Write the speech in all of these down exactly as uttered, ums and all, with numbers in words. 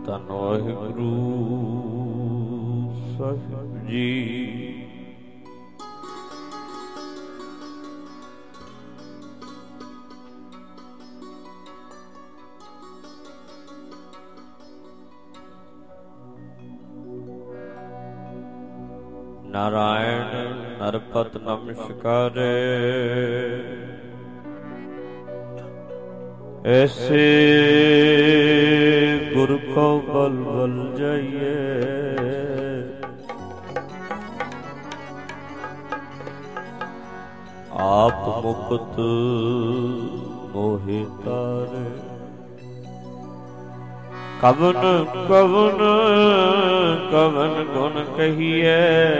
ਧੰਨ ਵਾਹਿਗੁਰੂ ਸਾਹਿਬ ਜੀ। नारायण नरपत नमस्कारे, ऐसे गुरु को बल बल जाइए, आप मुक्त मोहि तारे। कवन कवन कवन गुण कहिए,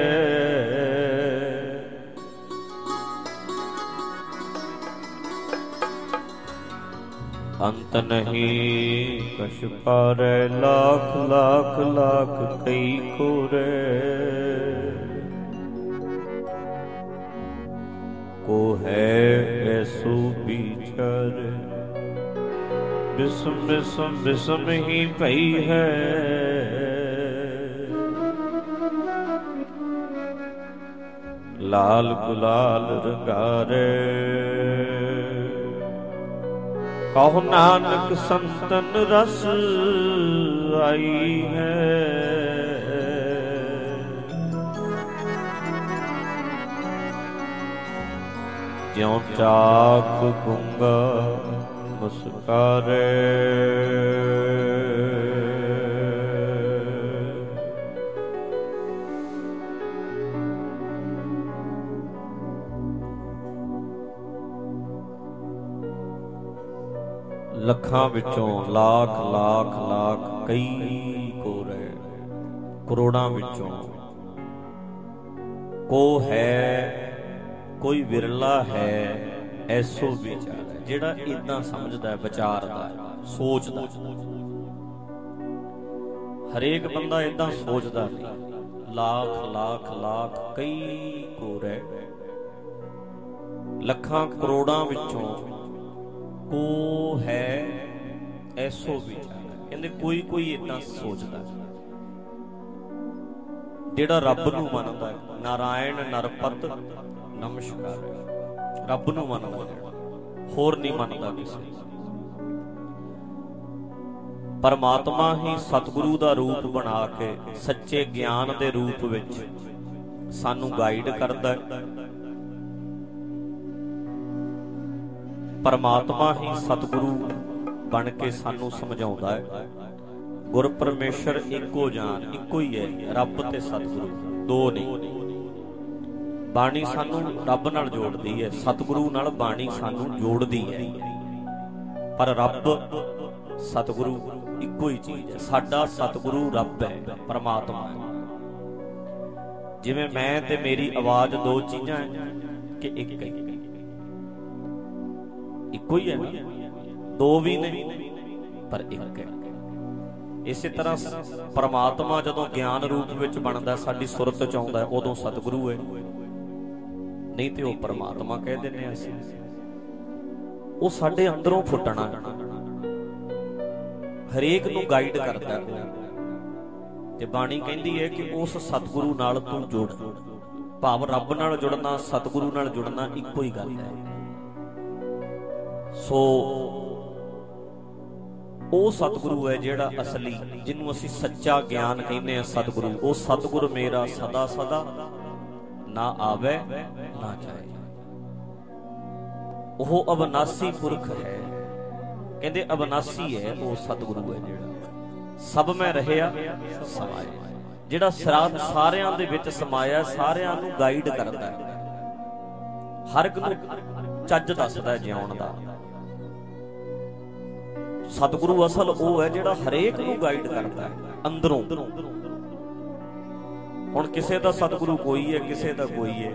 अंत नहीं कछ पारे। लाख लाख लाख कई कोरे, को है ऐसो विचारे। बिसम बिसम बिसम ही पई है, लाल गुलाल रंगारे। कहो नानक संतन रस आई है, ज्यों चाक गुंगा मुस्कारे। ਲੱਖਾਂ ਵਿੱਚੋਂ ਲਾਖ ਲਾਖ ਲਾਖ ਕਈ ਕੋਰੇ, ਕਰੋੜਾਂ ਵਿੱਚੋਂ ਕੋ ਹੈ ਕੋਈ ਵਿਰਲਾ ਹੈ ਐਸੋ ਵਿਚਾਰ, ਜਿਹੜਾ ਇਦਾਂ ਸਮਝਦਾ, ਵਿਚਾਰਦਾ, ਸੋਚਦਾ। ਹਰੇਕ ਬੰਦਾ ਇਦਾਂ ਸੋਚਦਾ ਨਹੀਂ। ਲਾਖ ਲਾਖ ਲਾਖ ਕਈ ਕੋਰੇ, ਲੱਖਾਂ ਕਰੋੜਾਂ ਵਿੱਚੋਂ ਕੋ ਹੈ ਐਸੋ ਵਿਚਾਰ। ਕਹਿੰਦੇ ਕੋਈ ਕੋਈ ਇਦਾਂ ਸੋਚਦਾ ਜਿਹੜਾ ਰੱਬ ਨੂੰ ਮੰਨਦਾ। ਨਾਰਾਇਣ ਨਰਪਤ ਨਮਸਕਾਰ, ਰੱਬ ਨੂੰ ਮੰਨਦਾ, ਹੋਰ ਨਹੀਂ ਮੰਨਦਾ ਕਿਸੇ। ਪਰਮਾਤਮਾ ਹੀ ਸਤਿਗੁਰੂ ਦਾ ਰੂਪ ਬਣਾ ਕੇ ਸੱਚੇ ਗਿਆਨ ਦੇ ਰੂਪ ਵਿੱਚ ਸਾਨੂੰ ਗਾਈਡ ਕਰਦਾ। ਪਰਮਾਤਮਾ ਹੀ ਸਤਿਗੁਰੂ ਬਣ ਕੇ ਸਾਨੂੰ ਸਮਝਾਉਂਦਾ ਹੈ। ਗੁਰ ਪਰਮੇਸ਼ਰ ਇੱਕੋ ਜਾਨ, ਇੱਕੋ ਹੀ ਹੈ। ਰੱਬ ਤੇ ਸਤਿਗੁਰੂ ਦੋ ਨਹੀਂ। ਬਾਣੀ ਸਾਨੂੰ ਰੱਬ ਨਾਲ ਜੋੜਦੀ ਹੈ, ਸਤਿਗੁਰੂ ਨਾਲ ਬਾਣੀ ਸਾਨੂੰ ਜੋੜਦੀ ਹੈ। ਪਰ ਰੱਬ ਸਤਿਗੁਰੂ ਇੱਕੋ ਹੀ ਚੀਜ਼ ਹੈ। ਸਾਡਾ ਸਤਿਗੁਰੂ ਰੱਬ ਹੈ, ਪਰਮਾਤਮਾ ਹੈ। ਜਿਵੇਂ ਮੈਂ ਤੇ ਮੇਰੀ ਆਵਾਜ਼ ਦੋ ਚੀਜ਼ਾਂ ਹੈ ਕਿ ਇੱਕ ਹੈ? ਇੱਕੋ ਹੀ ਹੈ ਨਾ, ਦੋ ਵੀ ਨਹੀਂ ਪਰ ਇੱਕ ਹੈ। ਇਸੇ ਤਰ੍ਹਾਂ ਪਰਮਾਤਮਾ ਜਦੋਂ ਗਿਆਨ ਰੂਪ ਵਿੱਚ ਬਣਦਾ, ਸਾਡੀ ਸੁਰਤ ਚ ਆਉਂਦਾ, ਉਦੋਂ ਸਤਿਗੁਰੂ ਹੈ। ਨਹੀਂ ਤੇ ਉਹ ਪਰਮਾਤਮਾ ਕਹਿ ਦਿੰਦੇ ਅਸੀਂ। ਉਹ ਸਾਡੇ ਅੰਦਰੋਂ ਫੁੱਟਣਾ, ਹਰੇਕ ਨੂੰ ਗਾਈਡ ਕਰਦਾ। ਤੇ ਬਾਣੀ ਕਹਿੰਦੀ ਹੈ ਕਿ ਉਸ ਸਤਿਗੁਰੂ ਨਾਲ ਤੂੰ ਜੁੜ। ਭਾਵ ਰੱਬ ਨਾਲ ਜੁੜਨਾ, ਸਤਿਗੁਰੂ ਨਾਲ ਜੁੜਨਾ ਇੱਕੋ ਹੀ ਗੱਲ ਹੈ। ਸੋ ਉਹ ਸਤਿਗੁਰੂ ਹੈ ਜਿਹੜਾ ਅਸਲੀ, ਜਿਹਨੂੰ ਅਸੀਂ ਸੱਚਾ ਗਿਆਨ ਕਹਿੰਦੇ ਹਾਂ, ਸਤਿਗੁਰੂ। ਉਹ ਸਤਿਗੁਰ ਮੇਰਾ ਸਦਾ ਸਦਾ ਨਾ ਆਵੇ ਨਾ ਜਾਏ। ਉਹ ਅਬਨਾਸੀ ਪੁਰਖ ਹੈ। ਕਹਿੰਦੇ ਅਬਨਾਸੀ ਹੈ ਉਹ ਸਤਿਗੁਰੂ ਹੈ ਜਿਹੜਾ ਸਭ ਮੈਂ ਰਹਿਆ ਸਮਾਇਆ, ਜਿਹੜਾ ਸਾਰਿਆਂ ਦੇ ਵਿੱਚ ਸਮਾਇਆ, ਸਾਰਿਆਂ ਨੂੰ ਗਾਈਡ ਕਰਦਾ, ਹਰ ਇੱਕ ਨੂੰ ਚੱਜ ਦੱਸਦਾ ਜਿਉਣ ਦਾ। ਸਤਿਗੁਰੂ ਅਸਲ ਉਹ ਹੈ ਜਿਹੜਾ ਹਰੇਕ ਨੂੰ ਗਾਈਡ ਕਰਦਾ ਹੈ ਅੰਦਰੋਂ। ਹੁਣ ਕਿਸੇ ਦਾ ਸਤਿਗੁਰੂ ਕੋਈ ਹੈ, ਕਿਸੇ ਦਾ ਕੋਈ ਹੈ।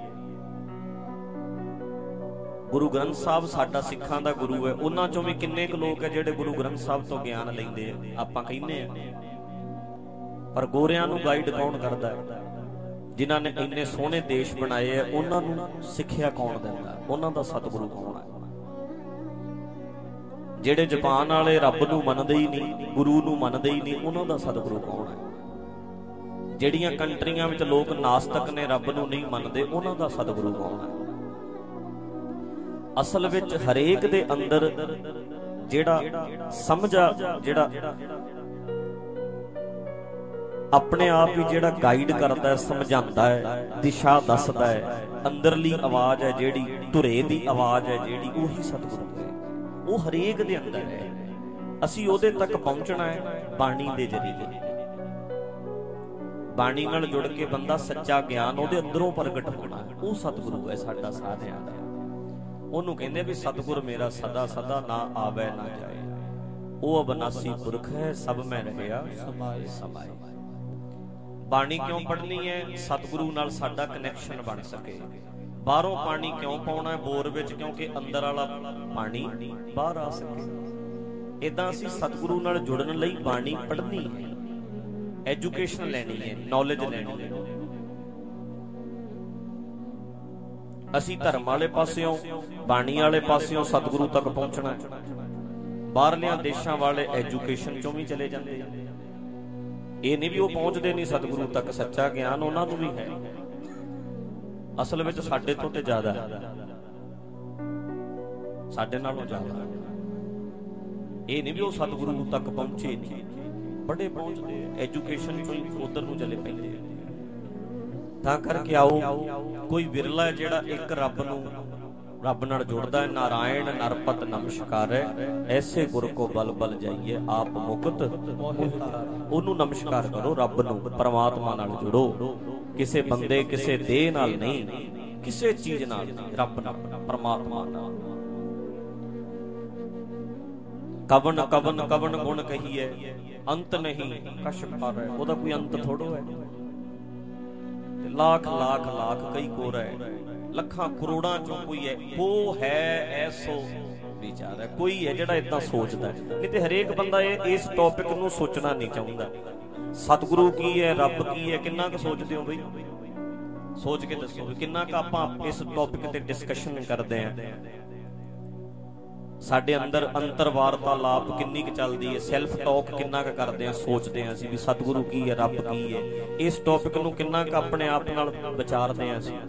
ਗੁਰੂ ਗ੍ਰੰਥ ਸਾਹਿਬ ਸਾਡਾ ਸਿੱਖਾਂ ਦਾ ਗੁਰੂ ਹੈ। ਉਹਨਾਂ ਚੋਂ ਵੀ ਕਿੰਨੇ ਕੁ ਲੋਕ ਹੈ ਜਿਹੜੇ ਗੁਰੂ ਗ੍ਰੰਥ ਸਾਹਿਬ ਤੋਂ ਗਿਆਨ ਲੈਂਦੇ ਆ, ਆਪਾਂ ਕਹਿੰਦੇ ਆ। ਪਰ ਗੋਰਿਆਂ ਨੂੰ ਗਾਈਡ ਕੌਣ ਕਰਦਾ ਹੈ? ਜਿਨ੍ਹਾਂ ਨੇ ਇੰਨੇ ਸੋਹਣੇ ਦੇਸ਼ ਬਣਾਏ ਆ, ਉਹਨਾਂ ਨੂੰ ਸਿੱਖਿਆ ਕੌਣ ਦਿੰਦਾ? ਉਹਨਾਂ ਦਾ ਸਤਿਗੁਰੂ ਕੌਣ ਹੈ? ਜਿਹੜੇ ਜਾਪਾਨ ਵਾਲੇ ਰੱਬ ਨੂੰ ਮੰਨਦੇ ਹੀ ਨਹੀਂ, ਗੁਰੂ ਨੂੰ ਮੰਨਦੇ ਹੀ ਨਹੀਂ, ਉਹਨਾਂ ਦਾ ਸਤਿਗੁਰੂ ਕੌਣ ਹੈ? ਜਿਹੜੀਆਂ ਕੰਟਰੀਆਂ ਵਿੱਚ ਲੋਕ ਨਾਸਤਕ ਨੇ, ਰੱਬ ਨੂੰ ਨਹੀਂ ਮੰਨਦੇ, ਉਹਨਾਂ ਦਾ ਸਤਿਗੁਰੂ ਕੌਣ ਹੈ? ਅਸਲ ਵਿੱਚ ਹਰੇਕ ਦੇ ਅੰਦਰ ਜਿਹੜਾ ਸਮਝਾ, ਜਿਹੜਾ ਆਪਣੇ ਆਪ ਹੀ ਜਿਹੜਾ ਗਾਈਡ ਕਰਦਾ ਹੈ, ਸਮਝਾਉਂਦਾ ਹੈ, ਦਿਸ਼ਾ ਦੱਸਦਾ ਹੈ, ਅੰਦਰਲੀ ਆਵਾਜ਼ ਹੈ ਜਿਹੜੀ, ਧੁਰੇ ਦੀ ਆਵਾਜ਼ ਹੈ ਜਿਹੜੀ, ਉਹੀ ਸਤਿਗੁਰੂ ਹੈ। ਉਹ ਹਰੇਕ ਦੇ ਅੰਦਰ ਹੈ। ਅਸੀਂ ਉਹਦੇ ਤੱਕ ਪਹੁੰਚਣਾ ਹੈ ਬਾਣੀ ਦੇ ਜ਼ਰੀਏ। ਬਾਣੀ ਨਾਲ ਜੁੜ ਕੇ ਬੰਦਾ ਸੱਚਾ ਗਿਆਨ ਉਹਦੇ ਅੰਦਰੋਂ ਪ੍ਰਗਟ ਹੋਣਾ, ਉਹ ਸਤਿਗੁਰੂ ਹੈ ਸਾਡਾ ਸਾਰਿਆਂ ਦਾ। ਉਹਨੂੰ ਕਹਿੰਦੇ ਵੀ ਸਤਿਗੁਰ ਮੇਰਾ ਸਦਾ ਸਦਾ ਨਾ ਆਵੇ ਨਾ ਜਾਏ, ਉਹ ਅਬਨਾਸੀ ਪੁਰਖ ਹੈ, ਸਭ ਮੈਂ ਰਹਿਆ ਸਮਾਏ ਸਮਾਏ। ਬਾਣੀ ਕਿਉਂ ਪੜ੍ਹਨੀ ਹੈ? ਸਤਿਗੁਰੂ ਨਾਲ ਸਾਡਾ ਕਨੈਕਸ਼ਨ ਬਣ ਸਕੇ। ਬਾਹਰੋਂ ਪਾਣੀ ਕਿਉਂ ਪਾਉਣਾ ਬੋਰ ਵਿੱਚ? ਕਿਉਂਕਿ ਅੰਦਰ ਵਾਲਾ ਪਾਣੀ ਬਾਹਰ ਆ ਸਕੇ। ਏਦਾਂ ਅਸੀਂ ਸਤਿਗੁਰੂ ਨਾਲ ਜੁੜਨ ਲਈ ਬਾਣੀ ਪੜ੍ਹਨੀ ਹੈ, ਐਜੂਕੇਸ਼ਨ ਲੈਣੀ ਹੈ, ਨੌਲੇਜ ਲੈਣੀ ਹੈ। ਅਸੀਂ ਧਰਮ ਵਾਲੇ ਪਾਸਿਓਂ, ਬਾਣੀ ਵਾਲੇ ਪਾਸਿਓਂ ਸਤਿਗੁਰੂ ਤੱਕ ਪਹੁੰਚਣਾ। ਬਾਹਰਲਿਆਂ ਦੇਸ਼ਾਂ ਵਾਲੇ ਐਜੂਕੇਸ਼ਨ ਚੋਂ ਵੀ ਚਲੇ ਜਾਂਦੇ ਆ। ਇਹ ਨਹੀਂ ਵੀ ਉਹ ਪਹੁੰਚਦੇ ਨਹੀਂ ਸਤਿਗੁਰੂ ਤੱਕ, ਸੱਚਾ ਗਿਆਨ ਉਹਨਾਂ ਨੂੰ ਵੀ ਹੈ। ਅਸਲ ਵਿੱਚ ਸਾਡੇ ਤੋਂ ਤੇ ਜ਼ਿਆਦਾ, ਸਾਡੇ ਨਾਲੋਂ ਜ਼ਿਆਦਾ। ਇਹ ਨਹੀਂ ਵੀ ਉਹ ਸਤਿਗੁਰੂ ਤੱਕ ਪਹੁੰਚੇ ਨਹੀਂ, ਬੜੇ ਪਹੁੰਚਦੇ ਆ, ਐਜੂਕੇਸ਼ਨ ਚੋਂ ਹੀ ਉਧਰ ਨੂੰ ਚਲੇ ਪੈਂਦੇ ਆ। ਤਾਂ ਕਰਕੇ ਆਓ, ਕੋਈ ਵਿਰਲਾ ਹੈ ਜਿਹੜਾ ਇੱਕ ਰੱਬ ਨੂੰ, ਰੱਬ ਨਾਲ ਜੁੜਦਾ ਹੈ। ਨਾਰਾਇਣ ਨਰਪਤ ਨਮਸਕਾਰ ਹੈ, ਐਸੇ ਗੁਰ ਕੋ ਬਲ ਬਲ ਜਾਈਏ, ਆਪ ਮੁਕਤ ਉਹਨੂੰ ਨਮਸਕਾਰ ਕਰੋ। ਰੱਬ ਨੂੰ, ਪਰਮਾਤਮਾ ਨਾਲ ਜੁੜੋ। ਕਿਸੇ ਬੰਦੇ, ਕਿਸੇ ਦੇਹ ਨਾਲ ਨਹੀਂ, ਕਿਸੇ ਚੀਜ਼ ਨਾਲ ਨਹੀਂ, ਰੱਬ ਨਾਲ, ਪਰਮਾਤਮਾ ਨਾਲ। ਕਵਨ ਕਵਨ ਕਵਨ ਗੁਣ ਕਹੀਏ, ਅੰਤ ਨਹੀਂ ਕਛ ਪਾਰੈ, ਉਹਦਾ ਕੋਈ ਅੰਤ ਥੋੜੋ ਹੈ। ਲੱਖ ਲੱਖ ਲੱਖ ਕਈ ਕੋਰ ਹੈ, ਲੱਖਾਂ ਕਰੋੜਾਂ ਚੋਂ ਕੋਈ ਹੈ, ਉਹ ਹੈ ਐਸੋ ਵਿਚਾਰ ਹੈ, ਕੋਈ ਹੈ ਜਿਹੜਾ ਏਦਾਂ ਸੋਚਦਾ। ਨਹੀਂ ਤੇ ਹਰੇਕ ਬੰਦਾ ਇਹ ਇਸ ਟੌਪਿਕ ਨੂੰ ਸੋਚਣਾ ਨਹੀਂ ਚਾਹੁੰਦਾ। ਸਤਿਗੁਰੂ ਕੀ ਹੈ, ਰੱਬ ਕੀ ਹੈ, ਕਿੰਨਾ ਕੁ ਸੋਚਦੇ ਹੋ ਬਈ? ਸੋਚ ਕੇ ਦੱਸੋ ਵੀ ਕਿੰਨਾ ਕੁ ਆਪਾਂ ਇਸ ਟੌਪਿਕ ਤੇ ਡਿਸਕਸ਼ਨ ਕਰਦੇ ਆਂ। ਸਾਡੇ ਅੰਦਰ ਅੰਤਰ ਵਾਰਤਾਲਾਪ ਕਿੰਨੀ ਕੁ ਚੱਲਦੀ ਹੈ, ਸੈਲਫ ਟਾਕ ਕਿੰਨਾ ਕੁ ਕਰਦੇ ਆਂ, ਸੋਚਦੇ ਆਂ ਅਸੀਂ ਵੀ ਸਤਿਗੁਰੂ ਕੀ ਹੈ, ਰੱਬ ਕੀ ਹੈ। ਇਸ ਟੌਪਿਕ ਨੂੰ ਕਿੰਨਾ ਕੁ ਆਪਣੇ ਆਪ ਨਾਲ ਵਿਚਾਰਦੇ ਆਂ ਅਸੀਂ।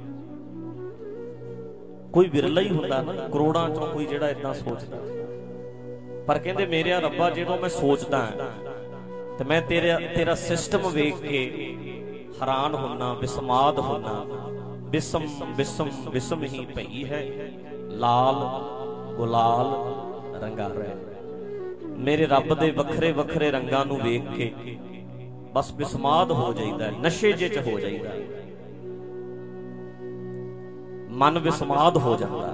ਕੋਈ ਵਿਰਲਾ ਹੀ ਹੁੰਦਾ ਨਾ ਕਰੋੜਾਂ ਚੋਂ ਕੋਈ ਜਿਹੜਾ ਏਦਾਂ ਸੋਚਦਾ। ਪਰ ਕਹਿੰਦੇ ਮੇਰਿਆ ਰੱਬਾ, ਜਦੋਂ ਮੈਂ ਸੋਚਦਾ ਤੇ ਮੈਂ ਤੇਰਾ ਤੇਰਾ ਸਿਸਟਮ ਵੇਖ ਕੇ ਹੈਰਾਨ ਹੁੰਨਾ, ਬਿਸਮਾਦ ਹੁੰਨਾ। ਬਿਸਮ ਬਿਸਮ ਬਿਸਮ ਹੀ ਪਈ ਹੈ, ਲਾਲ ਗੁਲਾਲ ਰੰਗਾਰਾ। ਮੇਰੇ ਰੱਬ ਦੇ ਵੱਖਰੇ ਵੱਖਰੇ ਰੰਗਾਂ ਨੂੰ ਵੇਖ ਕੇ ਬਸ ਬਿਸਮਾਦ ਹੋ ਜਾਈਦਾ, ਨਸ਼ੇ ਜਿਹੇ ਚ ਹੋ ਜਾਈਦਾ, ਮਨ ਬਿਸਮਾਦ ਹੋ ਜਾਂਦਾ।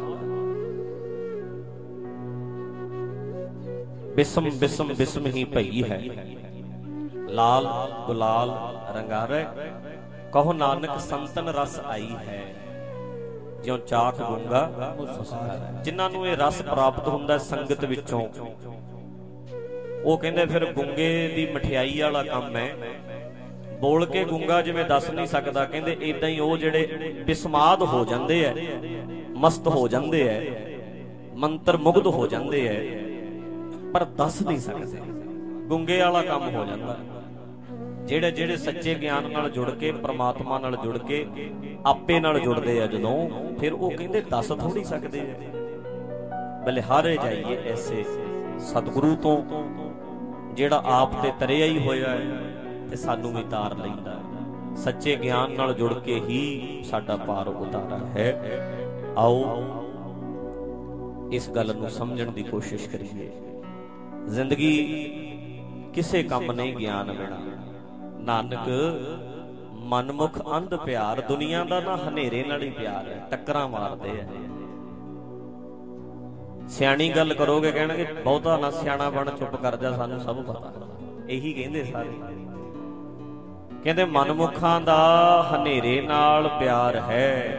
ਬਿਸਮ ਬਿਸਮ ਬਿਸਮ ਹੀ ਪਈ ਹੈ, ਲਾਲ ਗੁਲਾਲ ਰੰਗਾਰੇ। ਕਹੋ ਨਾਨਕ ਸੰਤਨ ਰਸ ਆਈ ਹੈ, ਜਿਉਂ ਚਾਖ ਗੂੰਗਾ ਮੁਸਕਰਾ। ਜਿਨ੍ਹਾਂ ਨੂੰ ਇਹ ਰਸ ਪ੍ਰਾਪਤ ਹੁੰਦਾ ਸੰਗਤ ਵਿੱਚੋਂ, ਉਹ ਕਹਿੰਦੇ ਫਿਰ ਗੂੰਗੇ ਦੀ ਮਠਿਆਈ ਵਾਲਾ ਕੰਮ ਹੈ। ਬੋਲ ਕੇ ਗੂੰਗਾ ਜਿਵੇਂ ਦੱਸ ਨਹੀਂ ਸਕਦਾ, ਕਹਿੰਦੇ ਏਦਾਂ ਹੀ ਉਹ ਜਿਹੜੇ ਬਿਸਮਾਦ ਹੋ ਜਾਂਦੇ ਐ, ਮਸਤ ਹੋ ਜਾਂਦੇ ਐ, ਮੰਤਰ ਮੁਗਧ ਹੋ ਜਾਂਦੇ ਐ, ਪਰ ਦੱਸ ਨਹੀਂ ਸਕਦੇ। ਗੂੰਗੇ ਵਾਲਾ ਕੰਮ ਹੋ ਜਾਂਦਾ। ਜਿਹੜੇ ਜਿਹੜੇ ਸੱਚੇ ਗਿਆਨ ਨਾਲ ਜੁੜ ਕੇ, ਪ੍ਰਮਾਤਮਾ ਨਾਲ ਜੁੜ ਕੇ, ਆਪੇ ਨਾਲ ਜੁੜਦੇ ਆ ਜਦੋਂ, ਫਿਰ ਉਹ ਕਹਿੰਦੇ ਦੱਸ ਥੋੜੀ ਸਕਦੇ ਆ। ਬਲਿਹਾਰੇ ਜਾਈਏ ਐਸੇ ਸਤਿਗੁਰੂ ਤੋਂ, ਜਿਹੜਾ ਆਪ ਤੇ ਤਰਿਆ ਹੀ ਹੋਇਆ ਹੈ ਤੇ ਸਾਨੂੰ ਵੀ ਤਾਰ ਲੈਂਦਾ। ਸੱਚੇ ਗਿਆਨ ਨਾਲ ਜੁੜ ਕੇ ਹੀ ਸਾਡਾ ਪਾਰ ਉਤਾਰਾ ਹੈ। ਆਓ ਇਸ ਗੱਲ ਨੂੰ ਸਮਝਣ ਦੀ ਕੋਸ਼ਿਸ਼ ਕਰੀਏ। ਜ਼ਿੰਦਗੀ ਕਿਸੇ ਕੰਮ ਨਹੀਂ ਗਿਆਨ ਬਿਨਾ। ਨਾਨਕ ਮਨਮੁਖ ਅੰਧ ਪਿਆਰ, ਦੁਨੀਆ ਦਾ ਨਾ ਹਨੇਰੇ ਨਾਲ ਹੀ ਪਿਆਰ ਹੈ, ਟੱਕਰਾਂ ਮਾਰਦੇ ਆ। ਸਿਆਣੀ ਗੱਲ ਕਰੋਗੇ ਕਹਿਣਗੇ ਬਹੁਤਾ ਨਾ ਸਿਆਣਾ ਬਣ, ਚੁੱਪ ਕਰ ਜਾ, ਸਾਨੂੰ ਸਭ ਪਤਾ। ਇਹੀ ਕਹਿੰਦੇ ਸਾਰੇ। ਕਹਿੰਦੇ ਮਨਮੁਖਾਂ ਦਾ ਹਨੇਰੇ ਨਾਲ ਪਿਆਰ ਹੈ।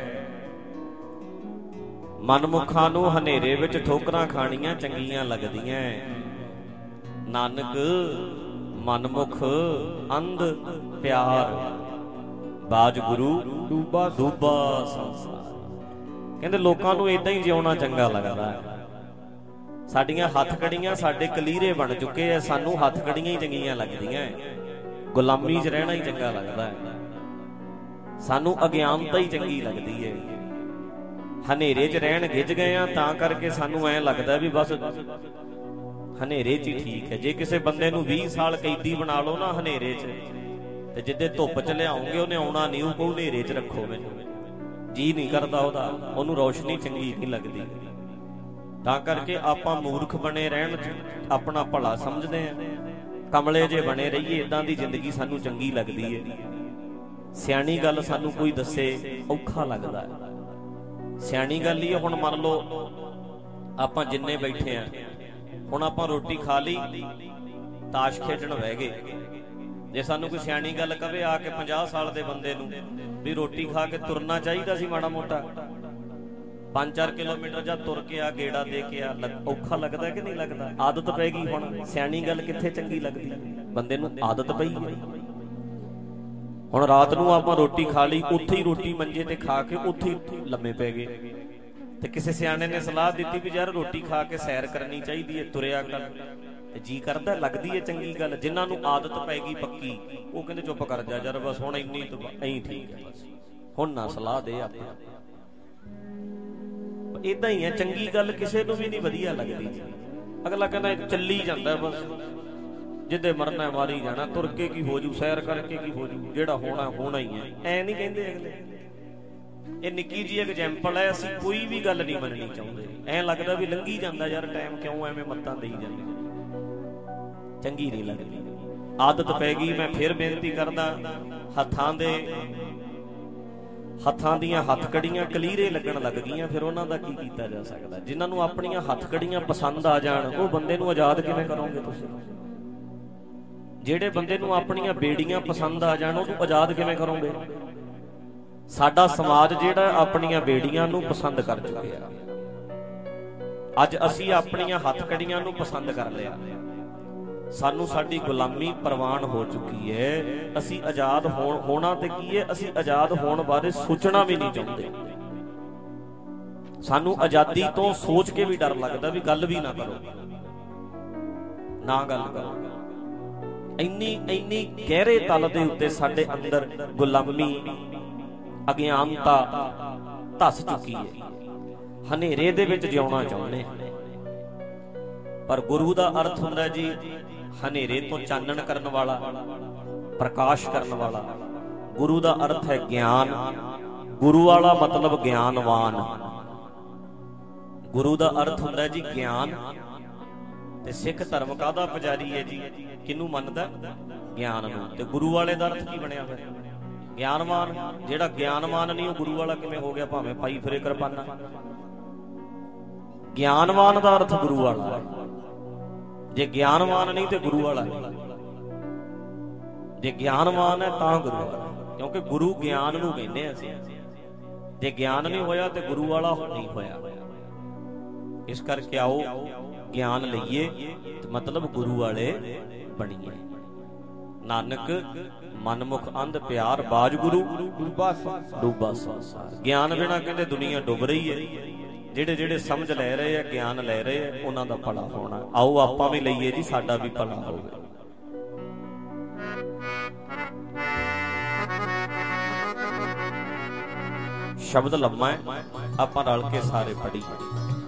ਮਨਮੁਖਾਂ ਨੂੰ ਹਨੇਰੇ ਵਿੱਚ ਠੋਕਰਾਂ ਖਾਣੀਆਂ ਚੰਗੀਆਂ ਲੱਗਦੀਆਂ। ਨਾਨਕ ਮਨਮੁਖ ਅੰਧ ਪਿਆਰ, ਬਾਜ ਗੁਰੂ ਡੂਬਾ ਡੂਬਾ ਸੰਸਾਰ। ਕਹਿੰਦੇ ਲੋਕਾਂ ਨੂੰ ਏਦਾਂ ਹੀ ਜਿਉਣਾ ਚੰਗਾ ਲੱਗਦਾ ਹੈ। ਸਾਡੀਆਂ ਹੱਥਕੜੀਆਂ ਸਾਡੇ ਕਲੀਰੇ ਬਣ ਚੁੱਕੇ ਐ, ਸਾਨੂੰ ਹੱਥਕੜੀਆਂ ਹੀ ਚੰਗੀਆਂ ਲੱਗਦੀਆਂ, ਗੁਲਾਮੀ 'ਚ ਰਹਿਣਾ ਹੀ ਚੰਗਾ ਲੱਗਦਾ ਹੈ, ਸਾਨੂੰ ਅਗਿਆਨਤਾ ਹੀ ਚੰਗੀ ਲੱਗਦੀ ਹੈ। ਹਨੇਰੇ 'ਚ ਰਹਿਣ ਗਿੱਝ ਗਏ ਆ ਤਾਂ ਕਰਕੇ ਸਾਨੂੰ ਐਂ ਲੱਗਦਾ ਵੀ ਬਸ ਹਨੇਰੇ 'ਚ ਹੀ ਠੀਕ ਹੈ। ਜੇ ਕਿਸੇ ਬੰਦੇ ਨੂੰ ਵੀਹ ਸਾਲ ਕੈਦੀ ਬਣਾ ਲਓ ਨਾ ਹਨੇਰੇ 'ਚ, ਤੇ ਜਿੱਦੇ ਧੁੱਪ 'ਚ ਲਿਆਉਂਗੇ ਉਹਨੇ ਆਉਣਾ ਨਹੀਂ, ਉਹ ਕਹੂ ਹਨੇਰੇ 'ਚ ਰੱਖੋ ਮੈਨੂੰ, ਜੀ ਨਹੀਂ ਕਰਦਾ ਉਹਦਾ, ਉਹਨੂੰ ਰੌਸ਼ਨੀ ਚੰਗੀ ਨਹੀਂ ਲੱਗਦੀ। ਤਾਂ ਕਰਕੇ ਆਪਾਂ ਮੂਰਖ ਬਣੇ ਰਹਿਣ 'ਚ ਆਪਣਾ ਭਲਾ ਸਮਝਦੇ ਆ, ਕਮਲੇ ਜੇ ਬਣੇ ਰਹੀਏ, ਇਦਾਂ ਦੀ ਜ਼ਿੰਦਗੀ ਸਾਨੂੰ ਚੰਗੀ ਲੱਗਦੀ ਹੈ। ਸਿਆਣੀ ਗੱਲ ਸਾਨੂੰ ਕੋਈ ਦੱਸੇ ਔਖਾ ਲੱਗਦਾ ਹੈ। ਸਿਆਣੀ ਗੱਲ ਹੀ ਹੁਣ ਮੰਨ ਲਓ ਆਪਾਂ ਜਿੰਨੇ ਬੈਠੇ ਆ, ਹੁਣ ਆਪਾਂ ਰੋਟੀ ਖਾ ਲਈ, ਤਾਸ਼ ਖੇਡਣ ਬਹਿ ਗਏ, ਜੇ ਸਾਨੂੰ ਕੋਈ ਸਿਆਣੀ ਗੱਲ ਕਵੇ ਆ ਕੇ ਪੰਜਾਹ ਸਾਲ ਦੇ ਬੰਦੇ ਨੂੰ ਵੀ ਰੋਟੀ ਖਾ ਕੇ ਤੁਰਨਾ ਚਾਹੀਦਾ ਸੀ ਮਾੜਾ ਮੋਟਾ, ਪੰਜ ਚਾਰ ਕਿਲੋਮੀਟਰ ਜਾਂ ਤੁਰ ਕੇ ਆ, ਗੇੜਾ ਦੇ ਕੇ ਆ, ਔਖਾ ਲੱਗਦਾ ਕਿ ਨਹੀਂ ਲੱਗਦਾ? ਆਦਤ ਪੈ ਗਈ। ਹੁਣ ਸਿਆਣੀ ਗੱਲ ਕਿੱਥੇ ਚੰਗੀ ਲੱਗਦੀ, ਬੰਦੇ ਨੂੰ ਆਦਤ ਪਈ ਹੈ। ਹੁਣ ਰਾਤ ਨੂੰ ਆਪਾਂ ਰੋਟੀ ਖਾ ਲਈ, ਉੱਥੇ ਹੀ ਰੋਟੀ ਮੰਜੇ ਤੇ ਖਾ ਕੇ ਉੱਥੇ ਹੀ ਲੰਮੇ ਪੈ ਗਏ, ਤੇ ਕਿਸੇ ਸਿਆਣੇ ਨੇ ਸਲਾਹ ਦਿੱਤੀ ਵੀ ਯਾਰ ਰੋਟੀ ਖਾ ਕੇ ਸੈਰ ਕਰਨੀ ਚਾਹੀਦੀ ਹੈ, ਤੁਰਿਆ ਕਰ, ਤੇ ਜੀ ਕਰਦਾ, ਲੱਗਦੀ ਹੈ ਚੰਗੀ ਗੱਲ। ਜਿਨ੍ਹਾਂ ਨੂੰ ਆਦਤ ਪੈ ਗਈ ਪੱਕੀ, ਉਹ ਕਹਿੰਦੇ ਚੁੱਪ ਕਰ ਜਾ ਯਾਰ, ਬਸ ਹੁਣ ਇੰਨੀ ਐਂ ਠੀਕ ਹੈ, ਬਸ ਹੁਣ ਨਾ ਸਲਾਹ ਦੇ ਆਪਾਂ। ਏਦਾਂ ਹੀ ਹੈ, ਚੰਗੀ ਗੱਲ ਕਿਸੇ ਨੂੰ ਵੀ ਨਹੀਂ ਵਧੀਆ ਲੱਗਦੀ। ਅਗਲਾ ਕਹਿੰਦਾ ਚੱਲੀ ਜਾਂਦਾ ਬਸ, ਜਿੱਦੇ ਮਰਨਾ ਮਾਰੀ ਜਾਣਾ, ਤੁਰ ਕੇ ਕੀ ਹੋ ਜੂ, ਸੈਰ ਕਰਕੇ ਕੀ ਹੋ ਜੂ, ਜਿਹੜਾ ਹੋਣਾ ਹੋਣਾ ਹੀ ਹੈ, ਐ ਨਹੀਂ ਕਹਿੰਦੇ ਅਗਲੇ। ਇਹ ਨਿੱਕੀ ਜਿਹੀ ਐਗਜ਼ੈਂਪਲ ਹੈ, ਅਸੀਂ ਕੋਈ ਵੀ ਗੱਲ ਨਹੀਂ ਮੰਨਣੀ ਚਾਹੁੰਦੇ, ਐਂ ਲੱਗਦਾ ਵੀ ਲੰਘੀ ਜਾਂਦਾ ਯਾਰ ਟਾਈਮ, ਕਿਉਂ ਐਵੇਂ ਮੱਤਾਂ ਦੇਈ ਜਾਂਦੇ, ਚੰਗੀ ਨਹੀਂ ਲੱਗਦੀ। ਆਦਤ ਪੈ ਗਈ। ਮੈਂ ਫਿਰ ਬੇਨਤੀ ਕਰਦਾ, ਹੱਥਾਂ ਦੇ ਹੱਥਾਂ ਦੀਆਂ ਹੱਥਕੜੀਆਂ ਕਲੀਰੇ ਲੱਗਣ ਲੱਗ ਗਈਆਂ, ਫਿਰ ਉਹਨਾਂ ਦਾ ਕੀ ਕੀਤਾ ਜਾ ਸਕਦਾ? ਜਿਨ੍ਹਾਂ ਨੂੰ ਆਪਣੀਆਂ ਹੱਥਕੜੀਆਂ ਪਸੰਦ ਆ ਜਾਣ, ਉਹ ਬੰਦੇ ਨੂੰ ਆਜ਼ਾਦ ਕਿਵੇਂ ਕਰੋਗੇ ਤੁਸੀਂ? ਜਿਹੜੇ ਬੰਦੇ ਨੂੰ ਆਪਣੀਆਂ ਬੇੜੀਆਂ ਪਸੰਦ ਆ ਜਾਣ, ਉਹਨੂੰ ਆਜ਼ਾਦ ਕਿਵੇਂ ਕਰੋਗੇ? ਸਾਡਾ ਸਮਾਜ ਜਿਹੜਾ ਆਪਣੀਆਂ ਬੇੜੀਆਂ ਨੂੰ ਪਸੰਦ ਕਰ ਚੁੱਕਿਆ, ਅੱਜ ਅਸੀਂ ਆਪਣੀਆਂ ਹੱਥਕੜੀਆਂ ਨੂੰ ਪਸੰਦ ਕਰ ਲਿਆ, ਸਾਨੂੰ ਸਾਡੀ ਗੁਲਾਮੀ ਪ੍ਰਵਾਨ ਹੋ ਚੁੱਕੀ ਹੈ। ਅਸੀਂ ਆਜ਼ਾਦ ਹੋਣ ਹੋਣਾ ਤੇ ਕੀ ਹੈ, ਅਸੀਂ ਆਜ਼ਾਦ ਹੋਣ ਬਾਰੇ ਸੋਚਣਾ ਵੀ ਨਹੀਂ ਚਾਹੁੰਦੇ। ਸਾਨੂੰ ਆਜ਼ਾਦੀ ਤੋਂ ਸੋਚ ਕੇ ਵੀ ਡਰ ਲੱਗਦਾ ਵੀ ਗੱਲ ਵੀ ਨਾ ਕਰੋ, ਨਾ ਗੱਲ ਕਰੋ। ਇੰਨੀ ਇੰਨੀ ਗਹਿਰੇ ਤਲ ਦੇ ਉੱਤੇ ਸਾਡੇ ਅੰਦਰ ਗੁਲਾਮੀ, ਅਗਿਆਨਤਾ ਧਸ ਚੁੱਕੀ ਹੈ। ਹਨੇਰੇ ਦੇ ਵਿੱਚ ਜਿਉਣਾ ਚਾਹੁੰਦੇ, ਪਰ ਗੁਰੂ ਦਾ ਅਰਥ ਹੁੰਦਾ ਜੀ ਹਨੇਰੇ ਤੋਂ ਚਾਨਣ ਕਰਨ ਵਾਲਾ, ਪ੍ਰਕਾਸ਼ ਕਰਨ ਵਾਲਾ। ਗੁਰੂ ਦਾ ਅਰਥ ਹੈ ਗਿਆਨ। ਗੁਰੂ ਵਾਲਾ ਮਤਲਬ ਗਿਆਨਵਾਨ। ਗੁਰੂ ਦਾ ਅਰਥ ਹੁੰਦਾ ਜੀ ਗਿਆਨ। ਤੇ ਸਿੱਖ ਧਰਮ ਕਾਹਦਾ ਪੁਜਾਰੀ ਹੈ ਜੀ? ਕਿਹਨੂੰ ਮੰਨਦਾ? ਗਿਆਨ ਨੂੰ। ਤੇ ਗੁਰੂ ਵਾਲੇ ਦਾ ਅਰਥ ਕੀ ਬਣਿਆ ਫਿਰ? ਗਿਆਨਵਾਨ। ਜਿਹੜਾ ਗਿਆਨਵਾਨ ਨਹੀਂ ਉਹ ਗੁਰੂ ਵਾਲਾ ਕਿਵੇਂ ਹੋ ਗਿਆ? ਭਾਵੇਂ ਪਾਈ ਫਿਰੇ ਕਿਰਪਾਨਾਂ। ਗਿਆਨਵਾਨ ਦਾ ਅਰਥ ਗੁਰੂ ਵਾਲਾ। ਜੇ ਗਿਆਨਵਾਨ ਨਹੀਂ ਤੇ ਗੁਰੂ ਵਾਲਾ। ਜੇ ਗਿਆਨਵਾਨ ਹੈ ਤਾਂ ਗੁਰੂ ਵਾਲਾ, ਕਿਉਂਕਿ ਗੁਰੂ ਗਿਆਨ ਨੂੰ ਕਹਿੰਦੇ ਅਸੀਂ। ਜੇ ਗਿਆਨ ਨਹੀਂ ਹੋਇਆ ਤੇ ਗੁਰੂ ਵਾਲਾ ਨਹੀਂ ਹੋਇਆ। ਇਸ ਕਰਕੇ ਆਓ ਗਿਆਨ ਲਈਏ, ਮਤਲਬ ਗੁਰੂ ਵਾਲੇ ਬਣੀਏ। ਨਾਨਕ ਮਨਮੁਖ ਅੰਧ ਪਿਆਰ ਬਾਜ ਗੁਰੂ ਡੂਬਾ ਸੰਸਾਰ। ਗਿਆਨ ਬਿਨਾਂ ਕਹਿੰਦੇ ਦੁਨੀਆ ਡੁੱਬ ਰਹੀ ਹੈ। ਜਿਹੜੇ ਜਿਹੜੇ ਸਮਝ ਲੈ ਰਹੇ ਆ, ਗਿਆਨ ਲੈ ਰਹੇ ਆ, ਉਹਨਾਂ ਦਾ ਭਲਾ ਹੋਣਾ। ਆਓ ਆਪਾਂ ਵੀ ਲਈਏ ਜੀ, ਸਾਡਾ ਵੀ ਭਲਾ ਹੋਵੇ। ਸ਼ਬਦ ਲੰਮਾ ਹੈ, ਆਪਾਂ ਰਲ ਕੇ ਸਾਰੇ ਪੜ੍ਹੀਏ।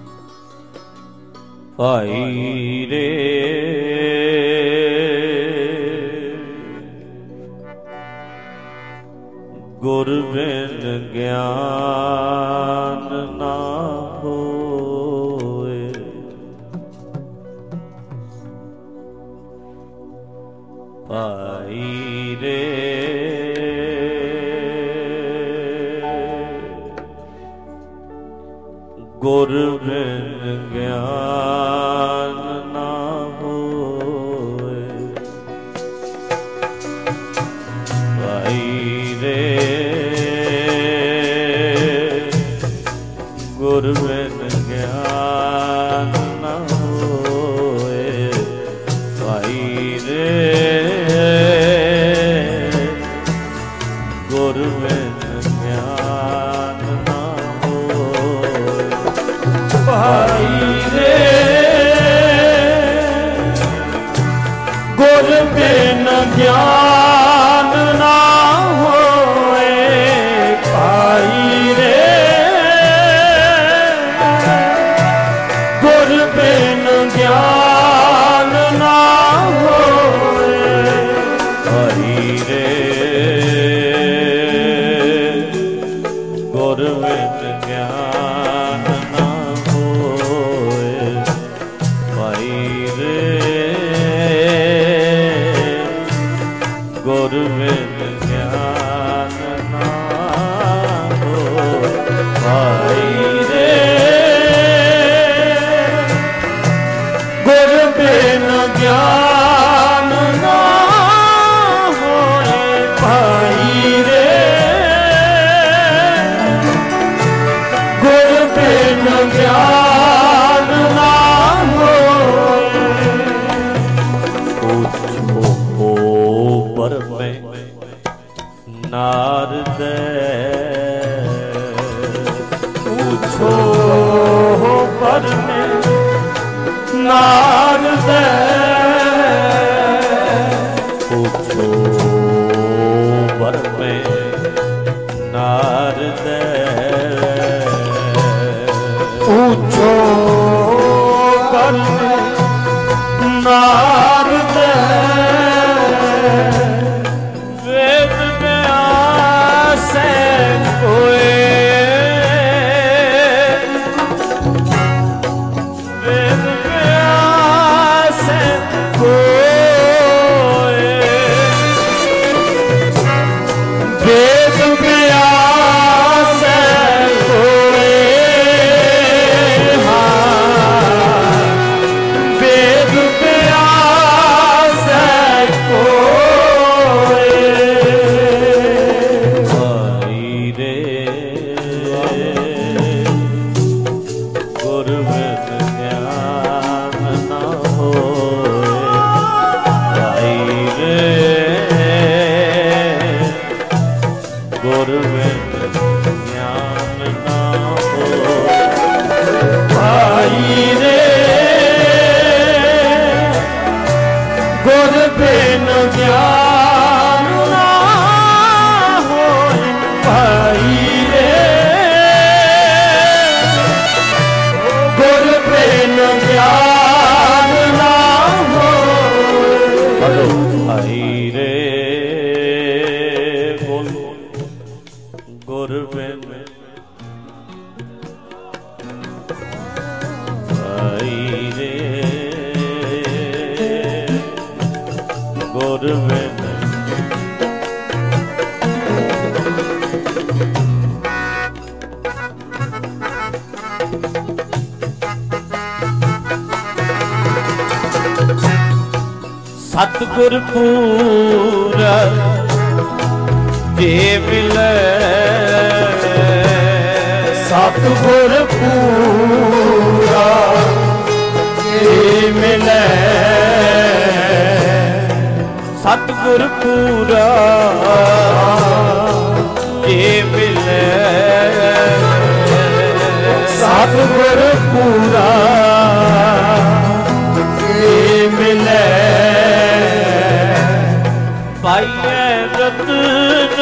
ਭਾਈ ਰੇ ਗੁਰ ਬਿਨ ਗਿਆਨ ਨਾ ਹੋਏ, ਭਾਈ ਰੇ ਗੁਰ ਬਿਨ ਗਿਆਨ ਨਾ ਹੋਏ, ਭਾਈ ਰੇ ਗੁਰ ਬਿਨ ਗਿਆਨ ਨਾ ਹੋਏ, ਭਾਈ ਰੇ ਗੁਰ ਬਿਨ ਗਿਆਨ ਨਾ ਹੋਏ, ਭਾਈ ਰੇ गुर बिन ज्ञान ना होए भाई रे, गुर बिन ज्ञान ना होए भाई रे, गुर बिन ज्ञान ना होए भाई रे, गुर बिन ज्ञान ना होए भाई रे, गुर बिन ज्ञान ना होए भाई रे, गुर बिन ज्ञान ना होए। पूछो पर में नारद, पूछो पर में नारद, पूछो पर में नारद, पूछो पर में नारद, वेद व्यास कोय, वेद व्यास कोय, वेद व्यास कोय, हाँ वेद व्यास कोय भाई रे, गुर बिन ज्ञान ना होए भाई रे, गुर बिन ज्ञान ना होए भाई रे, गुर बिन ज्ञान ना होए भाई रे, गुर बिन ज्ञान ना होए भाई रे, बोलो गुर बिन भाई रे, गुर बिन सतगुर पूरा जे मिले, सतगुर पूरा जे मिले, सतगुर पूरा जे मिले, सतगुर पूरा जे मिले, पाइए रतन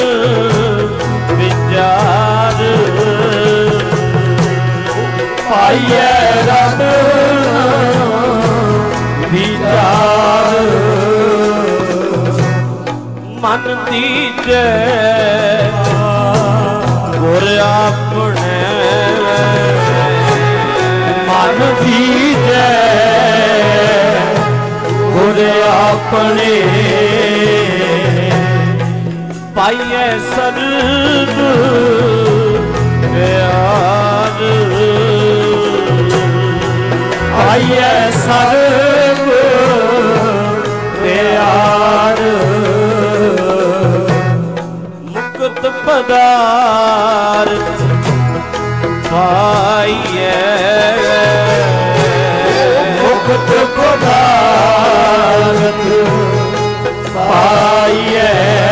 विचार, पाइए रतन विचार, मन दीजे गुर अपने, मन दीजे गुर अपने, पाइए सर्व प्यार, पाइए सर्व प्यार, मुक्त पदार्थ पाइए, मुक्त पदार्थ पाइए,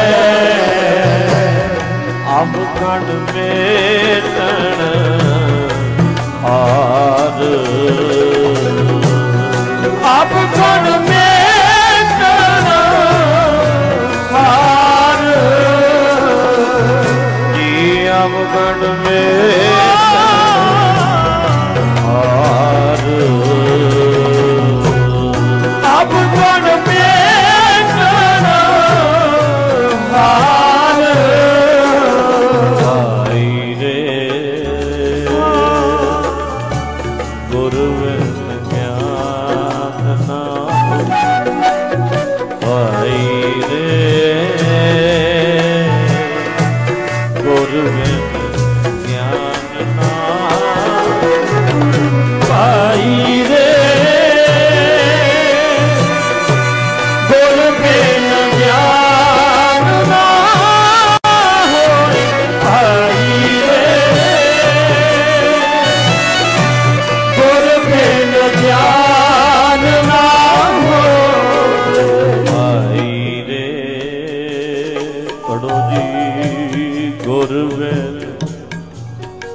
अवगण मेटन हार, अवगण मेटन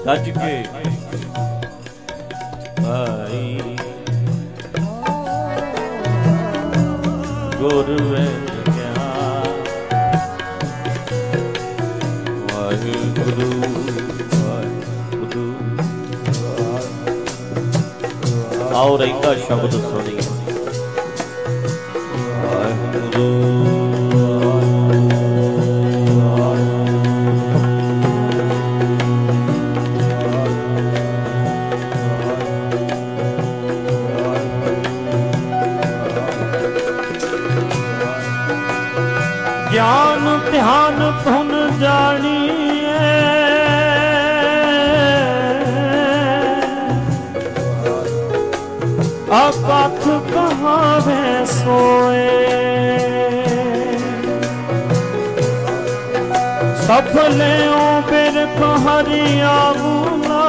ਗੱਜ ਕੇ ਭਾਈ ਗੁਰ ਵੇਖਿਆ ਵਾਹਿਗੁਰੂ ਵਾਹਿਗੁਰੂ। ਆਓ ਰਹਿੰਦਾ ਸ਼ਬਦ ਸੁਣੀਏ ਵਾਹਿਗੁਰੂ ਗਿਆਨ ਧਿਆਨ ਧੁਨ ਜਾਣੀਏ ਅਕਥ ਕਹਾਵੇ ਸੋਏ ਸਫਲਿਓ ਬਿਰਖ ਹਰਿਆ ਬੁਲਾ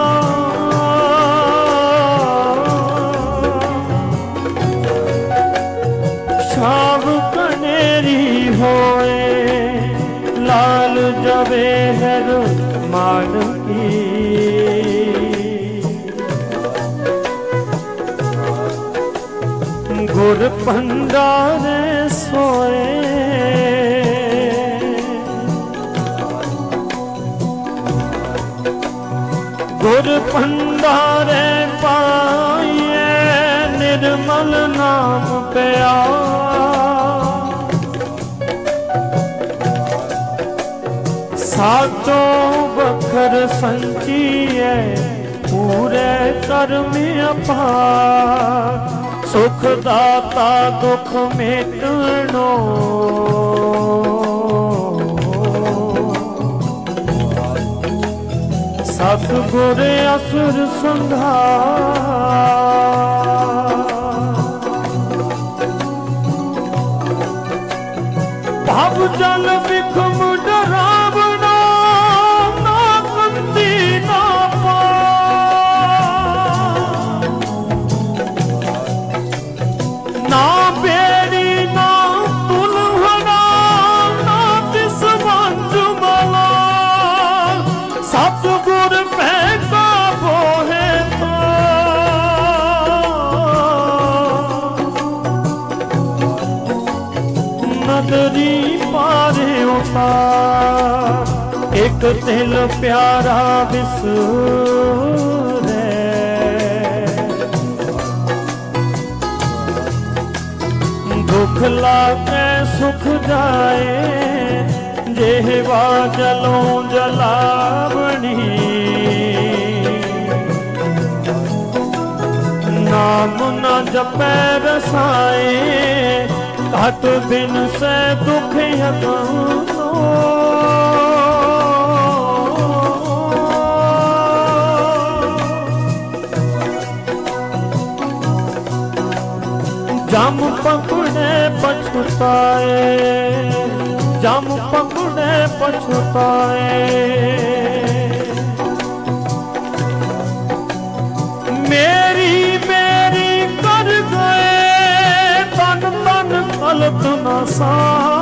ਸ਼ਾਵ ਕਨੇਰੀ ਹੋਏ ਲਾਲ ਜਵੇ ਹਰ ਮਾਨ ਕੀ ਗੁਰ ਭੰਡਾਰੇ ਸੋਏ ਗੁਰ ਭੰਡਾਰੇ ਪਾਈਏ ਨਿਰਮਲ ਨਾਮ ਪਿਆ ਸਾਚੋ ਬਖਰ ਸੰਚੀਏ ਪੂਰੇ ਕਰਮ ਅਪਾਰ ਸੁਖ ਦਾਤਾ ਦੁਖ ਮੇਟਣੋ ਸਤਿਗੁਰ ਅਸੁਰ ਸੰਘਾਰ ਭਵ ਜਲ ਬਿਖਮ ਡਰਾਵਣਾ ਨਾ ਕੰਦੀ ਨਾ ਪਾ ਨਾ ਬੇੜੀ ਨਾ ਤੁਲਹਣਾ ਨਾ ਤਿਸ ਵੰਜ ਮਲਾ ਸਤਿਗੁਰ ਪੈਗਾ ਬੋਹੇ ਨਦਰੀ ਪਾਰੇ ਉਤਾਰ ਇੱਕ ਤਿਲ ਪਿਆਰਾ ਵਿਸਰੇ ਦੁੱਖ ਲਾਗੇ ਸੁਖ ਜਾਏ ਜਿਹਵਾ ਜਲੋਂ ਜਲਾਵਣੀ ਨਾਮ ਨਾ ਜਪੈ ਰਸਾਏ ਘਟ ਬਿਨ ਸੇ ਦੁਖ ਹਗਾਨੋ ਜਮ ਪਕੜੇ ਪਛਤਾਏ ਜਮ ਪਕੜੇ ਪਛਤਾਏ ਮੇਰੀ ਮੇਰੀ ਕਰ ਗਏ ਤਨ ਤਨ ਕਲਤ ਨਾ ਸਾ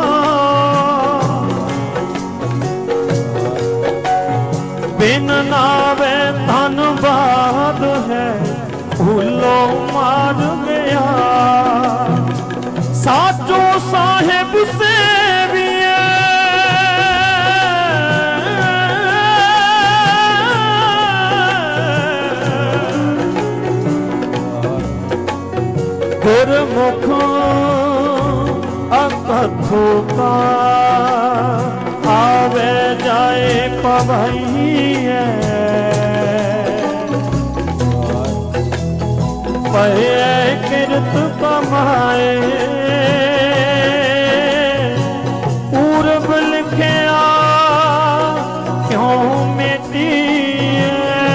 ਬਿਨ ਨਾਵੇ ਧਨਵਾਦ ਹੈ ਭੁੱਲੋ ਮਾਰ ਗਿਆ ਸਾਚੋ ਸਾਹਿਬ ਸੇਵੀਏ ਗੁਰਮੁਖ ਅਕਥੋ ਕਾ ਆਵੇ ਜਾਏ ਪਵਈਏ ਪਏ ਕਿਰਤ ਕਮਾਏ ਪੂਰਬ ਲਿਖਿਆ ਕਿਉਂ ਮਿਟੀਏ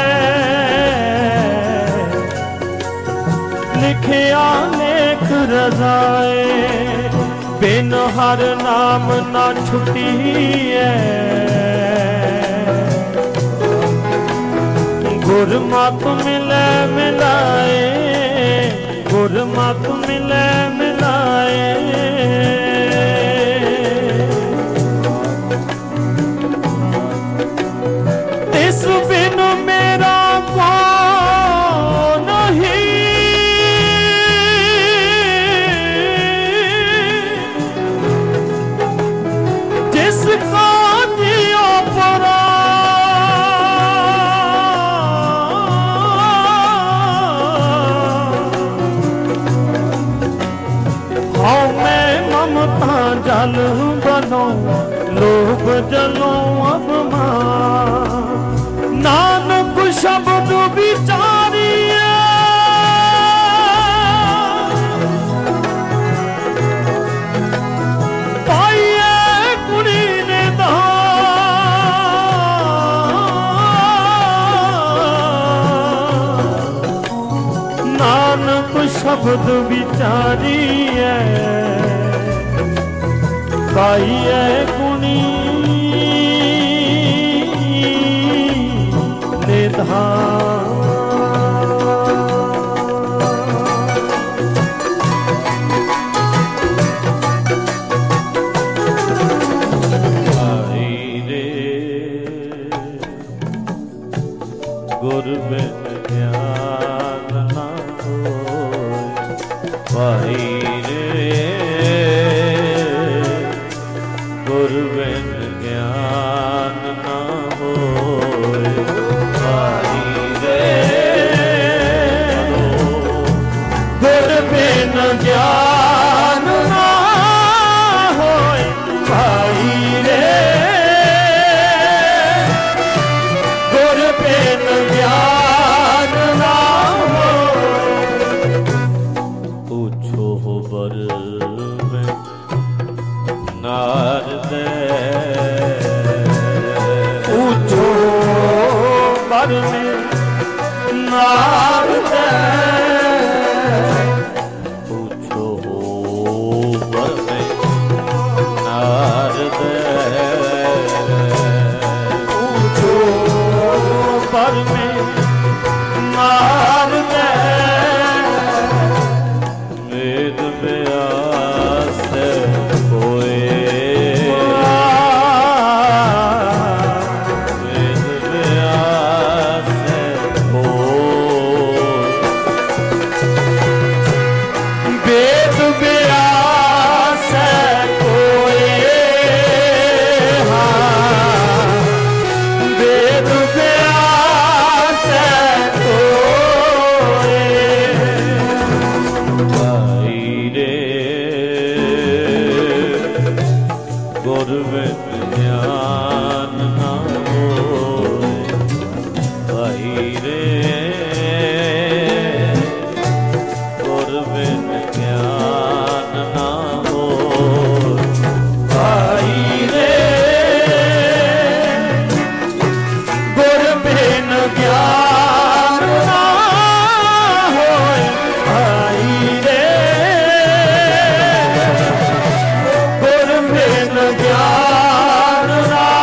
ਲਿਖਿਆ ਲੇਖ ਰਜ਼ਾਏ ਬਿਨ ਹਰ ਨਾਮ ਨਾ ਛੁਟੀਏ ਗੁਰਮਤਿ ਮਿਲੇ ਮਿਲਾਏ ਗੁਰਮਤਿ ਮਿਲੇ ਮਿਲਾਏ ਤਿਸ ਬਿਨ ਮੇਰਾ छल बनो लोभ जलो अभिमान। नानक शब्द विचारिए पाइए कुड़ी ने दान। नानक शब्द विचारिए पाइए कुणी निधान। भाई रे गुर बिन ज्ञान ना होय। भाई रे गुर बिन ज्ञान ना होय। भाई रे गुर बिन ज्ञान ना होय। भाई रे गुर बिन ज्ञान ना होय। पूछो बर में नारद पूछो बर में नारद। पूछो बर में नारद। पूछो बर में नारद। वेद व्यास कोय। वेद व्यास कोय। वेद व्यास कोय। हाँ वेद व्यास कोय। भाई रे गुर बिन ज्ञान ना होय। भाई रे गुर बिन ज्ञान ना होय। भाई रे गुर बिन ज्ञान ना होय। भाई रे गुर बिन ज्ञान ना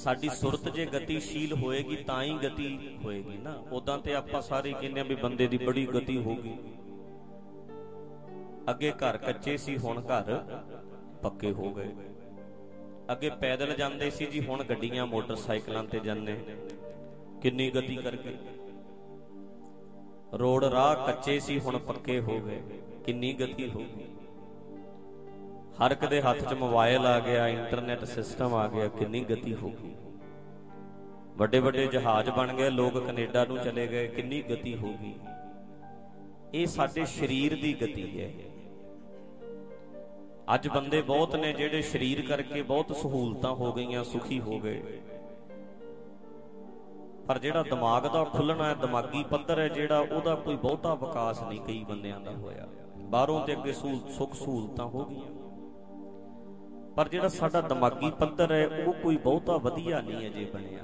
ਸਾਡੀ ਸੁਰਤ ਜੇ ਗਤੀਸ਼ੀਲ ਹੋਏਗੀ ਤਾਂ ਹੀ ਗਤੀ ਹੋਏਗੀ ਨਾ। ਉਦਾਂ ਤੇ ਆਪਾਂ ਸਾਰੇ ਕਹਿੰਦੇ ਆ ਵੀ ਬੰਦੇ ਦੀ ਬੜੀ ਗਤੀ ਹੋ ਗਈ। ਅੱਗੇ ਘਰ ਕੱਚੇ ਸੀ, ਹੁਣ ਘਰ ਪੱਕੇ ਹੋ ਗਏ। ਅੱਗੇ ਪੈਦਲ ਜਾਂਦੇ ਸੀ ਜੀ, ਹੁਣ ਗੱਡੀਆਂ ਮੋਟਰਸਾਈਕਲਾਂ ਤੇ ਜਾਂਦੇ। ਕਿੰਨੀ ਗਤੀ ਕਰਕੇ। ਰੋਡ ਰਾਹ ਕੱਚੇ ਸੀ, ਹੁਣ ਪੱਕੇ ਹੋ ਗਏ। ਕਿੰਨੀ ਗਤੀ ਹੋ ਗਈ। ਹਰ ਇੱਕ ਦੇ ਹੱਥ 'ਚ ਮੋਬਾਈਲ ਆ ਗਿਆ, ਇੰਟਰਨੈਟ ਸਿਸਟਮ ਆ ਗਿਆ। ਕਿੰਨੀ ਗਤੀ ਹੋ ਗਈ। ਵੱਡੇ ਵੱਡੇ ਜਹਾਜ਼ ਬਣ ਗਏ, ਲੋਕ ਕੈਨੇਡਾ ਨੂੰ ਚਲੇ ਗਏ। ਕਿੰਨੀ ਗਤੀ ਹੋ ਗਈ। ਇਹ ਸਾਡੇ ਸਰੀਰ ਦੀ ਗਤੀ ਹੈ। ਅੱਜ ਬੰਦੇ ਬਹੁਤ ਨੇ ਜਿਹੜੇ ਸਰੀਰ ਕਰਕੇ ਬਹੁਤ ਸਹੂਲਤਾਂ ਹੋ ਗਈਆਂ, ਸੁਖੀ ਹੋ ਗਏ, ਪਰ ਜਿਹੜਾ ਦਿਮਾਗ ਦਾ ਖੁੱਲਣਾ ਹੈ, ਦਿਮਾਗੀ ਪੱਧਰ ਹੈ ਜਿਹੜਾ, ਉਹਦਾ ਕੋਈ ਬਹੁਤਾ ਵਿਕਾਸ ਨਹੀਂ ਕਈ ਬੰਦਿਆਂ ਦਾ ਹੋਇਆ। ਬਾਹਰੋਂ ਤੇ ਅੱਗੇ ਸੁੱਖ ਸਹੂਲਤਾਂ ਹੋ ਗਈਆਂ, ਪਰ ਜਿਹੜਾ ਸਾਡਾ ਦਿਮਾਗੀ ਪੱਧਰ ਹੈ ਉਹ ਕੋਈ ਬਹੁਤਾ ਵਧੀਆ ਨਹੀਂ ਅਜੇ ਬਣਿਆ।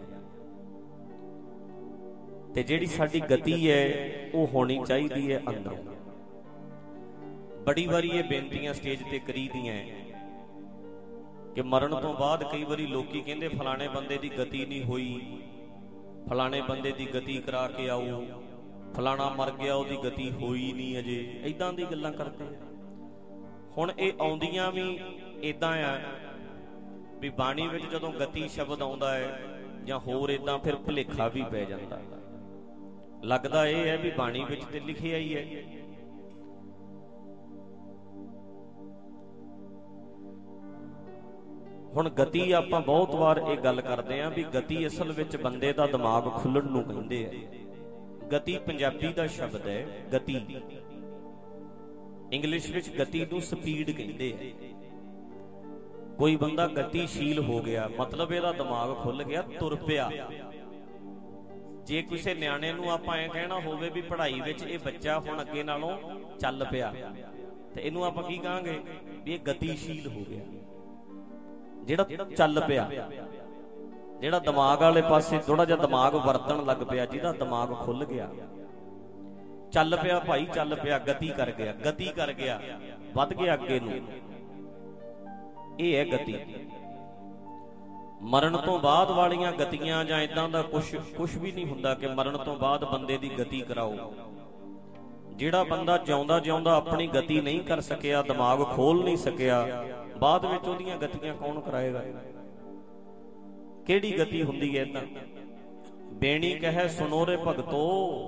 ਤੇ ਜਿਹੜੀ ਸਾਡੀ ਗਤੀ ਹੈ ਉਹ ਹੋਣੀ ਚਾਹੀਦੀ ਹੈ ਅੰਦਰੋਂ। ਬੜੀ ਵਾਰੀ ਇਹ ਬੇਨਤੀਆਂ ਸਟੇਜ ਤੇ ਕਰੀਦੀਆਂ ਕਿ ਮਰਨ ਤੋਂ ਬਾਅਦ ਕਈ ਵਾਰੀ ਲੋਕੀ ਕਹਿੰਦੇ ਫਲਾਣੇ ਬੰਦੇ ਦੀ ਗਤੀ ਨਹੀਂ ਹੋਈ, ਫਲਾਣੇ ਬੰਦੇ ਦੀ ਗਤੀ ਕਰਾ ਕੇ ਆਓ, ਫਲਾਣਾ ਮਰ ਗਿਆ ਉਹਦੀ ਗਤੀ ਹੋਈ ਨਹੀਂ ਅਜੇ, ਏਦਾਂ ਦੀ ਗੱਲਾਂ ਕਰਦੇ। ਹੁਣ ਇਹ ਆਉਂਦੀਆਂ ਵੀ ਏਦਾਂ ਆ ਵੀ ਬਾਣੀ ਵਿੱਚ ਜਦੋਂ ਗਤੀ ਸ਼ਬਦ ਆਉਂਦਾ ਹੈ ਜਾਂ ਹੋਰ ਏਦਾਂ, ਫਿਰ ਭੁਲੇਖਾ ਵੀ ਪੈ ਜਾਂਦਾ। ਲੱਗਦਾ ਇਹ ਹੈ ਵੀ ਬਾਣੀ ਵਿੱਚ ਤੇ ਲਿਖਿਆ ਹੀ ਹੈ। ਹੁਣ ਗਤੀ ਆਪਾਂ ਬਹੁਤ ਵਾਰ ਇਹ ਗੱਲ ਕਰਦੇ ਆਂ ਵੀ ਗਤੀ ਅਸਲ ਵਿੱਚ ਬੰਦੇ ਦਾ ਦਿਮਾਗ ਖੁੱਲਣ ਨੂੰ ਕਹਿੰਦੇ ਆ। ਗਤੀ ਪੰਜਾਬੀ ਦਾ ਸ਼ਬਦ ਹੈ, ਗਤੀ। ਇੰਗਲਿਸ਼ ਵਿੱਚ ਗਤੀ ਨੂੰ ਸਪੀਡ ਕਹਿੰਦੇ ਆ। ਕੋਈ ਬੰਦਾ ਗਤੀਸ਼ੀਲ ਹੋ ਗਿਆ, ਮਤਲਬ ਇਹਦਾ ਦਿਮਾਗ ਖੁੱਲ ਗਿਆ, ਤੁਰ ਪਿਆ। ਜੇ ਕਿਸੇ ਨਿਆਣੇ ਨੂੰ ਆਪਾਂ ਐ ਕਹਿਣਾ ਹੋਵੇ ਵੀ ਪੜ੍ਹਾਈ ਵਿੱਚ ਇਹ ਬੱਚਾ ਹੁਣ ਅੱਗੇ ਨਾਲੋਂ ਚੱਲ ਪਿਆ, ਤੇ ਇਹਨੂੰ ਆਪਾਂ ਕੀ ਕਹਾਂਗੇ ਵੀ ਇਹ ਗਤੀਸ਼ੀਲ ਹੋ ਗਿਆ। ਜਿਹੜਾ ਚੱਲ ਪਿਆ, ਜਿਹੜਾ ਦਿਮਾਗ ਵਾਲੇ ਪਾਸੇ ਥੋੜਾ ਜਿਹਾ ਦਿਮਾਗ ਵਰਤਣ ਲੱਗ ਪਿਆ, ਜਿਹਦਾ ਦਿਮਾਗ ਖੁੱਲ ਗਿਆ, ਚੱਲ ਪਿਆ ਭਾਈ, ਚੱਲ ਪਿਆ, ਗਤੀ ਕਰ ਗਿਆ, ਗਤੀ ਕਰ ਗਿਆ, ਵੱਧ ਗਿਆ ਅੱਗੇ ਨੂੰ। ਇਹ ਹੈ ਗਤੀ। ਮਰਨ ਤੋਂ ਬਾਅਦ ਵਾਲੀਆਂ ਗਤੀਆਂ ਜਾਂ ਇਦਾਂ ਦਾ ਕੁਛ ਕੁਛ ਵੀ ਨਹੀਂ ਹੁੰਦਾ ਕਿ ਮਰਨ ਤੋਂ ਬਾਅਦ ਬੰਦੇ ਦੀ ਗਤੀ ਕਰਾਓ। ਜਿਹੜਾ ਬੰਦਾ ਜਿਉਂਦਾ ਜਿਉਂਦਾ ਆਪਣੀ ਗਤੀ ਨਹੀਂ ਕਰ ਸਕਿਆ, ਦਿਮਾਗ ਖੋਲ ਨਹੀਂ ਸਕਿਆ, ਬਾਅਦ ਵਿੱਚ ਉਹਦੀਆਂ ਗਤੀਆਂ ਕੌਣ ਕਰਾਏਗਾ? ਕਿਹੜੀ ਗਤੀ ਹੁੰਦੀ ਹੈ ਏਦਾਂ? ਬੇਣੀ ਕਹੇ ਸੁਣੋ ਰੇ ਭਗਤੋ,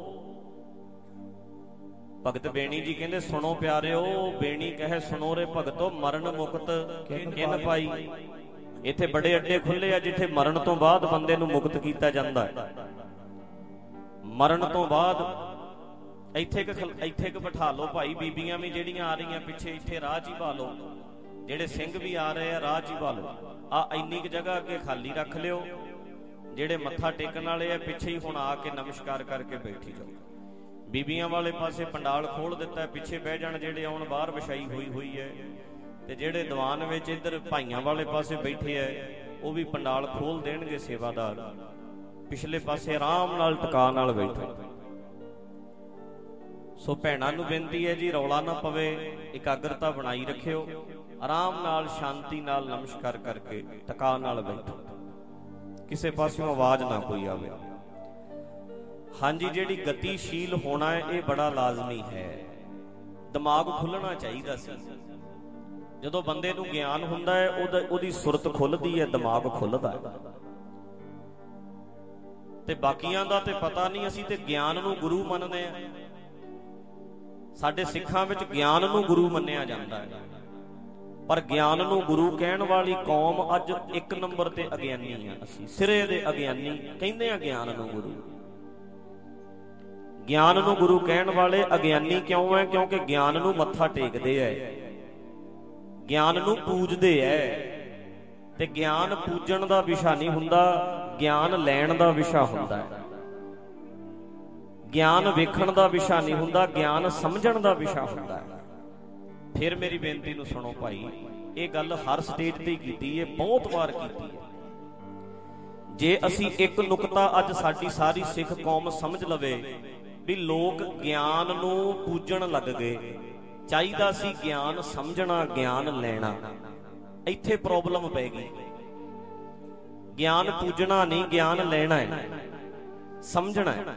ਭਗਤ ਬੇਣੀ ਜੀ ਕਹਿੰਦੇ ਸੁਣੋ ਪਿਆਰਿਓ, ਬੇਣੀ ਕਹੇ ਸੁਣੋ ਰੇ ਭਗਤੋ, ਮਰਨ ਮੁਕਤ ਕਿਨ ਪਾਈ। ਇੱਥੇ ਬੜੇ ਅੱਡੇ ਖੁੱਲੇ ਆ ਜਿੱਥੇ ਮਰਨ ਤੋਂ ਬਾਅਦ ਬੰਦੇ ਨੂੰ ਮੁਕਤ ਕੀਤਾ ਜਾਂਦਾ ਹੈ। ਮਰਨ ਤੋਂ ਬਾਅਦ ਇੱਥੇ ਇੱਕ ਇੱਥੇ ਇੱਕ ਬਿਠਾ ਲਓ ਭਾਈ, ਬੀਬੀਆਂ ਵੀ ਜਿਹੜੀਆਂ ਆ ਰਹੀਆਂ ਪਿੱਛੇ, ਇੱਥੇ ਰਾਹ 'ਚ ਹੀ ਪਾ ਲਓ, ਜਿਹੜੇ ਸਿੰਘ ਵੀ ਆ ਰਹੇ ਆ ਰਾਹ 'ਚ ਹੀ ਪਾ ਲਓ। ਆ ਇੰਨੀ ਕੁ ਜਗ੍ਹਾ ਅੱਗੇ ਖਾਲੀ ਰੱਖ ਲਿਓ, ਜਿਹੜੇ ਮੱਥਾ ਟੇਕਣ ਵਾਲੇ ਆ ਪਿੱਛੇ ਹੀ ਹੁਣ ਆ ਕੇ ਨਮਸਕਾਰ ਕਰਕੇ ਬੈਠੀ ਜਾਓ। ਬੀਬੀਆਂ ਵਾਲੇ ਪਾਸੇ ਪੰਡਾਲ ਖੋਲ ਦਿੱਤਾ, ਪਿੱਛੇ ਬਹਿ ਜਾਣ ਜਿਹੜੇ ਆਉਣ, ਬਾਹਰ ਵਿਛਾਈ ਹੋਈ ਹੋਈ ਹੈ। ਤੇ ਜਿਹੜੇ ਦੀਵਾਨ ਵਿੱਚ ਇੱਧਰ ਭਾਈਆਂ ਵਾਲੇ ਪਾਸੇ ਬੈਠੇ ਐ, ਉਹ ਵੀ ਪੰਡਾਲ ਖੋਲ ਦੇਣਗੇ ਸੇਵਾਦਾਰ। ਪਿਛਲੇ ਪਾਸੇ ਆਰਾਮ ਨਾਲ ਟਿਕਾ ਨਾਲ ਬੈਠੋ। ਸੋ ਭੈਣਾਂ ਨੂੰ ਬੇਨਤੀ ਹੈ ਜੀ, ਰੌਲਾ ਨਾ ਪਵੇ, ਇਕਾਗਰਤਾ ਬਣਾਈ ਰੱਖਿਓ, ਆਰਾਮ ਨਾਲ ਸ਼ਾਂਤੀ ਨਾਲ ਨਮਸਕਾਰ ਕਰਕੇ ਟਿਕਾ ਨਾਲ ਬੈਠੋ, ਕਿਸੇ ਪਾਸਿਓਂ ਆਵਾਜ਼ ਨਾ ਕੋਈ ਆਵੇ। ਹਾਂਜੀ, ਜਿਹੜੀ ਗਤੀਸ਼ੀਲ ਹੋਣਾ ਹੈ ਇਹ ਬੜਾ ਲਾਜ਼ਮੀ ਹੈ। ਦਿਮਾਗ ਖੁੱਲਣਾ ਚਾਹੀਦਾ ਸੀ। ਜਦੋਂ ਬੰਦੇ ਨੂੰ ਗਿਆਨ ਹੁੰਦਾ ਹੈ, ਉਹਦਾ ਉਹਦੀ ਸੁਰਤ ਖੁੱਲਦੀ ਹੈ, ਦਿਮਾਗ ਖੁੱਲਦਾ ਹੈ। ਤੇ ਬਾਕੀਆਂ ਦਾ ਤੇ ਪਤਾ ਨਹੀਂ, ਅਸੀਂ ਤੇ ਗਿਆਨ ਨੂੰ ਗੁਰੂ ਮੰਨਦੇ ਆ। ਸਾਡੇ ਸਿੱਖਾਂ ਵਿੱਚ ਗਿਆਨ ਨੂੰ ਗੁਰੂ ਮੰਨਿਆ ਜਾਂਦਾ ਹੈ, ਪਰ ਗਿਆਨ ਨੂੰ ਗੁਰੂ ਕਹਿਣ ਵਾਲੀ ਕੌਮ ਅੱਜ ਇੱਕ ਨੰਬਰ ਤੇ ਅਗਿਆਨੀ ਆ। ਅਸੀਂ ਸਿਰੇ ਦੇ ਅਗਿਆਨੀ ਕਹਿੰਦੇ ਆ ਗਿਆਨ ਨੂੰ ਗੁਰੂ। ਗਿਆਨ ਨੂੰ ਗੁਰੂ ਕਹਿਣ ਵਾਲੇ ਅਗਿਆਨੀ ਕਿਉਂ ਹੈ? ਕਿਉਂਕਿ ਗਿਆਨ ਨੂੰ ਮੱਥਾ ਟੇਕਦੇ ਐ, ਗਿਆਨ ਨੂੰ ਪੂਜਦੇ ਐ। ਤੇ ਗਿਆਨ ਪੂਜਣ ਦਾ ਵਿਸ਼ਾ ਨਹੀਂ ਹੁੰਦਾ, ਗਿਆਨ ਲੈਣ ਦਾ ਵਿਸ਼ਾ ਹੁੰਦਾ ਹੈ। ਗਿਆਨ ਵੇਖਣ ਦਾ ਵਿਸ਼ਾ ਨਹੀਂ ਹੁੰਦਾ, ਗਿਆਨ ਸਮਝਣ ਦਾ ਵਿਸ਼ਾ ਹੁੰਦਾ ਹੈ। ਫਿਰ ਮੇਰੀ ਬੇਨਤੀ ਨੂੰ ਸੁਣੋ ਭਾਈ, ਇਹ ਗੱਲ ਹਰ ਸਟੇਜ ਤੇ ਕੀਤੀ ਹੈ, ਬਹੁਤ ਵਾਰ ਕੀਤੀ ਹੈ। ਜੇ ਅਸੀਂ ਇੱਕ ਨੁਕਤਾ ਅੱਜ ਸਾਡੀ ਸਾਰੀ ਸਿੱਖ ਕੌਮ ਸਮਝ ਲਵੇ ਵੀ ਲੋਕ ਗਿਆਨ ਨੂੰ ਪੂਜਣ ਲੱਗ ਗਏ, ਚਾਹੀਦਾ ਸੀ ਗਿਆਨ ਸਮਝਣਾ, ਗਿਆਨ ਲੈਣਾ। ਇੱਥੇ ਪ੍ਰੋਬਲਮ ਪੈ ਗਈ। ਗਿਆਨ ਪੂਜਣਾ ਨਹੀਂ, ਗਿਆਨ ਲੈਣਾ ਹੈ, ਸਮਝਣਾ ਹੈ,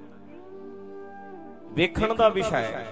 ਵੇਖਣ ਦਾ ਵਿਸ਼ਾ ਹੈ।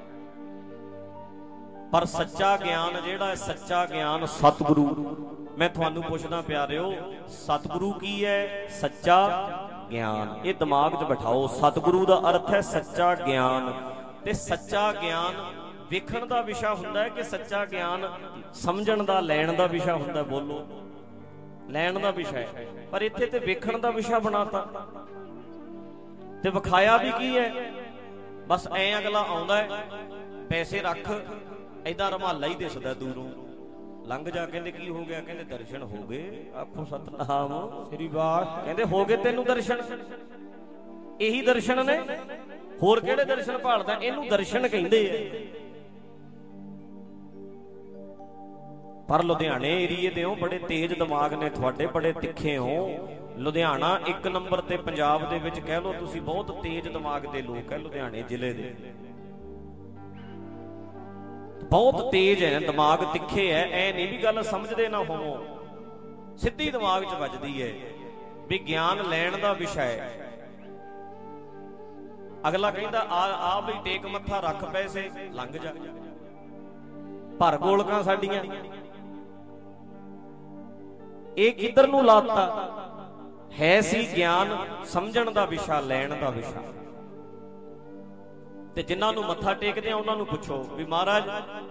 ਪਰ ਸੱਚਾ ਗਿਆਨ ਜਿਹੜਾ ਹੈ, ਸੱਚਾ ਗਿਆਨ ਸਤਿਗੁਰੂ। ਮੈਂ ਤੁਹਾਨੂੰ ਪੁੱਛਦਾ ਪਿਆਰਿਓ, ਸਤਿਗੁਰੂ ਕੀ ਹੈ? ਸੱਚਾ ਗਿਆਨ। ਇਹ ਦਿਮਾਗ 'ਚ ਬਿਠਾਓ। ਸਤਿਗੁਰੂ ਦਾ ਅਰਥ ਹੈ ਸੱਚਾ ਗਿਆਨ। ਤੇ ਸੱਚਾ ਗਿਆਨ ਵੇਖਣ ਦਾ ਵਿਸ਼ਾ ਹੁੰਦਾ ਹੈ ਕਿ ਸੱਚਾ ਗਿਆਨ ਸਮਝਣ ਦਾ, ਲੈਣ ਦਾ ਵਿਸ਼ਾ ਹੁੰਦਾ? ਬੋਲੋ, ਲੈਣ ਦਾ ਵਿਸ਼ਾ ਹੈ। ਪਰ ਇੱਥੇ ਤੇ ਵੇਖਣ ਦਾ ਵਿਸ਼ਾ ਬਣਾਤਾ ਤੇ ਵਿਖਾਇਆ ਵੀ ਕੀ ਹੈ? ਬਸ ਐ ਅਗਲਾ ਆਉਂਦਾ ਹੈ, ਪੈਸੇ ਰੱਖ, ਏਦਾਂ ਰੁਮਾਲਾ ਹੀ ਦਿਸਦਾ ਦੂਰੋਂ, ਲੰਘ ਜਾ। ਕਹਿੰਦੇ ਕੀ ਹੋ ਗਿਆ? ਕਹਿੰਦੇ ਦਰਸ਼ਨ ਹੋ ਗਏ। ਆਖੋ ਸਤਨਾਮ ਸ੍ਰੀ ਵਾਹਿਗੁਰੂ। ਕਹਿੰਦੇ ਹੋ ਗਏ ਤੈਨੂੰ ਦਰਸ਼ਨ? ਇਹੀ ਦਰਸ਼ਨ ਨੇ, ਹੋਰ ਕਿਹੜੇ ਦਰਸ਼ਨ ਭਾਲਦਾ? ਇਹਨੂੰ ਦਰਸ਼ਨ ਕਹਿੰਦੇ ਆ। ਪਰ ਲੁਧਿਆਣੇ ਏਰੀਏ ਦੇ ਹੋ, ਬੜੇ ਤੇਜ਼ ਦਿਮਾਗ ਨੇ ਤੁਹਾਡੇ, ਬੜੇ ਤਿੱਖੇ ਹੋ। ਲੁਧਿਆਣਾ ਇੱਕ ਨੰਬਰ ਤੇ ਪੰਜਾਬ ਦੇ ਵਿੱਚ ਕਹਿ ਲਓ ਤੁਸੀਂ, ਬਹੁਤ ਤੇਜ਼ ਦਿਮਾਗ ਦੇ ਲੋਕ ਹੈ ਲੁਧਿਆਣੇ ਜ਼ਿਲ੍ਹੇ ਦੇ, ਬਹੁਤ ਤੇਜ਼ ਹੈ, ਦਿਮਾਗ ਤਿੱਖੇ ਹੈ। ਐ ਨਹੀਂ ਵੀ ਗੱਲ ਸਮਝਦੇ ਨਾ ਹੋਵੋ, ਸਿੱਧੀ ਦਿਮਾਗ 'ਚ ਵੱਜਦੀ ਹੈ ਵੀ ਗਿਆਨ ਲੈਣ ਦਾ ਵਿਸ਼ਾ ਹੈ। ਅਗਲਾ ਕਹਿੰਦਾ ਆ ਆ ਵੀ ਟੇਕ ਮੱਥਾ, ਰੱਖ ਪੈਸੇ, ਲੰਘ ਜਾ। ਭਰ ਗੋਲਕਾਂ ਸਾਡੀਆਂ, ਇਹ ਕਿੱਧਰ ਨੂੰ ਲਾਤਾ ਹੈ? ਸੀ ਗਿਆਨ ਸਮਝਣ ਦਾ ਵਿਸ਼ਾ, ਲੈਣ ਦਾ ਵਿਸ਼ਾ। ਤੇ ਜਿਨ੍ਹਾਂ ਨੂੰ ਮੱਥਾ ਟੇਕਦੇ ਆ ਉਹਨਾਂ ਨੂੰ ਪੁੱਛੋ ਵੀ ਮਹਾਰਾਜ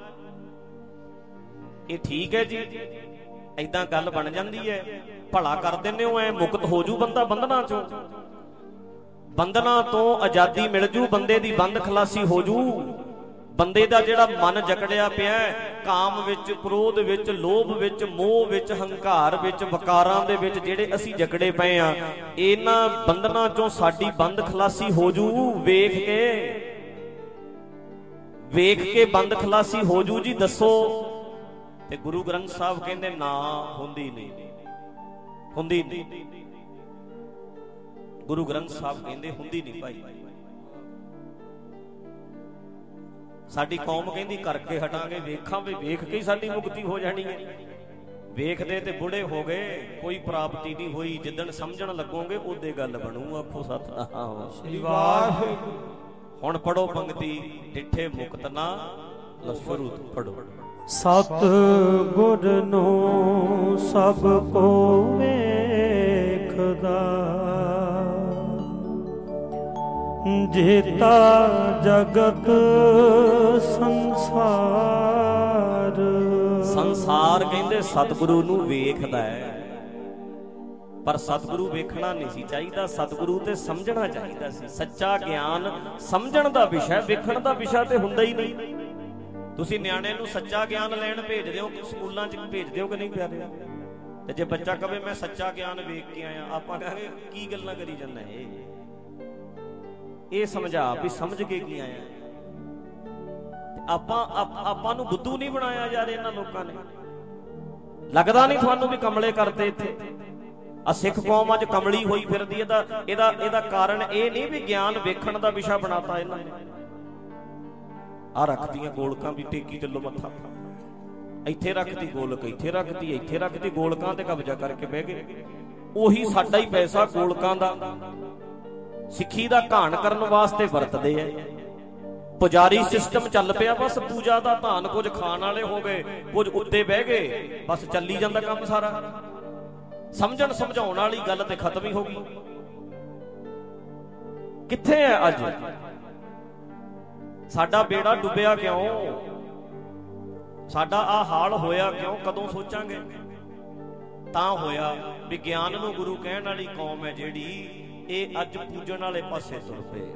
ਇਹ ਠੀਕ ਹੈ ਜੀ? ਏਦਾਂ ਗੱਲ ਬਣ ਜਾਂਦੀ ਹੈ? ਭਲਾ ਕਰ ਦਿੰਦੇ ਹੋ, ਐ ਮੁਕਤ ਹੋ ਜੂ ਬੰਦਾ ਬੰਧਨਾਂ ਚੋਂ, ਬੰਧਨਾਂ ਤੋਂ ਆਜ਼ਾਦੀ ਮਿਲ ਜੂ, ਬੰਦੇ ਦੀ ਬੰਦ ਖਲਾਸੀ ਹੋ ਜੂ। ਬੰਦੇ ਦਾ ਜਿਹੜਾ ਮਨ ਜਕੜਿਆ ਪਿਆ ਕਾਮ ਵਿੱਚ, ਕ੍ਰੋਧ ਵਿੱਚ, ਲੋਭ ਵਿੱਚ, ਮੋਹ ਵਿੱਚ, ਹੰਕਾਰ ਵਿੱਚ, ਵਕਾਰਾਂ ਦੇ ਵਿੱਚ ਜਿਹੜੇ ਅਸੀਂ ਜਕੜੇ ਪਏ ਆ, ਇਹਨਾਂ ਬੰਧਨਾਂ ਚੋਂ ਸਾਡੀ ਬੰਦ ਖਲਾਸੀ ਹੋ ਜੂ। ਵੇਖ ਕੇ, ਵੇਖ ਕੇ ਬੰਦ ਖਲਾਸੀ ਹੋ ਜੂ ਜੀ, ਦੱਸੋ। ਤੇ ਗੁਰੂ ਗ੍ਰੰਥ ਸਾਹਿਬ ਕਹਿੰਦੇ ਨਾ, ਹੁੰਦੀ ਨਹੀਂ, ਹੁੰਦੀ ਨਹੀਂ। ਗੁਰੂ ਗ੍ਰੰਥ ਸਾਹਿਬ ਕਹਿੰਦੇ ਹੁੰਦੀ ਨਹੀਂ ਭਾਈ। ਸਾਡੀ ਕੌਮ ਕਹਿੰਦੀ ਕਰਕੇ ਹਟਾਂਗੇ, ਵੇਖਾਂ ਵੀ ਵੇਖ ਕੇ ਹੀ ਸਾਡੀ ਮੁਕਤੀ ਹੋ ਜਾਣੀ ਹੈ। ਵੇਖਦੇ ਤੇ ਬੁੜੇ ਹੋ ਗਏ, ਕੋਈ ਪ੍ਰਾਪਤੀ ਨਹੀਂ ਹੋਈ। ਜਿੱਦਣ ਸਮਝਣ ਲੱਗੋਗੇ ਉਹਦੇ ਗੱਲ ਬਣੂ। ਆਖੋ ਸਤਨਾਮ ਸ੍ਰੀ ਵਾਹਿਗੁਰੂ। ਹੁਣ ਪੜੋ ਪੰਕਤੀ, ਡਿਠੇ ਮੁਕਤ ਨਾ ਲਸਫਰੂ ਪੜੋ। ਸਤ ਗੁਰ ਨੂੰ ਸਭ ਕੋ ਵੇਖਦਾ, ਜੇਤਾ ਜਗਤ ਸੰਸਾਰ। ਸੰਸਾਰ ਕਹਿੰਦੇ ਸਤਿਗੁਰੂ ਨੂੰ ਵੇਖਦਾ ਹੈ, ਪਰ ਸਤਿਗੁਰੂ ਵੇਖਣਾ ਨਹੀਂ ਸੀ ਚਾਹੀਦਾ, ਸਤਿਗੁਰੂ ਤੇ ਸਮਝਣਾ ਚਾਹੀਦਾ ਸੀ। ਸੱਚਾ ਗਿਆਨ ਸਮਝਣ ਦਾ ਵਿਸ਼ਾ, ਵੇਖਣ ਦਾ ਵਿਸ਼ਾ ਤੇ ਹੁੰਦਾ ਹੀ ਨਹੀਂ। ਤੁਸੀਂ ਨਿਆਣੇ ਨੂੰ ਸੱਚਾ ਗਿਆਨ ਲੈਣ ਭੇਜਦੇ ਹੋ, ਸਕੂਲਾਂ 'ਚ ਭੇਜਦੇ ਹੋ ਕਿ ਨਹੀਂ ਪਿਆਰੇ? ਤੇ ਜੇ ਬੱਚਾ ਕਵੇ ਮੈਂ ਸੱਚਾ ਗਿਆਨ ਵੇਖ ਕੇ ਆਇਆ, ਆਪਾਂ ਕਹਾਂਗੇ ਕੀ ਗੱਲਾਂ ਕਰੀ ਜਾਂਦਾ ਇਹ? ਇਹ ਸਮਝਾ ਵੀ ਸਮਝ ਕੇ ਕੀ ਆਇਆ। ਆਪਾਂ ਆਪਾਂ ਨੂੰ ਬੁੱਧੂ ਨਹੀਂ ਬਣਾਇਆ ਯਾਰ ਇਹਨਾਂ ਲੋਕਾਂ ਨੇ। ਲੱਗਦਾ ਨਹੀਂ ਤੁਹਾਨੂੰ ਵੀ ਕਮਲੇ ਕਰਦੇ ਇੱਥੇ? ਆ ਸਿੱਖ ਕੌਮ ਅੱਜ ਕਮਲੀ ਹੋਈ ਫਿਰਦੀ। ਇਹਦਾ ਇਹਦਾ ਇਹਦਾ ਕਾਰਨ ਇਹ ਨਹੀਂ ਵੀ ਗਿਆਨ ਵੇਖਣ ਦਾ ਵਿਸ਼ਾ ਬਣਾਤਾ ਇਹਨਾਂ ਨੇ। ਆ ਰੱਖਦੀਆਂ ਗੋਲਕਾਂ ਵੀ, ਟੇਕੀ ਚੱਲੋ ਮੱਥਾ, ਇੱਥੇ ਰੱਖਦੀ ਗੋਲਕ, ਇੱਥੇ ਰੱਖਦੀ, ਇੱਥੇ ਰੱਖਦੀ, ਗੋਲਕਾਂ ਤੇ ਕਬਜ਼ਾ ਕਰਕੇ ਬਹਿ ਗਏ। ਉਹੀ ਸਾਡਾ ਹੀ ਪੈਸਾ ਗੋਲਕਾਂ ਦਾ ਸਿੱਖੀ ਦਾ ਘਾਣ ਕਰਨ ਵਾਸਤੇ ਵਰਤਦੇ ਆ। ਪੁਜਾਰੀ ਸਿਸਟਮ ਚੱਲ ਪਿਆ, ਬਸ ਪੂਜਾ ਦਾ ਧਾਨ, ਕੁਝ ਖਾਣ ਵਾਲੇ ਹੋ ਗਏ, ਕੁਝ ਉੱਤੇ ਬਹਿ ਗਏ, ਬਸ ਚੱਲੀ ਜਾਂਦਾ ਕੰਮ ਸਾਰਾ। ਸਮਝਣ ਸਮਝਾਉਣ ਵਾਲੀ ਗੱਲ ਤੇ ਖਤਮ ਹੀ ਹੋ ਗਈ। ਕਿੱਥੇ ਹੈ ਅੱਜ? ਸਾਡਾ ਬੇੜਾ ਡੁੱਬਿਆ ਕਿਉਂ? ਸਾਡਾ ਆ ਹਾਲ ਹੋਇਆ ਕਿਉਂ? ਕਦੋਂ ਸੋਚਾਂਗੇ? ਤਾਂ ਹੋਇਆ ਵੀ ਗਿਆਨ ਨੂੰ ਗੁਰੂ ਕਹਿਣ ਵਾਲੀ ਕੌਮ ਹੈ ਜਿਹੜੀ, ਇਹ ਅੱਜ ਪੂਜਣ ਵਾਲੇ ਪਾਸੇ ਤੁਰ ਪਏ।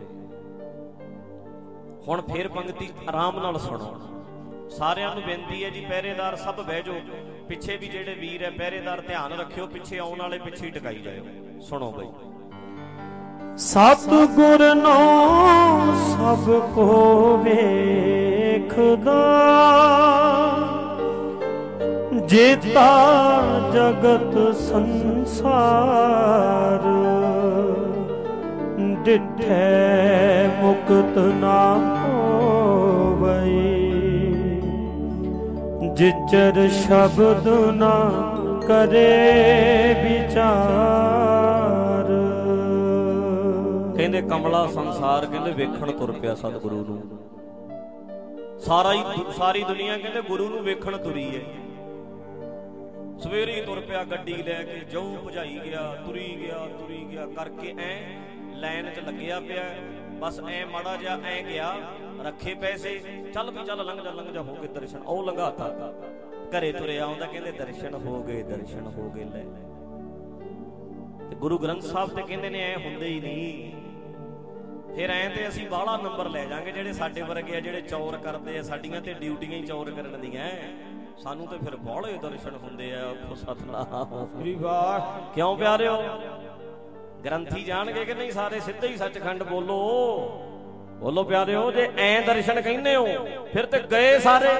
ਹੁਣ ਫੇਰ ਪੰਕਤੀ ਆਰਾਮ ਨਾਲ ਸੁਣੋ। ਸਾਰਿਆਂ ਨੂੰ ਬੇਨਤੀ ਹੈ ਜੀ, ਪਹਿਰੇਦਾਰ ਸਭ ਬਹਿ ਜਾਓ। ਪਿੱਛੇ ਵੀ ਜਿਹੜੇ ਵੀਰ ਹੈ ਪਹਿਰੇਦਾਰ, ਧਿਆਨ ਰੱਖਿਓ, ਪਿੱਛੇ ਆਉਣ ਵਾਲੇ ਪਿੱਛੇ ਹੀ ਟਿਕਾਈ ਜਾਇਓ। ਸੁਣੋ ਬਈ। ਸਤਿਗੁਰ ਨੂੰ ਸਭ ਕੋ ਵੇਖਦਾ, ਜੇਤਾ ਜਗਤ ਸੰਸਾਰ। ਡਿਠੇ ਮੁਕਤ ਨਾ ਹੋਵਈ, ਜਿਚਰ ਸ਼ਬਦ ਨਾ करे विचार। कहंदे कमला संसार कहंदे वेखण तुर पिया सतगुरु नूं। सारा ही सारी दुनिया कहंदे गुरु नूं वेखण तुरी है। सवेरे ही तुर पिया गड्डी लैके जऊ भजाई गया, तुरी गया तुरी गया करके ऐ लाइन च लग्या पिया। बस ऐ माड़ा जिहा ऐ गया, रखे पैसे, चल भी चल लंघ जा लंघ जा, हो गए दर्शन। ओ लंघाता घरे तुरिया आउंदा कहंदे दर्शन हो गए दर्शन हो गए। ले ते गुरु ग्रंथ साहब ते कहंदे ने ऐ हुंदे ही नहीं। फिर ऐ ते असीं बाहला नंबर लै जांगे जिहड़े साडे वर्गे आ, जिहड़े चौर करदे आ, साडीਆਂ ते ड्यूटियां ही चौर करन दीयां। सानू तो फिर बाहले दर्शन हुंदे आ। सतनाम श्री वाह। क्यों प्यारिओ, ग्रंथी जाणगे कि नहीं सारे? सिद्धे ही सचखंड बोलो बोलो प्यारिओ। जे ऐ दर्शन कहने हो फिर ते गए सारे।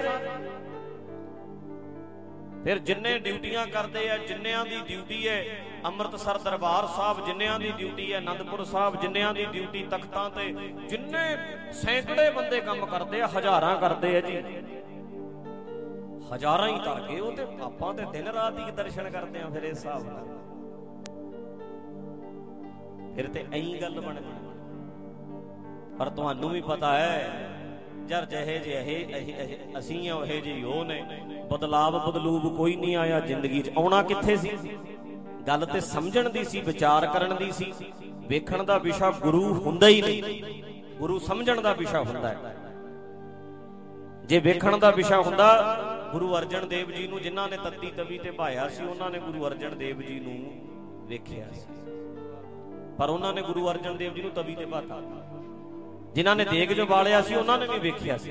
फिर जिन्ने ड्यूटियां करते हैं, जिन्नियां दी ड्यूटी है अमृतसर दरबार साहब, जिन्नियां दी ड्यूटी है आनंदपुर साहब, जिन्नियां दी ड्यूटी तख्तां ते, जिन्ने सैकड़े बंदे काम करते हैं, हजारां करते हैं जी, हजारां ही कर गए। ते आपां ते दिन रात ही दर्शन करते हैं। फिर इस हिसाब नाल फिर ते ऐ गल बन गई। पर तुहानू भी पता है जर जहे जे असीं ओहे जे हो ने, बदलाव बदलूब कोई नहीं आया जिंदगी च। आउणा कित्थे सी? गल ते समझण दी सी, विचार करन दी सी। वेखण दा विशा गुरु हुंदा ही नहीं, गुरु समझण दा विशा हुंदा है। जे वेखण दा विशा हुंदा, गुरु अर्जन देव जी नूं जिन्हां ने तत्ती तवी ते भाया सी, उन्हां ने गुरु अर्जन देव जी नूं वेखिया सी। पर उन्हां ने गुरु अर्जन देव जी नूं तवी ते भाता। जिन्हां ने देग जो बालिया सी उन्हां ने भी वेखिया सी।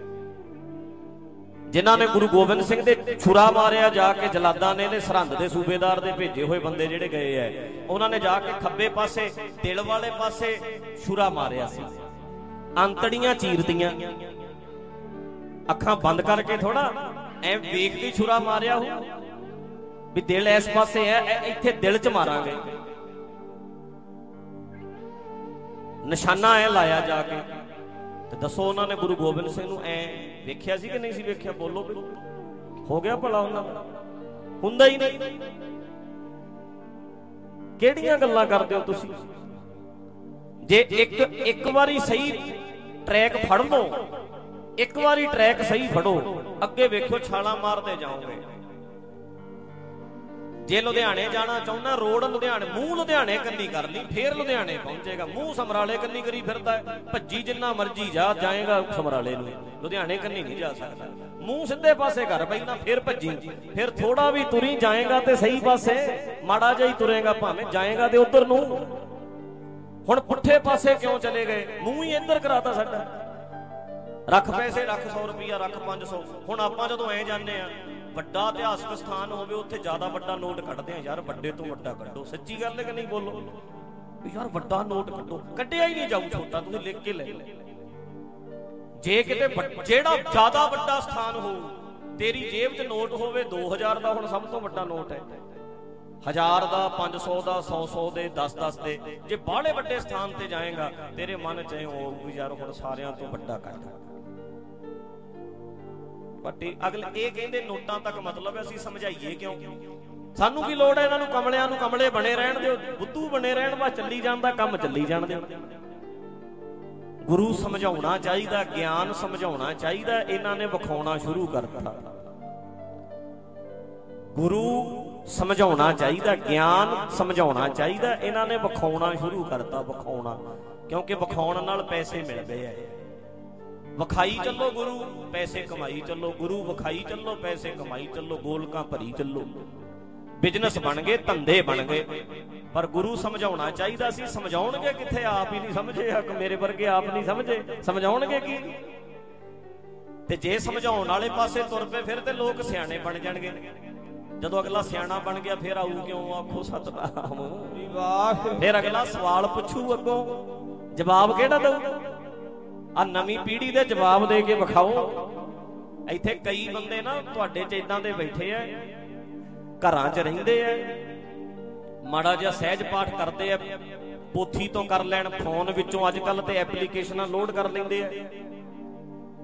जिन्हां ने गुरु गोबिंद सिंह दे छुरा मारिया जाके जलादां ने, ने सरहंद दे सूबेदार दे भेजे होए बंदे जिहड़े गए है, उन्हां ने जाके खब्बे पासे दिल वाले पासे छुरा मारिया सी। अंतड़ियां चीरतियां, अखां बंद करके थोड़ा ऐ वेखदी छुरा मारिया हो भी दिल इस पासे है, इत्थे दिल च मारांगे। निशाना ऐ लाया जाके। ते दसो उन्होंने गुरु गोबिंद सिंह नूं ऐ वेखिया सी कि नहीं सी वेखिया? बोलो भी। हो गया भला उन्हां दा? हुंदा ही नहीं। किहड़ियां गल्लां करदे हो तुसीं? जे एक एक वारी सही ट्रैक फड़ लो, एक वारी ट्रैक सही फड़ो, अगे वेखो छाला मारते जाओगे। जे लुधियाने जाना चाहुंदा, रोड लुधियाने मूंह लुधियाने कन्नी कर ली, फिर लुधियाने पहुंचेगा। मूंह समराले कन्नी करी फिरदा है, भज्जी जिन्ना मर्जी जा, जाएगा समराले नूं, लुधियाने कन्नी नहीं जा सकता। मूंह सीधे पासे कर पैना, फिर भज्जी, फिर थोड़ा भी तुरी जाएगा ते सही पासे, माड़ा जिहा ही तुरेगा भावें, जाएगा ते उधर नूं। हुण पुठे पासे क्यों चले गए? मूंह ही इधर कराता साडा। रख पैसे, रख सौ रुपया, रख पांच सौ। हुण आपां जदों ऐ जाने आ, ਵੱਡਾ ਇਤਿਹਾਸਕ ਸਥਾਨ ਹੋਵੇ, ਉੱਥੇ ਜ਼ਿਆਦਾ ਵੱਡਾ ਨੋਟ ਕੱਢਦੇ ਆ। ਯਾਰ ਵੱਡੇ ਤੋਂ ਵੱਡਾ ਕੱਢੋ, ਸੱਚੀ ਗੱਲ ਹੈ ਕਿ ਨਹੀਂ? ਬੋਲੋ ਯਾਰ ਵੱਡਾ ਨੋਟ ਕੱਢੋ। ਕੱਢਿਆ ਹੀ ਨਹੀਂ ਜਾਊ, ਛੋਟਾ ਤੁਸੀਂ ਲਿਖ ਕੇ ਲੈ ਲਓ। ਜੇ ਕਿਤੇ ਜਿਹੜਾ ਜ਼ਿਆਦਾ ਵੱਡਾ ਸਥਾਨ ਹੋਊ, ਤੇਰੀ ਜੇਬ 'ਚ ਨੋਟ ਹੋਵੇ ਦੋ ਹਜ਼ਾਰ ਦਾ, ਹੁਣ ਸਭ ਤੋਂ ਵੱਡਾ ਨੋਟ ਹੈ ਹਜ਼ਾਰ ਦਾ, ਪੰਜ ਸੌ ਦਾ, ਸੌ ਸੌ ਦੇ, ਦਸ ਦਸ ਦੇ। ਜੇ ਬਾਹਲੇ ਵੱਡੇ ਸਥਾਨ ਤੇ ਜਾਏਗਾ, ਤੇਰੇ ਮਨ 'ਚ ਇਹ ਹੋਊ ਯਾਰ ਹੁਣ ਸਾਰਿਆਂ ਤੋਂ ਵੱਡਾ ਕੱਢ। अगले ये कहते नोटां तक मतलब है, असीं समझाइए क्यों? सानू की लोड़ है इन्हां नूं? कमलियां नूं कमले बने रहण दिओ, बुद्धू बने रहण, बस चली जांदा काम, चली जाण दिओ। गुरु समझाउणा चाहीदा, ज्ञान समझाउणा चाहीदा। इन्हां ने विखाउणा शुरू करता। गुरु समझाउणा चाहीदा, ज्ञान समझाउणा चाहीदा। इन्हां ने विखाउणा शुरू करता। विखाउणा क्योंकि विखाउण नाल पैसे मिलदे आ। विखाई चलो गुरु, पैसे कमाई चलो, गुरु विखाई चलो, पैसे कमाई चलो, गोलकां भरी चलो। बिजनेस बन गए, धंधे बन गए। पर गुरु समझाउणा चाहीदा सी। समझाउणगे किथे? आप ही नहीं समझे। मेरे वर्गे आप नहीं समझे, समझाउणगे की? ते जे समझाउण वाले पासे तुर पे फिर ते लोग सियाणे बन जाणगे। जदों अगला सियाणा बन गया फिर आऊ क्यों? आखो सतनाम। फिर अगला सवाल पुछू, अगों जवाब किहड़ा दऊ? आ नवीं पीढ़ी दे जवाब दे के विखाओ। इत्थे कई बंदे ना तुहाडे च इदां दे बैठे आ, घरां च रहिंदे आ, माड़ा जिहा सहज पाठ करते आ, पोथी तो कर लैण, फोन विचों अजकल ते एप्लीकेशनां लोड कर लैंदे आ,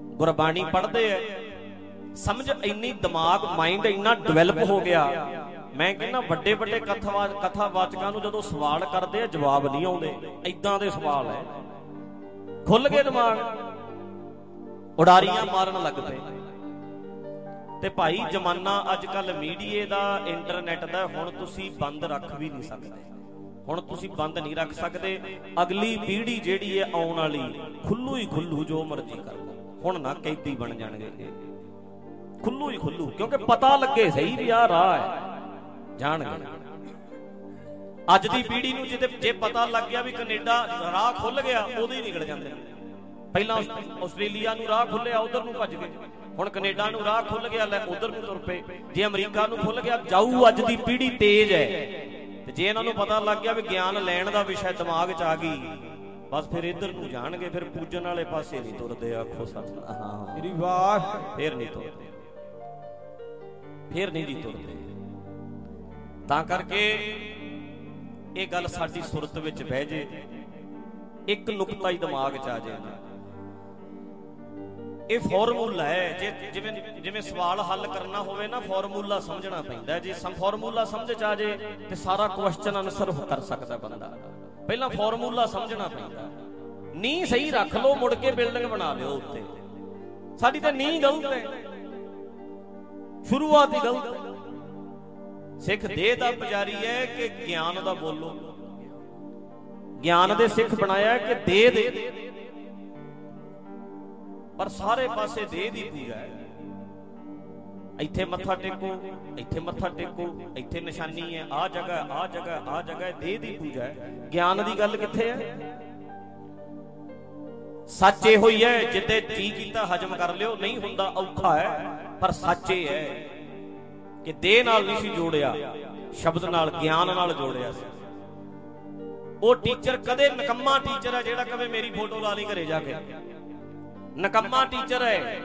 गुरबाणी पढ़दे आ। समझ इन्नी दिमाग माइंड इन्ना डिवेलप हो गया ਮੈਂ ਕਹਿੰਦਾ ਵੱਡੇ ਵੱਡੇ ਕਥਾਵਾ ਕਥਾਵਾਚਕਾਂ ਨੂੰ ਜਦੋਂ ਸਵਾਲ ਕਰਦੇ ਆ ਜਵਾਬ ਨਹੀਂ ਆਉਂਦੇ, ਏਦਾਂ ਦੇ ਸਵਾਲ ਹੈ। ਖੁੱਲ ਗਏ ਦਿਮਾਗ, ਉਡਾਰੀਆਂ ਮਾਰਨ ਲੱਗ ਪਏ। ਤੇ ਭਾਈ ਜ਼ਮਾਨਾ ਅੱਜ ਕੱਲ ਮੀਡੀਏ ਦਾ, ਇੰਟਰਨੈਟ ਦਾ, ਹੁਣ ਤੁਸੀਂ ਬੰਦ ਰੱਖ ਵੀ ਨਹੀਂ ਸਕਦੇ। ਹੁਣ ਤੁਸੀਂ ਬੰਦ ਨਹੀਂ ਰੱਖ ਸਕਦੇ। ਅਗਲੀ ਪੀੜ੍ਹੀ ਜਿਹੜੀ ਹੈ ਆਉਣ ਵਾਲੀ, ਖੁੱਲੂ ਹੀ ਖੁੱਲੂ ਜੋ ਮਰਜ਼ੀ ਕਰ ਲਓ। ਹੁਣ ਨਾ ਕੈਦੀ ਬਣ ਜਾਣਗੇ, ਖੁੱਲੂ ਹੀ ਖੁੱਲੂ, ਕਿਉਂਕਿ ਪਤਾ ਲੱਗੇ ਸਹੀ ਵੀ ਆਹ ਰਾਹ ਹੈ, ਜਾਣਗੇ। ਅੱਜ ਦੀ ਪੀੜ੍ਹੀ ਨੂੰ ਜਿਹਦੇ ਜੇ ਪਤਾ ਲੱਗ ਗਿਆ ਵੀ ਕੈਨੇਡਾ ਰਾਹ ਖੁੱਲ ਗਿਆ, ਉਦੋਂ ਹੀ ਨਿਕਲ ਜਾਂਦੇ। ਪਹਿਲਾਂ ਆਸਟ੍ਰੇਲੀਆ ਨੂੰ ਰਾਹ ਖੁੱਲਿਆ, ਉਧਰ ਨੂੰ ਭੱਜ ਗਏ। ਹੁਣ ਕੈਨੇਡਾ ਨੂੰ ਰਾਹ ਖੁੱਲ ਗਿਆ, ਲੈ ਉਧਰ ਨੂੰ ਤੁਰ ਪਏ। ਜੇ ਅਮਰੀਕਾ ਨੂੰ ਖੁੱਲ ਗਿਆ, ਜਾਊ। ਅੱਜ ਦੀ ਪੀੜ੍ਹੀ ਤੇਜ਼ ਹੈ, ਤੇ ਜੇ ਇਹਨਾਂ ਨੂੰ ਪਤਾ ਲੱਗ ਗਿਆ ਵੀ ਗਿਆਨ ਲੈਣ ਦਾ ਵਿਸ਼ਾ ਦਿਮਾਗ 'ਚ ਆ ਗਈ, ਬਸ ਫਿਰ ਇੱਧਰ ਨੂੰ ਜਾਣਗੇ। ਫਿਰ ਪੂਜਣ ਵਾਲੇ ਪਾਸੇ ਨਹੀਂ ਤੁਰਦੇ। ਆਖੋ ਸਤਿ ਹਾਂ ਮੇਰੀ ਵਾਹ, ਫਿਰ ਨਹੀਂ ਤੁਰਦੇ, ਫਿਰ ਨਹੀਂ ਜੀ ਤੁਰਦੇ। ਤਾਂ ਕਰਕੇ ਇਹ ਗੱਲ ਸਾਡੀ ਸੁਰਤ ਵਿੱਚ ਬਹਿ ਜੇ, ਇੱਕ ਨੁਕਤਾ ਹੀ ਦਿਮਾਗ 'ਚ ਆ ਜਾਏ। ਇਹ ਫਾਰਮੂਲਾ ਹੈ। ਜੇ ਜਿਵੇਂ ਜਿਵੇਂ ਸਵਾਲ ਹੱਲ ਕਰਨਾ ਹੋਵੇ ਨਾ, ਫਾਰਮੂਲਾ ਸਮਝਣਾ ਪੈਂਦਾ। ਜੇ ਫਾਰਮੂਲਾ ਸਮਝ 'ਚ ਆ ਜੇ ਤੇ ਸਾਰਾ ਕੁਐਸਚਨ ਆਨਸਰ ਕਰ ਸਕਦਾ ਬੰਦਾ। ਪਹਿਲਾਂ ਫਾਰਮੂਲਾ ਸਮਝਣਾ ਪੈਂਦਾ। ਨੀਂਹ ਸਹੀ ਰੱਖ ਲਓ, ਮੁੜ ਕੇ ਬਿਲਡਿੰਗ ਬਣਾ ਲਿਓ ਉੱਤੇ। ਸਾਡੀ ਤਾਂ ਨੀਂਹ ਗਲਤ ਹੈ, ਸ਼ੁਰੂਆਤ ਹੀ ਗਲਤ ਹੈ। ਸਿੱਖ ਦੇਹ ਦਾ ਪੁਜਾਰੀ ਹੈ ਕਿ ਗਿਆਨ ਦਾ ਬੋਲੋ। ਗਿਆਨ ਦੇ ਸਿੱਖ ਬਣਾਇਆ ਕਿ ਦੇਹ ਦੇ, ਪਰ ਸਾਰੇ ਪਾਸੇ ਦੇਹ ਦੀ ਪੂਜਾ ਹੈ। ਇੱਥੇ ਮੱਥਾ ਟੇਕੋ, ਇੱਥੇ ਮੱਥਾ ਟੇਕੋ, ਇੱਥੇ ਨਿਸ਼ਾਨੀ ਹੈ, ਆਹ ਜਗ੍ਹਾ, ਆਹ ਜਗ੍ਹਾ, ਆਹ ਜਗ੍ਹਾ, ਦੇਹ ਦੀ ਪੂਜਾ ਹੈ। ਗਿਆਨ ਦੀ ਗੱਲ ਕਿੱਥੇ ਹੈ? ਸੱਚ ਇਹੋ ਹੀ ਹੈ, ਜਿੱਤੇ ਜੀ ਕੀਤਾ ਹਜਮ ਕਰ ਲਿਓ, ਨਹੀਂ ਹੁੰਦਾ ਔਖਾ ਹੈ। ਪਰ ਸੱਚ ਇਹ ਹੈ ਕਿ ਦੇਹ ਨਾਲ ਨਹੀਂ ਸੀ ਜੋੜਿਆ, ਸ਼ਬਦ ਨਾਲ, ਗਿਆਨ ਨਾਲ ਜੋੜਿਆ ਸੀ। ਉਹ ਟੀਚਰ ਕਦੇ ਨਕੰਮਾ ਟੀਚਰ ਹੈ ਜਿਹੜਾ ਕਵੇ ਮੇਰੀ ਫੋਟੋ ਲਾ ਲਈ ਘਰੇ ਜਾ ਕੇ। ਨਕੰਮਾ ਟੀਚਰ ਹੈ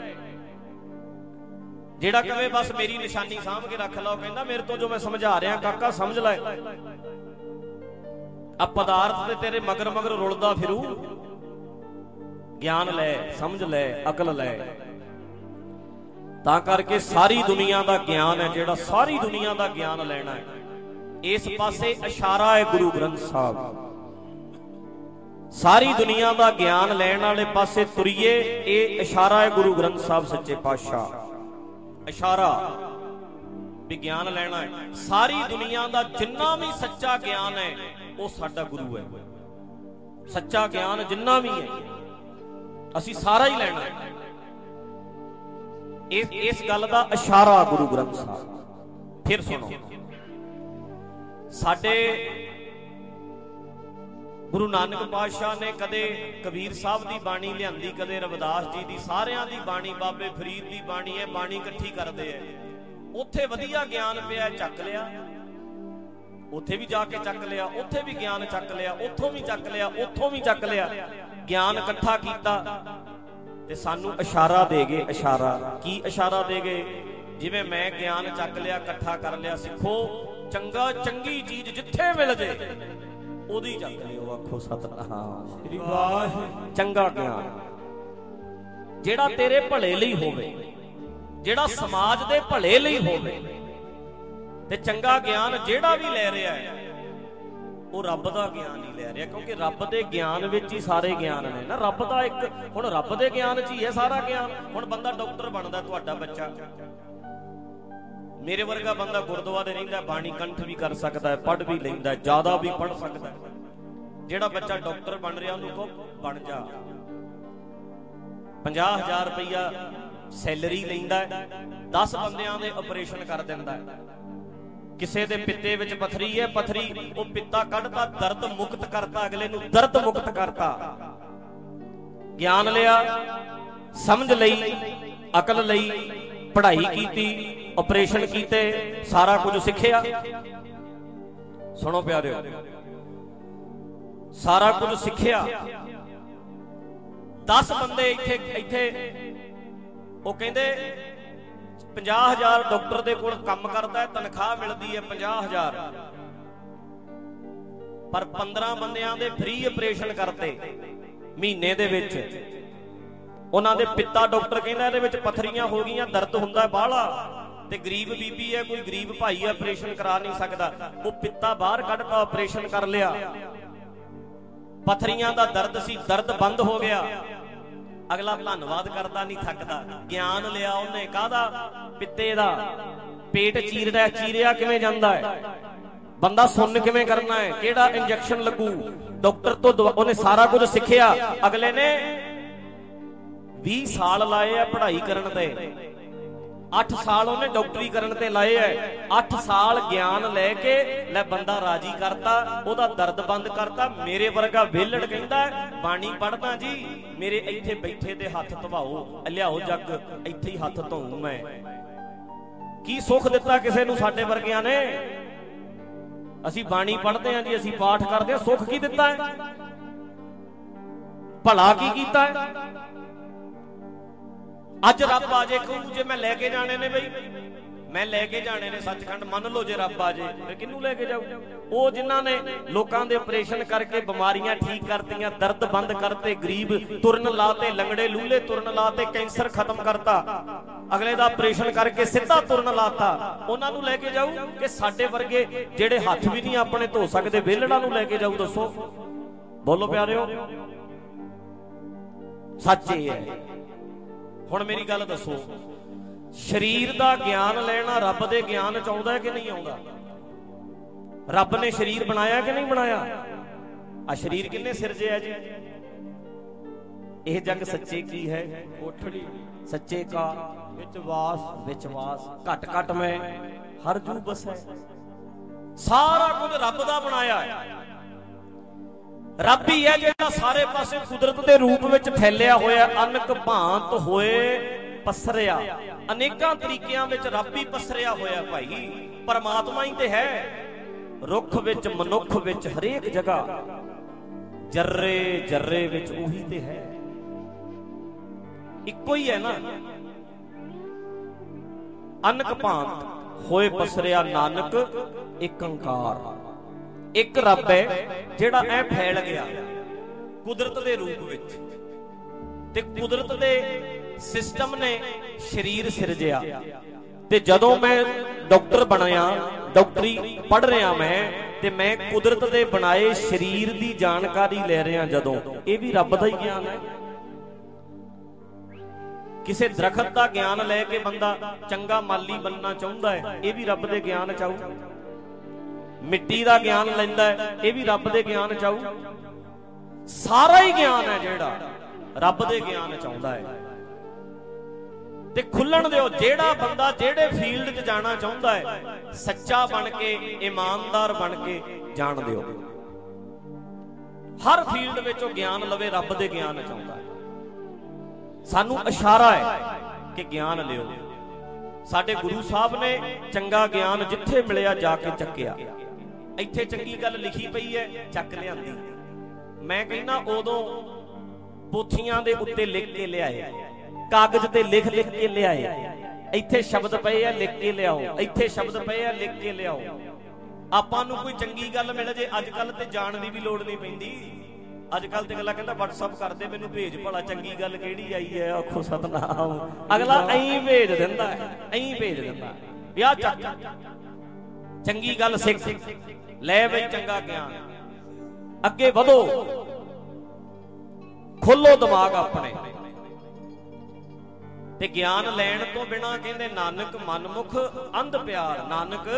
ਜਿਹੜਾ ਕਵੇ ਬਸ ਮੇਰੀ ਨਿਸ਼ਾਨੀ ਸਾਂਭ ਕੇ ਰੱਖ ਲਓ। ਕਹਿੰਦਾ ਮੇਰੇ ਤੋਂ ਜੋ ਮੈਂ ਸਮਝਾ ਰਿਹਾ ਕਾਕਾ ਸਮਝ ਲੈ। ਆ ਪਦਾਰਥ ਤੇ ਤੇਰੇ ਮਗਰ ਮਗਰ ਰੁਲਦਾ ਫਿਰੂ। ਗਿਆਨ ਲੈ, ਸਮਝ ਲੈ, ਅਕਲ ਲੈ। ਤਾਂ ਕਰਕੇ ਸਾਰੀ ਦੁਨੀਆ ਦਾ ਗਿਆਨ ਹੈ ਜਿਹੜਾ, ਸਾਰੀ ਦੁਨੀਆ ਦਾ ਗਿਆਨ ਲੈਣਾ ਹੈ, ਇਸ ਪਾਸੇ ਇਸ਼ਾਰਾ ਹੈ ਗੁਰੂ ਗ੍ਰੰਥ ਸਾਹਿਬ। ਸਾਰੀ ਦੁਨੀਆ ਦਾ ਗਿਆਨ ਲੈਣ ਵਾਲੇ ਪਾਸੇ ਤੁਰੀਏ, ਇਹ ਇਸ਼ਾਰਾ ਹੈ ਗੁਰੂ ਗ੍ਰੰਥ ਸਾਹਿਬ ਸੱਚੇ ਪਾਤਸ਼ਾਹ। ਇਸ਼ਾਰਾ ਵੀ ਗਿਆਨ ਲੈਣਾ ਹੈ। ਸਾਰੀ ਦੁਨੀਆ ਦਾ ਜਿੰਨਾ ਵੀ ਸੱਚਾ ਗਿਆਨ ਹੈ ਉਹ ਸਾਡਾ ਗੁਰੂ ਹੈ। ਸੱਚਾ ਗਿਆਨ ਜਿੰਨਾ ਵੀ ਹੈ ਅਸੀਂ ਸਾਰਾ ਹੀ ਲੈਣਾ ਹੈ। ਇਸ ਇਸ ਗੱਲ ਦਾ ਇਸ਼ਾਰਾ ਗੁਰੂ ਗ੍ਰੰਥ ਸਾਹਿਬ। ਫਿਰ ਸੁਣੋ, ਸਾਡੇ ਗੁਰੂ ਨਾਨਕ ਪਾਤਸ਼ਾਹ ਨੇ ਕਦੇ ਕਬੀਰ ਸਾਹਿਬ ਦੀ ਬਾਣੀ ਲਿਆਂਦੀ, ਕਦੇ ਰਵਿਦਾਸ ਜੀ ਦੀ, ਸਾਰਿਆਂ ਦੀ ਬਾਣੀ, ਬਾਬੇ ਫਰੀਦ ਦੀ ਬਾਣੀ ਹੈ, ਬਾਣੀ ਇਕੱਠੀ ਕਰਦੇ ਹੈ। ਉੱਥੇ ਵਧੀਆ ਗਿਆਨ ਪਿਆ, ਚੱਕ ਲਿਆ। ਉੱਥੇ ਵੀ ਜਾ ਕੇ ਚੱਕ ਲਿਆ, ਉੱਥੇ ਵੀ ਗਿਆਨ ਚੱਕ ਲਿਆ, ਉੱਥੋਂ ਵੀ ਚੱਕ ਲਿਆ, ਉੱਥੋਂ ਵੀ ਚੱਕ ਲਿਆ। ਗਿਆਨ ਇਕੱਠਾ ਕੀਤਾ ਤੇ ਸਾਨੂੰ ਇਸ਼ਾਰਾ ਦੇ ਗਏ। ਇਸ਼ਾਰਾ ਕੀ ਇਸ਼ਾਰਾ ਦੇ ਗਏ? ਜਿਵੇਂ ਮੈਂ ਗਿਆਨ ਚੱਕ ਲਿਆ, ਇਕੱਠਾ ਕਰ ਲਿਆ। ਸਿੱਖੋ, ਚੰਗਾ ਚੰਗੀ ਚੀਜ਼ ਜਿੱਥੇ ਮਿਲ ਜੇ ਉਹਦੀ ਚੱਕ ਲਿਓ। ਆਖੋ ਸਤਿਨਾਮ ਸ੍ਰੀ ਵਾਹਿਗੁਰੂ। ਚੰਗਾ ਗਿਆਨ ਜਿਹੜਾ ਤੇਰੇ ਭਲੇ ਲਈ ਹੋਵੇ, ਜਿਹੜਾ ਸਮਾਜ ਦੇ ਭਲੇ ਲਈ ਹੋਵੇ। ਤੇ ਚੰਗਾ ਗਿਆਨ ਜਿਹੜਾ ਵੀ ਲੈ ਰਿਹਾ ਹੈ ਉਹ ਰੱਬ ਦਾ ਗਿਆਨ ਹੀ ਲੈ ਰਿਹਾ, ਕਿਉਂਕਿ ਰੱਬ ਦੇ ਗਿਆਨ ਵਿੱਚ ਹੀ ਸਾਰੇ ਗਿਆਨ ਨੇ ਨਾ। ਰੱਬ ਦਾ ਇੱਕ, ਹੁਣ ਰੱਬ ਦੇ ਗਿਆਨ 'ਚ ਹੀ ਹੈ ਸਾਰਾ ਗਿਆਨ। ਹੁਣ ਬੰਦਾ ਡਾਕਟਰ ਬਣਦਾ, ਤੁਹਾਡਾ ਬੱਚਾ, ਮੇਰੇ ਵਰਗਾ ਬੰਦਾ ਗੁਰਦੁਆਰੇ ਰਹਿੰਦਾ, ਬਾਣੀ ਕੰਠ ਵੀ ਕਰ ਸਕਦਾ ਹੈ, ਪੜ੍ਹ ਵੀ ਲੈਂਦਾ, ਜ਼ਿਆਦਾ ਵੀ ਪੜ੍ਹ ਸਕਦਾ। ਜਿਹੜਾ ਬੱਚਾ ਡਾਕਟਰ ਬਣ ਰਿਹਾ ਉਹਨੂੰ ਕਹੋ ਬਣ ਜਾ। ਪੰਜਾਹ ਹਜ਼ਾਰ ਰੁਪਈਆ ਸੈਲਰੀ ਲੈਂਦਾ, ਦਸ ਬੰਦਿਆਂ ਦੇ ਆਪਰੇਸ਼ਨ ਕਰ ਦਿੰਦਾ। ਕਿਸੇ ਦੇ ਪਿੱਤੇ ਵਿੱਚ ਪੱਥਰੀ ਹੈ, ਪੱਥਰੀ ਉਹ ਪਿੱਤਾ ਕੱਢਤਾ, ਦਰਦ ਮੁਕਤ ਕਰਤਾ, ਅਗਲੇ ਨੂੰ ਦਰਦ ਮੁਕਤ ਕਰਤਾ। ਗਿਆਨ ਲਿਆ, ਸਮਝ ਲਈ, ਅਕਲ ਲਈ, ਪੜ੍ਹਾਈ ਕੀਤੀ, ਆਪਰੇਸ਼ਨ ਕੀਤੇ, ਸਾਰਾ ਕੁਝ ਸਿੱਖਿਆ। ਸੁਣੋ ਪਿਆਰਿਓ, ਸਾਰਾ ਕੁਝ ਸਿੱਖਿਆ। ਦਸ ਬੰਦੇ ਇੱਥੇ ਇੱਥੇ ਉਹ ਕਹਿੰਦੇ ਪੰਜਾਹ ਹਜ਼ਾਰ ਡਾਕਟਰ ਦੇ ਕੋਲ ਕੰਮ ਕਰਦਾ ਹੈ, ਤਨਖਾਹ ਮਿਲਦੀ ਹੈ ਪੰਜਾਹ ਹਜ਼ਾਰ, ਪਰ ਪੰਦਰਾਂ ਬੰਦਿਆਂ ਦੇ ਫ੍ਰੀ ਆਪਰੇਸ਼ਨ ਕਰਤੇ ਮਹੀਨੇ ਦੇ ਵਿੱਚ। ਉਹਨਾਂ ਦੇ ਪਿੱਤਾ ਡਾਕਟਰ ਕਹਿੰਦਾ ਇਹਦੇ ਵਿੱਚ ਪੱਥਰੀਆਂ ਹੋ ਗਈਆਂ, ਦਰਦ ਹੁੰਦਾ ਬਾਹਲਾ, ਤੇ ਗਰੀਬ ਬੀਬੀ ਹੈ, ਕੋਈ ਗਰੀਬ ਭਾਈ ਹੈ, ਆਪਰੇਸ਼ਨ ਕਰਾ ਨਹੀਂ ਸਕਦਾ, ਉਹ ਪਿੱਤਾ ਬਾਹਰ ਕੱਢਤਾ, ਆਪਰੇਸ਼ਨ ਕਰ ਲਿਆ, ਪੱਥਰੀਆਂ ਦਾ ਦਰਦ ਸੀ, ਦਰਦ ਬੰਦ ਹੋ ਗਿਆ। ਅਗਲਾ ਧੰਨਵਾਦ ਕਰਦਾ ਨਹੀਂ ਥੱਕਦਾ। ਗਿਆਨ ਲਿਆ ਉਹਨੇ ਕਾਹਦਾ? ਪਿੱਤੇ ਦਾ। ਪੇਟ ਚੀਰਦਾ, ਚੀਰਿਆ ਕਿਵੇਂ ਜਾਂਦਾ ਹੈ, ਬੰਦਾ ਸੁੰਨ ਕਿਵੇਂ ਕਰਨਾ ਹੈ, ਕਿਹੜਾ ਇੰਜੈਕਸ਼ਨ ਲੱਗੂ, ਡਾਕਟਰ ਤੋਂ ਉਹਨੇ ਸਾਰਾ ਕੁਝ ਸਿੱਖਿਆ। ਅਗਲੇ ਨੇ ਵੀਹ ਸਾਲ ਲਾਏ ਆ ਪੜ੍ਹਾਈ ਕਰਨ ਤੇ, ਅੱਠ ਸਾਲ ਉਹਨੇ ਡਾਕਟਰੀ ਕਰਨ ਤੇ ਲਾਏ ਐ। ਅੱਠ ਸਾਲ ਗਿਆਨ ਲੈ ਕੇ ਲੈ ਬੰਦਾ ਰਾਜੀ ਕਰਤਾ, ਉਹਦਾ ਦਰਦ ਬੰਦ ਕਰਤਾ। ਮੇਰੇ ਵਰਗਾ ਵਿਹਲੜ ਕਹਿੰਦਾ ਬਾਣੀ ਪੜ੍ਹਦਾ ਜੀ, ਮੇਰੇ ਇੱਥੇ ਬੈਠੇ ਦੇ ਹੱਥ ਧਵਾਓ, ਲਿਆਓ ਜੱਗ, ਇੱਥੇ ਹੀ ਹੱਥ ਧੋਊਂ ਮੈਂ। ਕੀ ਸੁੱਖ ਦਿੱਤਾ ਕਿਸੇ ਨੂੰ ਸਾਡੇ ਵਰਗਿਆਂ ਨੇ? ਅਸੀਂ ਬਾਣੀ ਪੜ੍ਹਦੇ ਹਾਂ ਜੀ, ਅਸੀਂ ਪਾਠ ਕਰਦੇ ਹਾਂ, ਸੁੱਖ ਕੀ ਦਿੱਤਾ ਹੈ? ਭਲਾ ਕੀ ਕੀਤਾ ਹੈ? ਅੱਜ ਰੱਬ ਆ ਜੇ ਕਹੂੰ ਜੇ ਮੈਂ ਲੈ ਕੇ ਜਾਣੇ ਨੇ, ਬਈ ਮੈਂ ਲੈ ਕੇ ਜਾਣੇ ਨੇ ਸੱਚਖੰਡ, ਮੰਨ ਲਓ ਜੇ ਰੱਬ ਆ ਜੇ ਫਿਰ ਕਿਹਨੂੰ ਲੈ ਕੇ ਜਾਊ? ਉਹ ਜਿਨ੍ਹਾਂ ਨੇ ਲੋਕਾਂ ਦੇ ਆਪਰੇਸ਼ਨ ਕਰਕੇ ਬਿਮਾਰੀਆਂ ਠੀਕ ਕਰਤੀਆਂ, ਦਰਦ ਬੰਦ ਕਰਤੇ, ਗਰੀਬ ਤੁਰਨ ਲਾਤੇ, ਲੰਗੜੇ ਲੂਲੇ ਤੁਰਨ ਲਾਤੇ, ਕੈਂਸਰ ਖਤਮ ਕਰਤਾ, ਅਗਲੇ ਦਾ ਆਪਰੇਸ਼ਨ ਕਰਕੇ ਸਿੱਧਾ ਤੁਰਨ ਲਾਤਾ, ਉਹਨਾਂ ਨੂੰ ਲੈ ਕੇ ਜਾਊ ਕਿ ਸਾਡੇ ਵਰਗੇ ਜਿਹੜੇ ਹੱਥ ਵੀ ਨਹੀਂ ਆਪਣੇ ਧੋ ਸਕਦੇ ਵਿਹਲੜਾਂ ਨੂੰ ਲੈ ਕੇ ਜਾਊ? ਦੱਸੋ, ਬੋਲੋ ਪਿਆਰਿਓ, ਸੱਚ ਇਹ ਹੈ। ਹੁਣ ਮੇਰੀ ਗੱਲ ਦੱਸੋ, ਸਰੀਰ ਦਾ ਗਿਆਨ ਲੈਣਾ ਰੱਬ ਦੇ ਗਿਆਨ ਚ ਆਉਂਦਾ ਕਿ ਨਹੀਂ ਆਉਂਦਾ? ਰੱਬ ਨੇ ਸਰੀਰ ਬਣਾਇਆ ਕਿ ਨਹੀਂ ਬਣਾਇਆ? ਆ ਸਰੀਰ ਕਿੰਨੇ ਸਿਰਜਿਆ ਜੀ? ਇਹ ਜਗ ਸੱਚੇ ਕੀ ਹੈ? ਕੋਠੜੀ ਸੱਚੇ ਕਾ ਵਿੱਚ ਵਾਸ, ਵਿੱਚ ਵਾਸ ਘਟ ਘਟ ਮੈਂ ਹਰ ਜੂ ਬਸੈ। ਸਾਰਾ ਕੁਝ ਰੱਬ ਦਾ ਬਣਾਇਆ ਹੈ। ਰੱਬ ਹੀ ਹੈ ਜਿਹੜਾ ਸਾਰੇ ਪਾਸੇ ਕੁਦਰਤ ਦੇ ਰੂਪ ਵਿੱਚ ਫੈਲਿਆ ਹੋਇਆ, ਅਨਕ ਭਾਂਤ ਹੋਏ ਪਸਰਿਆ। ਅਨੇਕਾਂ ਤਰੀਕਿਆਂ ਵਿੱਚ ਰੱਬ ਹੀ ਪਸਰਿਆ ਹੋਇਆ ਭਾਈ, ਪਰਮਾਤਮਾ ਹੀ ਤੇ ਹੈ। ਰੁੱਖ ਵਿੱਚ, ਮਨੁੱਖ ਵਿੱਚ, ਹਰੇਕ ਜਗ੍ਹਾ, ਜਰਰੇ ਜਰਰੇ ਵਿੱਚ ਉਹੀ ਤੇ ਹੈ, ਇੱਕੋ ਹੀ ਹੈ ਨਾ। ਅਨਕ ਭਾਂਤ ਹੋਏ ਪਸਰਿਆ ਨਾਨਕ ਏਕ ਓੰਕਾਰ। ਇੱਕ ਰੱਬ ਹੈ ਜਿਹੜਾ ਐ ਫੈਲ ਗਿਆ ਕੁਦਰਤ ਦੇ ਰੂਪ ਵਿੱਚ, ਤੇ ਕੁਦਰਤ ਦੇ ਸਿਸਟਮ ਨੇ ਸਰੀਰ ਸਿਰਜਿਆ। ਤੇ ਜਦੋਂ ਮੈਂ ਡਾਕਟਰ ਬਣਿਆ, ਡਾਕਟਰੀ ਪੜ੍ਹ ਰਿਹਾ ਮੈਂ, ਤੇ ਮੈਂ ਕੁਦਰਤ ਦੇ ਬਣਾਏ ਸਰੀਰ ਦੀ ਜਾਣਕਾਰੀ ਲੈ ਰਿਹਾ ਜਦੋਂ, ਇਹ ਵੀ ਰੱਬ ਦਾ ਹੀ ਗਿਆਨ ਹੈ। ਕਿਸੇ ਦਰਖਤ ਦਾ ਗਿਆਨ ਲੈ ਕੇ ਬੰਦਾ ਚੰਗਾ ਮਾਲੀ ਬਣਨਾ ਚਾਹੁੰਦਾ ਹੈ, ਇਹ ਵੀ ਰੱਬ ਦੇ ਗਿਆਨ ਚ ਆਊ। ਮਿੱਟੀ ਦਾ ਗਿਆਨ ਲੈਂਦਾ ਹੈ, ਇਹ ਵੀ ਰੱਬ ਦੇ ਗਿਆਨ ਚ ਆਊ। ਸਾਰਾ ਹੀ ਗਿਆਨ ਹੈ ਜਿਹੜਾ ਰੱਬ ਦੇ ਗਿਆਨ ਚ ਆਉਂਦਾ ਹੈ। ਤੇ ਖੁੱਲਣ ਦਿਓ, ਜਿਹੜਾ ਬੰਦਾ ਜਿਹੜੇ ਫੀਲਡ 'ਚ ਜਾਣਾ ਚਾਹੁੰਦਾ ਹੈ, ਸੱਚਾ ਬਣ ਕੇ, ਇਮਾਨਦਾਰ ਬਣ ਕੇ ਜਾਣ ਦਿਓ। ਹਰ ਫੀਲਡ ਵਿੱਚ ਉਹ ਗਿਆਨ ਲਵੇ, ਰੱਬ ਦੇ ਗਿਆਨ ਚ ਆਉਂਦਾ ਹੈ। ਸਾਨੂੰ ਇਸ਼ਾਰਾ ਹੈ ਕਿ ਗਿਆਨ ਲਿਓ। ਸਾਡੇ ਗੁਰੂ ਸਾਹਿਬ ਨੇ ਚੰਗਾ ਗਿਆਨ ਜਿੱਥੇ ਮਿਲਿਆ ਜਾ ਕੇ ਚੱਕਿਆ। ਇੱਥੇ ਚੰਗੀ ਗੱਲ ਲਿਖੀ ਪਈ ਹੈ, ਚੱਕ ਲਿਆਂਦੀ। ਮੈਂ ਕਹਿੰਦਾ ਉਦੋਂ ਪੋਥੀਆਂ ਦੇ ਉੱਤੇ ਲਿਖ ਕੇ ਲਿਆਏ, ਕਾਗਜ਼ ਤੇ ਲਿਖ ਲਿਖ ਕੇ ਲਿਆਏ। ਇੱਥੇ ਸ਼ਬਦ ਪਏ ਆ, ਲਿਖ ਕੇ ਲਿਆਓ। ਇੱਥੇ ਸ਼ਬਦ ਪਏ ਆ, ਲਿਖ ਕੇ ਲਿਆਓ। ਆਪਾਂ ਨੂੰ ਕੋਈ ਚੰਗੀ ਗੱਲ ਮਿਲ ਜੇ, ਅੱਜ ਕੱਲ ਤੇ ਜਾਣ ਦੀ ਵੀ ਲੋੜ ਨਹੀਂ ਪੈਂਦੀ। ਅੱਜ ਕੱਲ ਤੇ ਅਗਲਾ ਕਹਿੰਦਾ WhatsApp ਕਰਦੇ, ਮੈਨੂੰ ਭੇਜ ਭਲਾ ਚੰਗੀ ਗੱਲ ਕਿਹੜੀ ਆਈ ਹੈ। ਆਖੋ ਸਤਨਾਮ, ਅਗਲਾ ਐਂ ਭੇਜ ਦਿੰਦਾ, ਐਂ ਭੇਜ ਦਿੰਦਾ ਵੀ ਆ ਚੱਕ, ਚੰਗੀ ਗੱਲ ਸਿੱਖ ਲੈ ਬਈ, ਚੰਗਾ ਗਿਆਨ। ਅੱਗੇ ਵਧੋ, ਖੋਲੋ ਦਿਮਾਗ ਆਪਣੇ। ਤੇ ਗਿਆਨ ਲੈਣ ਤੋਂ ਬਿਨਾ ਕਹਿੰਦੇ ਨਾਨਕ ਮਨਮੁਖ ਅੰਧ ਪਿਆਰ। ਨਾਨਕ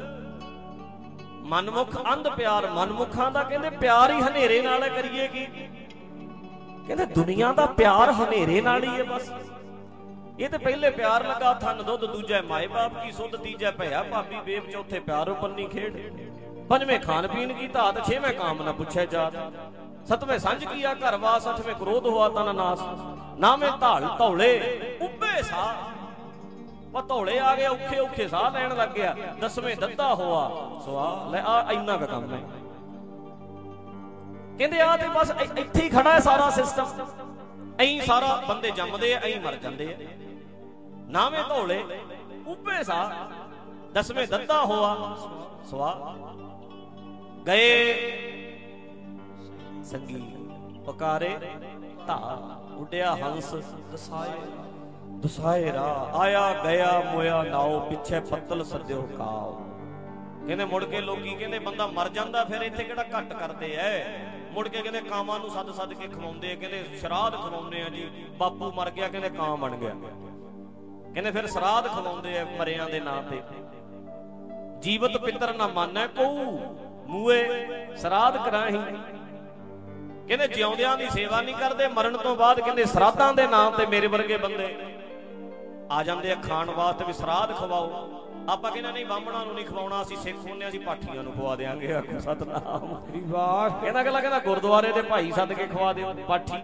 ਮਨਮੁਖ ਅੰਧ ਪਿਆਰ। ਮਨਮੁਖਾਂ ਦਾ ਕਹਿੰਦੇ ਪਿਆਰ ਹੀ ਹਨੇਰੇ ਨਾਲ ਕਰੀਏ ਕੀ? ਕਹਿੰਦੇ ਦੁਨੀਆ ਦਾ ਪਿਆਰ ਹਨੇਰੇ ਨਾਲ ਹੀ ਹੈ ਬਸ। ਇਹ ਤੇ ਪਹਿਲੇ ਪਿਆਰ ਲੱਗਾ ਥਨ ਦੁੱਧ, ਦੂਜਾ ਮਾਏ ਬਾਪ ਕੀ ਸੁੱਧ, ਤੀਜਾ ਭਇਆ ਭਾਬੀ ਬੇਬ, ਚੌਥੇ ਪਿਆਰ ਉਪਰਨੀ ਖੇਡ, ਪੰਜਵੇਂ ਖਾਣ ਪੀਣ ਕੀ ਧਾਤ, ਛੇਵੇਂ ਕਾਮ ਨਾ ਪੁੱਛੇ ਜਾਤ, ਸਤਵੇਂ ਸੰਜ ਕੀਆ ਘਰ ਵਾਸ, ਅੱਠਵੇਂ ਕ੍ਰੋਧ ਹੋਆ ਤਨ ਨਾਸ, ਨਾਵੇਂ ਧਾਲ ਧੌਲੇ ਉੱਭੇ ਸਾਹ। ਧੌਲੇ ਆ ਗਏ, ਔਖੇ ਔਖੇ ਸਾਹ ਲੈਣ ਲੱਗ ਗਿਆ। ਦਸਵੇਂ ਦੱਦਾ ਹੋਆ ਸਵਾਹ। ਲੈ ਆ ਇੰਨਾ ਕੁ ਕੰਮ ਹੈ। ਕਹਿੰਦੇ ਆ ਤੇ ਬਸ ਇੱਥੇ ਹੀ ਖੜਾ ਹੈ ਸਾਰਾ ਸਿਸਟਮ। ਐਂ ਸਾਰਾ ਬੰਦੇ ਜੰਮਦੇ ਆ, ਐਂ ਮਰ ਜਾਂਦੇ ਆ। ਨਾਵੇਂ ਧੌਲੇ ਉੱਭੇ ਸਾਹ, ਦਸਵੇਂ ਦੱਦਾ ਹੋਆ ਸਵਾਹ। ਗਏ ਸੰਗੀ ਪਕਾਰੇ ਧਾ, ਉੱਡਿਆ ਹੰਸ ਦਸਾਏ, ਦਸਾਏ ਰਾਹ ਆਇਆ ਗਿਆ ਮੋਇਆ ਨਾਓ ਪਿੱਛੇ ਪੱਤਲ ਸੱਦਿਓ ਕਾਓ। ਕਹਿੰਦੇ ਮੁੜ ਕੇ ਲੋਕੀ ਕਹਿੰਦੇ ਬੰਦਾ ਮਰ ਜਾਂਦਾ ਫਿਰ ਇੱਥੇ ਕਿਹੜਾ ਘੱਟ ਕਰਦੇ ਐ। ਮੁੜ ਕੇ ਕਹਿੰਦੇ ਕਾਵਾਂ ਨੂੰ ਸੱਦ ਸੱਦ ਕੇ ਖਵਾਉਂਦੇ ਆ, ਕਹਿੰਦੇ ਸ਼ਰਾਧ ਖਵਾਉਂਦੇ ਆ ਜੀ, ਬਾਪੂ ਮਰ ਗਿਆ ਕਹਿੰਦੇ ਕਾਂ ਬਣ ਗਿਆ, ਕਹਿੰਦੇ ਫਿਰ ਸ਼ਰਾਧ ਖਵਾਉਂਦੇ ਆ ਮਰਿਆਂ ਦੇ ਨਾਂ ਤੇ। ਜੀਵਤ ਪਿੱਤਰ ਨਾ ਮਾਨੈ ਕਉ ਮੂਏ ਸ਼ਰਾਧ ਕਰਾਹੀ। ਕਹਿੰਦੇ ਜਿਉਂਦਿਆਂ ਦੀ ਸੇਵਾ ਨਹੀਂ ਕਰਦੇ, ਮਰਨ ਤੋਂ ਬਾਅਦ ਕਹਿੰਦੇ ਸ਼ਰਾਧਾਂ ਦੇ ਨਾਮ ਤੇ ਮੇਰੇ ਵਰਗੇ ਬੰਦੇ ਆ ਜਾਂਦੇ ਆ ਖਾਣ ਵਾਸਤੇ ਵੀ ਸ਼ਰਾਧ ਖਵਾਓ। ਆਪਾਂ ਕਹਿੰਦੇ ਨਹੀਂ ਬਾਹਮਣਾਂ ਨੂੰ ਨਹੀਂ ਖਵਾਉਣਾ, ਅਸੀਂ ਸਿੱਖ ਹੁੰਦੇ, ਅਸੀਂ ਪਾਠੀਆਂ ਨੂੰ ਖਵਾ ਦਿਆਂਗੇ। ਆਖੋ ਸਤਨਾਮ ਵਾਹ। ਕਹਿੰਦਾ ਅਗਲਾ ਕਹਿੰਦਾ ਗੁਰਦੁਆਰੇ ਦੇ ਭਾਈ ਸੱਦ ਕੇ ਖਵਾ ਦਿਓ ਪਾਠੀ।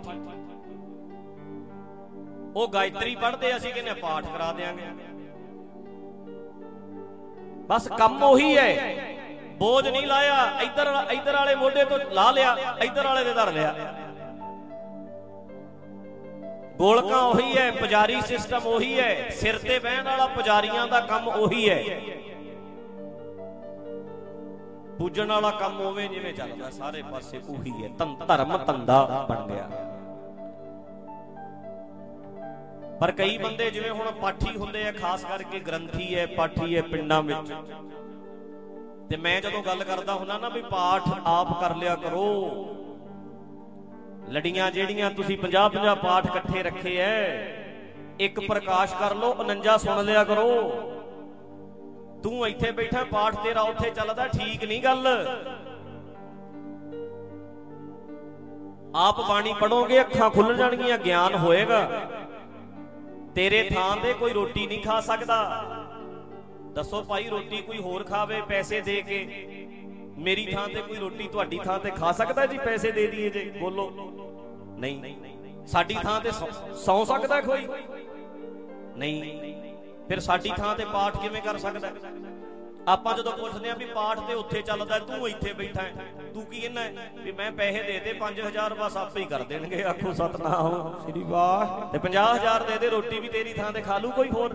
ਉਹ ਗਾਇਤਰੀ ਪੜ੍ਹਦੇ, ਅਸੀਂ ਕਹਿੰਦੇ ਪਾਠ ਕਰਾ ਦਿਆਂਗੇ। ਬਸ ਕੰਮ ਉਹੀ ਹੈ, ਬੋਝ ਨਹੀਂ ਲਾਇਆ। ਇੱਧਰ ਇੱਧਰ ਵਾਲੇ ਮੋਢੇ ਤੋਂ ਲਾ ਲਿਆ, ਇੱਧਰ ਵਾਲੇ ਦੇ ਧਰ ਲਿਆ। ਗੋਲਕਾਂ ਉਹੀ ਹੈ, ਪੁਜਾਰੀ ਸਿਸਟਮ ਉਹੀ ਹੈ, ਸਿਰ ਤੇ ਬਹਿਣ ਵਾਲਾ ਪੁਜਾਰੀਆਂ ਦਾ ਕੰਮ ਉਹੀ ਹੈ। ਪੂਜਣ ਵਾਲਾ ਕੰਮ ਉਵੇਂ ਜਿਵੇਂ ਚੱਲਦਾ ਸਾਰੇ ਪਾਸੇ ਉਹੀ ਹੈ। ਧਰਮ ਧੰਦਾ ਬਣ ਗਿਆ। ਪਰ ਕਈ ਬੰਦੇ ਜਿਵੇਂ ਹੁਣ ਪਾਠੀ ਹੁੰਦੇ ਆ, ਖਾਸ ਕਰਕੇ ਗ੍ਰੰਥੀ ਹੈ, ਪਾਠੀ ਹੈ ਪਿੰਡਾਂ ਵਿੱਚ, ਤੇ ਮੈਂ ਜਦੋਂ ਗੱਲ ਕਰਦਾ ਹੁੰਦਾ ਨਾ ਵੀ ਪਾਠ ਆਪ ਕਰ ਲਿਆ ਕਰੋ। ਲੜੀਆਂ ਜਿਹੜੀਆਂ ਤੁਸੀਂ ਪੰਜਾਹ ਪੰਜਾਹ ਪਾਠ ਇਕੱਠੇ ਰੱਖੇ ਐ, ਇੱਕ ਪ੍ਰਕਾਸ਼ ਕਰ ਲੋ, ਉਨੰਜਾ ਸੁਣ ਲਿਆ ਕਰੋ। ਤੂੰ ਇੱਥੇ ਬੈਠਾ, ਪਾਠ ਤੇਰਾ ਉੱਥੇ ਚੱਲਦਾ, ਠੀਕ ਨਹੀਂ ਗੱਲ। ਆਪ ਬਾਣੀ ਪੜੋਗੇ, ਅੱਖਾਂ ਖੁੱਲ ਜਾਣਗੀਆਂ, ਗਿਆਨ ਹੋਏਗਾ। ਤੇਰੇ ਥਾਂ ਤੇ ਕੋਈ ਰੋਟੀ ਨਹੀਂ ਖਾ ਸਕਦਾ। ਦੱਸੋ ਭਾਈ, ਰੋਟੀ ਕੋਈ ਹੋਰ ਖਾਵੇ ਪੈਸੇ ਦੇ ਕੇ, ਮੇਰੀ ਥਾਂ ਤੇ ਕੋਈ ਰੋਟੀ ਤੁਹਾਡੀ ਥਾਂ ਤੇ ਖਾ ਸਕਦਾ ਜੀ? ਪੈਸੇ ਦੇ ਦਈਏ ਜੇ, ਬੋਲੋ। ਨਹੀਂ। ਸਾਡੀ ਥਾਂ ਤੇ ਸੌ ਸਕਦਾ ਕੋਈ? ਨਹੀਂ। ਫਿਰ ਸਾਡੀ ਥਾਂ ਤੇ ਪਾਠ ਕਿਵੇਂ ਕਰ ਸਕਦਾ? ਆਪਾਂ ਜਦੋਂ ਪੁੱਛਦੇ ਆ ਵੀ ਪਾਠ ਤੇ ਉੱਥੇ ਚੱਲਦਾ, ਤੂੰ ਇੱਥੇ ਬੈਠਾ ਹੈ, ਤੂੰ ਕੀ ਕਹਿੰਦਾ ਵੀ ਮੈਂ ਪੈਸੇ ਦੇ ਦੇ ਪੰਜ ਹਜ਼ਾਰ, ਬਸ ਆਪੇ ਹੀ ਕਰ ਦੇਣਗੇ। ਆਖੋ ਸਤਨਾਮ ਸ੍ਰੀ ਵਾਹਿਗੁਰੂ। ਤੇ ਪੰਜਾਹ ਹਜ਼ਾਰ ਦੇ ਦੇ, ਰੋਟੀ ਵੀ ਤੇਰੀ ਥਾਂ ਤੇ ਖਾ ਲੂ ਕੋਈ ਹੋਰ।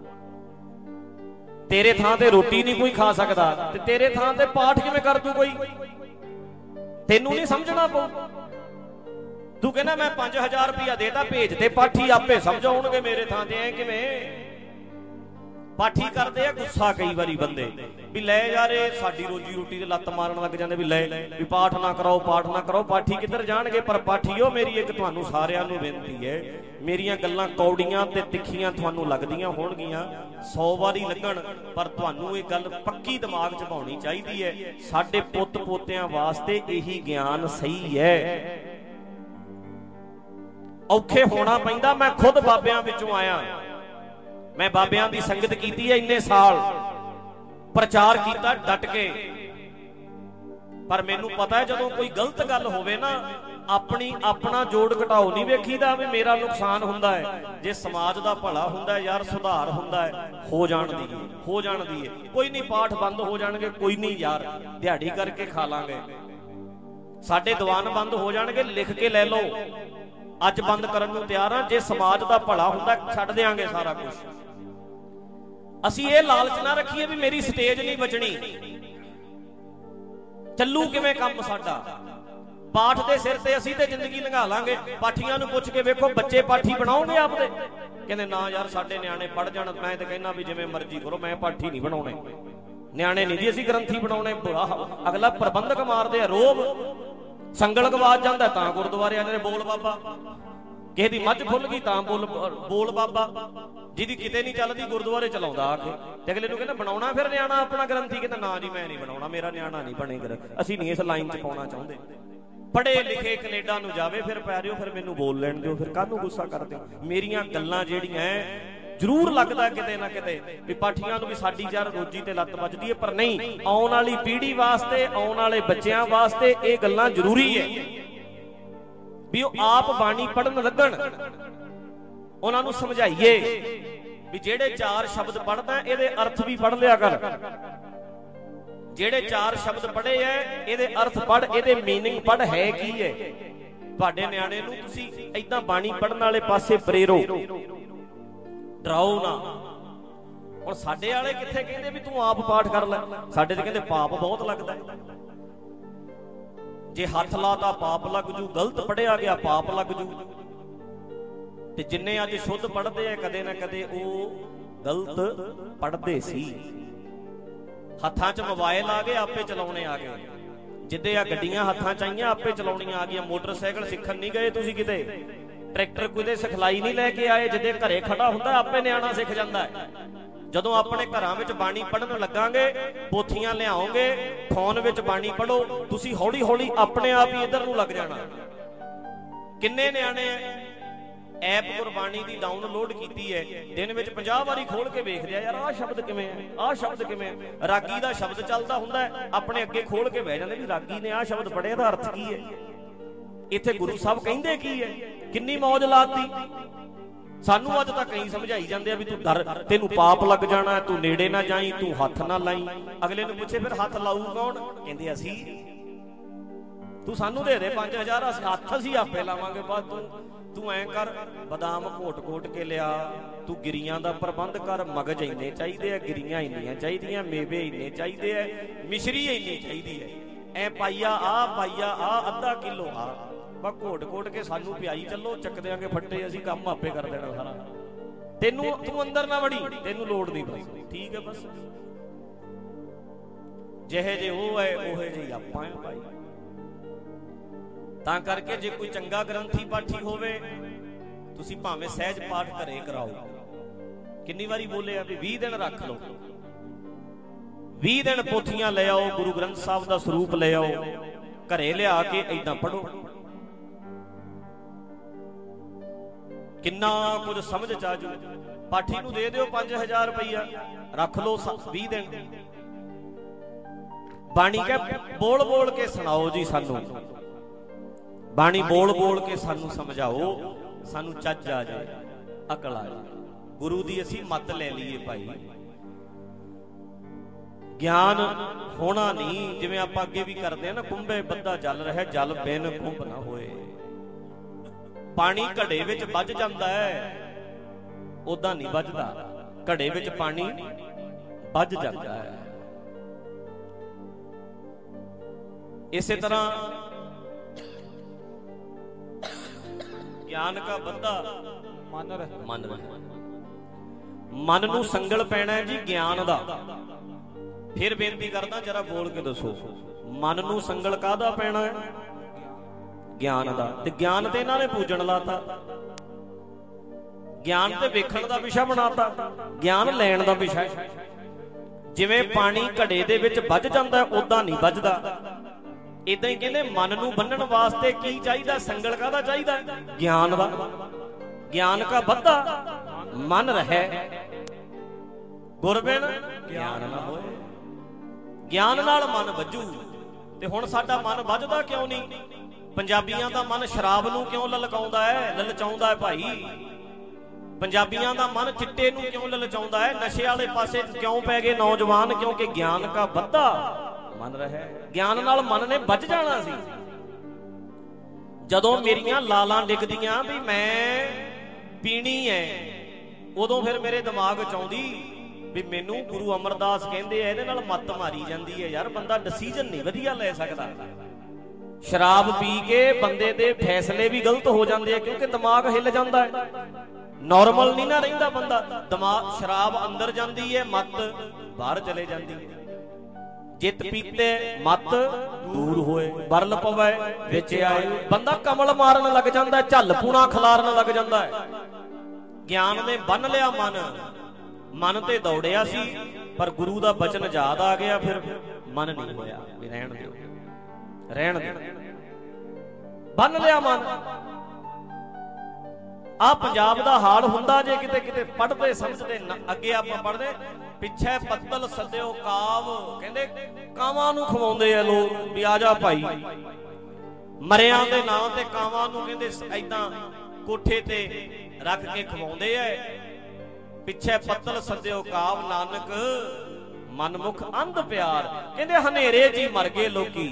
ਤੇਰੇ ਥਾਂ ਤੇ ਰੋਟੀ ਨਹੀਂ ਕੋਈ ਖਾ ਸਕਦਾ, ਤੇ ਤੇਰੇ ਥਾਂ ਤੇ ਪਾਠ ਕਿਵੇਂ ਕਰ ਦੂ ਕੋਈ? ਤੈਨੂੰ ਨਹੀਂ ਸਮਝਣਾ ਪਊ। ਤੂੰ ਕਹਿੰਦਾ ਮੈਂ ਪੰਜ ਹਜ਼ਾਰ ਰੁਪਇਆ ਦੇਤਾ, ਭੇਜ ਤੇ ਪਾਠੀ, ਆਪੇ ਸਮਝਾਉਣਗੇ ਮੇਰੇ ਥਾਂ ਤੇ। ਐ ਕਿਵੇਂ? ਪਾਠੀ ਕਰਦੇ ਆ ਗੁੱਸਾ ਕਈ ਵਾਰੀ ਬੰਦੇ ਵੀ ਲੈ ਯਾਰ ਇਹ ਸਾਡੀ ਰੋਜੀ ਰੋਟੀ ਤੇ ਲੱਤ ਮਾਰਨ ਲੱਗ ਜਾਂਦੇ ਵੀ ਲੈ ਵੀ ਪਾਠ ਨਾ ਕਰਾਓ, ਪਾਠ ਨਾ ਕਰਾਓ। ਪਾਠੀ ਕਿੱਧਰ ਜਾਣਗੇ? ਪਰ ਪਾਠੀਓ, ਮੇਰੀ ਇੱਕ ਤੁਹਾਨੂੰ ਸਾਰਿਆਂ ਨੂੰ ਬੇਨਤੀ ਹੈ, ਮੇਰੀਆਂ ਗੱਲਾਂ ਕੌੜੀਆਂ ਤੇ ਤਿੱਖੀਆਂ ਤੁਹਾਨੂੰ ਲੱਗਦੀਆਂ ਹੋਣਗੀਆਂ, ਸੌ ਵਾਰੀ ਲੱਗਣ, ਪਰ ਤੁਹਾਨੂੰ ਇਹ ਗੱਲ ਪੱਕੀ ਦਿਮਾਗ 'ਚ ਪਾਉਣੀ ਚਾਹੀਦੀ ਹੈ। ਸਾਡੇ ਪੁੱਤ ਪੋਤਿਆਂ ਵਾਸਤੇ ਇਹੀ ਗਿਆਨ ਸਹੀ ਹੈ। ਔਖੇ ਹੋਣਾ ਪੈਂਦਾ। ਮੈਂ ਖੁਦ ਬਾਬਿਆਂ ਵਿੱਚੋਂ ਆਇਆ, ਮੈਂ ਬਾਬਿਆਂ ਦੀ ਸੰਗਤ ਕੀਤੀ ਹੈ ਇੰਨੇ ਸਾਲ, ਪ੍ਰਚਾਰ ਕੀਤਾ ਡਟ ਕੇ। ਪਰ ਮੈਨੂੰ ਪਤਾ ਹੈ ਜਦੋਂ ਕੋਈ ਗਲਤ ਗੱਲ ਹੋਵੇ ਨਾ, ਆਪਣੀ ਆਪਣਾ ਜੋੜ ਘਟਾਓ ਨਹੀਂ ਵੇਖੀਦਾ ਵੀ ਮੇਰਾ ਨੁਕਸਾਨ ਹੁੰਦਾ ਹੈ। ਜੇ ਸਮਾਜ ਦਾ ਭਲਾ ਹੁੰਦਾ ਯਾਰ, ਸੁਧਾਰ ਹੁੰਦਾ ਹੈ, ਹੋ ਜਾਣ ਦੀ ਹੋ ਜਾਣ ਦੀ ਹੈ। ਕੋਈ ਨਹੀਂ, ਪਾਠ ਬੰਦ ਹੋ ਜਾਣਗੇ, ਕੋਈ ਨਹੀਂ ਯਾਰ, ਦਿਹਾੜੀ ਕਰਕੇ ਖਾ ਲਾਂਗੇ। ਸਾਡੇ ਦੀਵਾਨ ਬੰਦ ਹੋ ਜਾਣਗੇ, ਲਿਖ ਕੇ ਲੈ ਲਓ, ਅੱਜ ਬੰਦ ਕਰਨ ਨੂੰ ਤਿਆਰ ਆ। ਜੇ ਸਮਾਜ ਦਾ ਭਲਾ ਹੁੰਦਾ ਛੱਡ ਦਿਆਂਗੇ ਸਾਰਾ ਕੁਝ। ਅਸੀਂ ਇਹ ਲਾਲਚ ਨਾ ਰੱਖੀਏ ਵੀ ਮੇਰੀ ਸਟੇਜ ਨਹੀਂ ਬਚਣੀ। ਚੱਲੂ ਕਿਵੇਂ ਕੰਮ ਸਾਡਾ? ਪਾਠ ਦੇ ਸਿਰ ਤੇ ਅਸੀਂ ਤੇ ਜ਼ਿੰਦਗੀ ਲੰਘਾ ਲਾਂਗੇ। ਪਾਠੀਆਂ ਨੂੰ ਪੁੱਛ ਕੇ ਵੇਖੋ, ਬੱਚੇ ਪਾਠੀ ਬਣਾਓਗੇ ਆਪਦੇ? ਕਹਿੰਦੇ ਨਾ ਯਾਰ, ਸਾਡੇ ਨਿਆਣੇ ਪੜ ਜਾਣ। ਮੈਂ ਤੇ ਕਹਿੰਦਾ ਵੀ ਜਿਵੇਂ ਮਰਜ਼ੀ ਕਰੋ, ਮੈਂ ਪਾਠੀ ਨਹੀਂ ਬਣਾਉਣੇ। ਨਿਆਣੇ ਨਹੀਂ ਜੀ ਅਸੀਂ ਗ੍ਰੰਥੀ ਬਣਾਉਣੇ। ਅਗਲਾ ਪ੍ਰਬੰਧਕ ਮਾਰਦੇ ਆ ਰੋਬ, ਸੰਗਲ ਗਵਾਚ ਜਾਂਦਾ ਤਾਂ ਗੁਰਦੁਆਰੇ ਆਉਂਦੇ ਨੇ ਬੋਲ ਬਾਬਾ, ਕਿਸੇ ਦੀ ਮੱਝ ਖੁੱਲ ਗਈ ਤਾਂ ਬੋਲ ਬੋਲ ਬਾਬਾ, ਜਿਹਦੀ ਕਿਤੇ ਨਹੀਂ ਚੱਲਦੀ ਗੁਰਦੁਆਰੇ ਚਲਾਉਂਦਾ ਆ ਕੇ। ਤੇ ਅਗਲੇ ਨੂੰ ਕਹਿੰਦਾ ਬਣਾਉਣਾ ਫਿਰ ਨਿਆਣਾ ਆਪਣਾ ਗ੍ਰੰਥੀ? ਕਹਿੰਦਾ ਨਾ ਜੀ ਮੈਂ ਨਹੀਂ ਬਣਾਉਣਾ, ਮੇਰਾ ਨਿਆਣਾ ਨਹੀਂ ਬਣੇਗਾ, ਅਸੀਂ ਨਹੀਂ ਇਸ ਲਾਈਨ 'ਚ ਪਾਉਣਾ ਚਾਹੁੰਦੇ। ਪੜ੍ਹੇ ਲਿਖੇ ਕੈਨੇਡਾ ਨੂੰ ਜਾਵੇ, ਫਿਰ ਪੈ ਰਿਓ, ਫਿਰ ਮੈਨੂੰ ਬੋਲ ਲੈਣ ਦਿਓ, ਫਿਰ ਕਾਹਨੂੰ ਗੁੱਸਾ ਕਰਦੇ ਹੋ? ਮੇਰੀਆਂ ਗੱਲਾਂ ਜਿਹੜੀਆਂ ਜ਼ਰੂਰ ਲੱਗਦਾ ਕਿਤੇ ਨਾ ਕਿਤੇ ਵੀ ਪਾਠੀਆਂ ਨੂੰ ਵੀ ਸਾਡੀ ਯਾਰ ਰੋਜੀ ਤੇ ਲੱਤ ਵੱਜਦੀ ਹੈ, ਪਰ ਨਹੀਂ, ਆਉਣ ਵਾਲੀ ਪੀੜ੍ਹੀ ਵਾਸਤੇ, ਆਉਣ ਵਾਲੇ ਬੱਚਿਆਂ ਵਾਸਤੇ ਇਹ ਗੱਲਾਂ ਜ਼ਰੂਰੀ ਹੈ ਵੀ ਉਹ ਆਪ ਬਾਣੀ ਪੜ੍ਹਨ ਲੱਗਣ। ਉਹਨਾਂ ਨੂੰ ਸਮਝਾਈਏ ਵੀ ਜਿਹੜੇ ਚਾਰ ਸ਼ਬਦ ਪੜ੍ਹਦਾ ਇਹਦੇ ਅਰਥ ਵੀ ਪੜ੍ਹ ਲਿਆ ਕਰ। ਜਿਹੜੇ ਚਾਰ ਸ਼ਬਦ ਪੜ੍ਹੇ ਐ ਇਹਦੇ ਅਰਥ ਪੜ੍ਹ, ਇਹਦੇ ਮੀਨਿੰਗ ਪੜ੍ਹ, ਹੈ ਕੀ ਹੈ। ਤੁਹਾਡੇ ਨਿਆਣੇ ਨੂੰ ਤੁਸੀਂ ਏਦਾਂ ਬਾਣੀ ਪੜ੍ਹਨ ਵਾਲੇ ਪਾਸੇ ਪ੍ਰੇਰੋ, ਡਰਾਓ ਨਾ। ਹੁਣ ਸਾਡੇ ਵਾਲੇ ਕਿੱਥੇ ਕਹਿੰਦੇ ਵੀ ਤੂੰ ਆਪ ਪਾਠ ਕਰ ਲੈ, ਸਾਡੇ ਤੇ ਕਹਿੰਦੇ ਪਾਪ ਬਹੁਤ ਲੱਗਦਾ। ਜੇ ਹੱਥ ਲਾਤਾ ਪਾਪ ਲੱਗ ਜੂ, ਗਲਤ ਪੜਿਆ ਗਿਆ ਪਾਪ ਲੱਗ ਜੂ। ਤੇ ਜਿੰਨੇ ਅੱਜ ਸ਼ੁੱਧ ਪੜ੍ਹਦੇ ਆ ਕਦੇ ਨਾ ਕਦੇ ਉਹ ਗਲਤ ਪੜ੍ਹਦੇ ਸੀ। ਹੱਥਾਂ 'ਚ ਮੋਬਾਈਲ ਆ ਗਏ, ਆਪੇ ਚਲਾਉਣੇ ਆ ਗਏ। ਜਿੱਦੇ ਆ ਗੱਡੀਆਂ ਹੱਥਾਂ 'ਚ ਆਈਆਂ, ਆਪੇ ਚਲਾਉਣੀਆਂ ਆ ਗਈਆਂ। ਮੋਟਰਸਾਈਕਲ ਸਿੱਖਣ ਨਹੀਂ ਗਏ ਤੁਸੀਂ ਕਿਤੇ, ਟਰੈਕਟਰ ਕਿਤੇ ਸਿਖਲਾਈ ਨਹੀਂ ਲੈ ਕੇ ਆਏ। ਜਿੱਦੇ ਘਰੇ ਖੜਾ ਹੁੰਦਾ ਆਪੇ ਨਿਆਣਾ ਸਿੱਖ ਜਾਂਦਾ ਹੈ। ਜਦੋਂ ਆਪਣੇ ਘਰਾਂ ਵਿੱਚ ਬਾਣੀ ਪੜ੍ਹਨ ਲੱਗਾਂਗੇ, ਪੋਥੀਆਂ ਲਿਆਓਗੇ, ਫੋਨ ਵਿੱਚ ਬਾਣੀ ਪੜ੍ਹੋ, ਤੁਸੀਂ ਹੌਲੀ ਹੌਲੀ ਆਪਣੇ ਆਪ ਹੀ ਇੱਧਰ ਨੂੰ ਲੱਗ ਜਾਣਾ। ਕਿੰਨੇ ਨਿਆਣੇ ਐਪ ਗੁਰਬਾਣੀ ਦੀ ਡਾਊਨਲੋਡ ਕੀਤੀ ਹੈ, ਦਿਨ ਵਿੱਚ ਪੰਜਾਹ ਵਾਰੀ ਖੋਲ ਕੇ ਵੇਖਦੇ ਆ, ਯਾਰ ਆਹ ਸ਼ਬਦ ਕਿਵੇਂ ਹੈ, ਆਹ ਸ਼ਬਦ ਕਿਵੇਂ ਹੈ। ਰਾਗੀ ਦਾ ਸ਼ਬਦ ਚੱਲਦਾ ਹੁੰਦਾ ਹੈ, ਆਪਣੇ ਅੱਗੇ ਖੋਲ ਕੇ ਬਹਿ ਜਾਂਦੇ ਵੀ ਰਾਗੀ ਨੇ ਆਹ ਸ਼ਬਦ ਪੜ੍ਹਿਆ, ਦਾ ਅਰਥ ਕੀ ਹੈ, ਇੱਥੇ ਗੁਰੂ ਸਾਹਿਬ ਕਹਿੰਦੇ ਕੀ ਹੈ। ਕਿੰਨੀ ਮੌਜ ਲਾਤੀ ਸਾਨੂੰ। ਅੱਜ ਤਾਂ ਕਈ ਸਮਝਾਈ ਜਾਂਦੇ ਆ ਵੀ ਤੂੰ ਡਰ, ਤੈਨੂੰ ਪਾਪ ਲੱਗ ਜਾਣਾ, ਤੂੰ ਨੇੜੇ ਨਾ ਜਾਈ, ਤੂੰ ਹੱਥ ਨਾ ਲਾਈ। ਅਗਲੇ ਨੂੰ ਪੁੱਛੇ ਫਿਰ ਹੱਥ ਲਾਊ ਕੌਣ, ਕਹਿੰਦੇ ਅਸੀਂ। ਤੂੰ ਸਾਨੂੰ ਦੇ ਦੇ ਪੰਜ ਹਜ਼ਾਰ, ਅਸੀਂ ਹੱਥ ਅਸੀਂ ਆਪੇ ਲਾਵਾਂਗੇ। ਬਸ ਤੂੰ ਤੂੰ ਐਂ ਕਰ, ਬਦਾਮ ਘੋਟ ਘੋਟ ਕੇ ਲਿਆ, ਤੂੰ ਗਿਰੀਆਂ ਦਾ ਪ੍ਰਬੰਧ ਕਰ। ਮਗਜ ਇੰਨੇ ਚਾਹੀਦੇ ਆ, ਗਿਰੀਆਂ ਇੰਨੀਆਂ ਚਾਹੀਦੀਆਂ, ਮੇਵੇ ਇੰਨੇ ਚਾਹੀਦੇ ਆ, ਮਿਸ਼ਰੀ ਇੰਨੀ ਚਾਹੀਦੀ ਹੈ। ਐ ਪਾਈਆ ਆ, ਪਾਈਆ ਆ, ਅੱਧਾ ਕਿਲੋ ਆ, ਬਸ ਘੋਟ ਘੋਟ ਕੇ ਸਾਨੂੰ ਪਿਆਈ ਚੱਲੋ, ਚੱਕ ਦਿਆਂਗੇ ਫੱਟੇ, ਅਸੀਂ ਕੰਮ ਆਪੇ ਕਰ ਦੇਣਾ ਸਾਰਾ। ਤੈਨੂੰ ਤੂੰ ਅੰਦਰ ਨਾ ਵੜੀ, ਤੈਨੂੰ ਲੋੜ ਨਹੀਂ, ਬਸ ਠੀਕ ਹੈ। ਬਸ ਜਿਹੇ ਜੇ ਉਹ ਹੈ ਉਹੇ ਜਿਹੇ ਆਪਾਂ ਆ ਭਾਈ। ਤਾਂ ਕਰਕੇ ਜੇ ਕੋਈ ਚੰਗਾ ਗ੍ਰੰਥੀ ਪਾਠੀ ਹੋਵੇ, ਤੁਸੀਂ ਭਾਵੇਂ ਸਹਿਜ ਪਾਠ ਘਰੇ ਕਰਾਓ। ਕਿੰਨੀ ਵਾਰੀ ਬੋਲਿਆ ਵੀ ਵੀਹ ਦਿਨ ਰੱਖ ਲਓ, ਵੀਹ ਦਿਨ ਪੋਥੀਆਂ ਲੈ ਆਓ, ਗੁਰੂ ਗ੍ਰੰਥ ਸਾਹਿਬ ਦਾ ਸਰੂਪ ਲੈ ਆਓ, ਘਰੇ ਲਿਆ ਕੇ ਏਦਾਂ ਪੜ੍ਹੋ। ਕਿੰਨਾ ਕੁਝ ਸਮਝ ਚ ਆ ਜੂ। ਪਾਠੀ ਨੂੰ ਦੇ ਦਿਓ ਪੰਜ ਹਜ਼ਾਰ ਰੁਪਈਆ, ਰੱਖ ਲਓ ਵੀਹ ਦਿਨ। ਬਾਣੀ ਕਹਿ ਬੋਲ ਬੋਲ ਕੇ ਸੁਣਾਓ ਜੀ ਸਾਨੂੰ, ਬਾਣੀ ਬੋਲ ਬੋਲ ਕੇ ਸਾਨੂੰ ਸਮਝਾਓ, ਸਾਨੂੰ ਚੱਜ ਆ ਜਾਏ, ਅਕਲ ਆ ਜਾਏ। ਗੁਰੂ ਦੀ ਅਸੀਂ ਮੱਤ ਲੈ ਲਈਏ ਭਾਈ। ਗਿਆਨ ਹੋਣਾ ਨਹੀਂ, ਜਿਵੇਂ ਆਪਾਂ ਅੱਗੇ ਵੀ ਕਰਦੇ ਆ ਨਾ, ਕੁੰਭੇ ਬੱਧਾ ਜਲ ਰਿਹਾ, ਜਲ ਬਿਨ ਕੁੰਭ ਨਾ ਹੋਏ। ਪਾਣੀ ਘੜੇ ਵਿੱਚ ਵੱਜ ਜਾਂਦਾ ਹੈ, ਉਦਾਂ ਨਹੀਂ ਵੱਜਦਾ। ਘੜੇ ਵਿੱਚ ਪਾਣੀ ਵੱਜ ਜਾਂਦਾ ਹੈ। ਇਸੇ ਤਰ੍ਹਾਂ ਗਿਆਨ ਕਾ ਬੱਧਾ ਮਨ ਰਹਿ, ਮਨ ਰਹਿ। ਮਨ ਨੂੰ ਸੰਗਲ ਪੈਣਾ ਜੀ ਗਿਆਨ ਦਾ। ਫਿਰ ਬੇਨਤੀ ਕਰਦਾ ਜਰਾ ਬੋਲ ਕੇ ਦੱਸੋ, ਮਨ ਨੂੰ ਸੰਗਲ ਕਾਹਦਾ ਪੈਣਾ ਹੈ? ਗਿਆਨ ਦਾ। ਤੇ ਗਿਆਨ ਤੇ ਇਹਨਾਂ ਨੇ ਪੂਜਣ ਲਾਤਾ, ਗਿਆਨ ਤੇ ਵੇਖਣ ਦਾ ਵਿਸ਼ਾ ਬਣਾਤਾ, ਗਿਆਨ ਲੈਣ ਦਾ ਵਿਸ਼ਾ। ਜਿਵੇਂ ਪਾਣੀ ਘੜੇ ਦੇ ਵਿੱਚ ਵੱਜ ਜਾਂਦਾ ਉਦਾਂ ਨਹੀਂ ਵੱਜਦਾ। ਇਦਾਂ ਹੀ ਕਹਿੰਦੇ ਮਨ ਨੂੰ ਬੰਨਣ ਵਾਸਤੇ ਕੀ ਚਾਹੀਦਾ? ਸੰਗਲ ਕਾਹਦਾ ਚਾਹੀਦਾ? ਗਿਆਨ ਦਾ। ਗਿਆਨ ਕਾ ਬੱਧਾ ਮਨ ਰਹਿ, ਗੁਰ ਬਿਨ ਗਿਆਨ ਨਾ ਹੋਏ। ਗਿਆਨ ਨਾਲ ਮਨ ਵੱਜੂ। ਤੇ ਹੁਣ ਸਾਡਾ ਮਨ ਵੱਜਦਾ ਕਿਉਂ ਨਹੀਂ? ਪੰਜਾਬੀਆਂ ਦਾ ਮਨ ਸ਼ਰਾਬ ਨੂੰ ਕਿਉਂ ਲਲਕਾਉਂਦਾ ਹੈ, ਲਲਚਾਉਂਦਾ ਹੈ ਭਾਈ? ਪੰਜਾਬੀਆਂ ਦਾ ਮਨ ਚਿੱਟੇ ਨੂੰ ਕਿਉਂ ਲਲਚਾਉਂਦਾ ਹੈ, ਨਸ਼ੇ ਵਾਲੇ ਪਾਸੇ ਕਿਉਂ ਪੈ ਗਏ ਨੌਜਵਾਨ? ਕਿਉਂਕਿ ਗਿਆਨ ਕਾ ਬੱਧਾ ਮਨ ਰਹਿ। ਗਿਆਨ ਨਾਲ ਮਨ ਨੇ ਵੱਜ ਜਾਣਾ ਸੀ। ਜਦੋਂ ਮੇਰੀਆਂ ਲਾਲਾਂ ਡਿੱਗਦੀਆਂ ਵੀ ਮੈਂ ਪੀਣੀ ਐ, ਉਦੋਂ ਫਿਰ ਮੇਰੇ ਦਿਮਾਗ ਚ ਆਉਂਦੀ ਵੀ ਮੈਨੂੰ ਗੁਰੂ ਅਮਰਦਾਸ ਕਹਿੰਦੇ ਆ ਇਹਦੇ ਨਾਲ ਮੱਤ ਮਾਰੀ ਜਾਂਦੀ ਹੈ। ਯਾਰ ਬੰਦਾ ਡਿਸੀਜਨ ਨਹੀਂ ਵਧੀਆ ਲੈ ਸਕਦਾ। ਸ਼ਰਾਬ ਪੀ ਕੇ ਬੰਦੇ ਦੇ ਫੈਸਲੇ ਵੀ ਗਲਤ ਹੋ ਜਾਂਦੇ ਆ, ਕਿਉਂਕਿ ਦਿਮਾਗ ਹਿੱਲ ਜਾਂਦਾ ਹੈ, ਨੋਰਮਲ ਨਹੀਂ ਨਾ ਰਹਿੰਦਾ ਬੰਦਾ। ਦਿਮਾਗ ਸ਼ਰਾਬ ਅੰਦਰ ਜਾਂਦੀ ਹੈ, ਮੱਤ ਬਾਹਰ ਚਲੇ ਜਾਂਦੀ ਹੈ। ਜਿੱਤ ਪੀਤੇ ਮੱਤ ਦੂਰ ਹੋਏ, ਬਰਲ ਪਵੇ ਵਿੱਚ ਆਏ। ਬੰਦਾ ਕਮਲ ਮਾਰਨ ਲੱਗ ਜਾਂਦਾ, ਝੱਲ ਪੂਣਾ ਖਿਲਾਰਨ ਲੱਗ ਜਾਂਦਾ ਹੈ। ਗਿਆਨ ਨੇ ਬੰਨ ਲਿਆ ਮਨ, ਮਨ ਤੇ ਦੌੜਿਆ ਸੀ, ਪਰ ਗੁਰੂ ਦਾ ਬਚਨ ਯਾਦ ਆ ਗਿਆ, ਫਿਰ ਮਨ ਨਹੀਂ ਹੋਇਆ ਵੀ ਰਹਿਣ ਦਿਓ, ਰਹਿਣ ਦਿਓ। ਬੰਨ ਲਿਆ ਮਨ। ਆ ਪੰਜਾਬ ਦਾ ਹਾਲ ਹੁੰਦਾ ਜੇ ਕਿਤੇ ਕਿਤੇ ਪੜ੍ਹਦੇ ਸਮਝਦੇ। ਅੱਗੇ ਆਪਾਂ ਪੜ੍ਹਦੇ ਪਿੱਛੇ ਪੱਤਲ ਸੱਦਿਓ ਕਾਵ, ਕਹਿੰਦੇ ਕਾਵਾਂ ਨੂੰ ਖਵਾਉਂਦੇ ਆ ਲੋਕ ਵੀ ਆ ਜਾ ਭਾਈ। ਮਰਿਆਂ ਦੇ ਨਾਂ ਤੇ ਕਾਵਾਂ ਨੂੰ ਕਹਿੰਦੇ ਏਦਾਂ ਕੋਠੇ ਤੇ ਰੱਖ ਕੇ ਖਵਾਉਂਦੇ ਐ। ਪਿੱਛੇ ਪੱਤਲ ਸੱਦਿਓ ਕਾਵ, ਨਾਨਕ ਮਨਮੁਖ ਅੰਧ ਪਿਆਰ। ਕਹਿੰਦੇ ਹਨੇਰੇ ਚ ਹੀ ਮਰ ਗਏ ਲੋਕੀ,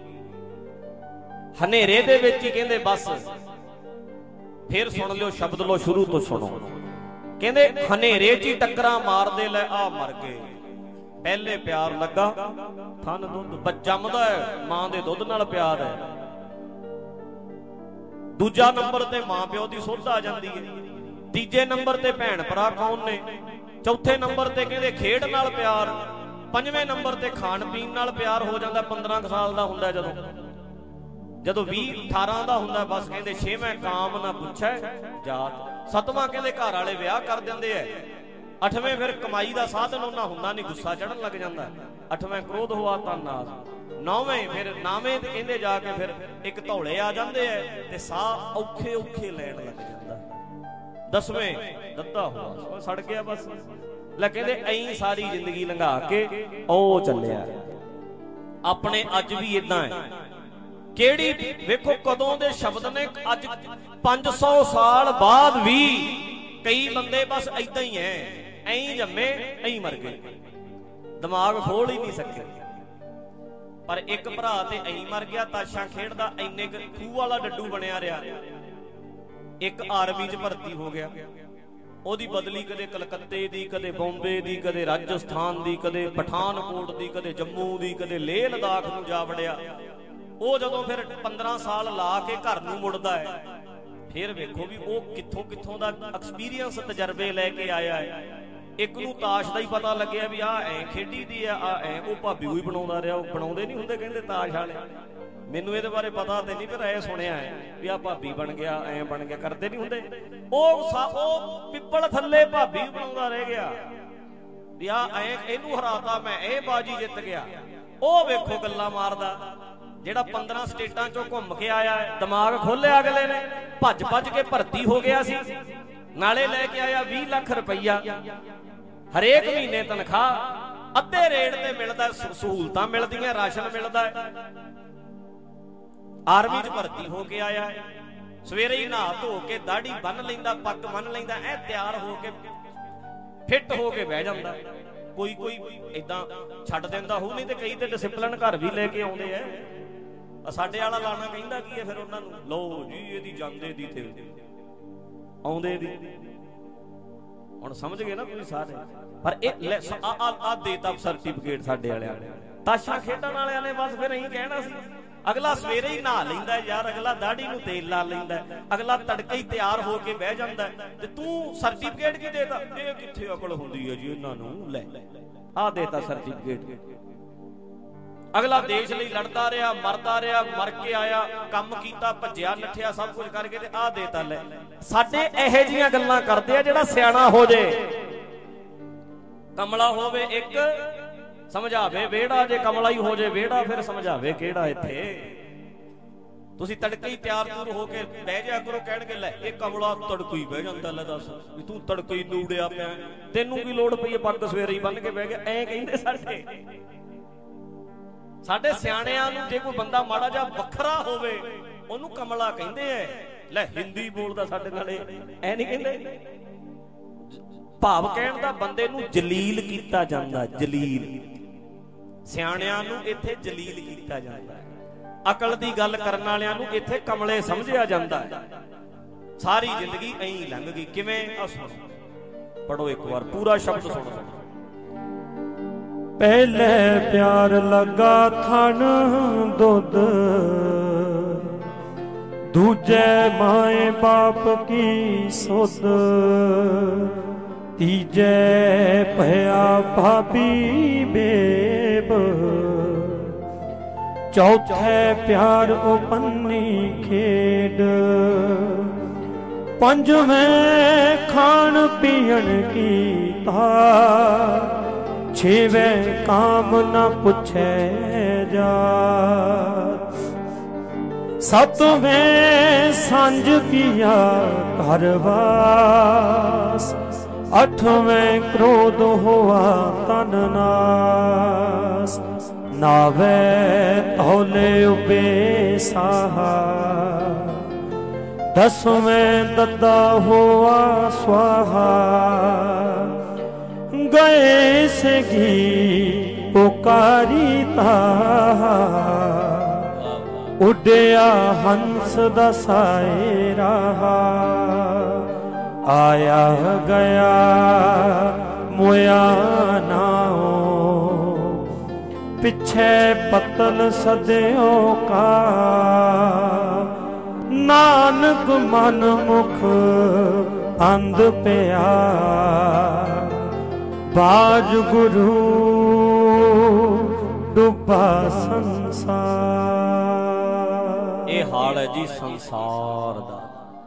ਹਨੇਰੇ ਦੇ ਵਿੱਚ ਹੀ ਕਹਿੰਦੇ ਬਸ। ਫਿਰ ਸੁਣ ਲਿਓ ਸ਼ਬਦ ਲੋ, ਸ਼ੁਰੂ ਤੋਂ ਸੁਣੋ। ਕਹਿੰਦੇ ਹਨੇਰੇ ਚ ਹੀ ਟੱਕਰਾਂ ਮਾਰਦੇ ਲੈ ਆ ਮਰ ਗਏ। ਪਹਿਲੇ ਪਿਆਰ ਲੱਗਾ ਥਨ ਦੁੱਧ ਜੰਮਦਾ ਹੈ, ਮਾਂ ਦੇ ਦੁੱਧ ਨਾਲ ਪਿਆਰ ਹੈ। ਦੂਜਾ ਨੰਬਰ ਤੇ ਮਾਂ ਪਿਓ ਦੀ ਸੁੱਧ ਆ ਜਾਂਦੀ ਹੈ। ਤੀਜੇ ਨੰਬਰ ਤੇ ਭੈਣ ਭਰਾ ਕੌਣ ਨੇ, ਚੌਥੇ ਨੰਬਰ ਤੇ ਕਹਿੰਦੇ ਖੇਡ ਨਾਲ ਪਿਆਰ, ਪੰਜਵੇਂ ਨੰਬਰ ਤੇ ਖਾਣ ਪੀਣ ਨਾਲ ਪਿਆਰ ਹੋ ਜਾਂਦਾ। ਪੰਦਰਾਂ ਕੁ ਸਾਲ ਦਾ ਹੁੰਦਾ ਜਦੋਂ, ਜਦੋਂ ਵੀਹ ਅਠਾਰਾਂ ਦਾ ਹੁੰਦਾ ਬਸ ਕਹਿੰਦੇ ਛੇਵੇਂ ਕਾਮ ਨਾ ਪੁੱਛੈ ਜਾਤ, ਸੱਤਵਾਂ ਕਹਿੰਦੇ ਘਰ ਵਾਲੇ ਵਿਆਹ ਕਰ ਦਿੰਦੇ ਐ, ਅੱਠਵੇਂ ਫਿਰ ਕਮਾਈ ਦਾ ਸਾਧਨ ਉਹਨਾਂ ਹੁੰਦਾ ਨਹੀਂ, ਗੁੱਸਾ ਚੜਨ ਲੱਗ ਜਾਂਦਾ, ਅੱਠਵੇਂ ਕ੍ਰੋਧ ਹੋਆ ਤਾਂ ਨਾਸ, ਨੌਵੇਂ ਫਿਰ ਨਾਵੇਂ ਤੇ ਕਹਿੰਦੇ ਜਾ ਕੇ ਫਿਰ ਇੱਕ ਧੌਲੇ ਆ ਜਾਂਦੇ ਐ ਤੇ ਸਾਹ ਔਖੇ ਔਖੇ ਲੈਣ ਲੱਗ ਜਾਂਦਾ, ਦਸਵੇਂ ਦੱਦਾ ਹੋਆ ਸੜ ਗਿਆ ਬਸ। ਲੈ ਕਹਿੰਦੇ ਐਂ ਸਾਰੀ ਜ਼ਿੰਦਗੀ ਲੰਘਾ ਕੇ ਉਹ ਚੱਲਿਆ। ਆਪਣੇ ਅੱਜ ਵੀ ਇਦਾਂ ਹੈ, ਕਿਹੜੀ ਵੇਖੋ ਕਦੋਂ ਦੇ ਸ਼ਬਦ ਨੇ, ਅੱਜ ਪੰਜ ਸੌ ਸਾਲ ਬਾਅਦ ਵੀ ਕਈ ਬੰਦੇ ਬਸ ਏਦਾਂ ਹੀ ਐ, ਐਂ ਜੰਮੇ ਐਂ ਮਰ ਗਏ, ਦਿਮਾਗ ਖੋਲ ਹੀ ਨਹੀਂ ਸਕੇ। ਪਰ ਇੱਕ ਭਰਾ ਤੇ ਐਂ ਮਰ ਗਿਆ ਤਾਸ਼ਾਂ ਖੇਡਦਾ, ਇੰਨੇ ਖੂਹ ਵਾਲਾ ਡੱਡੂ ਬਣਿਆ ਰਿਹਾ, ਇੱਕ ਆਰਮੀ 'ਚ ਭਰਤੀ ਹੋ ਗਿਆ, ਉਹਦੀ ਬਦਲੀ ਕਦੇ ਕਲਕੱਤੇ ਦੀ, ਕਦੇ ਬੰਬੇ ਦੀ, ਕਦੇ ਰਾਜਸਥਾਨ ਦੀ, ਕਦੇ ਪਠਾਨਕੋਟ ਦੀ, ਕਦੇ ਜੰਮੂ ਦੀ, ਕਦੇ ਲੇਹ ਲਦਾਖ ਨੂੰ ਜਾ ਵੜਿਆ। ਉਹ ਜਦੋਂ ਫਿਰ ਪੰਦਰਾਂ ਸਾਲ ਲਾ ਕੇ ਘਰ ਨੂੰ ਮੁੜਦਾ ਹੈ, ਫਿਰ ਵੇਖੋ ਵੀ ਉਹ ਕਿੱਥੋਂ ਕਿੱਥੋਂ ਦਾ ਐਕਸਪੀਰੀਅੰਸ ਤਜਰਬੇ ਲੈ ਕੇ ਆਇਆ ਹੈ। ਇੱਕ ਨੂੰ ਤਾਸ਼ ਦਾ ਹੀ ਪਤਾ ਲੱਗਿਆ ਵੀ ਆਹ ਐ ਖੇਡੀ ਦੀ ਆ, ਆਹ ਐ, ਉਹ ਭਾਬੀ ਹੀ ਬਣਾਉਂਦਾ ਰਿਹਾ, ਉਹ ਬਣਾਉਂਦੇ ਨਹੀਂ ਹੁੰਦੇ ਕਹਿੰਦੇ ਤਾਸ਼ ਵਾਲੇ, ਮੈਨੂੰ ਇਹਦੇ ਬਾਰੇ ਪਤਾ ਤੇ ਨਹੀਂ, ਪਰ ਐ ਸੁਣਿਆ ਹੈ ਵੀ ਆਹ ਭਾਬੀ ਬਣ ਗਿਆ, ਐ ਬਣ ਗਿਆ, ਕਰਦੇ ਨਹੀਂ ਹੁੰਦੇ। ਉਹ ਉਹ ਪਿੱਪਲ ਥੱਲੇ ਭਾਬੀ ਬਣਾਉਂਦਾ ਰਹਿ ਗਿਆ ਵੀ ਆਹ ਐ, ਇਹਨੂੰ ਹਰਾਤਾ ਮੈਂ, ਇਹ ਬਾਜੀ ਜਿੱਤ ਗਿਆ। ਉਹ ਵੇਖੋ ਗੱਲਾਂ ਮਾਰਦਾ ਜਿਹੜਾ ਪੰਦਰਾਂ ਸਟੇਟਾਂ ਚੋਂ ਘੁੰਮ ਕੇ ਆਇਆ, ਦਿਮਾਗ ਖੋਲਿਆ ਅਗਲੇ ਨੇ, ਭੱਜ ਭੱਜ ਕੇ ਭਰਤੀ ਹੋ ਗਿਆ ਸੀ, ਨਾਲੇ ਲੈ ਕੇ ਆਇਆ ਵੀਹ ਲੱਖ ਰੁਪਈਆ, ਹਰੇਕ ਮਹੀਨੇ ਤਨਖਾਹ, ਅੱਧੇ ਰੇਟ ਤੇ ਮਿਲਦਾ, ਸਹੂਲਤਾਂ ਮਿਲਦੀਆਂ, ਰਾਸ਼ਨ ਮਿਲਦਾ ਹੈ। ਆਰਮੀ 'ਚ ਭਰਤੀ ਹੋ ਕੇ ਆਇਆ, ਸਵੇਰੇ ਹੀ ਨਹਾ ਧੋ ਕੇ ਦਾੜੀ ਬੰਨ ਲੈਂਦਾ, ਪੱਗ ਬੰਨ ਲੈਂਦਾ, ਐ ਤਿਆਰ ਹੋ ਕੇ ਫਿੱਟ ਹੋ ਕੇ ਬਹਿ ਜਾਂਦਾ। ਕੋਈ ਕੋਈ ਏਦਾਂ ਛੱਡ ਦਿੰਦਾ ਹੋਊ, ਨਹੀਂ ਤੇ ਕਈ ਤੇ ਡਿਸਪਲਿਨ ਘਰ ਵੀ ਲੈ ਕੇ ਆਉਂਦੇ ਐ। ਸਾਡੇ ਵਾਲਾ ਲਾਣਾ ਕਹਿੰਦਾ ਕੀ ਹੈ ਫਿਰ ਉਹਨਾਂ ਨੂੰ, ਲਓ ਜੀ ਇਹਦੀ ਜਾਂਦੇ ਦੀ ਤੇ ਆਉਂਦੇ ਦੀ। ਹੁਣ ਸਮਝ ਗਏ ਨਾ ਤੁਸੀਂ ਸਾਰੇ। ਪਰ ਇਹ ਆ ਦੇਤਾ ਸਰਟੀਫਿਕੇਟ ਸਾਡੇ ਵਾਲਿਆਂ ਨੇ, ਤਾਸ਼ਾਂ ਖੇਡਣ ਵਾਲਿਆਂ ਨੇ ਬਸ ਫਿਰ ਇਹੀ ਕਹਿਣਾ ਸੀ। ਅਗਲਾ ਸਵੇਰੇ ਹੀ ਨਹਾ ਲੈਂਦਾ ਯਾਰ, ਅਗਲਾ ਦਾੜੀ ਨੂੰ ਤੇਲ ਲਾ ਲੈਂਦਾ, ਅਗਲਾ ਤੜਕੇ ਹੀ ਤਿਆਰ ਹੋ ਕੇ ਬਹਿ ਜਾਂਦਾ, ਤੇ ਤੂੰ ਸਰਟੀਫਿਕੇਟ ਕੀ ਦੇਤਾ? ਇਹ ਕਿੱਥੇ ਅਕਲ ਹੁੰਦੀ ਹੈ ਜੀ ਇਹਨਾਂ ਨੂੰ, ਲੈ ਆ ਦੇਤਾ ਸਰਟੀਫਿਕੇਟ। ਅਗਲਾ ਦੇਸ਼ ਲਈ ਲੜਦਾ ਰਿਹਾ, ਮਰਦਾ ਰਿਹਾ, ਮਰ ਕੇ ਆਇਆ, ਕੰਮ ਕੀਤਾ, ਭੱਜਿਆ ਨੱਠਿਆ, ਸਭ ਕੁਝ ਕਰਕੇ ਤੇ ਆ ਦੇਤਾ। ਲੈ ਸਾਡੇ ਇਹੋ ਜਿਹੀਆਂ ਗੱਲਾਂ ਕਰਦੇ ਆ, ਜਿਹੜਾ ਸਿਆਣਾ ਹੋ ਜੇ, ਕਮਲਾ ਹੋਵੇ ਇੱਕ ਸਮਝਾਵੇ ਵਿਹੜਾ, ਜੇ ਕਮਲਾ ਹੀ ਹੋ ਜੇ ਵਿਹੜਾ ਫਿਰ ਸਮਝਾਵੇ ਕਿਹੜਾ। ਇੱਥੇ ਤੁਸੀਂ ਤੜਕੇ ਹੀ ਤਿਆਰ ਤੁਰ ਹੋ ਕੇ ਬਹਿ ਜਾ ਕਰੋ, ਕਹਿਣਗੇ ਲੈ ਇਹ ਕਮਲਾ ਤੜਕੇ ਹੀ ਬਹਿ ਜਾਂਦਾ, ਲੈ ਦੱਸ ਵੀ ਤੂੰ ਤੜਕੇ ਹੀ ਨੂੜਿਆ ਪਿਆ, ਤੈਨੂੰ ਕੀ ਲੋੜ ਪਈ ਹੈ ਪੱਗ ਸਵੇਰੇ ਹੀ ਬੰਨ ਕੇ ਬਹਿ ਗਿਆ, ਐਂ ਕਹਿੰਦੇ ਸਾਡੇ ਸਾਡੇ ਸਿਆਣਿਆਂ ਨੂੰ। ਜੇ ਕੋਈ ਬੰਦਾ ਮਾੜਾ ਜਿਹਾ ਵੱਖਰਾ ਹੋਵੇ ਉਹਨੂੰ ਕਮਲਾ ਕਹਿੰਦੇ ਐ। ਲੈ ਹਿੰਦੀ ਬੋਲਦਾ ਸਾਡੇ ਨਾਲੇ ਐ ਨਹੀਂ ਕਹਿੰਦੇ। ਭਾਵ ਕਹਿਣ ਦਾ ਬੰਦੇ ਨੂੰ ਜਲੀਲ ਕੀਤਾ ਜਾਂਦਾ, ਜਲੀਲ। ਸਿਆਣਿਆਂ ਨੂੰ ਇੱਥੇ ਜਲੀਲ ਕੀਤਾ ਜਾਂਦਾ, ਅਕਲ ਦੀ ਗੱਲ ਕਰਨ ਵਾਲਿਆਂ ਨੂੰ ਇੱਥੇ ਕਮਲੇ ਸਮਝਿਆ ਜਾਂਦਾ। ਸਾਰੀ ਜ਼ਿੰਦਗੀ ਐਂ ਲੰਘ ਗਈ। ਕਿਵੇਂ? ਆ ਸੁਣੋ, ਪੜੋ ਇੱਕ ਵਾਰ ਪੂਰਾ ਸ਼ਬਦ ਸੁਣੋ। ਪਹਿਲੇ ਪਿਆਰ ਲੱਗਾ ਥਣ ਦੁੱਧ, ਦੂਜੇ ਮਾਏ ਬਾਪ ਕੀ ਸੁਧ, ਤੀਜੇ ਭਇਆ ਭਾਬੀ ਬੇਬ, ਚੌਥੇ ਪਿਆਰ ਉਹ ਪੰਨੀ ਖੇਡ, ਪੰਜਵੇਂ ਖਾਣ ਪੀਣ ਕੀਤਾ, ਛੇਵੇਂ ਕਾਮ ਨਾ ਪੁੱਛੇ ਜਾ, ਸਤਵੇਂ ਸਾਂਝ ਕੀਆ ਘਰਵਾਸ, ਅੱਠਵੇਂ ਕ੍ਰੋਧ ਹੋਆ ਤਨ ਨਾਸ, ਨਾਵੇਂ ਧੌਲੇ ਉਬੇ ਸਾਹਾ, ਦਸਵੇਂ ਦੱਦਾ ਹੋਆ ਸਵਾਹਾ, ਗਏ ਸਗੀ ਪੁਕਾਰੀ ਤਾਹਾ, ਉੱਡਿਆ ਹੰਸ ਦਾ ਸਾਇਰਾ, ਆਇਆ ਗਿਆ ਮੋਇਆ ਨਾਓ, ਪਿੱਛੇ ਪਤਨ ਸਦਿਓ ਕਾ, ਨਾਨਕ ਮਨ ਮੁਖ ਅੰਧ ਪਿਆ ਬਾਜ ਗੁਰੂ ਡੁੱਬਾ ਸੰਸਾਰ। ਇਹ ਹਾਲ ਹੈ ਜੀ ਸੰਸਾਰ ਦਾ।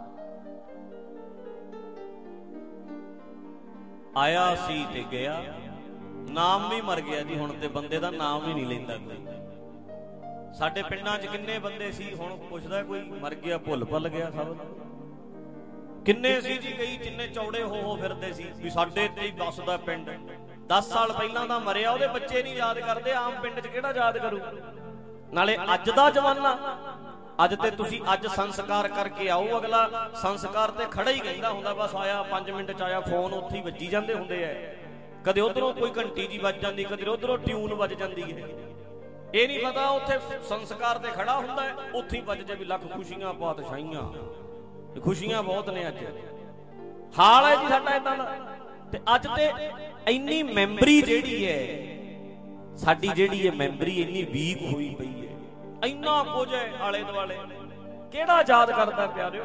ਆਇਆ ਸੀ ਤੇ ਗਿਆ, ਨਾਮ ਵੀ ਮਰ ਗਿਆ ਜੀ। ਹੁਣ ਤੇ ਬੰਦੇ ਦਾ ਨਾਮ ਵੀ ਨਹੀਂ ਲੈਂਦਾ ਕੋਈ। ਸਾਡੇ ਪਿੰਡਾਂ 'ਚ ਕਿੰਨੇ ਬੰਦੇ ਸੀ, ਹੁਣ ਪੁੱਛਦਾ ਕੋਈ ਮਰ ਗਿਆ, ਭੁੱਲ ਭੁੱਲ ਗਿਆ ਸਭ। ਕਿੰਨੇ ਸੀ ਜੀ, ਕਈ ਜਿੰਨੇ ਚੌੜੇ ਹੋ ਹੋ ਫਿਰਦੇ ਸੀ ਵੀ ਸਾਡੇ ਤੇ ਹੀ ਵੱਸਦਾ ਪਿੰਡ। ਦਸ ਸਾਲ ਪਹਿਲਾਂ ਦਾ ਮਰਿਆ, ਉਹਦੇ ਬੱਚੇ ਨਹੀਂ ਯਾਦ ਕਰਦੇ। ਆਮ ਪਿੰਡ 'ਚ ਕਿਹੜਾ ਯਾਦ ਕਰੂ। ਨਾਲੇ ਅੱਜ ਦਾ ਜ਼ਮਾਨਾ, ਅੱਜ ਤੇ ਤੁਸੀਂ ਅੱਜ ਸੰਸਕਾਰ ਕਰਕੇ ਆਓ, ਅਗਲਾ ਸੰਸਕਾਰ ਤੇ ਖੜਾ ਹੀ ਕਹਿੰਦਾ ਹੁੰਦਾ, ਬਸ ਆਇਆ ਪੰਜ ਮਿੰਟ 'ਚ ਆਇਆ, ਫੋਨ ਉੱਥੇ ਹੀ ਵੱਜੀ ਜਾਂਦੇ ਹੁੰਦੇ ਐ। ਕਦੇ ਉਧਰੋਂ ਕੋਈ ਘੰਟੀ ਜੀ ਵੱਜ ਜਾਂਦੀ, ਕਦੇ ਉਧਰੋਂ ਟਿਊਨ ਵੱਜ ਜਾਂਦੀ ਹੈ। ਇਹ ਨਹੀਂ ਪਤਾ ਉੱਥੇ ਸੰਸਕਾਰ ਤੇ ਖੜਾ ਹੁੰਦਾ ਹੈ, ਉੱਥੇ ਹੀ ਵੱਜ ਜਾਵੇ ਲੱਖ ਖੁਸ਼ੀਆਂ ਪਾਤਸ਼ਾਹੀਆਂ। ਖੁਸ਼ੀਆਂ ਬਹੁਤ ਨੇ। ਅੱਜ ਹਾਲ ਹੈ ਜੀ ਸਾਡਾ ਏਦਾਂ ਦਾ। ਤੇ ਅੱਜ ਤੇ ਇੰਨੀ ਮੈਮਰੀ ਜਿਹੜੀ ਹੈ ਸਾਡੀ, ਜਿਹੜੀ ਹੈ ਮੈਮਰੀ ਇੰਨੀ ਵੀਕ ਹੋਈ ਪਈ ਹੈ। ਇੰਨਾ ਕੁਝ ਹੈ ਆਲੇ ਦੁਆਲੇ, ਕਿਹੜਾ ਯਾਦ ਕਰਦਾ ਪਿਆਰਿਓ।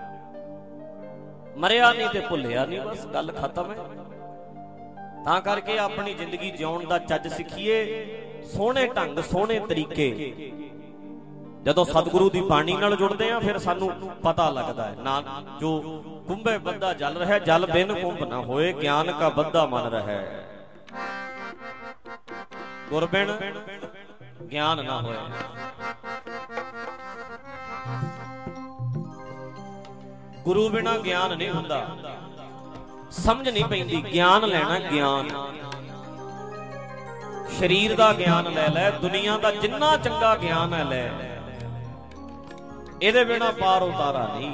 ਮਰਿਆ ਨਹੀਂ ਤੇ ਭੁੱਲਿਆ ਨਹੀਂ, ਬਸ ਗੱਲ ਖਤਮ ਹੈ। ਤਾਂ ਕਰਕੇ ਆਪਣੀ ਜ਼ਿੰਦਗੀ ਜਿਉਣ ਦਾ ਚੱਜ ਸਿੱਖੀਏ, ਸੋਹਣੇ ਢੰਗ ਸੋਹਣੇ ਤਰੀਕੇ। ਜਦੋਂ ਸਤਿਗੁਰੂ ਦੀ ਬਾਣੀ ਨਾਲ ਜੁੜਦੇ ਆ ਫਿਰ ਸਾਨੂੰ ਪਤਾ ਲੱਗਦਾ ਹੈ ਨਾ, ਜੋ ਕੁੰਭੇ ਬੱਧਾ ਜਲ ਰਿਹਾ, ਜਲ ਬਿਨ ਕੁੰਭ ਨਾ ਹੋਏ, ਗਿਆਨ ਕਾ ਬੱਧਾ ਮਨ ਰਹਿ। ਗੁਰ ਬਿਨ ਗਿਆਨ ਨਾ ਹੋਏ। ਗੁਰੂ ਬਿਨਾ ਗਿਆਨ ਨਹੀਂ ਹੁੰਦਾ। ਸਮਝ ਨਹੀਂ ਪੈਂਦੀ। ਗਿਆਨ ਲੈਣਾ, ਗਿਆਨ ਸਰੀਰ ਦਾ ਗਿਆਨ ਲੈ ਲੈ, ਦੁਨੀਆ ਦਾ ਜਿੰਨਾ ਚੰਗਾ ਗਿਆਨ ਹੈ ਲੈ, ਇਹਦੇ ਬਿਨਾ ਪਾਰ ਉਤਾਰਾ ਨਹੀਂ।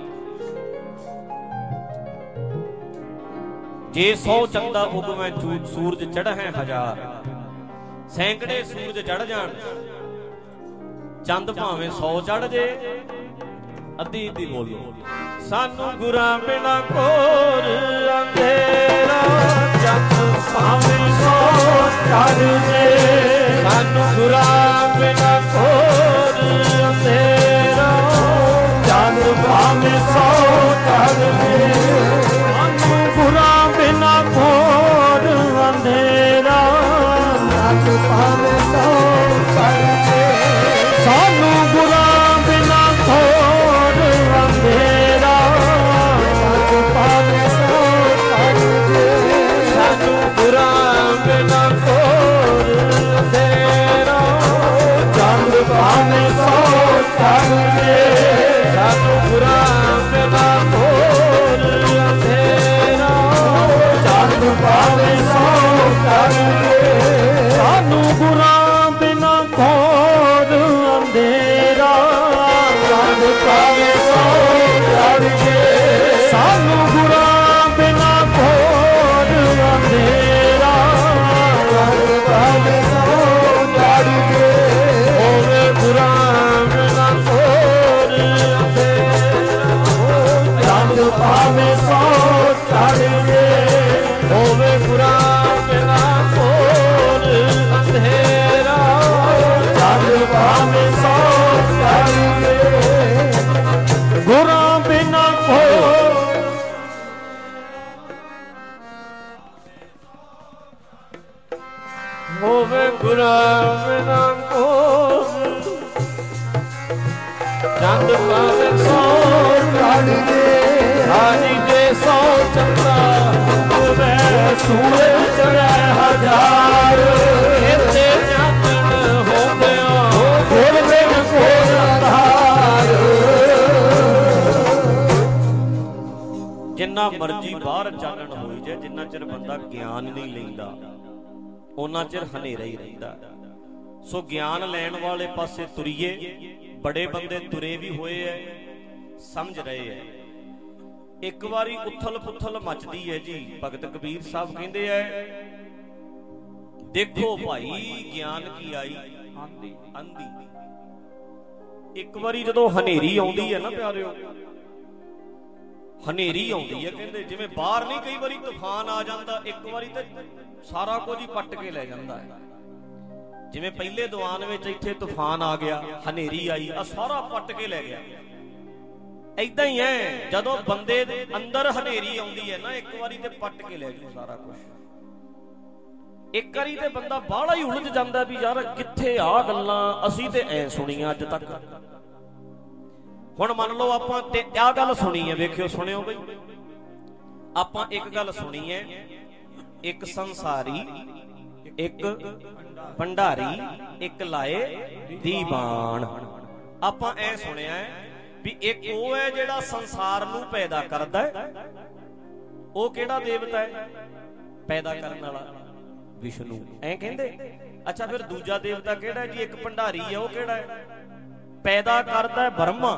ਜੇ ਸੌ ਚੰਦਾ ਉਗਵੇਂ ਸੂਰਜ ਚੜ੍ਹੈ ਹਜ਼ਾਰ, ਸੈਂਕੜੇ ਸੂਰਜ ਚੜ ਜਾਣ, ਚੰਦ ਭਾਵੇਂ ਸੌ ਚੜ ਜੇ, ਅੱਧੀ ਅੱਧੀ ਬੋਲੋ। ਸਾਨੂੰ ਗੁਰਾਂ ਬਿਨਾ ਕੋਰ ਅੰਧੇਰਾ, ਚੰਦ ਭਾਵੇਂ ਸੌ ਚੜ ਜੇ। ਸਾਨੂੰ ਗੁਰਾਂ ਬਿਨਾ ਕੋਰ ਅੰਧੇਰਾ, ਚੰਦ ਭਾਵੇਂ ਸੌ ਚੜ ਜੇ। ਸਾਨੂੰ ਗੁਰਾਂ ਬਿਨਾ ਕੋਰ ਅੰਧੇਰਾ, ਚੰਦ ਭਾਵੇਂ ਸੌ ਚੜ ਜੇ। ਸਾਨੂੰ ਗੁਰਾਂ ਬਿਨਾ ਕੋਰ ਅੰਧੇਰਾ, ਚੰਦ ਭਾਵੇਂ ਸੌ ਚੜ ਜੇ। ਸਾਨੂੰ ਗੁਰਾਂ ਬਿਨਾ ਕੋਰ ਅੰਧੇਰਾ, ਚੰਦ ਭਾਵੇਂ ਸੌ ਚੜ ਜੇ। ਸਾਨੂੰ ਗੁਰਾਂ ਬਿਨਾ ਕੋਰ ਅੰਧੇਰਾ, ਚੰਦ ਭਾਵੇਂ ਸੌ ਚੜ ਜੇ। ਸਾਨੂੰ ਗੁਰਾਂ ਬਿਨਾ ਕੋਰ ਅੰਧੇਰਾ, ਚੰਦ ਭਾਵੇਂ ਸੌ ਚੜ ਜੇ। ਸਾਨੂੰ ਗੁਰਾਂ ਬਿਨਾ ਕੋਰ ਅੰਧੇਰਾ, ਚੰਦ ਭਾਵੇਂ ਸੌ ਚੜ ਜੇ। ਹੋਵੇ ਗੁਰਾਂ ਬਿਨਾ ਕੋਰ ਅੰਧੇਰਾ, ਚੰਦ ਭਾਵੇਂ ਸੌ ਚੜ ਜੇ। ਹੋਵੇ ਗੁਰਾਂ ਬਿਨਾ ਕੋਰ ਅੰਧੇਰਾ, ਚੰਦ ਭਾਵੇਂ ਸੌ ਚੜ ਜੇ। ਗੁਰਾਂ ਬਿਨਾ ਕੋਰ ਹੋਵੇ, ਗੁਰਾਂ ਬਿਨਾ ਕੋਰ ਚੰਦ ਭਾਵੇਂ ਸੌ ਚੜ ਜੇ। ਹਾਜੀ ਜੇ ਸੌ ਚੰਦਾ ਹੋਵੇ, ਸੂਰਜ ਚੜ੍ਹੈ ਹਜ਼ਾਰ, ਇੱਥੇ ਚਾਨਣ ਹੋਂਦਿਆਂ ਗੁਰ ਬਿਨ ਕੋਰ ਆਧਾਰ। ਜਿੰਨਾ ਮਰਜੀ ਬਾਹਰ ਚਾਨਣ ਹੋਈ ਜਾਏ, ਜਿੰਨਾ ਚਿਰ ਬੰਦਾ ਗਿਆਨ ਨਹੀਂ ਲੈਂਦਾ ਉਹਨਾਂ ਚਿਰ ਹਨੇਰਾ ਹੀ ਰਹਿੰਦਾ। ਸੋ ਗਿਆਨ ਲੈਣ ਵਾਲੇ ਪਾਸੇ ਤੁਰੀਏ। ਬੜੇ ਬੰਦੇ ਤੁਰੇ ਵੀ ਹੋਏ ਐ, ਸਮਝ ਰਹੇ ਐ। ਇੱਕ ਵਾਰੀ ਉਥਲ ਪੁਥਲ ਮਚਦੀ ਹੈ ਜੀ। ਭਗਤ ਕਬੀਰ ਸਾਹਿਬ ਕਹਿੰਦੇ ਐ, ਦੇਖੋ ਭਾਈ ਗਿਆਨ ਕੀ ਆਈ ਆਂਦੀ ਆਂਦੀ। ਇੱਕ ਵਾਰੀ ਜਦੋਂ ਹਨੇਰੀ ਆਉਂਦੀ ਹੈ ਨਾ ਪਿਆਰਿਓ, ਹਨੇਰੀ ਆਉਂਦੀ ਹੈ, ਕਹਿੰਦੇ ਜਿਵੇਂ ਬਾਹਰ ਨਹੀਂ ਕਈ ਵਾਰੀ ਤੂਫਾਨ ਆ ਜਾਂਦਾ, ਇੱਕ ਵਾਰੀ ਤੇ ਸਾਰਾ ਕੁਝ ਹੀ ਪੱਟ ਕੇ ਲੈ ਜਾਂਦਾ ਹੈ। ਜਿਵੇਂ ਪਹਿਲੇ ਦੀਵਾਨ ਵਿੱਚ ਇੱਥੇ ਤੂਫਾਨ ਆ ਗਿਆ, ਹਨੇਰੀ ਆਈ, ਆ ਸਾਰਾ ਪੱਟ ਕੇ ਲੈ ਗਿਆ। ਏਦਾਂ ਹੀ है ਜਦੋਂ ਬੰਦੇ ਦੇ ਅੰਦਰ ਹਨੇਰੀ ਆਉਂਦੀ ਹੈ ਨਾ ਇੱਕ ਵਾਰੀ ਤੇ ਪੱਟ ਕੇ ਲੈ ਜੂ ਸਾਰਾ ਕੁਝ। ਇੱਕ ਵਾਰੀ ਤੇ ਬੰਦਾ ਬਾਹਲਾ ਹੀ ਉਲਝ ਜਾਂਦਾ ਵੀ ਯਾਰ ਕਿੱਥੇ ਆ ਗੱਲਾਂ ਅਸੀਂ ਤੇ ਐ ਸੁਣੀਆਂ ਅੱਜ ਤੱਕ। ਹੁਣ ਮੰਨ ਲਓ ਆਪਾਂ ਤੇ ਆਹ ਗੱਲ ਸੁਣੀ ਹੈ, ਵੇਖਿਓ ਸੁਣਿਓ ਬਈ, ਆਪਾਂ ਇੱਕ ਗੱਲ ਸੁਣੀ ਹੈ, ਇੱਕ ਸੰਸਾਰੀ, ਇੱਕ ਭੰਡਾਰੀ, ਇੱਕ ਲਾਏ ਦੀਵਾਨ। ਆਪਾਂ ਐ ਸੁਣਿਆ ਵੀ ਇੱਕ ਉਹ ਹੈ ਜਿਹੜਾ ਸੰਸਾਰ ਨੂੰ ਪੈਦਾ ਕਰਦਾ ਹੈ, ਉਹ ਕਿਹੜਾ ਦੇਵਤਾ ਹੈ? ਪੈਦਾ ਕਰਨ ਵਾਲਾ ਵਿਸ਼ਨੂੰ, ਐ ਕਹਿੰਦੇ। ਅੱਛਾ ਫਿਰ ਦੂਜਾ ਦੇਵਤਾ ਕਿਹੜਾ ਜੀ? ਇੱਕ ਭੰਡਾਰੀ ਹੈ, ਉਹ ਕਿਹੜਾ ਹੈ? ਪੈਦਾ ਕਰਦਾ ਹੈ ਬ੍ਰਹਮਾ।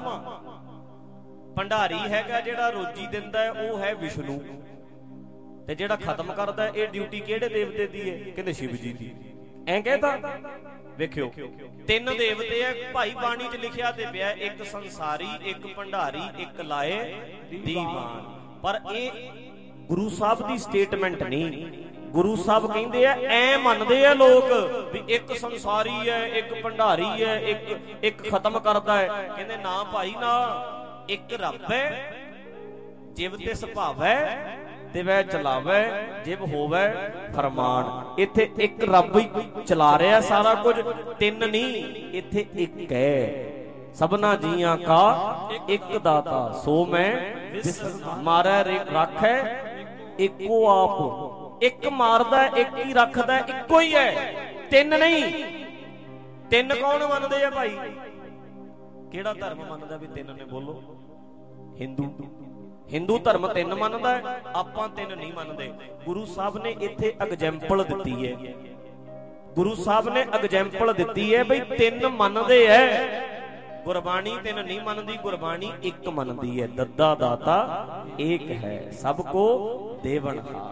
ਭੰਡਾਰੀ ਹੈਗਾ ਜਿਹੜਾ ਰੋਜੀ ਦਿੰਦਾ ਹੈ, ਉਹ ਹੈ ਵਿਸ਼ਨੂੰ। ਤੇ ਜਿਹੜਾ ਖਤਮ ਕਰਦਾ ਹੈ, ਇਹ ਡਿਊਟੀ ਕਿਹੜੇ ਦੇਵਤੇ ਦੀ ਹੈ? ਕਹਿੰਦੇ ਸ਼ਿਵ ਜੀ ਦੀ। ਐ ਕਹਿੰਦਾ ਵੇਖਿਓ ਤਿੰਨ ਦੇਵਤੇ ਐ ਭਾਈ ਬਾਣੀ ਚ ਲਿਖਿਆ ਤੇ ਪਿਆ, ਇੱਕ ਸੰਸਾਰੀ, ਇੱਕ ਭੰਡਾਰੀ, ਇੱਕ ਲਾਏ ਦੀਵਾਨ। ਪਰ ਇਹ ਗੁਰੂ ਸਾਹਿਬ ਦੀ ਸਟੇਟਮੈਂਟ ਨਹੀਂ। ਗੁਰੂ ਸਾਹਿਬ ਕਹਿੰਦੇ ਆ ਐ ਮੰਨਦੇ ਆ ਲੋਕ ਵੀ ਇੱਕ ਸੰਸਾਰੀ ਹੈ, ਇੱਕ ਭੰਡਾਰੀ ਹੈ, ਇੱਕ ਇੱਕ ਖਤਮ ਕਰਦਾ ਹੈ। ਕਹਿੰਦੇ ਨਾ ਭਾਈ ਨਾ, ਇੱਕ ਰੱਬ ਹੈ, ਜਿਵ ਤੇ ਸੁਭਾਵੈ ਤੇ ਵੈ ਚਲਾਵੈ, ਜਿਵ ਹੋਵੈ ਫਰਮਾਨ। ਇੱਥੇ ਇੱਕ ਰੱਬ ਹੀ ਚਲਾ ਰਿਹਾ ਸਾਰਾ ਕੁਝ, ਤਿੰਨ ਨਹੀਂ, ਇੱਥੇ ਇੱਕ ਹੈ। ਸਭਨਾ ਜੀਆਂ ਕਾ ਇੱਕ ਦਾਤਾ, ਸੋ ਮੈਂ ਮਾਰੈ ਰਾਖੈ ਇੱਕੋ ਆਪ। ਇੱਕ ਮਾਰਦਾ, ਇੱਕ ਹੀ ਰੱਖਦਾ, ਇੱਕੋ ਹੀ ਹੈ, ਤਿੰਨ ਨਹੀਂ। ਤਿੰਨ ਕੌਣ ਮੰਨਦੇ ਆ ਭਾਈ? ਕਿਹੜਾ ਧਰਮ ਮੰਨਦਾ ਵੀ ਤਿੰਨ ਨੇ? ਬੋਲੋ। ਹਿੰਦੂ। ਹਿੰਦੂ ਧਰਮ ਤਿੰਨ ਮੰਨਦਾ ਹੈ, ਆਪਾਂ ਤਿੰਨ ਨਹੀਂ ਮੰਨਦੇ। ਗੁਰੂ ਸਾਹਿਬ ਨੇ ਇੱਥੇ ਐਗਜ਼ੈਂਪਲ ਦਿੱਤੀ ਹੈ। ਗੁਰੂ ਸਾਹਿਬ ਨੇ ਐਗਜ਼ੈਂਪਲ ਦਿੱਤੀ ਹੈ ਬਈ ਤਿੰਨ ਮੰਨਦੇ ਐ। ਗੁਰਬਾਣੀ ਤਿੰਨ ਨਹੀਂ ਮੰਨਦੀ, ਗੁਰਬਾਣੀ ਇੱਕ ਮੰਨਦੀ ਹੈ। ਦੱਦਾ ਦਾਤਾ ਏਕ ਹੈ, ਸਭ ਕੋ ਦੇਵਨਹਾਰ।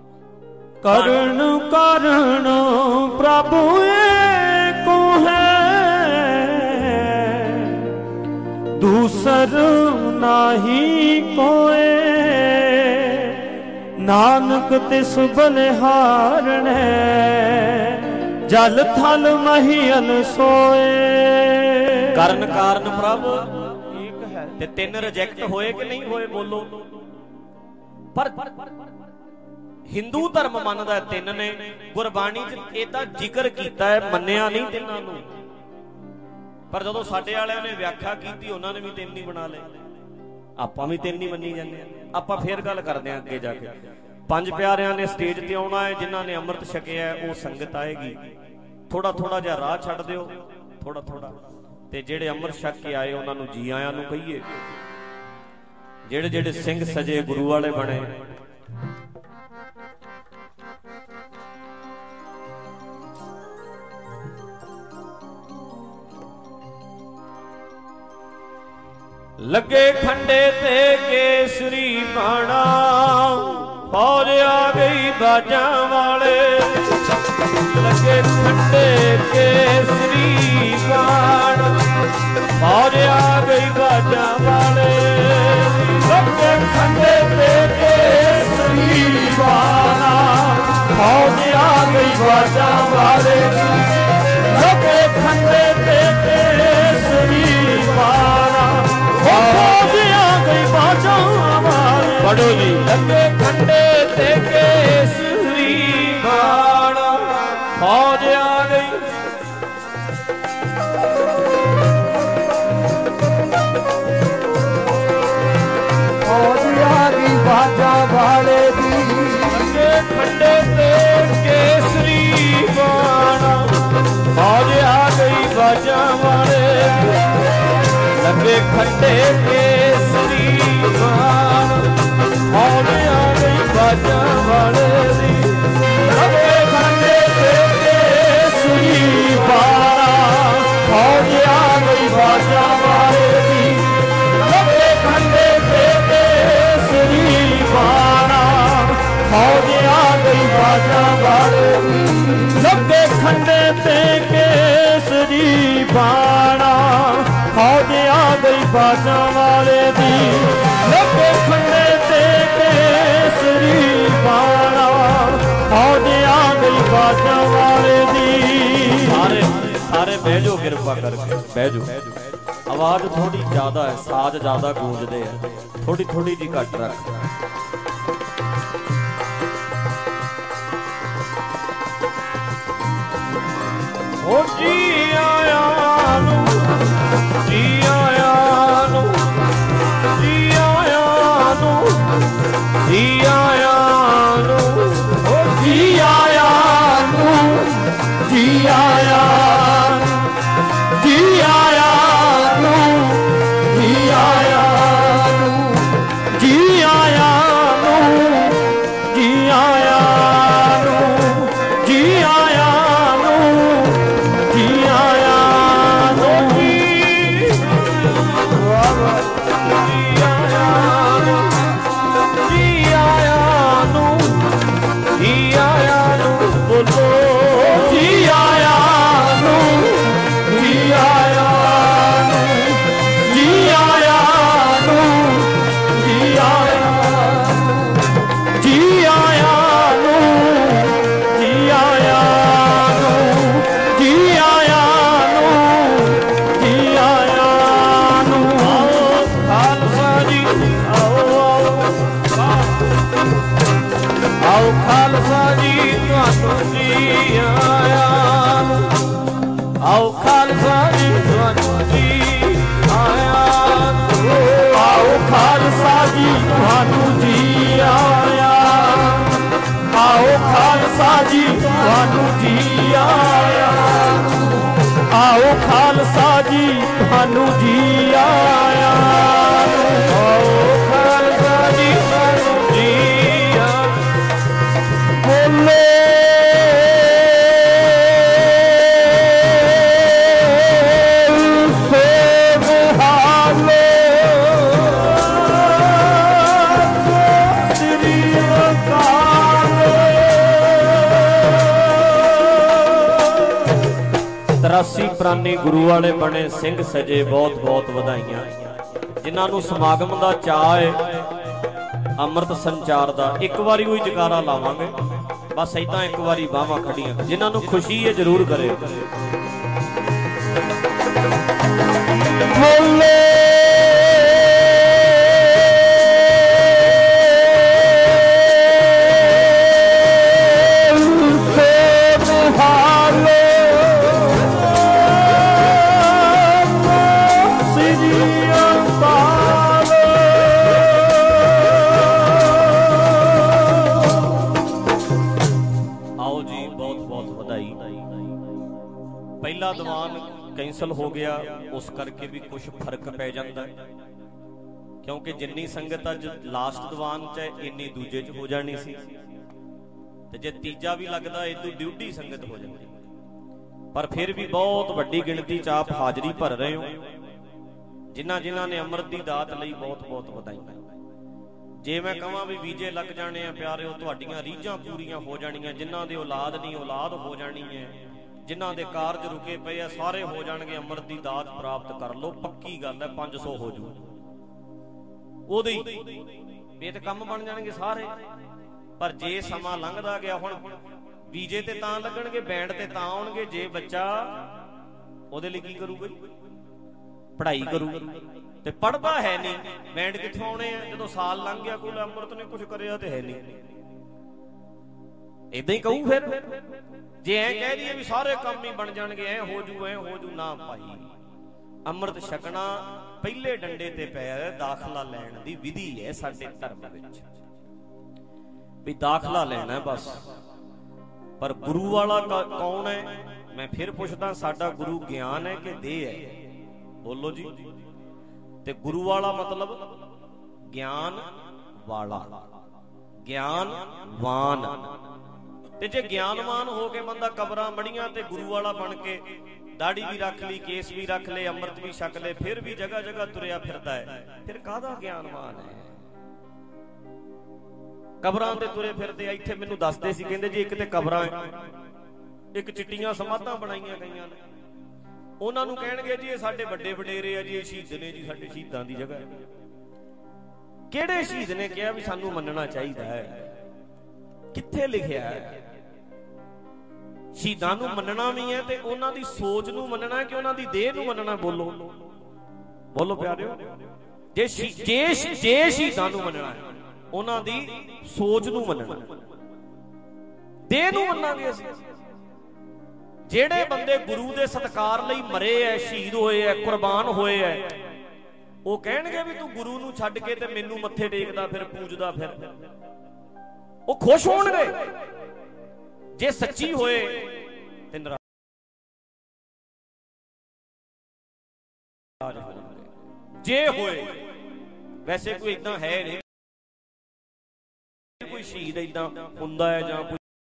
ਕਰਨ ਕਰਨ ਪ੍ਰਭੂ ਏਕੋ ਹੈ, ਦੂਸਰ ਨਾਹੀ ਕੋਏ। ਨਾਨਕ ਤਿਸ ਬਲਿਹਾਰਣੈ, ਜਲ ਥਲ ਮਹੀਨ ਸੋਏ। ਕਰਨ ਕਾਰਨ ਪ੍ਰਭ ਏਕ ਹੈ। ਤੇ ਤਿੰਨ ਰਿਜੈਕਟ ਹੋਏ ਕਿ ਨਹੀਂ ਹੋਏ? ਬੋਲੋ। ਪਰ ਹਿੰਦੂ ਧਰਮ ਮੰਨਦਾ ਤਿੰਨ ਨੇ, ਗੁਰਬਾਣੀ ਚ ਇਹਦਾ ਜ਼ਿਕਰ ਕੀਤਾ ਹੈ, ਮੰਨਿਆ ਨਹੀਂ ਤਿੰਨਾਂ ਨੂੰ। ਪਰ ਜਦੋਂ ਸਾਡੇ ਵਾਲਿਆਂ ਨੇ ਵਿਆਖਿਆ ਕੀਤੀ, ਉਹਨਾਂ ਨੇ ਵੀ ਤਿੰਨ ਹੀ ਬਣਾ ਲਏ। ਆਪਾਂ ਵੀ ਤਿੰਨ ਹੀ ਮੰਨੀ ਜਾਂਦੇ ਆ। ਆਪਾਂ ਫੇਰ ਗੱਲ ਕਰਦੇ ਆ ਅੱਗੇ ਜਾ ਕੇ। ਪੰਜ ਪਿਆਰਿਆਂ ਨੇ ਸਟੇਜ ਤੇ ਆਉਣਾ ਹੈ, ਜਿਨ੍ਹਾਂ ਨੇ ਅੰਮ੍ਰਿਤ ਛਕਿਆ ਉਹ ਸੰਗਤ ਆਏਗੀ। ਥੋੜਾ ਥੋੜਾ ਜਿਹਾ ਰਾਹ ਛੱਡ ਦਿਓ, ਥੋੜਾ ਥੋੜਾ। ਤੇ ਜਿਹੜੇ ਅੰਮ੍ਰਿਤ ਛਕ ਕੇ ਆਏ ਉਹਨਾਂ ਨੂੰ ਜੀ ਆਇਆਂ ਨੂੰ ਕਹੀਏ। ਜਿਹੜੇ ਜਿਹੜੇ ਸਿੰਘ ਸਜੇ ਗੁਰੂ ਵਾਲੇ ਬਣੇ, ਲੱਗੇ ਖੰਡੇ ਤੇ ਕੇਸਰੀ ਬਾਣਾ, ਫੌਜ ਆ ਗਈ ਬਾਜਾਂ ਵਾਲੇ। ਲੱਗੇ ਖੰਡੇ ਕੇਸਰੀ ਬਾਣਾ, ਫੌਜ ਆ ਗਈ ਬਾਜਾਂ ਵਾਲੇ। ਲੱਗੇ ਖੰਡੇ ਤੇ ਕੇਸਰੀ ਬਾਣਾ, ਫੌਜ ਆ ਗਈ ਬਾਜਾਂ ਵਾਲੇ। ਲੱਗੇ ਖੰਡੇ ਤੇ ਕੇਸਰੀ ਬਾਣਾ, ਫੌਜ ਆ ਗਈ ਬਾਜਾਂ ਵਾਲੇ। ਪੜੋ ਜੀ। ਲੱਗੇ ਖੰਡੇ ਤੇ ਕੇਸਰੀ ਬਾਣਾ, ਫੌਜ ਆ ਗਈ। ਫੌਜ ਆ ਗਈ ਬਾਜਾਂ ਵਾਲੇ ਦੀ। ਲੱਗੇ ਖੰਡੇ ਤੇ ਕੇਸਰੀ ਬਾਣਾ, ਫੌਜ ਆ ਗਈ ਬਾਜਾਂ ਵਾਲੇ। ਲੱਗੇ ਖੰਡੇ ਕੇਸਰੀ ਬਾਣਾ, ਫੌਜ ਆ ਗਈ ਬਾਜਾਂ ਵਾਲੇ ਦੀ। ਲੱਗੇ ਖੰਡੇ ਤੇ ਕੇਸਰੀ ਬਾਣਾ, ਫੌਜ ਆ ਗਈ ਬਾਜਾਂ ਵਾਲੇ ਦੀ। ਲੱਗੇ ਖੰਡੇ ਤੇ ਕੇਸਰੀ ਬਾਣਾ, ਫੌਜ ਆ ਗਈ ਬਾਜਾਂ ਵਾਲੇ ਦੀ। ਲੱਗੇ ਖੰਡੇ ਤੇ ਕੇਸਰੀ ਬਾਣਾ, ਫੌਜ ਆ ਗਈ ਬਾਜਾਂ ਵਾਲੇ ਦੀ। ਲੱਗੇ ਖੰਡੇ ਤੇ ਕੇਸਰੀ ਬਾਣਾ, ਫੌਜ ਆ ਗਈ ਬਾਜਾਂ ਵਾਲੇ ਦੀ। ਸਾਰੇ ਸਾਰੇ ਬਹਿ ਜਾਓ, ਕਿਰਪਾ ਕਰਕੇ ਬਹਿ ਜਾਓ। आवाज थोड़ी ज्यादा है, साज ज्यादा गूंजते हैं, थोड़ी थोड़ी जी घट रख। ओ जी आया नु, जी आया नु, जी आया नु, जी आया नु, ओ जी आया नु, जी आया जी आया नु, जी आया नु, जी आया नु, जी आया नु, जी आया नु, जी आया नु, जी आया नु, जी आया नु, जी आया नु, बोलो जी आया नु, जी आया नु, जी आया नु, जी आया जी आया नु, जी आया नु, जी आया नु, जी आया नु। आओ खालसा जी, आओ आओ खालसा जी, तुहानू जी आया नु, आओ खालसा जी, तुहानू जी आया नु, आओ खालसा जी, तुहानू जी आया, आओ खालसा जी, तुहानू जी आया, आओ खालसा जी, तुहानू जी आया, आओ खालसा जी, तुहानू जी आया। बोले ਤਰਾਸੀ ਪ੍ਰਾਨੀ ਗੁਰੂ ਵਾਲੇ ਬਣੇ ਸਿੰਘ ਸਜੇ, ਬਹੁਤ ਬਹੁਤ ਵਧਾਈਆਂ ਜਿਨ੍ਹਾਂ ਨੂੰ ਸਮਾਗਮ ਦਾ ਚਾਅ ਹੈ, ਅੰਮ੍ਰਿਤ ਸੰਚਾਰ ਦਾ। ਇੱਕ ਵਾਰੀ ਕੋਈ ਜਕਾਰਾ ਲਾਵਾਂਗੇ ਬਸ, ਏਦਾਂ ਇੱਕ ਵਾਰੀ ਬਾਹਾਂ ਖੜੀਆਂ। ਜਿਨ੍ਹਾਂ ਨੂੰ ਖੁਸ਼ੀ ਹੈ ਜ਼ਰੂਰ ਕਰਿਓ। ਬੋਲੇ ਪਹਿਲਾ ਦੀਵਾਨ ਕੈਂਸਲ ਹੋ ਗਿਆ, ਉਸ ਕਰਕੇ ਵੀ ਕੁਝ ਫਰਕ ਪੈ ਜਾਂਦਾ ਹੈ, ਕਿਉਂਕਿ ਜਿੰਨੀ ਸੰਗਤ ਅੱਜ ਲਾਸਟ ਦੀਵਾਨ ਚ ਇੰਨੀ ਦੂਜੇ ਚ ਹੋ ਜਾਣੀ ਸੀ, ਤੇ ਜੇ ਤੀਜਾ ਵੀ ਲੱਗਦਾ ਇਦੋਂ ਡਿਊਟੀ ਸੰਗਤ ਹੋ ਜਾਂਦੀ। ਪਰ ਫਿਰ ਵੀ ਬਹੁਤ ਵੱਡੀ ਗਿਣਤੀ ਚ ਆਪ ਹਾਜ਼ਰੀ ਭਰ ਰਹੇ ਹੋ। ਜਿਨ੍ਹਾਂ ਜਿਨ੍ਹਾਂ ਨੇ ਅੰਮ੍ਰਿਤ ਦੀ ਦਾਤ ਲਈ ਬਹੁਤ ਬਹੁਤ ਵਧਾਈਆਂ। ਜੇ ਮੈਂ ਕਹਾਂ ਵੀ ਵੀਜੇ ਲੱਗ ਜਾਣੇ ਆ ਪਿਆਰਿਓ, ਤੁਹਾਡੀਆਂ ਰੀਝਾਂ ਪੂਰੀਆਂ ਹੋ ਜਾਣੀਆਂ। ਜਿਨ੍ਹਾਂ ਦੇ ਔਲਾਦ ਨਹੀਂ ਔਲਾਦ ਹੋ ਜਾਣੀ ਹੈ, ਜਿਨ੍ਹਾਂ ਦੇ ਕਾਰਜ ਰੁਕੇ ਪਏ ਆ ਸਾਰੇ ਹੋ ਜਾਣਗੇ। ਅੰਮ੍ਰਿਤ ਦੀ ਦਾਤ ਪ੍ਰਾਪਤ ਕਰ ਲਓ, ਪੱਕੀ ਗੱਲ ਹੈ। ਪੰਜ ਸੌ ਹੋ ਜੂ ਉਹਦੇ ਇਹ ਤੇ ਕੰਮ ਬਣ ਜਾਣਗੇ ਸਾਰੇ। ਪਰ ਜੇ ਸਮਾਂ ਲੰਘਦਾ ਗਿਆ, ਹੁਣ ਵੀਜੇ ਤੇ ਤਾਂ ਲੱਗਣਗੇ, ਬੈਂਡ ਤੇ ਤਾਂ ਆਉਣਗੇ ਜੇ ਬੱਚਾ ਉਹਦੇ ਲਈ ਕੀ ਕਰੂਗਾ, ਪੜ੍ਹਾਈ ਕਰੂਗਾ। ਤੇ ਪੜ੍ਹਦਾ ਹੈ ਨਹੀਂ, ਬੈਂਡ ਕਿੱਥੋਂ ਆਉਣੇ ਆ ਜਦੋਂ ਸਾਲ ਲੰਘ ਗਿਆ, ਕੋਲ ਅੰਮ੍ਰਿਤ ਨੇ ਕੁਝ ਕਰਿਆ ਤੇ ਹੈ ਨਹੀਂ। ਏਦਾਂ ਹੀ ਕਹੂ ਫਿਰ, ਜੇ ਐ ਕਹਿ ਦਈਏ ਵੀ ਸਾਰੇ ਕੰਮ ਹੀ ਬਣ ਜਾਣਗੇ, ਐ ਹੋ ਜੂ ਐ ਹੋ ਜੂ, ਨਾ ਭਾਈ। ਅੰਮ੍ਰਿਤ ਛਕਣਾ ਪਹਿਲੇ ਡੰਡੇ ਤੇ ਪਿਆ, ਦਾਖਲਾ ਲੈਣ ਦੀ ਵਿਧੀ ਹੈ ਸਾਡੇ ਧਰਮ ਵਿੱਚ, ਵੀ ਦਾਖਲਾ ਲੈਣਾ ਬਸ। ਪਰ ਗੁਰੂ ਵਾਲਾ ਕੌਣ ਹੈ? ਮੈਂ ਫਿਰ ਪੁੱਛਦਾ, ਸਾਡਾ ਗੁਰੂ ਗਿਆਨ ਹੈ ਕਿ ਦੇਹ ਹੈ? ਬੋਲੋ ਜੀ। ਤੇ ਗੁਰੂ ਵਾਲਾ ਮਤਲਬ ਗਿਆਨ ਵਾਲਾ, ਗਿਆਨਵਾਨ। ਤੇ ਜੇ ਗਿਆਨਵਾਨ ਹੋ ਕੇ ਬੰਦਾ ਕਬਰਾਂ ਬੜੀਆਂ ਤੇ ਗੁਰੂ ਵਾਲਾ ਬਣ ਕੇ ਦਾੜੀ ਵੀ ਰੱਖ ਲਈ, ਕੇਸ ਵੀ ਰੱਖ ਲਏ, ਅੰਮ੍ਰਿਤ ਵੀ ਛਕ ਲਏ, ਫਿਰ ਵੀ ਜਗ੍ਹਾ ਜਗ੍ਹਾ ਤੁਰਿਆ ਫਿਰਦਾ ਹੈ, ਫਿਰ ਕਾਹਦਾ ਗਿਆਨਵਾਨ ਹੈ? ਕਬਰਾਂ ਤੇ ਤੁਰੇ ਫਿਰਦੇ ਆ। ਇੱਥੇ ਮੈਨੂੰ ਦੱਸਦੇ ਸੀ, ਕਹਿੰਦੇ ਜੀ ਇੱਕ ਤੇ ਕਬਰਾਂ, ਇੱਕ ਚਿੱਟੀਆਂ ਸਮਾਧਾਂ ਬਣਾਈਆਂ ਗਈਆਂ ਨੇ, ਉਹਨਾਂ ਨੂੰ ਕਹਿਣਗੇ ਜੀ ਇਹ ਸਾਡੇ ਵੱਡੇ ਵਡੇਰੇ ਆ ਜੀ, ਇਹ ਸ਼ਹੀਦ ਨੇ ਜੀ, ਸਾਡੇ ਸ਼ਹੀਦਾਂ ਦੀ ਜਗ੍ਹਾ। ਕਿਹੜੇ ਸ਼ਹੀਦ ਨੇ ਕਿਹਾ ਵੀ ਸਾਨੂੰ ਮੰਨਣਾ ਚਾਹੀਦਾ ਹੈ? ਕਿੱਥੇ ਲਿਖਿਆ ਹੈ? ਸ਼ਹੀਦਾਂ ਨੂੰ ਮੰਨਣਾ ਵੀ ਹੈ ਤੇ ਉਹਨਾਂ ਦੀ ਸੋਚ ਨੂੰ ਮੰਨਣਾ ਕਿ ਉਹਨਾਂ ਦੀ ਦੇਹ ਨੂੰ ਮੰਨਣਾ? ਬੋਲੋ। बोलो प्यारिओ, जे जे जे शहीदां नूं मनना है उन्हां दी सोच नूं मनना, देह नूं मन्नांगे असीं। ਜਿਹੜੇ ਬੰਦੇ ਗੁਰੂ ਦੇ ਸਤਿਕਾਰ ਲਈ ਮਰੇ ਐ, ਸ਼ਹੀਦ ਹੋਏ ਐ, ਕੁਰਬਾਨ ਹੋਏ ਐ, ਉਹ ਕਹਿਣਗੇ ਵੀ ਤੂੰ ਗੁਰੂ ਨੂੰ ਛੱਡ ਕੇ ਤੇ ਮੈਨੂੰ ਮੱਥੇ ਟੇਕਦਾ ਫਿਰ, ਪੂਜਦਾ ਫਿਰ। ਉਹ ਖੁਸ਼ ਹੋਣਗੇ ਜੇ ਸੱਚੀ ਹੋਏ ਤੇ ਨਾਰਾਜ਼ ਹੋਣਗੇ ਜੇ ਹੋਏ। ਵੈਸੇ ਕੋਈ ਇਦਾਂ ਹੈ ਨਹੀਂ, ਕੋਈ ਸ਼ਹੀਦ ਇਦਾਂ ਹੁੰਦਾ ਹੈ ਜਾਂ ਕੋਈ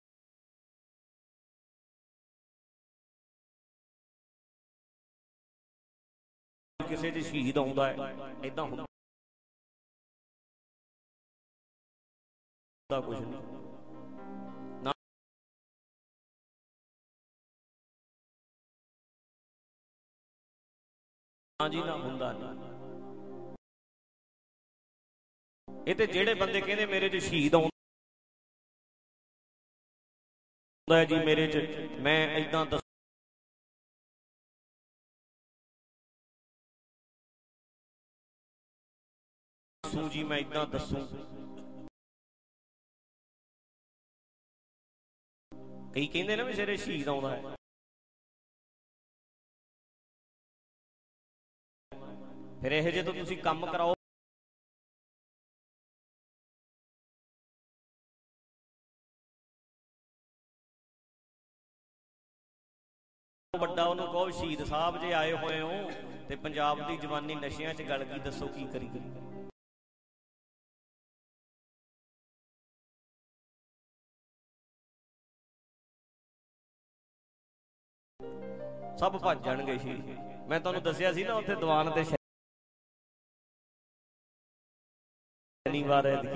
ਕਿਸੇ ਦੇ ਸ਼ਹੀਦ ਆਉਂਦਾ ਹੈ, ਏਦਾਂ ਹੁੰਦਾ ਕੁਝ ਨਹੀਂ ਨਾ। ਜੀ ਨਾ ਹੁੰਦਾ ਨਹੀਂ। ਇਹ ਤੇ ਜਿਹੜੇ ਬੰਦੇ ਕਹਿੰਦੇ ਮੇਰੇ ਚ ਸ਼ਹੀਦ ਆਉਂਦਾ ਹੈ ਜੀ, ਮੇਰੇ ਚ ਮੈਂ ਏਦਾਂ ਦੱਸੂ ਜੀ, ਮੈਂ ਏਦਾਂ ਦੱਸੂ। ਕਈ ਕਹਿੰਦੇ ਨੇ ਵੀ ਮੇਰੇ ਸ਼ਹੀਦ ਆਉਂਦਾ ਹੈ, ਫਿਰ ਇਹੋ ਜਿਹੇ ਤੋਂ ਤੁਸੀਂ ਕੰਮ ਕਰਾਓ। ਵੱਡਾ ਉਹਨੂੰ ਕਹੋ ਸ਼ਹੀਦ ਸਾਹਿਬ ਜੇ ਆਏ ਹੋਏ ਹੋ ਤੇ ਪੰਜਾਬ ਦੀ ਜਵਾਨੀ ਨਸ਼ਿਆਂ 'ਚ ਗਲ ਗਈ, ਦੱਸੋ ਕੀ ਕਰੀਏ। ਸਭ ਭੱਜ ਜਾਣਗੇ ਸੀ। ਮੈਂ ਤੁਹਾਨੂੰ ਦੱਸਿਆ ਸੀ ਨਾ ਉੱਥੇ ਦੀਵਾਨ ਤੇ ਸ਼ਨੀਵਾਰ ਐਤਕੀ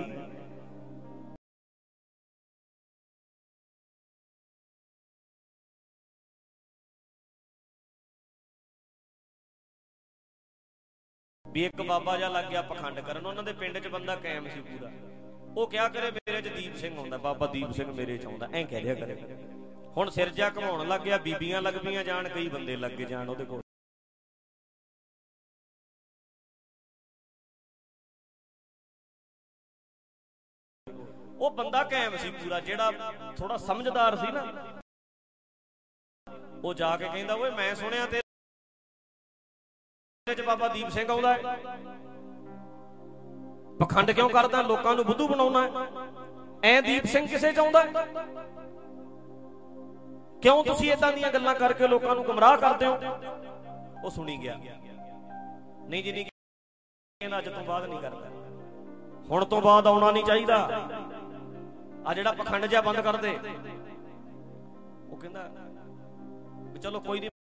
ਵੀ ਇੱਕ ਬਾਬਾ ਜਿਹਾ ਲੱਗ ਗਿਆ ਪਖੰਡ ਕਰਨ। ਉਹਨਾਂ ਦੇ ਪਿੰਡ 'ਚ ਬੰਦਾ ਕਾਇਮ ਸੀ ਪੂਰਾ, ਉਹ ਕਿਹਾ ਕਰੇ ਮੇਰੇ 'ਚ ਦੀਪ ਸਿੰਘ ਆਉਂਦਾ, ਬਾਬਾ ਦੀਪ ਸਿੰਘ ਮੇਰੇ 'ਚ ਆਉਂਦਾ, ਐਂ ਕਹਿ ਲਿਆ ਕਰੇ। ਹੁਣ ਸਿਰ ਜਿਹਾ ਘਮਾਉਣ ਲੱਗ ਗਿਆ, ਬੀਬੀਆਂ ਲੱਗ ਪਈਆਂ ਜਾਣ, ਕਈ ਬੰਦੇ ਲੱਗ ਜਾਣ ਉਹਦੇ ਕੋਲ। ਉਹ ਬੰਦਾ ਕਾਇਮ ਸੀ ਪੂਰਾ, ਜਿਹੜਾ ਥੋੜਾ ਸਮਝਦਾਰ ਸੀ ਨਾ, ਉਹ ਜਾ ਕੇ ਕਹਿੰਦਾ ਓਏ ਮੈਂ ਸੁਣਿਆ ਤੇਰੇ 'ਚ ਬਾਬਾ ਦੀਪ ਸਿੰਘ ਆਉਂਦਾ ਹੈ, ਪਖੰਡ ਕਿਉਂ ਕਰਦਾ, ਲੋਕਾਂ ਨੂੰ ਬੁੱਧੂ ਬਣਾਉਣਾ ਹੈ, ਐ ਦੀਪ ਸਿੰਘ ਕਿਸੇ 'ਚ ਆਉਂਦਾ, ਕਿਉਂ ਤੁਸੀਂ ਏਦਾਂ ਦੀਆਂ ਗੱਲਾਂ ਕਰਕੇ ਲੋਕਾਂ ਨੂੰ ਗੁੰਮਰਾਹ ਕਰਦੇ ਹੋ। ਉਹ ਸੁਣੀ ਗਿਆ, ਨਹੀਂ ਜੀ ਨਹੀਂ ਕਹਿੰਦਾ, ਅੱਜ ਤੋਂ ਬਾਅਦ ਨਹੀਂ ਕਰਦਾ, ਹੁਣ ਤੋਂ ਬਾਅਦ ਆਉਣਾ ਨਹੀਂ ਚਾਹੀਦਾ, ਆ ਜਿਹੜਾ ਪਖੰਡ ਜਿਹਾ ਬੰਦ ਕਰ ਦੇ। ਉਹ ਕਹਿੰਦਾ ਚਲੋ ਕੋਈ ਨਹੀਂ,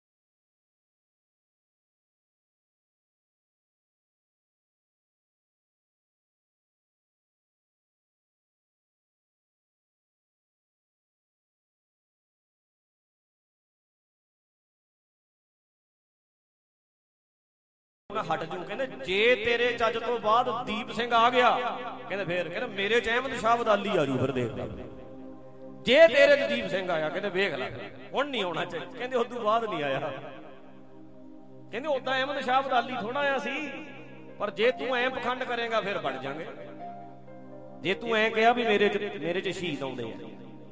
ਹਟ ਜੂ। ਕਹਿੰਦੇ ਜੇ ਤੇਰੇ ਚੱਜ ਤੋਂ ਬਾਅਦ ਦੀਪ ਸਿੰਘ ਆ ਗਿਆ, ਕਹਿੰਦੇ ਫੇਰ ਕਹਿੰਦੇ ਮੇਰੇ ਚ ਅਹਿਮਦ ਸ਼ਾਹ ਅਬਦਾਲੀ ਆ ਜੂ, ਫਿਰ ਦੇਖ ਲੈ। ਜੇ ਤੇਰੇ ਚ ਦੀਪ ਸਿੰਘ ਆਇਆ, ਕਹਿੰਦੇ ਵੇਖ ਲੈ, ਹੁਣ ਨਹੀਂ ਆਉਣਾ ਚਾਹੀਦਾ, ਕਹਿੰਦੇ ਉਦੋਂ ਬਾਅਦ ਨਹੀਂ ਆਇਆ। ਕਹਿੰਦੇ ਉਦਾਂ ਅਹਿਮਦ ਸ਼ਾਹ ਅਬਦਾਲੀ ਥੋੜਾ ਆਇਆ ਸੀ, ਪਰ ਜੇ ਤੂੰ ਐਂ ਪਖੰਡ ਕਰੇਗਾ ਫਿਰ ਬਣ ਜਾਗੇ। ਜੇ ਤੂੰ ਐਂ ਕਿਹਾ ਵੀ ਮੇਰੇ ਚ ਮੇਰੇ ਚ ਸ਼ਹੀਦ ਆਉਂਦੇ ਆ,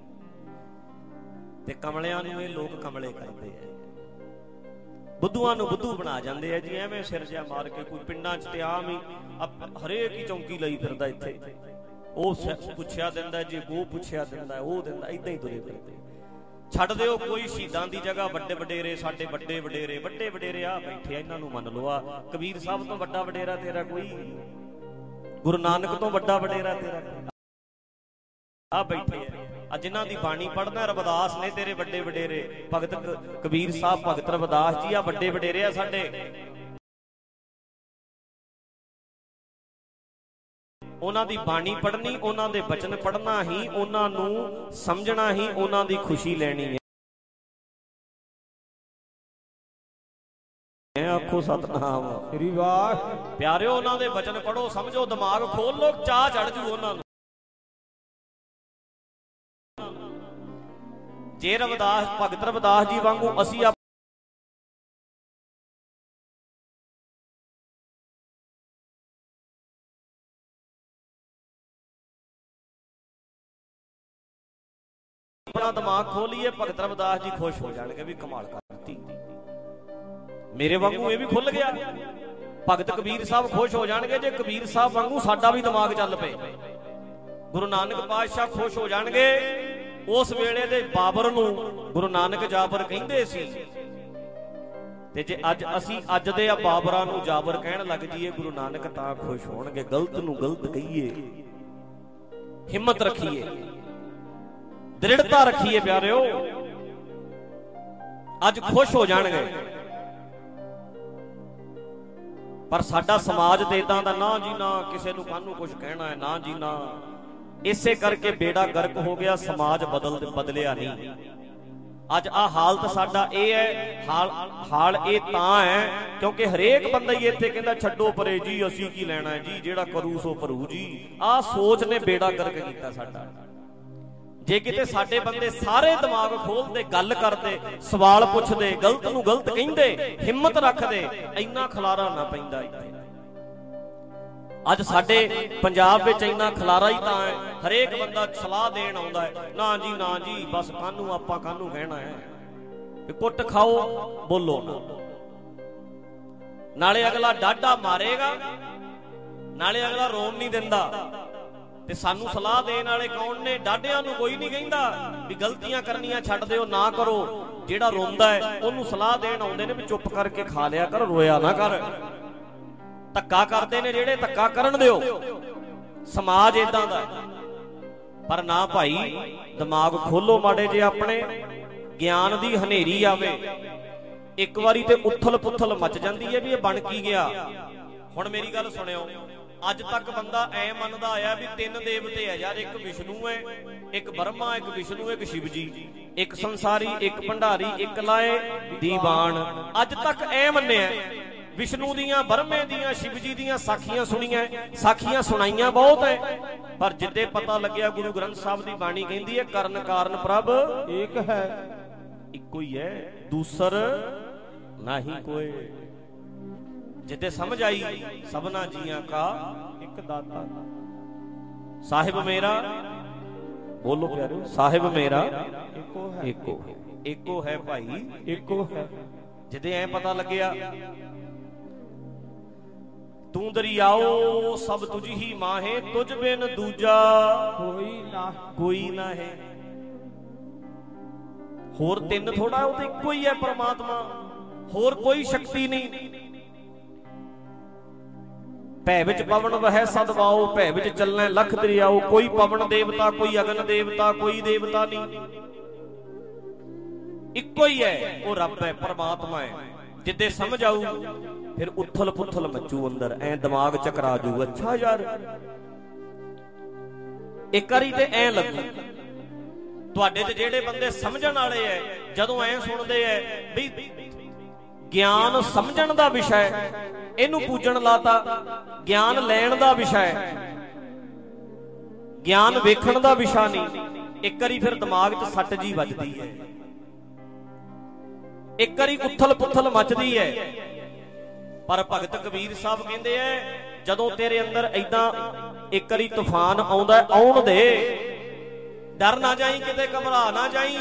ਤੇ ਕਮਲਿਆਂ ਨੂੰ ਇਹ ਲੋਕ ਕਮਲੇ ਕਰਦੇ ਆ, ਬੁੱਧੂਆਂ ਨੂੰ ਬੁੱਧੂ ਬਣਾ ਜਾਂਦੇ ਆ ਜੀ, ਐਵੇਂ ਸਿਰ ਜਿਹਾ ਮਾਰ ਕੇ। ਕੋਈ ਪਿੰਡਾਂ 'ਚ ਤੇ ਆਮ ਹੀ ਹਰੇਕ ਹੀ ਚੌਂਕੀ ਲਈ ਫਿਰਦਾ ਇੱਥੇ, ਉਹ ਪੁੱਛਿਆ ਦਿੰਦਾ ਜੀ, ਉਹ ਪੁੱਛਿਆ ਦਿੰਦਾ, ਉਹ ਦਿੰਦਾ, ਏਦਾਂ ਹੀ ਤੁਰੇ ਫਿਰਦੇ। ਛੱਡ ਦਿਓ ਕੋਈ ਸ਼ਹੀਦਾਂ ਦੀ ਜਗ੍ਹਾ, ਵੱਡੇ ਵਡੇਰੇ ਸਾਡੇ ਵੱਡੇ ਵਡੇਰੇ ਵੱਡੇ ਵਡੇਰੇ ਆ ਬੈਠੇ, ਇਹਨਾਂ ਨੂੰ ਮੰਨ ਲਓ। ਆ ਕਬੀਰ ਸਾਹਿਬ ਤੋਂ ਵੱਡਾ ਵਡੇਰਾ ਤੇਰਾ ਕੋਈ, ਗੁਰੂ ਨਾਨਕ ਤੋਂ ਵੱਡਾ ਵਡੇਰਾ ਤੇਰਾ ਆ ਬੈਠੇ ਆ। ਆ ਜਿਨ੍ਹਾਂ ਦੀ ਬਾਣੀ ਪੜ੍ਹਦਾ ਰਵਿਦਾਸ ਨੇ ਤੇਰੇ ਵੱਡੇ ਵਡੇਰੇ, ਭਗਤ ਕਬੀਰ ਸਾਹਿਬ, ਭਗਤ ਰਵਿਦਾਸ ਜੀ ਆ ਵੱਡੇ ਵਡੇਰੇ ਆ ਸਾਡੇ। ਉਹਨਾਂ ਦੀ ਬਾਣੀ ਪੜ੍ਹਨੀ, ਉਹਨਾਂ ਦੇ ਬਚਨ ਪੜ੍ਹਨਾ ਹੀ, ਉਹਨਾਂ ਨੂੰ ਸਮਝਣਾ ਹੀ, ਉਹਨਾਂ ਦੀ ਖੁਸ਼ੀ ਲੈਣੀ ਹੈ। ਆਖੋ ਸਤਨਾਮ ਸ੍ਰੀ ਵਾਹਿਗੁਰੂ। ਪਿਆਰਿਓ ਉਹਨਾਂ ਦੇ ਬਚਨ ਪੜ੍ਹੋ, ਸਮਝੋ, ਦਿਮਾਗ ਖੋਲ ਲੋ, ਚਾਹ ਚੜ ਜੂ ਉਹਨਾਂ ਨੂੰ। ਜੇ ਰਵਿਦਾਸ, ਭਗਤ ਰਵਿਦਾਸ ਜੀ ਵਾਂਗੂ ਅਸੀਂ ਆਪਣਾ ਦਿਮਾਗ ਖੋਲੀਏ, ਭਗਤ ਰਵਿਦਾਸ ਜੀ ਖੁਸ਼ ਹੋ ਜਾਣਗੇ ਵੀ ਕਮਾਲ ਕਰਤੀ, ਮੇਰੇ ਵਾਂਗੂ ਇਹ ਵੀ ਖੁੱਲ ਗਿਆ। ਭਗਤ ਕਬੀਰ ਸਾਹਿਬ ਖੁਸ਼ ਹੋ ਜਾਣਗੇ ਜੇ ਕਬੀਰ ਸਾਹਿਬ ਵਾਂਗੂ ਸਾਡਾ ਵੀ ਦਿਮਾਗ ਚੱਲ ਪਏ। ਗੁਰੂ ਨਾਨਕ ਪਾਤਸ਼ਾਹ ਖੁਸ਼ ਹੋ ਜਾਣਗੇ। ਉਸ ਵੇਲੇ ਦੇ ਬਾਬਰ ਨੂੰ ਗੁਰੂ ਨਾਨਕ ਜਾਬਰ ਕਹਿੰਦੇ ਸੀ, ਤੇ ਜੇ ਅੱਜ ਅਸੀਂ ਅੱਜ ਦੇ ਆ ਬਾਬਰਾਂ ਨੂੰ ਜਾਬਰ ਕਹਿਣ ਲੱਗ ਜਾਈਏ, ਗੁਰੂ ਨਾਨਕ ਤਾਂ ਖੁਸ਼ ਹੋਣਗੇ। ਗਲਤ ਨੂੰ ਗਲਤ ਕਹੀਏ, ਹਿੰਮਤ ਰੱਖੀਏ, ਦ੍ਰਿੜਤਾ ਰੱਖੀਏ ਪਿਆਰਿਓ, ਅੱਜ ਖੁਸ਼ ਹੋ ਜਾਣਗੇ। ਪਰ ਸਾਡਾ ਸਮਾਜ ਤੇ ਇਦਾਂ ਦਾ, ਨਾ ਜੀ ਨਾ ਕਿਸੇ ਨੂੰ ਕਾਹਨੂੰ ਕੁਝ ਕਹਿਣਾ ਹੈ, ਨਾ ਜੀ ਨਾ। ਇਸੇ ਕਰਕੇ ਬੇੜਾ ਗਰਕ ਹੋ ਗਿਆ, ਸਮਾਜ ਬਦਲ ਬਦਲਿਆ ਨਹੀਂ। ਅੱਜ ਆ ਹਾਲਤ ਸਾਡਾ ਇਹ ਹੈ। ਹਾਲ ਹਾਲ ਇਹ ਤਾਂ ਹੈ ਕਿਉਂਕਿ ਹਰੇਕ ਬੰਦਾ ਹੀ ਇੱਥੇ ਕਹਿੰਦਾ ਛੱਡੋ ਪਰੇ ਜੀ, ਅਸੀਂ ਕੀ ਲੈਣਾ ਹੈ ਜੀ, ਜਿਹੜਾ ਕਰੂ ਸੋ ਭਰੂ ਜੀ। ਆਹ ਸੋਚ ਨੇ ਬੇੜਾ ਗਰਕ ਕੀਤਾ ਸਾਡਾ। ਜੇ ਕਿਤੇ ਸਾਡੇ ਬੰਦੇ ਸਾਰੇ ਦਿਮਾਗ ਖੋਲਦੇ, ਗੱਲ ਕਰਦੇ, ਸਵਾਲ ਪੁੱਛਦੇ, ਗਲਤ ਨੂੰ ਗਲਤ ਕਹਿੰਦੇ, ਹਿੰਮਤ ਰੱਖਦੇ, ਇੰਨਾ ਖਲਾਰਾ ਨਾ ਪੈਂਦਾ ਇੱਥੇ। ਅੱਜ ਸਾਡੇ ਪੰਜਾਬ ਵਿੱਚ ਇੰਨਾ ਖਲਾਰਾ ਹੀ ਤਾਂ ਹੈ। ਹਰੇਕ ਬੰਦਾ ਸਲਾਹ ਦੇਣ ਆਉਂਦਾ ਹੈ, ਨਾ ਜੀ ਨਾ ਜੀ, ਬਸ ਕਾਹਨੂੰ ਆਪਾਂ ਕਾਹਨੂੰ ਕਹਿਣਾ ਹੈ, ਕੁੱਟ ਖਾਓ ਬੋਲੋ ਨਾ। ਨਾਲੇ ਅਗਲਾ ਡਾਢਾ ਮਾਰੇਗਾ, ਨਾਲੇ ਅਗਲਾ ਰੋਣ ਨਹੀਂ ਦਿੰਦਾ। ਤੇ ਸਾਨੂੰ ਸਲਾਹ ਦੇਣ ਵਾਲੇ ਕੌਣ ਨੇ? ਡਾਢਿਆਂ ਨੂੰ ਕੋਈ ਨਹੀਂ ਕਹਿੰਦਾ ਵੀ ਗਲਤੀਆਂ ਕਰਨੀਆਂ ਛੱਡ ਦਿਓ, ਨਾ ਕਰੋ। ਜਿਹੜਾ ਰੋਂਦਾ ਹੈ ਉਹਨੂੰ ਸਲਾਹ ਦੇਣ ਆਉਂਦੇ ਨੇ ਵੀ ਚੁੱਪ ਕਰਕੇ ਖਾ ਲਿਆ ਕਰ, ਰੋਇਆ ਨਾ ਕਰ। ਧੱਕਾ ਕਰਦੇ ਨੇ ਜਿਹੜੇ, ਧੱਕਾ ਕਰਨ ਦਿਓ। ਸਮਾਜ ਏਦਾਂ ਦਾ। ਪਰ ਨਾ ਭਾਈ, ਦਿਮਾਗ ਖੋਲੋ ਮਾੜੇ ਜੇ ਆਪਣੇ। ਗਿਆਨ ਦੀ ਹਨੇਰੀ ਆਵੇ ਇੱਕ ਵਾਰੀ ਤੇ ਉਥਲ ਪੁਥਲ ਮਚ ਜਾਂਦੀ ਹੈ ਵੀ ਇਹ ਬਣ ਕੀ ਗਿਆ। ਹੁਣ ਮੇਰੀ ਗੱਲ ਸੁਣਿਓ, ਅੱਜ ਤੱਕ ਬੰਦਾ ਐ ਮੰਨਦਾ ਆਇਆ ਵੀ ਤਿੰਨ ਦੇਵਤੇ ਆ ਯਾਰ, ਇੱਕ ਵਿਸ਼ਨੂੰ ਹੈ, ਇੱਕ ਬ੍ਰਹਮਾ, ਇੱਕ ਵਿਸ਼ਨੂੰ, ਇੱਕ ਸ਼ਿਵ ਜੀ, ਇੱਕ ਸੰਸਾਰੀ, ਇੱਕ ਭੰਡਾਰੀ, ਇੱਕ ਲਾਏ ਦੀਵਾਨ। ਅੱਜ ਤੱਕ ਐ ਮੰਨਿਆ। ਵਿਸ਼ਨੂੰ ਦੀਆਂ, ਬ੍ਰਹਮੇ ਦੀਆਂ, ਸ਼ਿਵ ਜੀ ਦੀਆਂ ਸਾਖੀਆਂ ਸੁਣੀਆਂ, ਸਾਖੀਆਂ ਸੁਣਾਈਆਂ ਬਹੁਤ ਹੈ। ਪਰ ਜਿੱਦੇ ਪਤਾ ਲੱਗਿਆ ਗੁਰੂ ਗ੍ਰੰਥ ਸਾਹਿਬ ਦੀ ਬਾਣੀ ਕਹਿੰਦੀ ਹੈ ਕਰਨ ਕਾਰਨ ਪ੍ਰਭ ਏਕ ਹੈ, ਇੱਕੋ ਹੀ ਹੈ, ਦੂਸਰ ਨਹੀਂ ਕੋਈ। ਜਿੱਦੇ ਸਮਝ ਆਈ ਸਭਨਾ ਜੀਆਂ ਕਾ ਇੱਕ ਦਾਤਾ। ਸਾਹਿਬ ਮੇਰਾ, ਬੋਲੋ ਪਿਆਰਿਓ, ਸਾਹਿਬ ਮੇਰਾ ਇੱਕੋ ਹੈ, ਇੱਕੋ ਇੱਕੋ ਹੈ ਭਾਈ, ਇੱਕੋ ਹੈ। ਜਿੱਦੇ ਐ ਪਤਾ ਲੱਗਿਆ ਤੂੰ ਦਰਿਆਓ ਸਭ ਤੁਝ ਹੀ ਮਾਹੇ, ਤੁਝ ਬਿਨ ਦੂਜਾ ਕੋਈ ਨਾ, ਕੋਈ ਨਾ ਹੈ। ਹੋਰ ਤਿੰਨ ਥੋੜਾ, ਉਹ ਤਾਂ ਇੱਕੋ ਹੀ ਹੈ ਪਰਮਾਤਮਾ, ਹੋਰ ਕੋਈ ਸ਼ਕਤੀ ਨਹੀਂ। ਭੈ ਵਿੱਚ ਪਵਨ ਵਹਿ ਸਦਵਾਓ, ਭੈ ਵਿੱਚ ਚੱਲਣਾ ਲੱਖ ਦਰਿਆਓ। ਕੋਈ ਪਵਨ ਦੇਵਤਾ, ਕੋਈ ਅਗਨ ਦੇਵਤਾ, ਕੋਈ ਦੇਵਤਾ ਨਹੀਂ, ਇੱਕੋ ਹੀ ਹੈ। ਉਹ ਰੱਬ ਹੈ, ਪਰਮਾਤਮਾ ਹੈ। ਜਿੱਦੇ ਸਮਝ ਆਊ ਫਿਰ ਉਥਲ ਪੁਥਲ ਮੱਚੂ ਅੰਦਰ, ਐ ਦਿਮਾਗ ਚੱਕਰਾ ਜੂ। ਅੱਛਾ ਯਾਰ, ਇੱਕ ਵਾਰੀ ਤੇ ਐ ਲੱਗੂ ਤੁਹਾਡੇ ਤੇ ਜਿਹੜੇ ਬੰਦੇ ਸਮਝਣ ਵਾਲੇ ਐ, ਜਦੋਂ ਐ ਸੁਣਦੇ ਐ ਵੀ ਗਿਆਨ ਸਮਝਣ ਦਾ ਵਿਸ਼ਾ ਹੈ, ਇਹਨੂੰ ਪੂਜਣ ਲਾਤਾ। ਗਿਆਨ ਲੈਣ ਦਾ ਵਿਸ਼ਾ ਹੈ, ਗਿਆਨ ਵੇਖਣ ਦਾ ਵਿਸ਼ਾ ਨਹੀਂ। ਇੱਕ ਵਾਰੀ ਫਿਰ ਦਿਮਾਗ 'ਚ ਸੱਟ ਜੀ ਵੱਜਦੀ ਹੈ, ਇੱਕ ਵਾਰੀ ਉਥਲ ਪੁਥਲ ਮੱਚਦੀ ਹੈ। ਪਰ ਭਗਤ ਕਬੀਰ ਸਾਹਿਬ ਕਹਿੰਦੇ ਐ, ਜਦੋਂ ਤੇਰੇ ਅੰਦਰ ਏਦਾਂ ਇੱਕ ਵਾਰੀ ਤੂਫਾਨ ਆਉਂਦਾ, ਆਉਣ ਦੇ, ਡਰ ਨਾ ਜਾਈ, ਕਿਤੇ ਘਬਰਾ ਨਾ ਜਾਈ।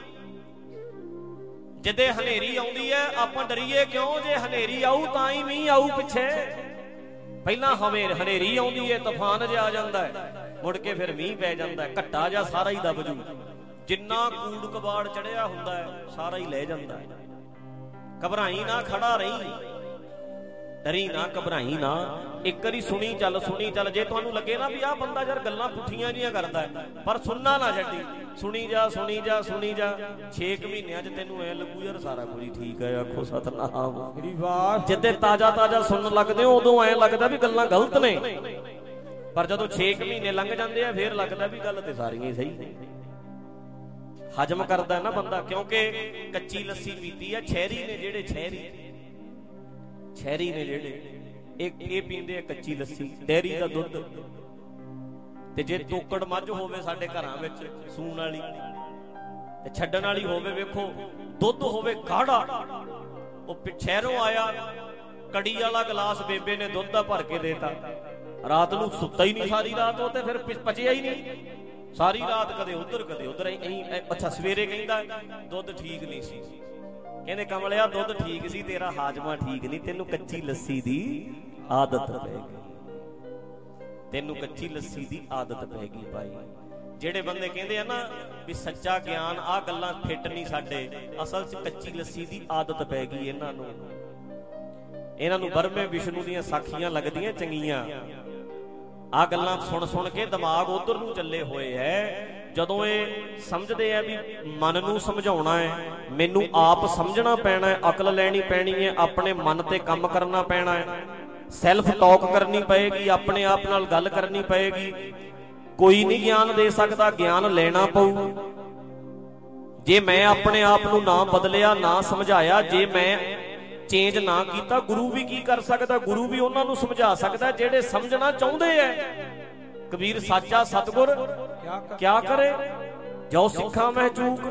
ਜਿੱਦੇ ਹਨੇਰੀ ਆਉਂਦੀ ਐ ਆਪਾਂ ਡਰੀਏ ਕਿਉਂ? ਜੇ ਹਨੇਰੀ ਆਊ ਤਾਂ ਹੀ ਮੀਂਹ ਆਊ ਪਿੱਛੇ। ਪਹਿਲਾਂ ਹਵੇਰ ਹਨੇਰੀ ਆਉਂਦੀ ਐ, ਤੂਫਾਨ ਜਿਹਾ ਆ ਜਾਂਦਾ ਹੈ, ਮੁੜ ਕੇ ਫਿਰ ਮੀਂਹ ਪੈ ਜਾਂਦਾ ਹੈ, ਘੱਟਾ ਜਿਹਾ ਸਾਰਾ ਹੀ ਦਬ ਜੂ। ਜਿੰਨਾ ਕੂੜ ਕਬਾੜ ਚੜਿਆ ਹੁੰਦਾ ਹੈ ਸਾਰਾ ਹੀ ਲੈ ਜਾਂਦਾ ਹੈ। ਘਬਰਾਈ ਨਾ, ਖੜਾ ਰਹੀ, ਡਰੀ ਨਾ, ਘਬਰਾਈ ਨਾ। ਇੱਕ ਵਾਰੀ ਸੁਣੀ ਚੱਲ, ਸੁਣੀ ਚੱਲ। ਜੇ ਤੁਹਾਨੂੰ ਲੱਗੇ ਨਾ ਵੀ ਆਹ ਬੰਦਾ ਯਾਰ ਗੱਲਾਂ ਪੁੱਠੀਆਂ ਜੀਆਂ ਕਰਦਾ ਹੈ, ਪਰ ਸੁਣਨਾ ਨਾ ਛੱਡੀ, ਸੁਣੀ ਜਾ, ਸੁਣੀ ਜਾ, ਸੁਣੀ ਜਾ। ਛੇ ਕੁ ਮਹੀਨਿਆਂ 'ਚ ਤੈਨੂੰ ਐ ਲੱਗੂ ਯਾਰ ਸਾਰਾ ਕੁਝ ਠੀਕ ਹੈ। ਆਖੋ ਸਤਨਾਮ ਸ੍ਰੀ ਵਾਹਿਗੁਰੂ। ਜਿੱਦੇ ਤਾਜ਼ਾ ਤਾਜ਼ਾ ਸੁਣਨ ਲੱਗਦੇ ਹੋ ਉਦੋਂ ਐ ਲੱਗਦਾ ਵੀ ਗੱਲਾਂ ਗਲਤ ਨੇ, ਪਰ ਜਦੋਂ ਛੇ ਕੁ ਮਹੀਨੇ ਲੰਘ ਜਾਂਦੇ ਆ ਫੇਰ ਲੱਗਦਾ ਵੀ ਗੱਲ ਤੇ ਸਾਰੀਆਂ ਹੀ ਸਹੀ ਨੇ। ਹਜਮ ਕਰਦਾ ਨਾ ਬੰਦਾ, ਕਿਉਂਕਿ ਕੱਚੀ ਲੱਸੀ ਪੀਤੀ ਆ। ਸ਼ਹਿਰੀ ਨੇ ਜਿਹੜੇ, ਸ਼ਹਿਰੀ ਸ਼ਹਿਰੀ ਨੇ ਜਿਹੜੇ, ਇਹ ਇਹ ਪੀਂਦੇ ਆ ਕੱਚੀ ਲੱਸੀ, ਡੇਅਰੀ ਦਾ ਦੁੱਧ। ਤੇ ਜੇ ਤੋਕੜ ਮੱਝ ਹੋਵੇ ਸਾਡੇ ਘਰਾਂ ਵਿੱਚ ਸੂਣ ਵਾਲੀ ਤੇ ਛੱਡਣ ਵਾਲੀ ਹੋਵੇ, ਵੇਖੋ ਦੁੱਧ ਹੋਵੇ ਗਾੜਾ, ਉਹ ਪਿੱਛੇਰੋਂ ਆਇਆ, ਕੜੀ ਵਾਲਾ ਗਲਾਸ ਬੇਬੇ ਨੇ ਦੁੱਧ ਦਾ ਭਰ ਕੇ ਦੇਤਾ, ਰਾਤ ਨੂੰ ਸੁੱਤਾ ਹੀ ਨਹੀਂ ਸਾਰੀ ਰਾਤ ਉਹ, ਤੇ ਫਿਰ ਪਚਿਆ ਹੀ ਨਹੀਂ। ਸਾਰੀ ਰਾਤ ਕਦੇ ਉਧਰ ਕਦੇ ਉਧਰ। ਅੱਛਾ ਸਵੇਰੇ ਕਹਿੰਦਾ ਦੁੱਧ ਠੀਕ ਨਹੀਂ ਸੀ, ਕਹਿੰਦੇ ਕਮਲਿਆ ਦੁੱਧ ਠੀਕ ਸੀ, ਤੇਰਾ ਹਾਜ਼ਮਾ ਠੀਕ ਨਹੀਂ, ਤੈਨੂੰ ਕੱਚੀ ਲੱਸੀ ਦੀ ਆਦਤ ਪੈ ਗਈ, ਤੈਨੂੰ ਕੱਚੀ ਲੱਸੀ ਦੀ ਆਦਤ ਪੈ ਗਈ ਭਾਈ। ਜਿਹੜੇ ਬੰਦੇ ਕਹਿੰਦੇ ਆ ਨਾ ਵੀ ਸੱਚਾ ਗਿਆਨ, ਆਹ ਗੱਲਾਂ ਫਿੱਟ ਨਹੀਂ ਸਾਡੇ, ਅਸਲ 'ਚ ਕੱਚੀ ਲੱਸੀ ਦੀ ਆਦਤ ਪੈ ਗਈ ਇਹਨਾਂ ਨੂੰ। ਇਹਨਾਂ ਨੂੰ ਬਰਮੇ ਵਿਸ਼ਨੂੰ ਦੀਆਂ ਸਾਖੀਆਂ ਲੱਗਦੀਆਂ ਚੰਗੀਆਂ, ਆਹ ਗੱਲਾਂ ਸੁਣ ਸੁਣ ਕੇ ਦਿਮਾਗ ਉਧਰ ਨੂੰ ਚੱਲੇ ਹੋਏ ਐ। ਜਦੋਂ ਇਹ ਸਮਝਦੇ ਆ ਵੀ ਮਨ ਨੂੰ ਸਮਝਾਉਣਾ ਹੈ, ਮੈਨੂੰ ਆਪ ਸਮਝਣਾ ਪੈਣਾ ਹੈ, ਅਕਲ ਲੈਣੀ ਪੈਣੀ ਹੈ, ਆਪਣੇ ਮਨ ਤੇ ਕੰਮ ਕਰਨਾ ਪੈਣਾ ਹੈ, ਸੈਲਫ ਟਾਕ ਕਰਨੀ ਪਏਗੀ, ਆਪਣੇ ਆਪ ਨਾਲ ਗੱਲ ਕਰਨੀ ਪਏਗੀ। ਕੋਈ ਨਹੀਂ ਗਿਆਨ ਦੇ ਸਕਦਾ, ਗਿਆਨ ਲੈਣਾ ਪਊ। ਜੇ ਮੈਂ ਆਪਣੇ ਆਪ ਨੂੰ ਨਾ ਬਦਲਿਆ, ਨਾ ਸਮਝਾਇਆ, ਜੇ ਮੈਂ ਚੇਂਜ ਨਾ ਕੀਤਾ, ਗੁਰੂ ਵੀ ਕੀ ਕਰ ਸਕਦਾ? ਗੁਰੂ ਵੀ ਉਹਨਾਂ ਨੂੰ ਸਮਝਾ ਸਕਦਾ ਜਿਹੜੇ ਸਮਝਣਾ ਚਾਹੁੰਦੇ ਐ। ਕਬੀਰ ਸਾਚਾ ਸਤਿਗੁਰ ਕਿਆ ਕਰੇ ਜੋ ਸਿੱਖਾਂ ਮਹਿ ਚੂਕ।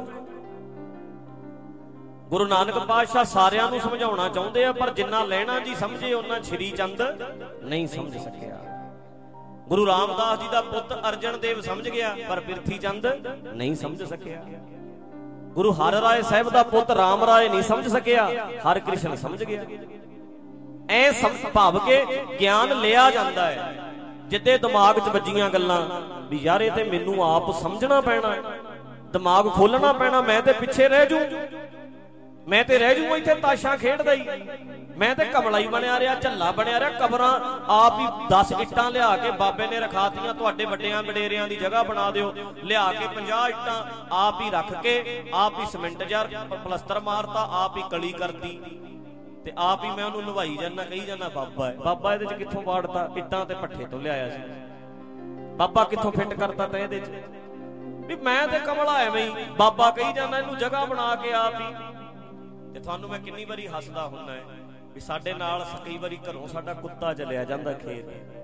ਗੁਰੂ ਨਾਨਕ ਪਾਤਸ਼ਾਹ ਸਾਰਿਆਂ ਨੂੰ ਸਮਝਾਉਣਾ ਚਾਹੁੰਦੇ ਆ, ਪਰ ਜਿੰਨਾ ਲੈਣਾ ਜੀ ਸਮਝੇ ਉਹਨਾਂ ਸ਼੍ਰੀ ਚੰਦ ਨਹੀਂ ਸਮਝ ਸਕਿਆ। ਗੁਰੂ ਰਾਮਦਾਸ ਜੀ ਦਾ ਪੁੱਤ ਅਰਜਨ ਦੇਵ ਸਮਝ ਗਿਆ, ਪਰ ਪ੍ਰਿਥੀ ਚੰਦ ਨਹੀਂ ਸਮਝ ਸਕਿਆ। ਗੁਰੂ ਹਰ ਰਾਏ ਸਾਹਿਬ ਦਾ ਪੁੱਤ ਰਾਮ ਰਾਏ ਨਹੀਂ ਸਮਝ ਸਕਿਆ, ਹਰ ਕ੍ਰਿਸ਼ਨ ਸਮਝ ਗਿਆ। ਐ ਭਾਵ ਕੇ ਗਿਆਨ ਲਿਆ ਜਾਂਦਾ ਹੈ ਜਿੱਦੇ ਦਿਮਾਗ 'ਚ ਵੱਜੀਆਂ ਗੱਲਾਂ ਵੀ ਯਾਰ ਇਹ ਤੇ ਮੈਨੂੰ ਆਪ ਸਮਝਣਾ ਪੈਣਾ, ਦਿਮਾਗ ਖੋਲਣਾ ਪੈਣਾ। ਮੈਂ ਤੇ ਪਿੱਛੇ ਰਹਿ ਜੂ, ਮੈਂ ਤੇ ਰਹਿ ਜੂ ਇੱਥੇ ਤਾਸ਼ਾਂ ਖੇਡਦਾ ਹੀ, ਮੈਂ ਤੇ ਕਮਲਾ ਹੀ ਬਣਿਆ ਰਿਹਾ, ਝੱਲਾ ਬਣਿਆ ਰਿਹਾ। ਕਬਰਾਂ ਆਪ ਹੀ ਦਸ ਇੱਟਾਂ ਲਿਆ ਕੇ ਬਾਬੇ ਨੇ ਰਖਾਤੀਆਂ, ਤੁਹਾਡੇ ਵੱਡਿਆਂ ਵਡੇਰਿਆਂ ਦੀ ਜਗ੍ਹਾ ਬਣਾ ਦਿਓ। ਲਿਆ ਕੇ ਪੰਜਾਹ ਇੱਟਾਂ ਆਪ ਹੀ ਰੱਖ ਕੇ, ਆਪ ਹੀ ਸੀਮੈਂਟ ਜਰ ਪਲਸਤਰ ਮਾਰਤਾ, ਆਪ ਹੀ ਕਲੀ ਕਰਤੀ, ਤੇ ਆਪ ਹੀ ਮੈਂ ਉਹਨੂੰ ਨਵਾਈ ਜਾਂਦਾ, ਕਹੀ ਜਾਂਦਾ ਬਾਬਾ ਹੈ। ਬਾਬਾ ਇਹਦੇ 'ਚ ਕਿੱਥੋਂ ਵਾੜਤਾ? ਇੱਟਾਂ ਤੇ ਭੱਠੇ ਤੋਂ ਲਿਆਇਆ ਸੀ। ਬਾਬਾ ਕਿੱਥੋਂ ਫਿੱਟ ਕਰਤਾ ਤਾਂ ਇਹਦੇ 'ਚ? ਵੀ ਮੈਂ ਤੇ ਕਮਲਾ ਐਵੇਂ ਹੀ ਬਾਬਾ ਕਹੀ ਜਾਂਦਾ, ਇਹਨੂੰ ਜਗ੍ਹਾ ਬਣਾ ਕੇ ਆਪ ਹੀ। ਤੇ ਤੁਹਾਨੂੰ ਮੈਂ ਕਿੰਨੀ ਵਾਰੀ ਹੱਸਦਾ ਹੁੰਦਾ ਹੈ ਵੀ ਸਾਡੇ ਨਾਲ ਕਈ ਵਾਰੀ ਘਰੋਂ ਸਾਡਾ ਕੁੱਤਾ ਚਲਿਆ ਜਾਂਦਾ ਖੇਤ,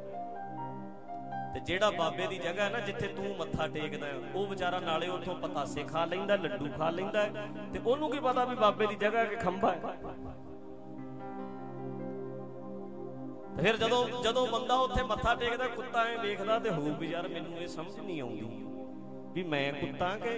ਤੇ ਜਿਹੜਾ ਬਾਬੇ ਦੀ ਜਗ੍ਹਾ ਹੈ ਨਾ ਜਿੱਥੇ ਤੂੰ ਮੱਥਾ ਟੇਕਦਾ, ਉਹ ਵਿਚਾਰਾ ਨਾਲੇ ਉੱਥੋਂ ਪਤਾਸੇ ਖਾ ਲੈਂਦਾ, ਲੱਡੂ ਖਾ ਲੈਂਦਾ, ਤੇ ਉਹਨੂੰ ਕੀ ਪਤਾ ਵੀ ਬਾਬੇ ਦੀ ਜਗ੍ਹਾ ਕਿ ਖੰਭਾ ਹੈ। ਤੇ ਫਿਰ ਜਦੋਂ ਜਦੋਂ ਬੰਦਾ ਉੱਥੇ ਮੱਥਾ ਟੇਕਦਾ, ਕੁੱਤਾ ਐ ਵੇਖਦਾ ਤੇ ਹੋਊ ਵੀ ਯਾਰ ਮੈਨੂੰ ਇਹ ਸਮਝ ਨਹੀਂ ਆਉਂਦੀ ਵੀ ਮੈਂ ਕੁੱਤਾ ਕਿ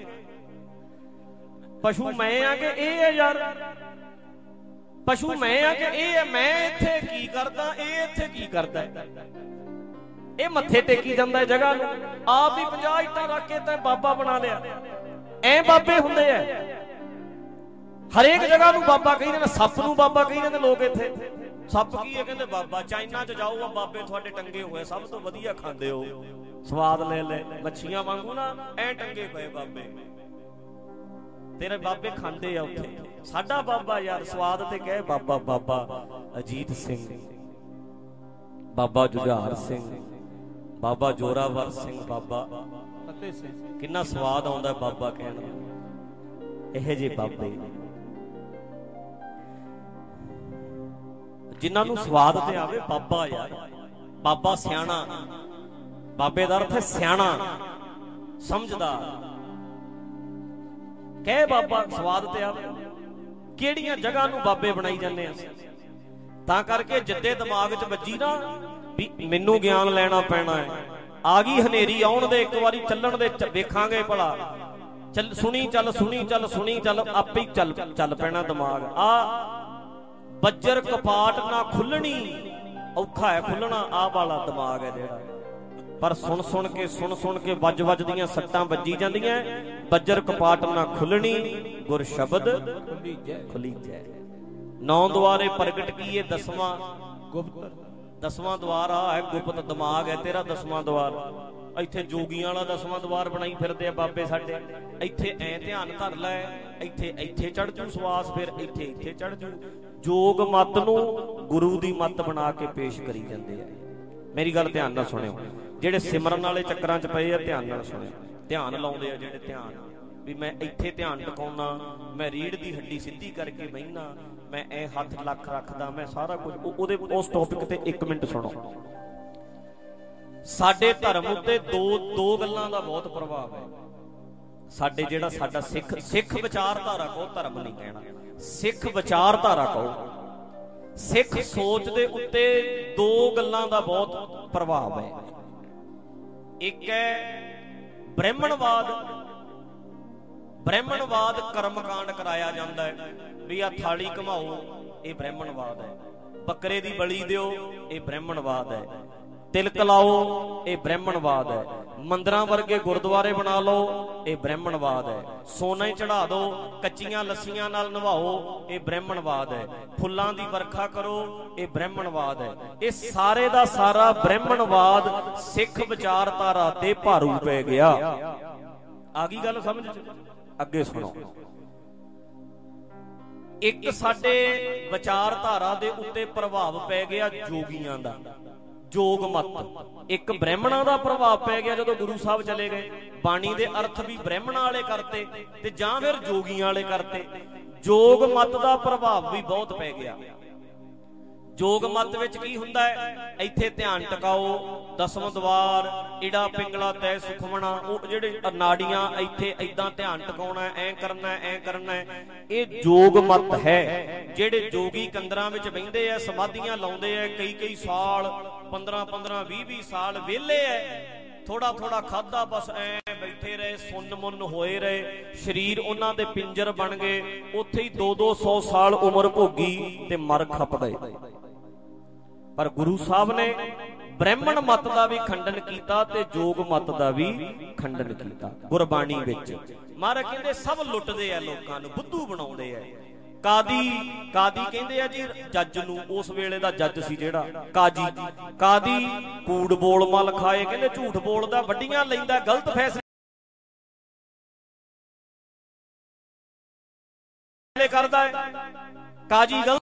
ਪਸ਼ੂ, ਮੈਂ ਆ ਕਿ ਇਹ ਹੈ ਯਾਰ ਪਸ਼ੂ, ਮੈਂ ਆ ਕਿ ਇਹ ਹੈ। ਮੈਂ ਇੱਥੇ ਕੀ ਕਰਦਾ, ਇਹ ਇੱਥੇ ਕੀ ਕਰਦਾ? ਇਹ ਮੱਥੇ ਟੇਕੀ ਜਾਂਦਾ ਜਗ੍ਹਾ ਨੂੰ, ਆਪ ਹੀ ਪੰਜਾਹ ਇੱਟਾਂ ਰੱਖ ਕੇ ਤਾਂ ਬਾਬਾ ਬਣਾ ਲਿਆ। ਐ ਬਾਬੇ ਹੁੰਦੇ ਆ, ਹਰੇਕ ਜਗ੍ਹਾ ਨੂੰ ਬਾਬਾ ਕਹੀ ਜਾਂਦੇ। ਸੱਪ ਨੂੰ ਬਾਬਾ ਕਹੀ ਜਾਂਦੇ ਲੋਕ। ਇੱਥੇ ਸੱਪ ਕੀ ਹੈ? ਕਹਿੰਦੇ ਬਾਬਾ। ਚਾਈਨਾ 'ਚ ਜਾਓ, ਆ ਬਾਬੇ ਤੁਹਾਡੇ ਟੰਗੇ ਹੋਏ, ਸਭ ਤੋਂ ਵਧੀਆ ਖਾਂਦੇ ਹੋ, ਸਵਾਦ ਲੈ ਲੈ, ਮੱਛੀਆਂ ਵਾਂਗੂ ਨਾ ਐ ਟੰਗੇ ਪਏ ਬਾਬੇ, ਤੇਰੇ ਬਾਬੇ ਖਾਂਦੇ ਆ ਉੱਥੇ। ਸਾਡਾ ਬਾਬਾ ਯਾਰ ਸਵਾਦ ਤੇ ਕਹੇ ਬਾਬਾ, ਬਾਬਾ ਅਜੀਤ ਸਿੰਘ, ਬਾਬਾ ਜੁਝਾਰ ਸਿੰਘ, ਬਾਬਾ ਜੋਰਾਵਰ ਸਿੰਘ, ਬਾਬਾ ਫਤਿਹ ਸਿੰਘ, ਕਿੰਨਾ ਸਵਾਦ ਆਉਂਦਾ ਬਾਬਾ ਕਹਿਣ ਦਾ। ਇਹੋ ਜਿਹੇ ਬਾਬੇ ਜਿਨ੍ਹਾਂ ਨੂੰ ਸਵਾਦ ਤੇ ਆਵੇ ਬਾਬਾ ਯਾਰ। ਬਾਬਾ ਸਿਆਣਾ, ਬਾਬੇ ਦਾ ਅਰਥ ਹੈ ਸਿਆਣਾ, ਸਮਝਦਾਰ। ਕਹਿ ਬਾਬਾ ਸਵਾਦ ਤੇ ਆਵੇ। ਕਿਹੜੀਆਂ ਜਗ੍ਹਾ ਨੂੰ ਬਾਬੇ ਬਣਾਈ ਜਾਂਦੇ ਆ। ਤਾਂ ਕਰਕੇ ਜਿੱਦੇ ਦਿਮਾਗ 'ਚ ਵੱਜੀ ਨਾ ਵੀ ਮੈਨੂੰ ਗਿਆਨ ਲੈਣਾ ਪੈਣਾ ਹੈ, ਆ ਗਈ ਹਨੇਰੀ ਆਉਣ ਦੇ, ਇੱਕ ਵਾਰੀ ਚੱਲਣ ਦੇ, ਵੇਖਾਂਗੇ ਭਲਾ, ਚੱਲ ਸੁਣੀ ਚੱਲ ਸੁਣੀ ਚੱਲ ਸੁਣੀ ਚੱਲ, ਆਪੇ ਹੀ ਚੱਲ ਚੱਲ ਪੈਣਾ ਦਿਮਾਗ। ਆ ਬੱਜਰ ਕਪਾਟ ਨਾ ਖੁੱਲਣੀ, ਔਖਾ ਹੈ ਖੁੱਲਣਾ, ਆਹ ਵਾਲਾ ਦਿਮਾਗ ਹੈ ਜਿਹੜਾ। ਪਰ ਸੁਣ ਸੁਣ ਕੇ ਸੁਣ ਸੁਣ ਕੇ ਵੱਜ ਵੱਜ ਦੀਆਂ ਸੱਟਾਂ ਵੱਜੀ ਜਾਂਦੀਆਂ। ਬੱਜਰ ਕਪਾਟ ਨਾ ਖੁੱਲਣੀ, ਗੁਰ ਸ਼ਬਦ ਖੁੱਲੀ ਜੈ। ਨੌ ਦੁਆਰੇ ਪ੍ਰਗਟ ਕੀਏ, ਦਸਵਾਂ ਗੁਪਤ, ਦਸਵਾਂ ਦੁਆਰ ਆ ਹੈ ਗੁਪਤ ਦਿਮਾਗ ਹੈ ਤੇਰਾ, ਦਸਵਾਂ ਦੁਆਰ। ਇੱਥੇ ਜੋਗੀਆਂ ਵਾਲਾ ਦਸਵਾਂ ਦੁਆਰ ਬਣਾਈ ਫਿਰਦੇ ਆ ਬਾਬੇ ਸਾਡੇ। ਇੱਥੇ ਐ ਧਿਆਨ ਧਰ ਲੈ, ਇੱਥੇ ਇੱਥੇ ਚੜ ਜੂ ਸਵਾਸ, ਫਿਰ ਇੱਥੇ ਇੱਥੇ ਚੜ ਜੂ। ਜੋਗ ਮੱਤ ਨੂੰ ਗੁਰੂ ਦੀ ਮੱਤ ਬਣਾ ਕੇ ਪੇਸ਼ ਕਰੀ ਜਾਂਦੇ ਆ। ਮੇਰੀ ਗੱਲ ਧਿਆਨ ਨਾਲ ਸੁਣਿਓ, ਜਿਹੜੇ ਸਿਮਰਨ ਵਾਲੇ ਚੱਕਰਾਂ 'ਚ ਪਏ ਆ, ਧਿਆਨ ਨਾਲ ਸੁਣਿਓ। ਧਿਆਨ ਲਾਉਂਦੇ ਆ ਜਿਹੜੇ, ਧਿਆਨ ਵੀ ਮੈਂ ਇੱਥੇ ਧਿਆਨ ਟਿਕਾਉਣਾ, ਮੈਂ ਰੀੜ ਦੀ ਹੱਡੀ ਸਿੱਧੀ ਕਰਕੇ ਬਹਿਣਾ, ਮੈਂ ਐ ਹੱਥ ਲੱਖ ਰੱਖਦਾ, ਮੈਂ ਸਾਰਾ ਕੁਝ। ਉਹਦੇ ਉਸ ਟੌਪਿਕ ਤੇ ਇੱਕ ਮਿੰਟ ਸੁਣੋ। ਸਾਡੇ ਧਰਮ ਉੱਤੇ ਦੋ ਦੋ ਗੱਲਾਂ ਦਾ ਬਹੁਤ ਪ੍ਰਭਾਵ ਹੈ। ਸਾਡੇ ਜਿਹੜਾ ਸਾਡਾ ਸਿੱਖ ਸਿੱਖ ਵਿਚਾਰਧਾਰਾ ਕਹੋ, ਧਰਮ ਨਹੀਂ ਕਹਿਣਾ, ਸਿੱਖ ਵਿਚਾਰਧਾਰਾ ਕਹੋ, ਸਿੱਖ ਸੋਚ ਦੇ ਉੱਤੇ ਦੋ ਗੱਲਾਂ ਦਾ ਬਹੁਤ ਪ੍ਰਭਾਵ ਹੈ। ਇੱਕ ਹੈ ਬ੍ਰਹਮਣਵਾਦ ਬ੍ਰਹਮਣਵਾਦ ਕਰਮਕਾਂਡ ਕਰਾਇਆ ਜਾਂਦਾ ਹੈ ਵੀ ਆ ਥਾਲੀ ਘਮਾਓ, ਇਹ ਬ੍ਰਹਮਣਵਾਦ ਹੈ। ਬੱਕਰੇ ਦੀ ਬਲੀ ਦਿਓ, ਇਹ ਬ੍ਰਹਮਣਵਾਦ ਹੈ। ਤਿਲਕ ਲਾਓ, ਇਹ ਬ੍ਰਹਮਣਵਾਦ ਹੈ। ਮੰਦਰਾਂ ਵਰਗੇ ਗੁਰਦੁਆਰੇ ਬਣਾ ਲਓ, ਇਹ ਬ੍ਰਹਮਣਵਾਦ ਹੈ। ਸੋਨਾ ਹੀ ਚੜਾ ਦਿਓ, ਕੱਚੀਆਂ ਲੱਸੀਆਂ ਨਾਲ ਨਵਾਓ, ਇਹ ਬ੍ਰਹਮਣਵਾਦ ਹੈ। ਫੁੱਲਾਂ ਦੀ ਵਰਖਾ ਕਰੋ, ਇਹ ਬ੍ਰਹਮਣਵਾਦ ਹੈ। ਇਹ ਸਾਰੇ ਦਾ ਸਾਰਾ ਬ੍ਰਹਮਣਵਾਦ ਸਿੱਖ ਵਿਚਾਰਧਾਰਾ ਤੇ ਭਾਰੂ ਪੈ ਗਿਆ। ਆ ਗਈ ਗੱਲ ਸਮਝ ਚ? ਅੱਗੇ ਸੁਣੋ। ਇੱਕ ਸਾਡੇ ਵਿਚਾਰਧਾਰਾ ਦੇ ਉੱਤੇ ਪ੍ਰਭਾਵ ਪੈ ਗਿਆ ਜੋਗੀਆਂ ਦਾ, ਜੋਗ ਮਤ। ਇੱਕ ਬ੍ਰਾਹਮਣਾਂ ਦਾ ਪ੍ਰਭਾਵ ਪੈ ਗਿਆ ਜਦੋਂ ਗੁਰੂ ਸਾਹਿਬ ਚਲੇ ਗਏ। ਬਾਣੀ ਦੇ ਅਰਥ ਵੀ ਬ੍ਰਾਹਮਣਾਂ ਵਾਲੇ ਕਰਤੇ ਤੇ ਜਾਂ ਫਿਰ ਜੋਗੀਆਂ ਵਾਲੇ ਕਰਤੇ। ਜੋਗ ਮਤ ਦਾ ਪ੍ਰਭਾਵ ਵੀ ਬਹੁਤ ਪੈ ਗਿਆ। ਜੋਗ ਮਤ ਵਿੱਚ ਕੀ ਹੁੰਦਾ ਹੈ? ਇੱਥੇ ਧਿਆਨ ਟਿਕਾਓ, ਦਸਮ ਦਵਾਰ, ਈੜਾ ਪਿੰਗਲਾ ਤੈ ਸੁਖਮਣਾ, ਉਹ ਜਿਹੜੇ ਨਾੜੀਆਂ ਇੱਥੇ ਏਦਾਂ ਧਿਆਨ ਟਿਕਾਉਣਾ, ਐ ਕਰਨਾ ਐ ਕਰਨਾ, ਇਹ ਜੋਗ ਮਤ ਹੈ। ਜਿਹੜੇ ਜੋਗੀ ਕੰਦਰਾਂ ਵਿੱਚ ਬਹਿੰਦੇ ਆ, ਸਮਾਧੀਆਂ ਲਾਉਂਦੇ ਆ ਕਈ ਕਈ ਸਾਲ, ਪੰਦਰਾਂ ਪੰਦਰਾਂ ਵੀਹ ਵੀਹ ਸਾਲ ਵਿਹਲੇ ਐ, ਥੋੜਾ ਥੋੜਾ ਖਾਦਾ, ਬਸ ਐ ਬੈਠੇ ਰਹੇ, ਸੁੰਨ ਮੁੰਨ ਹੋਏ ਰਹੇ, ਸਰੀਰ ਉਹਨਾਂ ਦੇ ਪਿੰਜਰ ਬਣ ਗਏ, ਉੱਥੇ ਹੀ ਦੋ ਦੋ ਸੌ ਸਾਲ ਉਮਰ ਭੋਗੀ ਤੇ ਮਰ ਖੱਪ ਗਏ। ਪਰ ਗੁਰੂ ਸਾਹਿਬ ਨੇ ਬ੍ਰਾਹਮਣ ਮਤ ਦਾ ਵੀ ਖੰਡਨ ਕੀਤਾ ਤੇ ਜੋਗ ਮਤ ਦਾ ਵੀ ਖੰਡਨ ਕੀਤਾ ਗੁਰਬਾਣੀ ਵਿੱਚ। ਮਹਾਰਾਜ ਕਹਿੰਦੇ ਸਭ ਲੁੱਟਦੇ ਆ, ਲੋਕਾਂ ਨੂੰ ਬੁੱਧੂ ਬਣਾਉਂਦੇ ਆ। ਕਾਦੀ ਕਾਦੀ ਕਹਿੰਦੇ ਆ ਜੀ ਜੱਜ ਨੂੰ, ਉਸ ਵੇਲੇ ਦਾ ਜੱਜ ਸੀ ਜਿਹੜਾ ਕਾਜੀ। ਕਾਦੀ ਕੂੜ ਬੋਲ ਮਲ ਖਾਏ, ਕਹਿੰਦੇ ਝੂਠ ਬੋਲਦਾ, ਵੱਡੀਆਂ ਲੈਂਦਾ, ਗਲਤ ਫੈਸਲੇ ਕਰਦਾ ਹੈ। ਕਾਜੀ ਗਲਤ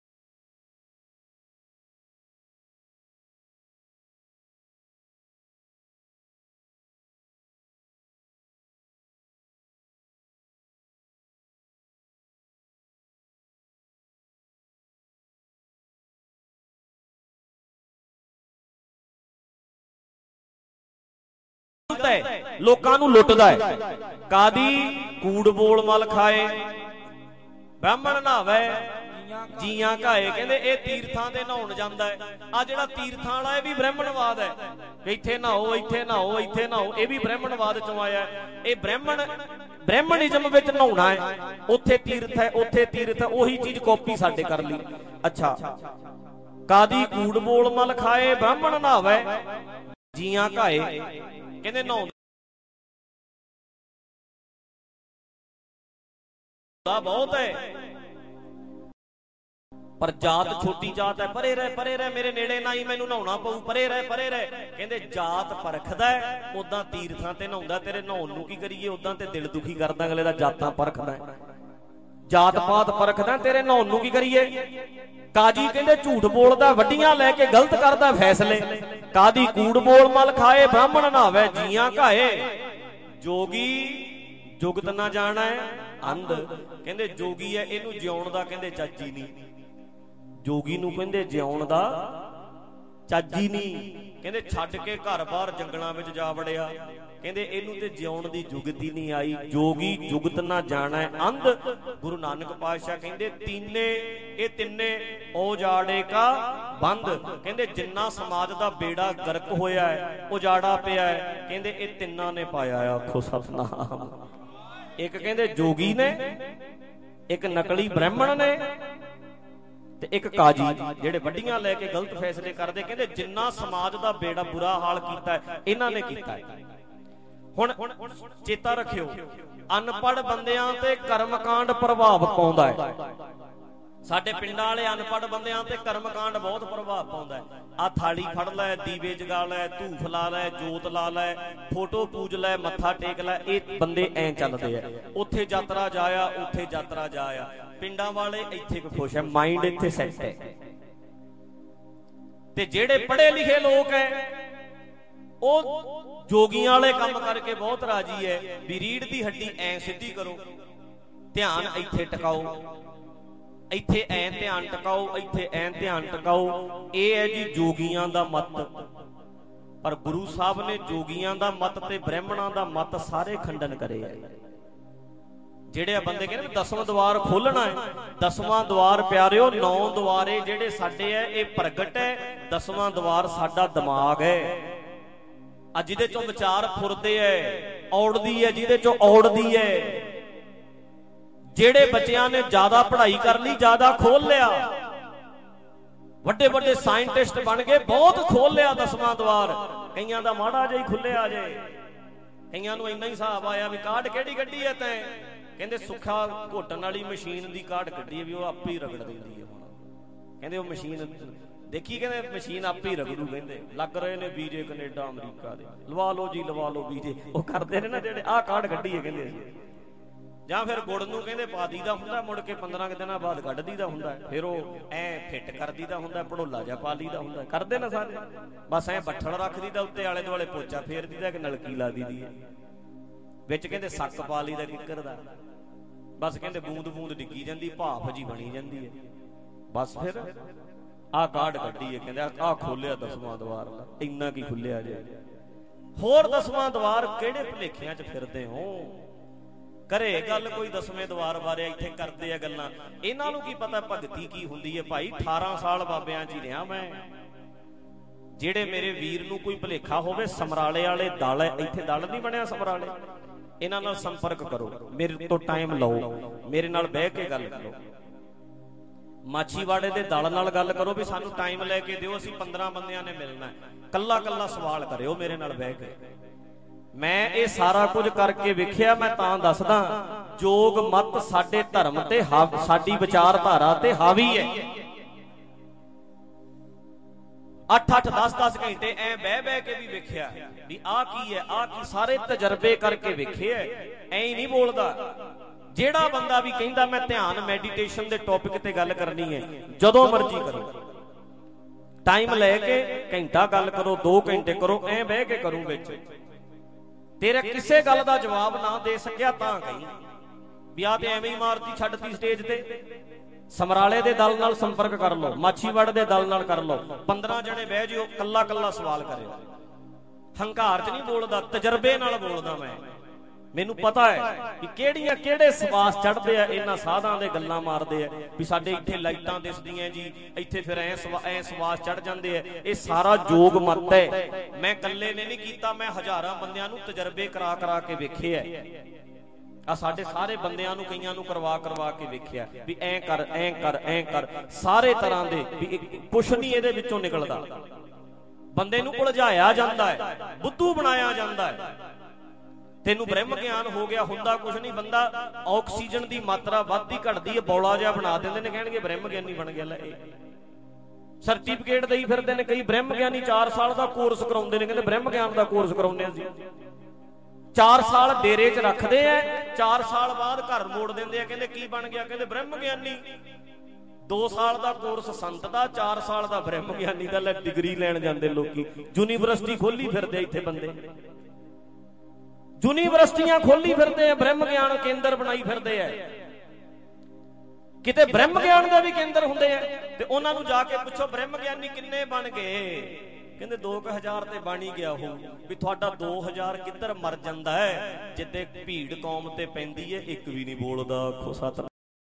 ਹੈ, ਲੋਕਾਂ ਨੂੰ ਲੁੱਟਦਾ ਹੈ। ਕਾਦੀ ਕੂੜ ਬੋਲ ਮਲ ਖਾਏ, ਬ੍ਰਾਹਮਣ ਨਹਾਵੇ ਜੀਆਂ ਘਾਏ, ਕਹਿੰਦੇ ਇਹ ਤੀਰਥਾਂ ਤੇ ਨਹਾਉਣ ਜਾਂਦਾ ਹੈ। ਆ ਜਿਹੜਾ ਤੀਰਥਾਂ ਵਾਲਾ ਇਹ ਵੀ ਬ੍ਰਾਹਮਣਵਾਦ ਹੈ। ਇੱਥੇ ਨਹਾਓ, ਇੱਥੇ ਨਹਾਓ, ਇੱਥੇ ਨਹਾਓ, ਇਹ ਵੀ ਬ੍ਰਾਹਮਣਵਾਦ ਚੋਂ ਆਇਆ। ਇਹ ਬ੍ਰਾਹਮਣ ਬ੍ਰਾਹਮਣਿਜ਼ਮ ਵਿੱਚ ਨਹਾਉਣਾ ਹੈ, ਉੱਥੇ ਤੀਰਥ ਹੈ, ਉੱਥੇ ਤੀਰਥ ਹੈ, ਉਹੀ ਚੀਜ਼ ਕਾਪੀ ਸਾਡੇ ਕਰ ਲਈ। ਅੱਛਾ, ਕਾਦੀ ਕੂੜ ਬੋਲ ਮਲ ਖਾਏ, ਬ੍ਰਾਹਮਣ ਨਹਾਵੇ ਜੀਆਂ ਘਾਏ, ਕਹਿੰਦੇ ਨਹਾਉਂਦਾ ਬਹੁਤ ਹੈ, ਪਰ ਜਾਤ ਛੋਟੀ ਜਾਤ ਹੈ, ਪਰੇ ਰਹਿ ਪਰੇ ਰਹਿ, ਮੇਰੇ ਨੇੜੇ ਨਾ ਹੀ, ਮੈਨੂੰ ਨਹਾਉਣਾ ਪਊ, ਪਰੇ ਰਹਿ ਪਰੇ ਰਹਿ। ਕਹਿੰਦੇ ਜਾਤ ਪਰਖਦਾ, ਉਦਾਂ ਤੀਰਥਾਂ ਤੇ ਨਹਾਉਂਦਾ, ਤੇਰੇ ਨਹਾਉਣ ਨੂੰ ਕੀ ਕਰੀਏ, ਉਦਾਂ ਤੇ ਦਿਲ ਦੁਖੀ ਕਰਦਾ ਅਗਲੇ ਦਾ। ਜਾਤਾਂ ਪਰਖਦਾ, ਜਾਤ ਪਾਤ ਪਰਖਦਾ, ਤੇਰੇ ਨਹਾਉਣ ਨੂੰ ਕੀ ਕਰੀਏ। ਕਾਜੀ ਕਹਿੰਦੇ ਝੂਠ ਬੋਲਦਾ, ਵੱਡੀਆਂ ਲੈ ਕੇ ਗਲਤ ਕਰਦਾ ਫੈਸਲੇ। ਕਾਦੀ ਕੂੜ ਬੋਲ ਮਲ ਖਾਏ, ਬ੍ਰਾਹਮਣ ਨਹਾਵੇ ਜੀਆਂ ਘਾਏ। ਜੋਗੀ ਜੁਗਤ ਨਾ ਜਾਣਾ ਹੈ ਅੰਧ, ਕਹਿੰਦੇ ਜੋਗੀ ਹੈ, ਇਹਨੂੰ ਜਿਉਣ ਦਾ ਕਹਿੰਦੇ ਚੱਜ ਹੀ ਨਹੀਂ। ਜੋਗੀ ਨੂੰ ਕਹਿੰਦੇ ਜਿਉਣ ਦਾ ਚੱਜ ਹੀ ਨਹੀਂ। ਕਹਿੰਦੇ ਛੱਡ ਕੇ ਘਰ ਬਾਹਰ ਜੰਗਲਾਂ ਵਿੱਚ ਜਾ ਵੜਿਆ, ਕਹਿੰਦੇ ਇਹਨੂੰ ਤੇ ਜਿਉਣ ਦੀ ਜੁਗਤ ਹੀ ਨਹੀਂ ਆਈ। ਜੋਗੀ ਜੁਗਤ ਨਾ ਜਾਣਾ ਹੈ ਅੰਧ। ਗੁਰੂ ਨਾਨਕ ਪਾਤਸ਼ਾਹ ਕਹਿੰਦੇ ਤੀਨੇ ਇਹ ਤਿੰਨੇ ਉਜਾੜੇ ਕਾ ਬੰਦ, ਕਹਿੰਦੇ ਜਿੰਨਾ ਸਮਾਜ ਦਾ ਬੇੜਾ ਗਰਕ ਹੋਇਆ ਹੈ, ਉਜਾੜਾ ਪਿਆ ਹੈ, ਕਹਿੰਦੇ ਇਹ ਤਿੰਨਾਂ ਨੇ ਪਾਇਆ। ਆਖੋ ਸਤਿਨਾਮ। ਇੱਕ ਕਹਿੰਦੇ ਜੋਗੀ ਨੇ, ਇੱਕ ਨਕਲੀ ਬ੍ਰਾਹਮਣ ਨੇ, ਤੇ ਇੱਕ ਕਾਜੀ ਜਿਹੜੇ ਵੱਡੀਆਂ ਲੈ ਕੇ ਗਲਤ ਫੈਸਲੇ ਕਰਦੇ। ਕਹਿੰਦੇ ਜਿੰਨਾ ਸਮਾਜ ਦਾ ਬੇੜਾ ਬੁਰਾ ਹਾਲ ਕੀਤਾ ਇਹਨਾਂ ਨੇ ਕੀਤਾ। ਹੁਣ ਚੇਤਾ ਰੱਖਿਓ, ਅਨਪੜ੍ਹ ਬੰਦਿਆਂ ਤੇ ਕਰਮਕਾਂਡ ਪ੍ਰਭਾਵ ਪਾਉਂਦਾ ਹੈ। ਸਾਡੇ ਪਿੰਡਾਂ ਵਾਲੇ ਅਨਪੜ੍ਹ ਬੰਦਿਆਂ ਤੇ ਕਰਮਕਾਂਡ ਬਹੁਤ ਪ੍ਰਭਾਵ ਪਾਉਂਦਾ ਹੈ। ਆ ਥਾਲੀ ਫੜ ਲੈ, ਦੀਵੇ ਜਗਾ ਲੈ, ਧੂਫ ਲਾ ਲੈ, ਜੋਤ ਲਾ ਲੈ, ਫੋਟੋ ਪੂਜ ਲੈ, ਮੱਥਾ ਟੇਕ ਲੈ, ਇਹ ਬੰਦੇ ਐਂ ਚੱਲਦੇ ਆ। ਉੱਥੇ ਯਾਤਰਾ ਜਾਇਆ, ਉੱਥੇ ਯਾਤਰਾ ਜਾਇਆ। ਪਿੰਡਾਂ ਵਾਲੇ ਇੱਥੇ ਕੋ ਖੁਸ਼ ਹੈ, ਮਾਈਂਡ ਇੱਥੇ ਸੈੱਟ ਹੈ। ਤੇ ਜਿਹੜੇ ਪੜ੍ਹੇ ਲਿਖੇ ਲੋਕ ਹੈ ਉਹ ਜੋਗੀਆਂ ਵਾਲੇ ਕੰਮ ਕਰਕੇ ਬਹੁਤ ਰਾਜੀ ਹੈ ਵੀ ਰੀੜ ਦੀ ਹੱਡੀ ਐ ਸਿੱਧੀ ਕਰੋ, ਧਿਆਨ ਇੱਥੇ ਟਿਕਾਓ, ਇੱਥੇ ਐ ਧਿਆਨ ਟਿਕਾਓ, ਇੱਥੇ ਐ ਧਿਆਨ ਟਿਕਾਓ। ਇਹ ਹੈ ਜੀ ਜੋਗੀਆਂ ਦਾ ਮਤ। ਪਰ ਗੁਰੂ ਸਾਹਿਬ ਨੇ ਜੋਗੀਆਂ ਦਾ ਮਤ ਤੇ ਬ੍ਰਾਹਮਣਾਂ ਦਾ ਮਤ ਸਾਰੇ ਖੰਡਨ ਕਰੇ ਹੈ। ਜਿਹੜੇ ਆ ਬੰਦੇ ਕਹਿੰਦੇ ਦਸਵਾਂ ਦਵਾਰ ਖੋਲਣਾ ਹੈ, ਦਸਵਾਂ ਦਵਾਰ ਪਿਆਰਿਓ, ਨੌ ਦਵਾਰੇ ਜਿਹੜੇ ਸਾਡੇ ਹੈ ਇਹ ਪ੍ਰਗਟ ਹੈ, ਦਸਵਾਂ ਦਵਾਰ ਸਾਡਾ ਦਿਮਾਗ ਹੈ। ਅੱਜ ਜਿਹਦੇ ਚੋਂ ਵਿਚਾਰ ਫੁਰਦੇ ਐ, ਔੜਦੀ ਹੈ, ਜਿਹਦੇ ਚੋਂ ਔੜਦੀ ਹੈ। ਜਿਹੜੇ ਬੱਚਿਆਂ ਨੇ ਜ਼ਿਆਦਾ ਪੜ੍ਹਾਈ ਕਰ ਲਈ, ਜ਼ਿਆਦਾ ਖੋਲ ਲਿਆ, ਵੱਡੇ ਵੱਡੇ ਸਾਇੰਟਿਸਟ ਬਣ ਗਏ, ਬਹੁਤ ਖੋਲ ਲਿਆ ਦਸਵਾਂ ਦਵਾਰ। ਕਈਆਂ ਦਾ ਮਾੜਾ ਜਿਹਾ ਹੀ ਖੁੱਲਿਆ ਜੇ, ਕਈਆਂ ਨੂੰ ਇੰਨਾ ਹੀ ਹਿਸਾਬ ਆਇਆ ਵੀ ਕਾਢ ਕਿਹੜੀ ਕੱਢੀ ਹੈ ਤੈਂ, ਕਹਿੰਦੇ ਸੁੱਖਾ ਘੋਟਣ ਵਾਲੀ ਮਸ਼ੀਨ ਦੀ ਕਾਢ ਕੱਢੀ ਹੈ ਵੀ ਉਹ ਆਪੇ ਹੀ ਰਗੜ ਦਿੰਦੀ ਹੈ। ਹੁਣ ਕਹਿੰਦੇ ਉਹ ਮਸ਼ੀਨ ਦੇਖੀ, ਕਹਿੰਦੇ ਮਸ਼ੀਨ ਆਪੇ ਹੀ ਰਗੜੂ। ਕਹਿੰਦੇ ਲੱਗ ਰਹੇ ਨੇ ਵੀਜ਼ੇ ਕੈਨੇਡਾ ਅਮਰੀਕਾ ਦੇ, ਲਵਾ ਲਓ ਜੀ ਲਵਾ ਲਓ ਵੀਜ਼ੇ। ਉਹ ਕਰਦੇ ਨੇ ਨਾ ਜਿਹੜੇ ਆਹ ਕਾਢ ਕੱਢੀ ਹੈ ਕਹਿੰਦੇ। ਜਾਂ ਫਿਰ ਗੁੜ ਨੂੰ ਕਹਿੰਦੇ ਪਾ ਦੀ ਦਾ ਹੁੰਦਾ, ਮੁੜ ਕੇ ਪੰਦਰਾਂ ਕੁ ਦਿਨਾਂ ਬਾਅਦ ਕੱਢ ਦੀ ਦਾ ਹੁੰਦਾ, ਫਿਰ ਉਹ ਐ ਫਿੱਟ ਕਰ ਦੀ ਦਾ ਹੁੰਦਾ, ਭੜੋਲਾ ਜਿਹਾ ਪਾ ਲਈ ਦਾ ਹੁੰਦਾ। ਕਰਦੇ ਨਾ ਸਾਰੇ, ਬਸ ਐ ਬੱਠਲ ਰੱਖ ਦੀ ਦਾ ਉੱਤੇ, ਆਲੇ ਦੁਆਲੇ ਪੋਚਾ ਫੇਰ ਦੀ ਦਾ, ਕਿ ਨਲਕੀ ਲਾ ਦੀ ਦੀ ਹੈ, ਵਿੱਚ ਕਹਿੰਦੇ ਸੱਕ ਪਾ ਲਈ ਦਾ ਕਿੱਕਰ ਦਾ, ਬਸ ਕਹਿੰਦੇ ਬੂੰਦ ਬੂੰਦ ਡਿੱਗੀ ਜਾਂਦੀ, ਭਾਫ ਜੀ ਬਣੀ ਜਾਂਦੀ ਹੈ। ਬਸ ਫਿਰ ਆਹ ਕਾਢ ਕੱਢੀ ਹੈ, ਕਹਿੰਦੇ ਆਹ ਖੋਲਿਆ ਦਸਵਾਂ ਦਵਾਰ ਦਾ, ਇੰਨਾ ਕੀ ਖੁੱਲਿਆ ਜੇ। ਹੋਰ ਦਸਵਾਂ ਦਵਾਰ ਕਿਹੜੇ ਭੁਲੇਖਿਆਂ 'ਚ ਫਿਰਦੇ ਹੋ? ਕਰੇ ਗੱਲ ਕੋਈ ਦਸਵੇਂ ਦਵਾਰ ਬਾਰੇ, ਇੱਥੇ ਕਰਦੇ ਆ ਗੱਲਾਂ। ਇਹਨਾਂ ਨੂੰ ਕੀ ਪਤਾ ਭਗਤੀ ਕੀ ਹੁੰਦੀ ਹੈ ਭਾਈ। ਅਠਾਰਾਂ ਸਾਲ ਬਾਬਿਆਂ 'ਚ ਹੀ ਰਿਹਾ ਮੈਂ। ਜਿਹੜੇ ਮੇਰੇ ਵੀਰ ਨੂੰ ਕੋਈ ਭੁਲੇਖਾ ਹੋਵੇ, ਸਮਰਾਲੇ ਵਾਲੇ ਦਲ, ਇੱਥੇ ਦਲ ਨਹੀਂ ਬਣਿਆ ਸਮਰਾਲੇ, ਇਹਨਾਂ ਨਾਲ ਸੰਪਰਕ ਕਰੋ, ਮੇਰੇ ਤੋਂ ਟਾਈਮ ਲਓ, ਮੇਰੇ ਨਾਲ ਬਹਿ ਕੇ ਗੱਲ ਕਰੋ। ਮਾਛੀਵਾੜੇ ਦੇ ਦਲ ਨਾਲ ਗੱਲ ਕਰੋ ਵੀ ਸਾਨੂੰ ਟਾਈਮ ਲੈ ਕੇ ਦਿਓ, ਅਸੀਂ ਪੰਦਰਾਂ ਬੰਦਿਆਂ ਨੇ ਮਿਲਣਾ, ਕੱਲਾ ਕੱਲਾ ਸਵਾਲ ਕਰਿਓ ਮੇਰੇ ਨਾਲ ਬਹਿ ਕੇ। ਮੈਂ ਇਹ ਸਾਰਾ ਕੁਝ ਕਰਕੇ ਵੇਖਿਆ, ਮੈਂ ਤਾਂ ਦੱਸਦਾ। ਜੋਗ ਮਤ ਸਾਡੇ ਧਰਮ ਤੇ, ਸਾਡੀ ਵਿਚਾਰਧਾਰਾ ਤੇ ਹਾਵੀ ਹੈ। ਅੱਠ ਅੱਠ ਦਸ ਦਸ ਘੰਟੇ ਐ ਬਹਿ ਬਹਿ ਕੇ ਵੀ ਵੇਖਿਆ ਵੀ ਆਹ ਕੀ ਹੈ, ਆਹ ਕੀ, ਸਾਰੇ ਤਜਰਬੇ ਕਰਕੇ ਵੇਖੇ ਐ। ਐ ਹੀ ਨਹੀਂ ਬੋਲਦਾ। ਜਿਹੜਾ ਬੰਦਾ ਵੀ ਕਹਿੰਦਾ ਮੈਂ ਧਿਆਨ ਮੈਡੀਟੇਸ਼ਨ ਦੇ ਟੌਪਿਕ ਤੇ ਗੱਲ ਕਰਨੀ ਹੈ, ਜਦੋਂ ਮਰਜ਼ੀ ਕਰੋ, ਟਾਈਮ ਲੈ ਕੇ ਘੰਟਾ ਗੱਲ ਕਰੋ, ਦੋ ਘੰਟੇ ਕਰੋ, ਐ ਬਹਿ ਕੇ ਕਰੂ। ਵਿੱਚ ਤੇਰੇ ਕਿਸੇ ਗੱਲ ਦਾ ਜਵਾਬ ਨਾ ਦੇ ਸਕਿਆ ਤਾਂ ਕਹੀਂ ਵੀ ਆ ਤੇ ਐਵੇਂ ਹੀ ਮਾਰਤੀ ਛੱਡਤੀ ਸਟੇਜ ਤੇ। ਸਮਰਾਲੇ ਦੇ ਦਲ ਨਾਲ ਸੰਪਰਕ ਕਰ ਲਓ, ਮਾਛੀਵਾੜ ਦੇ ਦਲ ਨਾਲ ਕਰ ਲਓ, ਪੰਦਰਾਂ ਜਣੇ ਬਹਿ ਜਿਓ, ਕੱਲਾ ਕੱਲਾ ਸਵਾਲ ਕਰਿਓ। ਹੰਕਾਰ 'ਚ ਨਹੀਂ ਬੋਲਦਾ, ਤਜਰਬੇ ਨਾਲ ਬੋਲਦਾ ਮੈਂ। ਮੈਨੂੰ ਪਤਾ ਹੈ ਕਿ ਕਿਹੜੀਆਂ ਕਿਹੜੇ ਸਵਾਸ ਚੜ੍ਹਦੇ ਆ, ਇਹਨਾਂ ਸਾਧਾਂ ਦੇ ਗੱਲਾਂ ਮਾਰਦੇ ਆ ਵੀ ਸਾਡੇ ਇੱਥੇ ਲਾਈਟਾਂ ਦਿਸਦੀਆਂ ਜੀ, ਇੱਥੇ ਫਿਰ ਐ ਐ ਸਵਾਸ ਚੜ੍ਹ ਜਾਂਦੇ ਆ। ਇਹ ਸਾਰਾ ਜੋਗ ਮਤ ਹੈ। ਮੈਂ ਇਕੱਲੇ ਨੇ ਨਹੀਂ ਕੀਤਾ, ਮੈਂ ਹਜ਼ਾਰਾਂ ਬੰਦਿਆਂ ਨੂੰ ਤਜਰਬੇ ਕਰਾ ਕਰਾ ਕੇ ਵੇਖਿਆ। ਆ ਸਾਡੇ ਸਾਰੇ ਬੰਦਿਆਂ ਨੂੰ, ਕਈਆਂ ਨੂੰ ਕਰਵਾ ਕਰਵਾ ਕੇ ਵੇਖਿਆ ਵੀ ਐਂ ਕਰ ਐਂ ਕਰ ਐਂ ਕਰ, ਸਾਰੇ ਤਰ੍ਹਾਂ ਦੇ ਵੀ ਕੁਛ ਨਹੀਂ ਇਹਦੇ ਵਿੱਚੋਂ ਨਿਕਲਦਾ। ਬੰਦੇ ਨੂੰ ਉਲਝਾਇਆ ਜਾਂਦਾ ਹੈ, ਬੁੱਧੂ ਬਣਾਇਆ ਜਾਂਦਾ ਹੈ। ਤੈਨੂੰ ਬ੍ਰਹਮ ਗਿਆਨ ਹੋ ਗਿਆ, ਹੁੰਦਾ ਕੁਛ ਨਹੀਂ। ਬੰਦਾ ਆਕਸੀਜਨ ਦੀ ਮਾਤਰਾ ਵੱਧਦੀ ਘਟਦੀ ਹੈ, ਬੌਲਾ ਜਿਹਾ ਬਣਾ ਦਿੰਦੇ ਨੇ, ਕਹਿਣਗੇ ਬ੍ਰਹਮ ਗਿਆਨੀ ਬਣ ਗਿਆ। ਲੈ ਇਹ ਸਰਟੀਫਿਕੇਟ ਦੇਈ ਫਿਰਦੇ ਨੇ ਕਈ ਬ੍ਰਹਮ ਗਿਆਨੀ, ਚਾਰ ਸਾਲ ਦਾ ਕੋਰਸ ਕਰਾਉਂਦੇ ਨੇ, ਕਹਿੰਦੇ ਬ੍ਰਹਮ ਗਿਆਨ ਦਾ ਕੋਰਸ ਕਰਾਉਂਦੇ ਅਸੀਂ। ਚਾਰ ਸਾਲ ਡੇਰੇ 'ਚ ਰੱਖਦੇ ਆ, ਚਾਰ ਸਾਲ ਬਾਅਦ ਘਰ ਮੋੜ ਦਿੰਦੇ ਆ, ਕਹਿੰਦੇ ਕੀ ਬਣ ਗਿਆ, ਕਹਿੰਦੇ ਬ੍ਰਹਮ ਗਿਆਨੀ। ਦੋ ਸਾਲ ਦਾ ਕੋਰਸ ਸੰਤ ਦਾ, ਚਾਰ ਸਾਲ ਦਾ ਬ੍ਰਹਮ ਗਿਆਨੀ ਦਾ। ਲੈ ਡਿਗਰੀ ਲੈਣ ਜਾਂਦੇ ਲੋਕੀ, ਯੂਨੀਵਰਸਿਟੀ ਖੋਲੀ ਫਿਰਦੇ ਇੱਥੇ ਬੰਦੇ, ਯੂਨੀਵਰਸਿਟੀਆਂ ਖੋਲੀ ਫਿਰਦੇ ਆ, ਬ੍ਰਹਮ ਗਿਆਨ ਕੇਂਦਰ ਬਣਾਈ ਫਿਰਦੇ ਆ। ਕਿਤੇ ਬ੍ਰਹਮ ਗਿਆਨ ਦੇ ਵੀ ਕੇਂਦਰ ਹੁੰਦੇ ਆ, ਤੇ ਉਹਨਾਂ ਨੂੰ ਜਾ ਕੇ ਪੁੱਛੋ ਬ੍ਰਹਮ ਗਿਆਨੀ ਕਿੰਨੇ ਬਣ ਗਏ, ਕਹਿੰਦੇ ਦੋ ਕੁ ਹਜ਼ਾਰ ਤੇ ਬਣ ਹੀ ਗਿਆ ਹੋ। ਵੀ ਤੁਹਾਡਾ ਦੋ ਹਜ਼ਾਰ ਕਿੱਧਰ ਮਰ ਜਾਂਦਾ ਹੈ, ਜਿੱਦੇ ਭੀੜ ਕੌਮ ਤੇ ਪੈਂਦੀ ਹੈ, ਇੱਕ ਵੀ ਨਹੀਂ ਬੋਲਦਾ। ਆਖੋ ਸਤਿ।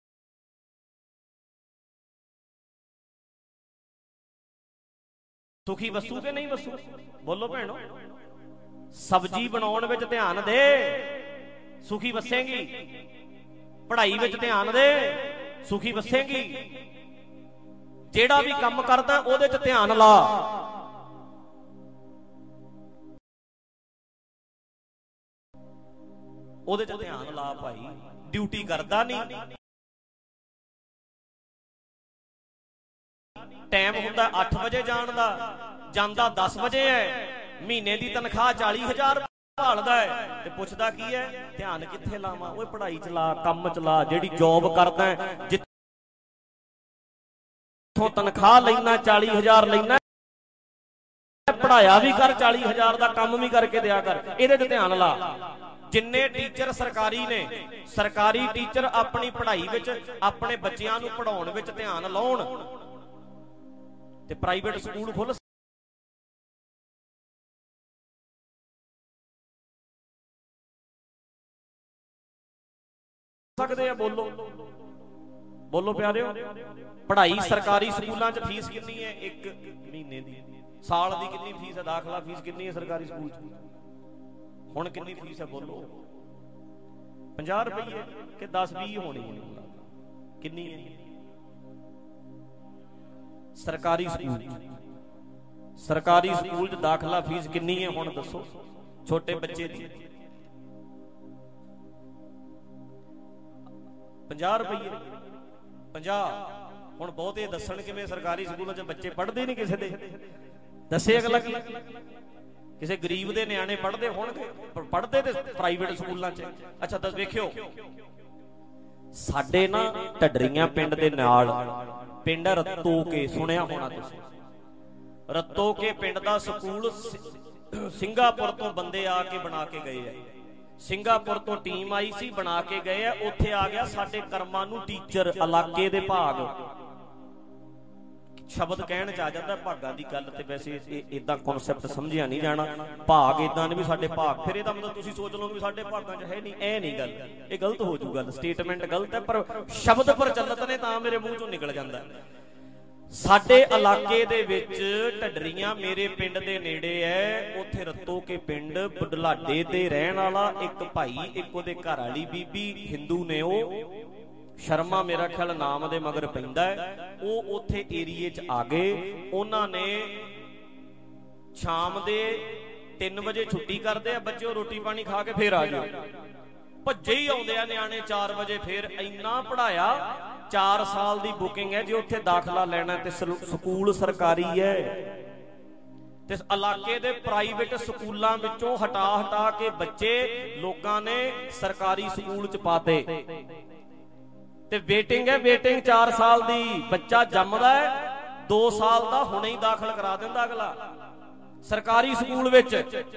ਸੁਖੀ ਵਸੂ ਕਿ ਨਹੀਂ ਵਸੂ? ਬੋਲੋ ਭੈਣੋ। ਸਬਜ਼ੀ ਬਣਾਉਣ ਵਿੱਚ ਧਿਆਨ ਦੇ, ਸੁਖੀ ਵਸੇਗੀ। ਪੜ੍ਹਾਈ ਵਿੱਚ ਧਿਆਨ ਦੇ, ਸੁਖੀ ਵਸੇਗੀ। ਜਿਹੜਾ ਵੀ ਕੰਮ ਕਰਦਾ ਉਹਦੇ 'ਚ ਧਿਆਨ ਲਾ। ਉਹਦੇ 'ਚ ਧਿਆਨ ਲਾ ਭਾਈ। ਡਿਊਟੀ ਕਰਦਾ ਨਹੀਂ, ਟਾਈਮ ਹੁੰਦਾ ਅੱਠ ਵਜੇ ਜਾਣ ਦਾ, ਜਾਂਦਾ ਦਸ ਵਜੇ ਹੈ। ਮਹੀਨੇ ਦੀ ਤਨਖਾਹ ਚਾਲੀ ਹਜ਼ਾਰ ਭਾਲਦਾ ਹੈ, ਤੇ ਪੁੱਛਦਾ ਕੀ ਹੈ, ਧਿਆਨ ਕਿੱਥੇ ਲਾਵਾਂ? ਓਏ ਪੜ੍ਹਾਈ ਚ ਲਾ, ਕੰਮ ਚ ਲਾ। ਜਿਹੜੀ ਜੌਬ ਕਰਦਾ, ਜਿੱਥੋਂ ਤਨਖਾਹ ਲੈਣਾ ਚਾਲੀ ਹਜ਼ਾਰ ਲੈਣਾ, ਪੜ੍ਹਾਇਆ ਵੀ ਕਰ ਚਾਲੀ ਹਜ਼ਾਰ ਦਾ, ਕੰਮ ਵੀ ਕਰਕੇ ਦਿਆ ਕਰ। ਇਹਦੇ 'ਚ ਧਿਆਨ ਲਾ। ਜਿੰਨੇ ਟੀਚਰ ਸਰਕਾਰੀ ਨੇ, ਸਰਕਾਰੀ ਟੀਚਰ ਆਪਣੀ ਪੜ੍ਹਾਈ ਵਿੱਚ, ਆਪਣੇ ਬੱਚਿਆਂ ਨੂੰ ਪੜ੍ਹਾਉਣ ਵਿੱਚ ਧਿਆਨ ਲਾਉਣ, ਤੇ ਪ੍ਰਾਈਵੇਟ ਸਕੂਲ ਖੁੱਲ ਸਕਦੇ ਆ। ਬੋਲੋ ਬੋਲੋ ਪਿਆਰਿਓ। ਪੜ੍ਹਾਈ ਸਰਕਾਰੀ ਸਕੂਲਾਂ 'ਚ ਫੀਸ ਕਿੰਨੀ ਹੈ ਇੱਕ ਮਹੀਨੇ ਦੀ? ਸਾਲ ਦੀ ਕਿੰਨੀ ਫੀਸ ਹੈ? ਦਾਖਲਾ ਫੀਸ ਕਿੰਨੀ ਹੈ ਸਰਕਾਰੀ ਸਕੂਲ 'ਚ? हुण कितनी फीस है बोलो? पचास रुपये कि दस भी होनी है? कितनी है? सरकारी स्कूल सरकारी स्कूल च दाखला फीस कितनी है हुण दसो? छोटे बच्चे दी पचास रुपये पचास। हुण बहुते दस्सण किवें सरकारी स्कूलों च बच्चे पढ़ते नहीं किसी दे? दसे अगला की किसी गरीब दे नियाणे पढ़ते होणगे? पढ़ते ते प्राइवेट स्कूलों च। अच्छा दस वेखियो साडे ना ढडरियां पिंड दे नाल पिंड रत्तो के सुनिया होना तुसीं। रत्तो के पिंड दा स्कूल सिंगापुर तो बंदे आके बना के गए है। सिंगापुर तो टीम आई सी बना के गए है। उत्थे आ गया साडे कर्मां नूं टीचर इलाके दे भाग शब्द कहण च आ जाता भागां दी गल। ते वैसे इदां कॉन्सैप्ट समझिया नहीं जाना। भाग इदां ने भी साडे भाग फिर इहदा मतलब तुसीं सोच लो भी साडे भागां च है नहीं, ऐ नहीं गल। ये गलत हो जू गल, स्टेटमेंट गलत है पर शब्द प्रचलित ने तां मेरे मूंह चों निकल जांदा। साडे इलाके दे विच ढडरियां मेरे पिंड दे नेड़े है। उत्थे रत्तो के पिंड बुढलाडे ते रहण वाला एक भाई, एक ओहदे घर वाली बीबी हिंदू ने, ओ शर्मा मेरा ख्याल नाम दे मगर पैंदा है। वो उत्थे एरिए च आ गए। उन्हां ने शाम दे तीन बजे छुट्टी करदे आ बच्चे, रोटी पानी खा के फिर आ जाओ। भज्जे ही आउंदे आ नियाणे चार बजे। फिर इन्ना पढ़ाया, चार साल दी बुकिंग है जे उत्थे दाखला लेना ते स्कूल सरकारी है ते इलाके दे प्राइवेट स्कूलों विचों हटा हटा के बच्चे लोकां ने सरकारी स्कूल च पाते। ते वेटिंग है, वेटिंग चार साल दी। बच्चा जमदा है दो साल दा हुणे ही दाखल करा दिंदा अगला सरकारी स्कूल विच।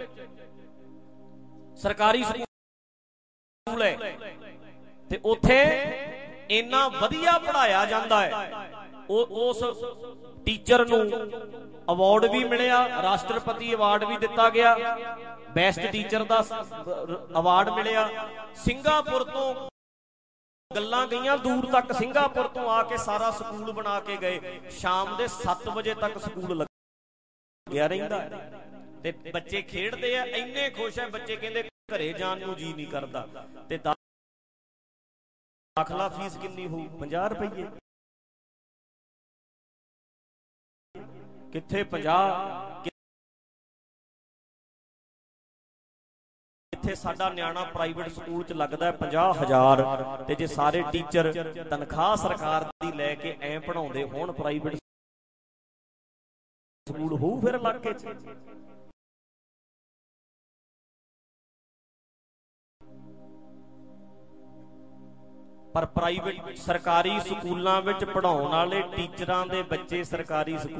सरकारी स्कूल है ते उत्थे इन्ना वधिया पढ़ाया जाता है। उस टीचर नूं अवार्ड भी मिलिया, राष्ट्रपति अवार्ड भी दिता गया, बेस्ट टीचर का अवार्ड मिलिया। सिंगापुर तो गल्लां गईयां दूर तक, सिंगापुर तो आके सारा स्कूल बना के गए। शाम दे सत्त बजे तक स्कूल लग्या रहिंदा ते बच्चे खेडदे आ, इन्ने खुश है बच्चे कहंदे घरे जाण नूं जी नहीं करदा। ते दाखला फीस कितनी हो? पचास रुपये। किथे पचास, किथे साडा न्याणा प्राइवेट स्कूल च लगदा है पचास हजार। ते जे सारे टीचर तनख्वाह सरकार दी लैके ऐ पढ़ाउंदे होण प्राइवेट स्कूल हो फिर इलाके च। पर प्राइवेट सरकारी स्कूलों में पढ़ाने वाले टीचरां दे बच्चे सरकारी स्कूल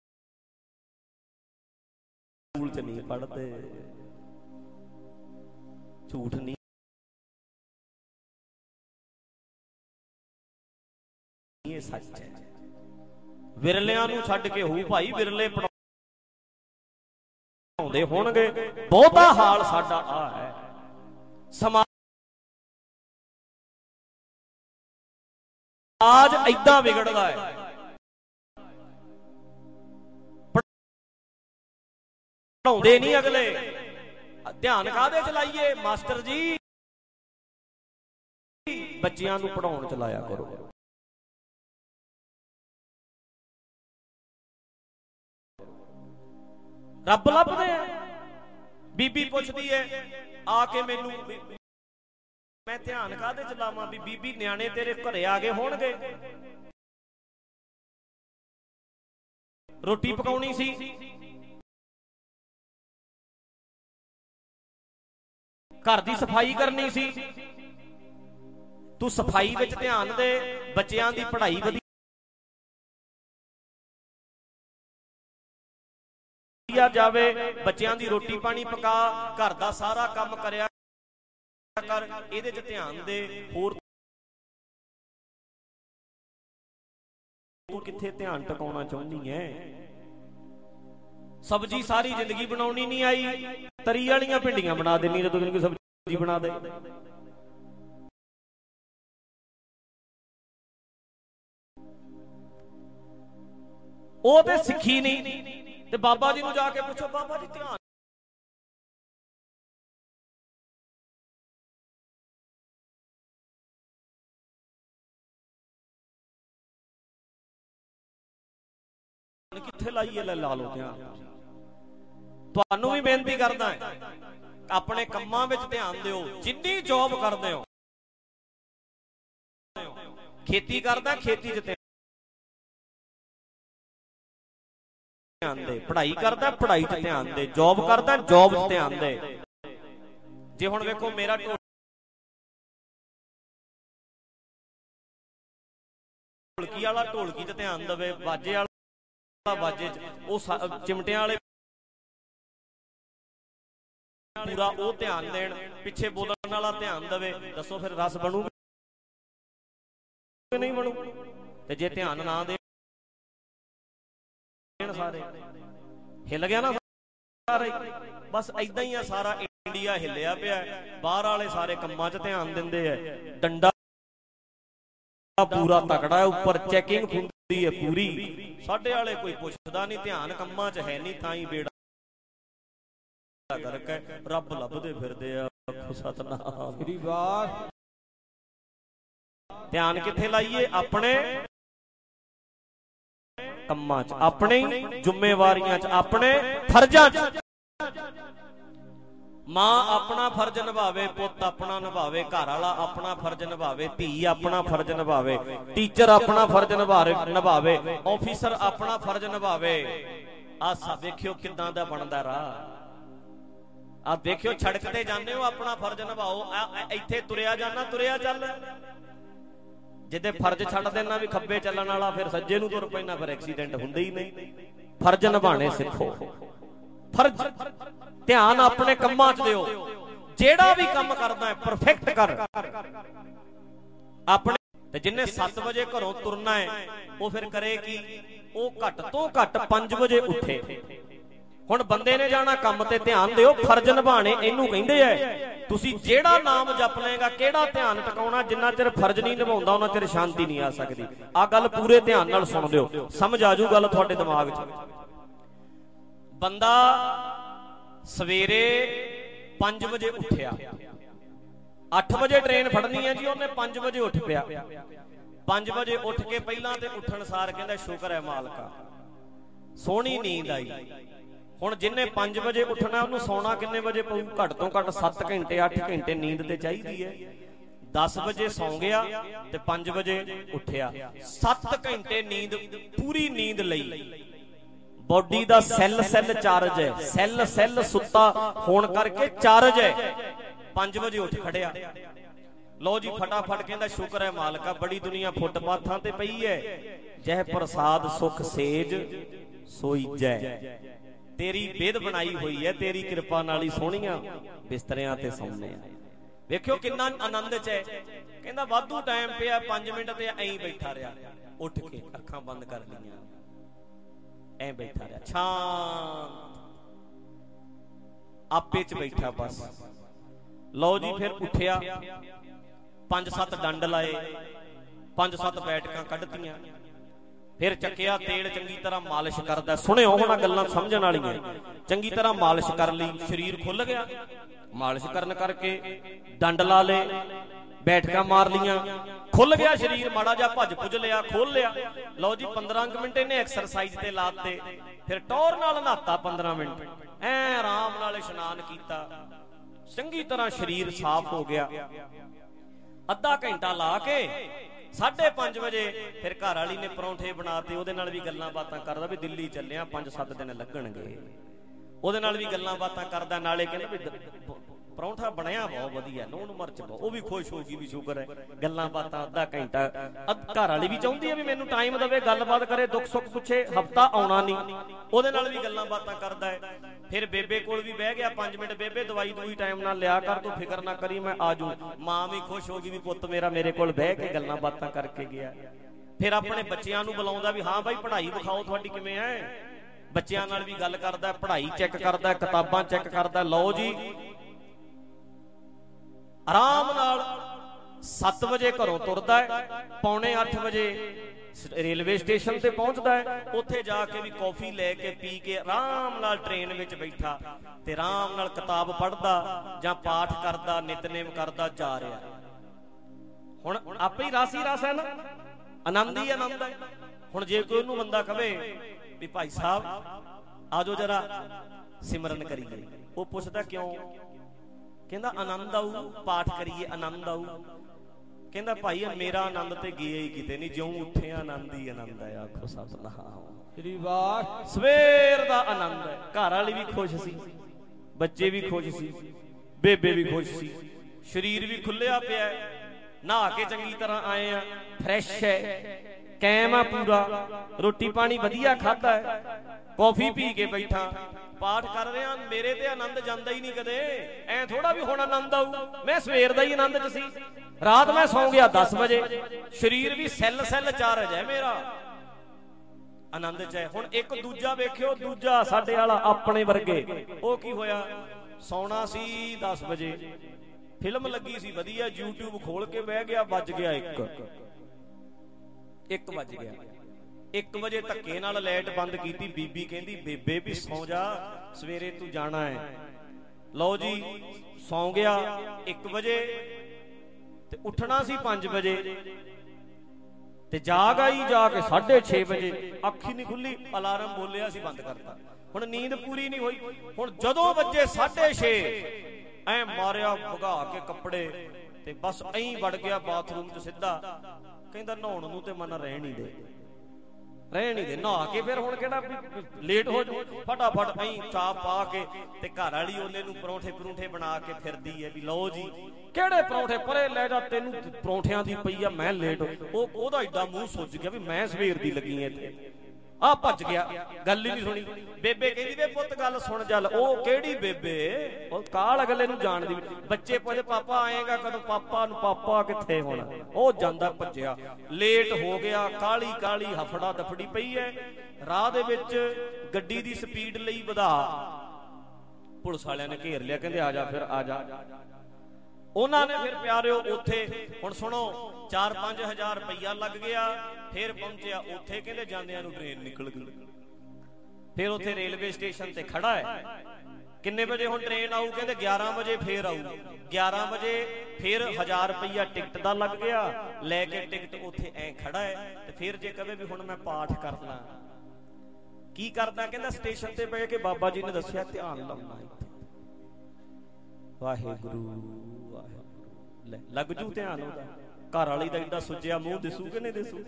च नहीं पढ़ते। झूठ नहीं, ये सच है। विरलियां नूं छड्ड के हो भाई, विरले पढ़ाउंदे होणगे। बहुता हाल साडा आ है। समाज आज इदां विगड़दा है। पढ़ाउंदे नहीं अगले। ध्यान काहदे च लाइए मास्टर जी? बच्चियां नूं पढ़ाउण च लाया करो। रब लभदे बीबी पुछदी है आके मैनू, मैं ध्यान काहदे च लावां भी बीबी न्याणे तेरे घरे आ गए होणगे, रोटी पकाउणी सी, घर दी सफाई करनी सी। तू सफाई विच ध्यान दे, बच्चियां दी पढ़ाई वधिया जावे, बच्चियां दी रोटी पानी पका, घर दा सारा काम करया कर, इहदे च ध्यान दे। होर तू किथे ध्यान टकाउणा चाहुंदी है? सब्जी सारी जिंदगी बनाउणी नहीं आई, तरी वालियां भिंडियां बना देनी, जदों कोई सब्जी बना दे। ਉਹ ਤੇ ਸਿੱਖੀ ਨਹੀਂ। ਤੇ ਬਾਬਾ ਜੀ ਨੂੰ ਜਾ ਕੇ ਪੁੱਛੋ, ਬਾਬਾ ਜੀ ਧਿਆਨ ਕਿੱਥੇ ਲਾਈਏ? ਲੈ ਲਾ ਲਓ ਧਿਆਨ। ਤੁਹਾਨੂੰ ਵੀ ਬੇਨਤੀ ਕਰਦਾ ਆਪਣੇ ਕੰਮਾਂ ਵਿੱਚ ਧਿਆਨ ਦਿਓ। ਜਿੰਨੀ ਜੌਬ ਕਰਦੇ ਹੋ, ਖੇਤੀ ਕਰਦਾ ਖੇਤੀ 'ਚ ਧਿਆਨ ਦੇ, ਪੜ੍ਹਾਈ ਕਰਦਾ ਪੜ੍ਹਾਈ 'ਚ ਧਿਆਨ ਦੇ, ਜੌਬ ਕਰਦਾ ਜੌਬ 'ਚ ਧਿਆਨ ਦੇ। ਜੇ ਹੁਣ ਵੇਖੋ ਮੇਰਾ ਢੋਲਕੀ ਵਾਲਾ ਢੋਲਕੀ 'ਚ ਧਿਆਨ ਦੇਵੇ, ਬਾਜੇ ਵਾਲਾ ਬਾਜੇ 'ਚ, ਉਹ ਚਿਮਟਿਆਂ ਵਾਲੇ ਪੂਰਾ ਉਹ ਧਿਆਨ ਦੇਣ, ਪਿੱਛੇ ਬੋਲਣ ਵਾਲਾ ਧਿਆਨ ਦੇਵੇ। ਦੱਸੋ ਫਿਰ ਰਸ ਬਣੂ ਕਿ ਨਹੀਂ ਬਣੂ? ਤੇ ਜੇ ਧਿਆਨ ਨਾ ਦੇ ਸਾਰੇ ਹਿੱਲ ਗਿਆ ਨਾ ਸਾਰੇ। ਬਸ ਏਦਾਂ ਹੀ ਆ, ਸਾਰਾ ਇੰਡੀਆ ਹਿੱਲਿਆ ਪਿਆ। ਬਾਹਰ ਵਾਲੇ ਸਾਰੇ ਕੰਮਾਂ 'ਚ ਧਿਆਨ ਦਿੰਦੇ ਆ, ਡੰਡਾ ਪੂਰਾ ਤਕੜਾ ਹੈ, ਉੱਪਰ ਚੈਕਿੰਗ ਹੁੰਦੀ ਹੈ ਪੂਰੀ। ਸਾਡੇ ਵਾਲੇ ਕੋਈ ਪੁੱਛਦਾ ਨਹੀਂ, ਧਿਆਨ ਕੰਮਾਂ 'ਚ ਹੈ ਨਹੀਂ, ਤਾਂ ਹੀ ਬੇੜਾ ਗਰਕ ਹੈ। ਰੱਬ ਲੱਭਦੇ ਫਿਰਦੇ ਆ, ਸਤਨਾਮ ਸ੍ਰੀ ਵਾਹਿਗੁਰੂ। ਧਿਆਨ ਕਿੱਥੇ ਲਾਈਏ? ਆਪਣੇ ਕੰਮਾਂ 'ਚ, ਆਪਣੇ ਜ਼ਿੰਮੇਵਾਰੀਆਂ 'ਚ, ਆਪਣੇ ਫਰਜ਼ਾਂ 'ਚ। ਮਾਂ ਆਪਣਾ ਫਰਜ਼ ਨਿਭਾਵੇ, ਪੁੱਤ ਆਪਣਾ ਨਿਭਾਵੇ, ਘਰ ਵਾਲਾ ਆਪਣਾ ਫਰਜ਼ ਨਿਭਾਵੇ, ਧੀ ਆਪਣਾ ਫਰਜ਼ ਨਿਭਾਵੇ, ਟੀਚਰ ਆਪਣਾ ਫਰਜ਼ ਨਿਭਾਵੇ, ਆਫੀਸਰ ਆਪਣਾ ਫਰਜ਼ ਨਿਭਾਵੇ। ਆਹ ਸਭ ਵੇਖਿਓ ਕਿੱਦਾਂ ਦਾ ਬਣਦਾ ਰਾਹ। ਆਹ ਦੇਖਿਓ ਸੜਕ ਤੇ ਜਾਂਦੇ ਹੋ, ਆਪਣਾ ਫਰਜ਼ ਨਿਭਾਓ। ਇੱਥੇ ਤੁਰਿਆ ਜਾਣਾ, ਤੁਰਿਆ ਚੱਲ। ਜਿੱਦੇ ਫਰਜ਼ ਛੱਡ ਦੇਣਾ ਵੀ ਖੱਬੇ ਚੱਲਣ ਵਾਲਾ, ਫਿਰ ਸੱਜੇ ਨੂੰ ਤੁਰ ਪੈਣਾ, ਫਿਰ ਐਕਸੀਡੈਂਟ ਹੁੰਦੇ ਹੀ ਨਹੀਂ। ਫਰਜ਼ ਨਿਭਾਣੇ ਸਿੱਖੋ। ਫਰਜ਼ ਧਿਆਨ ਆਪਣੇ ਕੰਮਾਂ 'ਚ ਦਿਓ। ਜਿਹੜਾ ਵੀ ਕੰਮ ਕਰਦਾ ਹੈ ਪਰਫੈਕਟ ਕਰ ਆਪਣੇ। ਤੇ ਜਿੰਨੇ ਸੱਤ ਵਜੇ ਘਰੋਂ ਤੁਰਨਾ ਹੈ, ਉਹ ਫਿਰ ਕਰੇ ਕੀ? ਉਹ ਘੱਟ ਤੋਂ ਘੱਟ ਪੰਜ ਵਜੇ ਉੱਠੇ। ਹੁਣ ਬੰਦੇ ਨੇ ਜਾਣਾ ਕੰਮ ਤੇ, ਧਿਆਨ ਦਿਓ, ਫਰਜ਼ ਨਿਭਾਣੇ ਇਹਨੂੰ ਕਹਿੰਦੇ ਐ। ਤੁਸੀਂ ਜਿਹੜਾ ਨਾਮ ਜਪ ਲਏਗਾ, ਕਿਹੜਾ ਧਿਆਨ ਟਿਕਾਉਣਾ, ਜਿੰਨਾ ਚਿਰ ਫਰਜ਼ ਨਹੀਂ ਨਿਭਾਉਂਦਾ ਉਹਨਾਂ ਚਿਰ ਸ਼ਾਂਤੀ ਨਹੀਂ ਆ ਸਕਦੀ। ਆਹ ਗੱਲ ਪੂਰੇ ਧਿਆਨ ਨਾਲ ਸੁਣ ਲਿਓ, ਸਮਝ ਆਜੂ ਗੱਲ ਤੁਹਾਡੇ ਦਿਮਾਗ 'ਚ। ਬੰਦਾ ਸਵੇਰੇ ਪੰਜ ਵਜੇ ਉੱਠਿਆ, ਅੱਠ ਵਜੇ ਟ੍ਰੇਨ ਫੜਨੀ ਹੈ ਜੀ, ਉਹਨੇ ਪੰਜ ਵਜੇ ਉੱਠ ਪਿਆ। ਪੰਜ ਵਜੇ ਉੱਠ ਕੇ ਪਹਿਲਾਂ ਤੇ ਉੱਠਣ ਸਾਰ ਕਹਿੰਦਾ ਸ਼ੁਕਰ ਹੈ ਮਾਲਕਾ, ਸੋਹਣੀ ਨੀਂਦ ਆਈ। ਹੁਣ ਜਿੰਨੇ ਪੰਜ ਵਜੇ ਉੱਠਣਾ, ਉਹਨੂੰ ਸੌਣਾ ਕਿੰਨੇ ਵਜੇ ਪਊ? ਘੱਟ ਤੋਂ ਘੱਟ ਸੱਤ ਘੰਟੇ ਅੱਠ ਘੰਟੇ ਨੀਂਦ ਤੇ ਚਾਹੀਦੀ ਹੈ। ਦਸ ਵਜੇ ਸੌਂ ਗਿਆ ਤੇ ਪੰਜ ਵਜੇ ਉੱਠਿਆ, ਸੱਤ ਘੰਟੇ ਨੀਂਦ, ਪੂਰੀ ਨੀਂਦ ਲਈ। ਬੋਡੀ ਦਾ ਸੈੱਲ ਸੈੱਲ ਚਾਰਜ ਹੈ, ਸੈੱਲ ਸੈੱਲ ਸੁੱਤਾ ਹੋਣ ਕਰਕੇ ਚਾਰਜ ਹੈ। ਪੰਜ ਵਜੇ ਉੱਠ ਖੜਿਆ। ਲੋ ਜੀ ਫਟਾਫਟ ਕਹਿੰਦਾ ਸ਼ੁਕਰ ਹੈ ਮਾਲਕਾ, ਬੜੀ ਦੁਨੀਆ ਫੁੱਟਪਾਥਾਂ ਤੇ ਪਈ ਹੈ, ਜਹ ਪ੍ਰਸਾਦ ਸੁਖ ਸੇਜ ਸੋਈਜੈ। ਤੇਰੀ ਬਿਧ ਬਣਾਈ ਹੋਈ ਹੈ, ਤੇਰੀ ਕਿਰਪਾ ਨਾਲ ਹੀ ਸੋਹਣੀਆਂ ਬਿਸਤਰਿਆਂ ਤੇ ਸੌਂਦੇ ਆ। ਵੇਖਿਓ ਕਿੰਨਾ ਆਨੰਦ 'ਚ ਹੈ। ਕਹਿੰਦਾ ਵਾਧੂ ਟਾਈਮ ਪਿਆ, ਪੰਜ ਮਿੰਟ ਤੇ ਐਂ ਬੈਠਾ ਰਿਹਾ, ਉੱਠ ਕੇ ਅੱਖਾਂ ਬੰਦ ਕਰ ਲਈਆਂ, ਐਂ ਬੈਠਾ ਰਿਹਾ ਸ਼ਾਂਤ, ਆਪੇ 'ਚ ਬੈਠਾ ਬਸ। ਲਓ ਜੀ ਫਿਰ ਉੱਠਿਆ, ਪੰਜ ਸੱਤ ਡੰਡ ਲਾਏ, ਪੰਜ ਸੱਤ ਬੈਠਕਾਂ ਕੱਢਤੀਆਂ, ਫਿਰ ਚੱਕਿਆ ਤੇਲ, ਚੰਗੀ ਤਰ੍ਹਾਂ ਮਾਲਿਸ਼ ਕਰਦਾ। ਸੁਣਿਓ ਹੁਣ ਗੱਲਾਂ ਸਮਝਣ ਵਾਲੀਆਂ। ਚੰਗੀ ਤਰ੍ਹਾਂ ਮਾਲਿਸ਼ ਕਰ ਲਈ, ਸਰੀਰ ਖੁੱਲ ਗਿਆ। ਮਾਲਿਸ਼ ਕਰਨ ਕਰਕੇ ਡੰਡ ਲਾ ਲਏ, ਬੈਠਕਾਂ ਮਾਰ ਲੀਆਂ, ਖੁੱਲ ਗਿਆ ਸਰੀਰ। ਮਾੜਾ ਜਿਹਾ ਭੱਜ ਭੁੱਜ ਲਿਆ, ਖੋਲ ਲਿਆ। ਲਓ ਜੀ ਪੰਦਰਾਂ ਕੁ ਮਿੰਟ ਇਹਨੇ ਐਕਸਰਸਾਈਜ਼ ਤੇ ਲਾਤੇ। ਫਿਰ ਟੌਰ ਨਾਲ ਨਹਾਤਾ ਪੰਦਰਾਂ ਮਿੰਟ, ਐ ਆਰਾਮ ਨਾਲ ਇਸ਼ਨਾਨ ਕੀਤਾ, ਚੰਗੀ ਤਰ੍ਹਾਂ ਸਰੀਰ ਸਾਫ਼ ਹੋ ਗਿਆ। ਅੱਧਾ ਘੰਟਾ ਲਾ ਕੇ ਸਾਢੇ ਪੰਜ ਵਜੇ ਫਿਰ ਘਰ ਵਾਲੀ ਨੇ ਪਰੌਂਠੇ ਬਣਾਤੇ। ਉਹਦੇ ਨਾਲ ਵੀ ਗੱਲਾਂ ਬਾਤਾਂ ਕਰਦਾ ਵੀ ਦਿੱਲੀ ਚੱਲਿਆ, ਪੰਜ ਸੱਤ ਦਿਨ ਲੱਗਣਗੇ। ਉਹਦੇ ਨਾਲ ਵੀ ਗੱਲਾਂ ਬਾਤਾਂ ਕਰਦਾ, ਨਾਲੇ ਕਹਿੰਦਾ ਵੀ ਪਰੌਂਠਾ ਬਣਿਆ ਬਹੁਤ ਵਧੀਆ, ਨੂਣ ਮਿਰਚ ਬਹੁਤ। ਉਹ ਵੀ ਖੁਸ਼ ਹੋ ਗਈ ਵੀ ਸ਼ੁਕਰ ਹੈ। ਗੱਲਾਂ ਬਾਤਾਂ ਅੱਧਾ ਘੰਟਾ। ਘਰ ਵਾਲੀ ਵੀ ਚਾਹੁੰਦੀ ਹੈ ਵੀ ਮੈਨੂੰ ਟਾਈਮ ਦੇਵੇ, ਗੱਲਬਾਤ ਕਰੇ, ਦੁੱਖ ਸੁੱਖ ਪੁੱਛੇ। ਹਫਤਾ ਆਉਣਾ ਨਹੀਂ, ਉਹਦੇ ਨਾਲ ਵੀ ਗੱਲਾਂ ਬਾਤਾਂ ਕਰਦਾ ਹੈ। ਫਿਰ ਬੇਬੇ ਕੋਲ ਵੀ ਬਹਿ ਗਿਆ ਪੰਜ ਮਿੰਟ। ਬੇਬੇ ਦਵਾਈ ਦਵਾਈ ਟਾਈਮ ਨਾਲ ਲਿਆ ਕਰ, ਤੂੰ ਫਿਕਰ ਨਾ ਕਰੀ, ਮੈਂ ਆਜੂ। ਮਾਂ ਵੀ ਖੁਸ਼ ਹੋ ਗਈ ਵੀ ਪੁੱਤ ਮੇਰਾ ਮੇਰੇ ਕੋਲ ਬਹਿ ਕੇ ਗੱਲਾਂ ਬਾਤਾਂ ਕਰਕੇ ਗਿਆ। ਫਿਰ ਆਪਣੇ ਬੱਚਿਆਂ ਨੂੰ ਬੁਲਾਉਂਦਾ ਵੀ ਹਾਂ ਬਾਈ ਪੜ੍ਹਾਈ ਵਿਖਾਓ ਤੁਹਾਡੀ ਕਿਵੇਂ ਹੈ। ਬੱਚਿਆਂ ਨਾਲ ਵੀ ਗੱਲ ਕਰਦਾ, ਪੜ੍ਹਾਈ ਚੈੱਕ ਕਰਦਾ, ਕਿਤਾਬਾਂ ਚੈੱਕ ਕਰਦਾ। ਲਓ ਜੀ ਆਰਾਮ ਨਾਲ ਸੱਤ ਵਜੇ ਘਰੋਂ ਤੁਰਦਾ ਹੈ, ਪੌਣੇ ਅੱਠ ਵਜੇ ਰੇਲਵੇ ਸਟੇਸ਼ਨ ਤੇ ਪਹੁੰਚਦਾ ਹੈ। ਉੱਥੇ ਜਾ ਕੇ ਵੀ ਕੌਫੀ ਲੈ ਕੇ ਪੀ ਕੇ ਆਰਾਮ ਨਾਲ ਟ੍ਰੇਨ ਵਿੱਚ ਬੈਠਾ ਤੇ ਆਰਾਮ ਨਾਲ ਕਿਤਾਬ ਪੜ੍ਹਦਾ ਜਾਂ ਪਾਠ ਕਰਦਾ, ਨਿਤਨੇਮ ਕਰਦਾ ਜਾ ਰਿਹਾ। ਹੁਣ ਆਪੇ ਹੀ ਰਾਸੀ ਰਸ ਹੈ ਨਾ, ਆਨੰਦ ਹੀ ਆਨੰਦ ਹੈ। ਹੁਣ ਜੇ ਕੋਈ ਉਹਨੂੰ ਬੰਦਾ ਕਵੇ ਵੀ ਭਾਈ ਸਾਹਿਬ ਆਜੋ ਜਰਾ ਸਿਮਰਨ ਕਰੀਏ। ਉਹ ਪੁੱਛਦਾ ਕਿਉਂ? ਕਹਿੰਦਾ ਆਨੰਦ ਆਊ, ਪਾਠ ਕਰੀਏ ਆਨੰਦ ਆਊ। ਕਹਿੰਦਾ ਭਾਈ ਮੇਰਾ ਆਨੰਦ ਤੇ ਗਿਆ ਹੀ ਕਿਤੇ ਨਹੀਂ, ਜਿਉਂ ਉੱਠਿਆ ਆਨੰਦ ਹੀ ਆਨੰਦ ਹੈ। ਆਖੋ ਸਤਿਨਾਮ ਸ੍ਰੀ ਵਾਹਿਗੁਰੂ। ਸਵੇਰ ਦਾ ਆਨੰਦ ਹੈ। ਘਰ ਵਾਲੀ ਵੀ ਖੁਸ਼ ਸੀ, ਬੱਚੇ ਵੀ ਖੁਸ਼ ਸੀ, ਬੇਬੇ ਵੀ ਖੁਸ਼ ਸੀ, ਸਰੀਰ ਵੀ ਖੁੱਲਿਆ ਪਿਆ, ਨਹਾ ਕੇ ਚੰਗੀ ਤਰ੍ਹਾਂ ਆਏ ਆ, ਫਰੈਸ਼ ਹੈ, ਕੈਮ ਆ ਪੂਰਾ, ਰੋਟੀ ਪਾਣੀ ਵਧੀਆ ਖਾਧਾ ਹੈ, ਕੌਫੀ ਪੀ ਕੇ ਬੈਠਾ, ਪਾਠ ਕਰ ਰਿਹਾ। ਮੇਰੇ ਤੇ ਆਨੰਦ ਜਾਂਦਾ ਹੀ ਨਹੀਂ ਕਦੇ। ਐ ਥੋੜਾ ਵੀ ਹੁਣ ਆਨੰਦ ਆਊ। ਮੈਂ ਸਵੇਰ ਦਾ ਹੀ ਆਨੰਦ ਚ ਸੀ। ਰਾਤ ਮੈਂ ਸੌਂ ਗਿਆ ਦਸ ਵਜੇ, ਸਰੀਰ ਵੀ ਸੈੱਲ ਸੈੱਲ ਚਾਰਜ ਹੈ ਮੇਰਾ, ਆਨੰਦ ਚ ਹੈ। ਹੁਣ ਇੱਕ ਦੂਜਾ ਵੇਖਿਓ, ਦੂਜਾ ਸਾਡੇ ਵਾਲਾ ਆਪਣੇ ਵਰਗੇ, ਉਹ ਕੀ ਹੋਇਆ? ਸੌਣਾ ਸੀ ਦਸ ਵਜੇ, ਫਿਲਮ ਲੱਗੀ ਸੀ ਵਧੀਆ, YouTube ਖੋਲ ਕੇ ਬਹਿ ਗਿਆ, ਵੱਜ ਗਿਆ ਇੱਕ ਇੱਕ ਵੱਜ ਗਿਆ। ਇੱਕ ਵਜੇ ਧੱਕੇ ਨਾਲ ਲਾਈਟ ਬੰਦ ਕੀਤੀ। ਬੀਬੀ ਕਹਿੰਦੀ ਬੇਬੇ ਵੀ ਸੌਂ ਜਾ, ਸਵੇਰੇ ਤੂੰ ਜਾਣਾ ਹੈ। ਲਓ ਜੀ ਸੌਂ ਗਿਆ ਇੱਕ ਵਜੇ, ਤੇ ਉੱਠਣਾ ਸੀ ਪੰਜ ਵਜੇ, ਤੇ ਜਾਗ ਆਈ ਜਾ ਕੇ ਸਾਢੇ ਛੇ ਵਜੇ, ਅੱਖ ਹੀ ਨਹੀਂ ਖੁੱਲੀ, ਅਲਾਰਮ ਬੋਲਿਆ ਸੀ ਬੰਦ ਕਰਤਾ। ਹੁਣ ਨੀਂਦ ਪੂਰੀ ਨਹੀਂ ਹੋਈ। ਹੁਣ ਜਦੋਂ ਵੱਜੇ ਸਾਢੇ ਛੇ, ਐ ਮਾਰਿਆ ਭਗਾ ਕੇ ਕੱਪੜੇ, ਤੇ ਬਸ ਐਂ ਵੜ ਗਿਆ ਬਾਥਰੂਮ ਚ ਸਿੱਧਾ। ਕਹਿੰਦਾ ਨਹਾਉਣ ਨੂੰ ਤੇ ਮਨ ਰਹਿਣ ਹੀ ਦੇ, ਰਹਿਣ ਹੀ ਦੇ, ਨਹਾ ਕੇ ਫਿਰ ਹੁਣ ਕਿਹੜਾ ਲੇਟ ਹੋ ਜਾਊ। ਫਟਾਫਟ ਐਂ ਚਾਹ ਪਾ ਕੇ, ਤੇ ਘਰ ਵਾਲੀ ਉਹਨੇ ਨੂੰ ਪਰੌਂਠੇ ਪਰੌਂਠੇ ਬਣਾ ਕੇ ਫਿਰਦੀ ਹੈ ਵੀ ਲਓ ਜੀ ਕਿਹੜੇ ਪਰੌਂਠੇ, ਪਰੇ ਲੈ ਜਾ, ਤੈਨੂੰ ਪਰੌਂਠਿਆਂ ਦੀ ਪਈ ਆ, ਮੈਂ ਲੇਟ। ਉਹ ਉਹਦਾ ਏਡਾ ਮੂੰਹ ਸੁੱਜ ਗਿਆ ਵੀ ਮੈਂ ਸਵੇਰ ਦੀ ਲੱਗੀ ਐ ਇੱਥੇ। ਆ ਭੱਜ ਗਿਆ, ਗੱਲ ਹੀ ਨਹੀਂ ਸੁਣੀ। ਬੇਬੇ ਕਹਿੰਦੀ ਵੇ ਪੁੱਤ ਗੱਲ ਸੁਣ ਚੱਲ। ਉਹ ਕਿਹੜੀ ਬੇਬੇ? ਉਹ ਕਾਲ ਅਗਲੇ ਨੂੰ ਜਾਣਦੀ। ਬੱਚੇ ਪੁੱਛਦੇ ਪਾਪਾ ਆਏਗਾ ਕਦੋਂ? ਪਾਪਾ ਨੂੰ ਪਾਪਾ ਕਿੱਥੇ ਹੁਣ? ਉਹ ਜਾਂਦਾ ਭੱਜਿਆ, ਲੇਟ ਹੋ ਗਿਆ, ਕਾਲੀ ਕਾਲੀ ਹਫੜਾ ਦਫੜੀ ਪਈ ਐ। ਰਾਹ ਦੇ ਵਿੱਚ ਗੱਡੀ ਦੀ ਸਪੀਡ ਲਈ ਵਧਾ, ਪੁਲਿਸ ਵਾਲਿਆਂ ਨੇ ਘੇਰ ਲਿਆ, ਕਹਿੰਦੇ ਆ ਜਾ ਫਿਰ ਆ ਜਾ। ਉਹਨਾਂ ਨੇ ਫਿਰ ਪਿਆਰਿਓ ਉੱਥੇ ਹੁਣ ਸੁਣੋ ਚਾਰ ਪੰਜ ਹਜ਼ਾਰ ਰੁਪਈਆ ਲੱਗ ਗਿਆ। ਫਿਰ ਪਹੁੰਚਿਆ ਉੱਥੇ, ਕਹਿੰਦੇ ਜਾਂਦਿਆਂ ਨੂੰ ਟ੍ਰੇਨ ਨਿਕਲ ਗਈ। ਫਿਰ ਉੱਥੇ ਰੇਲਵੇ ਸਟੇਸ਼ਨ ਤੇ ਖੜਾ ਹੈ। ਕਿੰਨੇ ਵਜੇ ਹੁਣ ਟ੍ਰੇਨ ਆਊ? ਕਹਿੰਦੇ ਗਿਆਰਾਂ ਵਜੇ ਫੇਰ ਆਊ। ਗਿਆਰਾਂ ਵਜੇ ਫਿਰ ਹਜ਼ਾਰ ਰੁਪਈਆ ਟਿਕਟ ਦਾ ਲੱਗ ਗਿਆ। ਲੈ ਕੇ ਟਿਕਟ ਉੱਥੇ ਐ ਖੜਾ ਹੈ। ਤੇ ਫਿਰ ਜੇ ਕਹੇ ਵੀ ਹੁਣ ਮੈਂ ਪਾਠ ਕਰਨਾ, ਕੀ ਕਰਦਾ? ਕਹਿੰਦਾ ਸਟੇਸ਼ਨ ਤੇ ਬਹਿ ਕੇ ਬਾਬਾ ਜੀ ਨੇ ਦੱਸਿਆ ਧਿਆਨ ਲਾਉਣਾ ਇੱਥੇ, ਵਾਹਿਗੁਰੂ ਵਾਹਿਗੁਰੂ, ਲੈ ਲੱਗ ਜੂ ਧਿਆਨ ਉਹਦਾ। ਘਰ ਵਾਲੀ ਦਾ ਏਡਾ ਸੁੱਜਿਆ ਮੂੰਹ ਦਿਸੂ ਕਿ ਨਹੀਂ ਦਿਸੂ?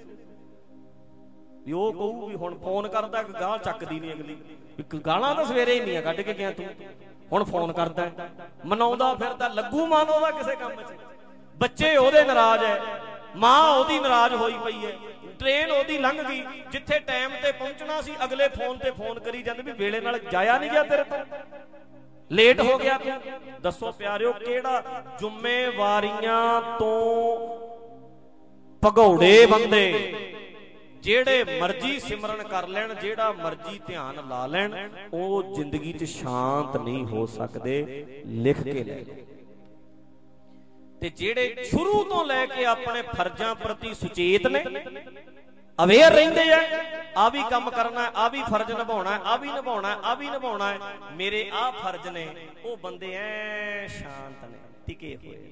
ਵੀ ਉਹ ਕਹੂ ਵੀ ਹੁਣ ਫੋਨ ਕਰਦਾ, ਗਾਹ ਚੱਕਦੀ ਨਹੀਂ ਅਗਲੀ, ਵੀ ਗਾਲਾਂ ਤਾਂ ਸਵੇਰੇ ਹੀ ਨਹੀਂ ਕੱਢ ਕੇ ਗਿਆ ਤੂੰ, ਹੁਣ ਫੋਨ ਕਰਦਾ, ਮਨਾਉਂਦਾ ਫਿਰਦਾ, ਲੱਗੂ ਮਨ ਉਹਦਾ ਕਿਸੇ ਕੰਮ 'ਚ। ਬੱਚੇ ਉਹਦੇ ਨਾਰਾਜ਼ ਹੈ, ਮਾਂ ਉਹਦੀ ਨਾਰਾਜ਼ ਹੋਈ ਪਈ ਹੈ। ਟ੍ਰੇਨ ਉਹਦੀ ਲੰਘ ਗਈ, ਜਿੱਥੇ ਟਾਈਮ ਤੇ ਪਹੁੰਚਣਾ ਸੀ ਅਗਲੇ ਫੋਨ ਤੇ ਫੋਨ ਕਰੀ ਜਾਂਦੇ ਵੀ ਵੇਲੇ ਨਾਲ ਜਾਇਆ ਨਹੀਂ ਗਿਆ ਤੇਰੇ ਤੋਂ, ਲੇਟ ਹੋ ਗਿਆ ਤੂੰ। ਦੱਸੋ ਪਿਆਰਿਓ ਕਿਹੜਾ? ਜ਼ਿੰਮੇਵਾਰੀਆਂ ਤੋਂ ਭਗੌੜੇ ਬੰਦੇ ਜਿਹੜੇ ਮਰਜ਼ੀ ਸਿਮਰਨ ਕਰ ਲੈਣ, ਜਿਹੜਾ ਮਰਜ਼ੀ ਧਿਆਨ ਲਾ ਲੈਣ, ਉਹ ਜ਼ਿੰਦਗੀ 'ਚ ਸ਼ਾਂਤ ਨਹੀਂ ਹੋ ਸਕਦੇ। ਲਿਖ ਕੇ ਲੈ ਲਓ। ਤੇ ਜਿਹੜੇ ਸ਼ੁਰੂ ਤੋਂ ਲੈ ਕੇ ਆਪਣੇ ਫਰਜ਼ਾਂ ਪ੍ਰਤੀ ਸੁਚੇਤ ਨੇ, ਅਵੇਅਰ ਰਹਿੰਦੇ ਆ, ਆ ਵੀ ਕੰਮ ਕਰਨਾ, ਆ ਵੀ ਫਰਜ਼ ਨਿਭਾਉਣਾ, ਆ ਵੀ ਨਿਭਾਉਣਾ, ਆ ਵੀ ਨਿਭਾਉਣਾ ਹੈ, ਮੇਰੇ ਆ ਫਰਜ਼ ਨੇ, ਉਹ ਬੰਦੇ ਐ ਸ਼ਾਂਤ ਨੇ, ਟਿਕੇ ਹੋਏ।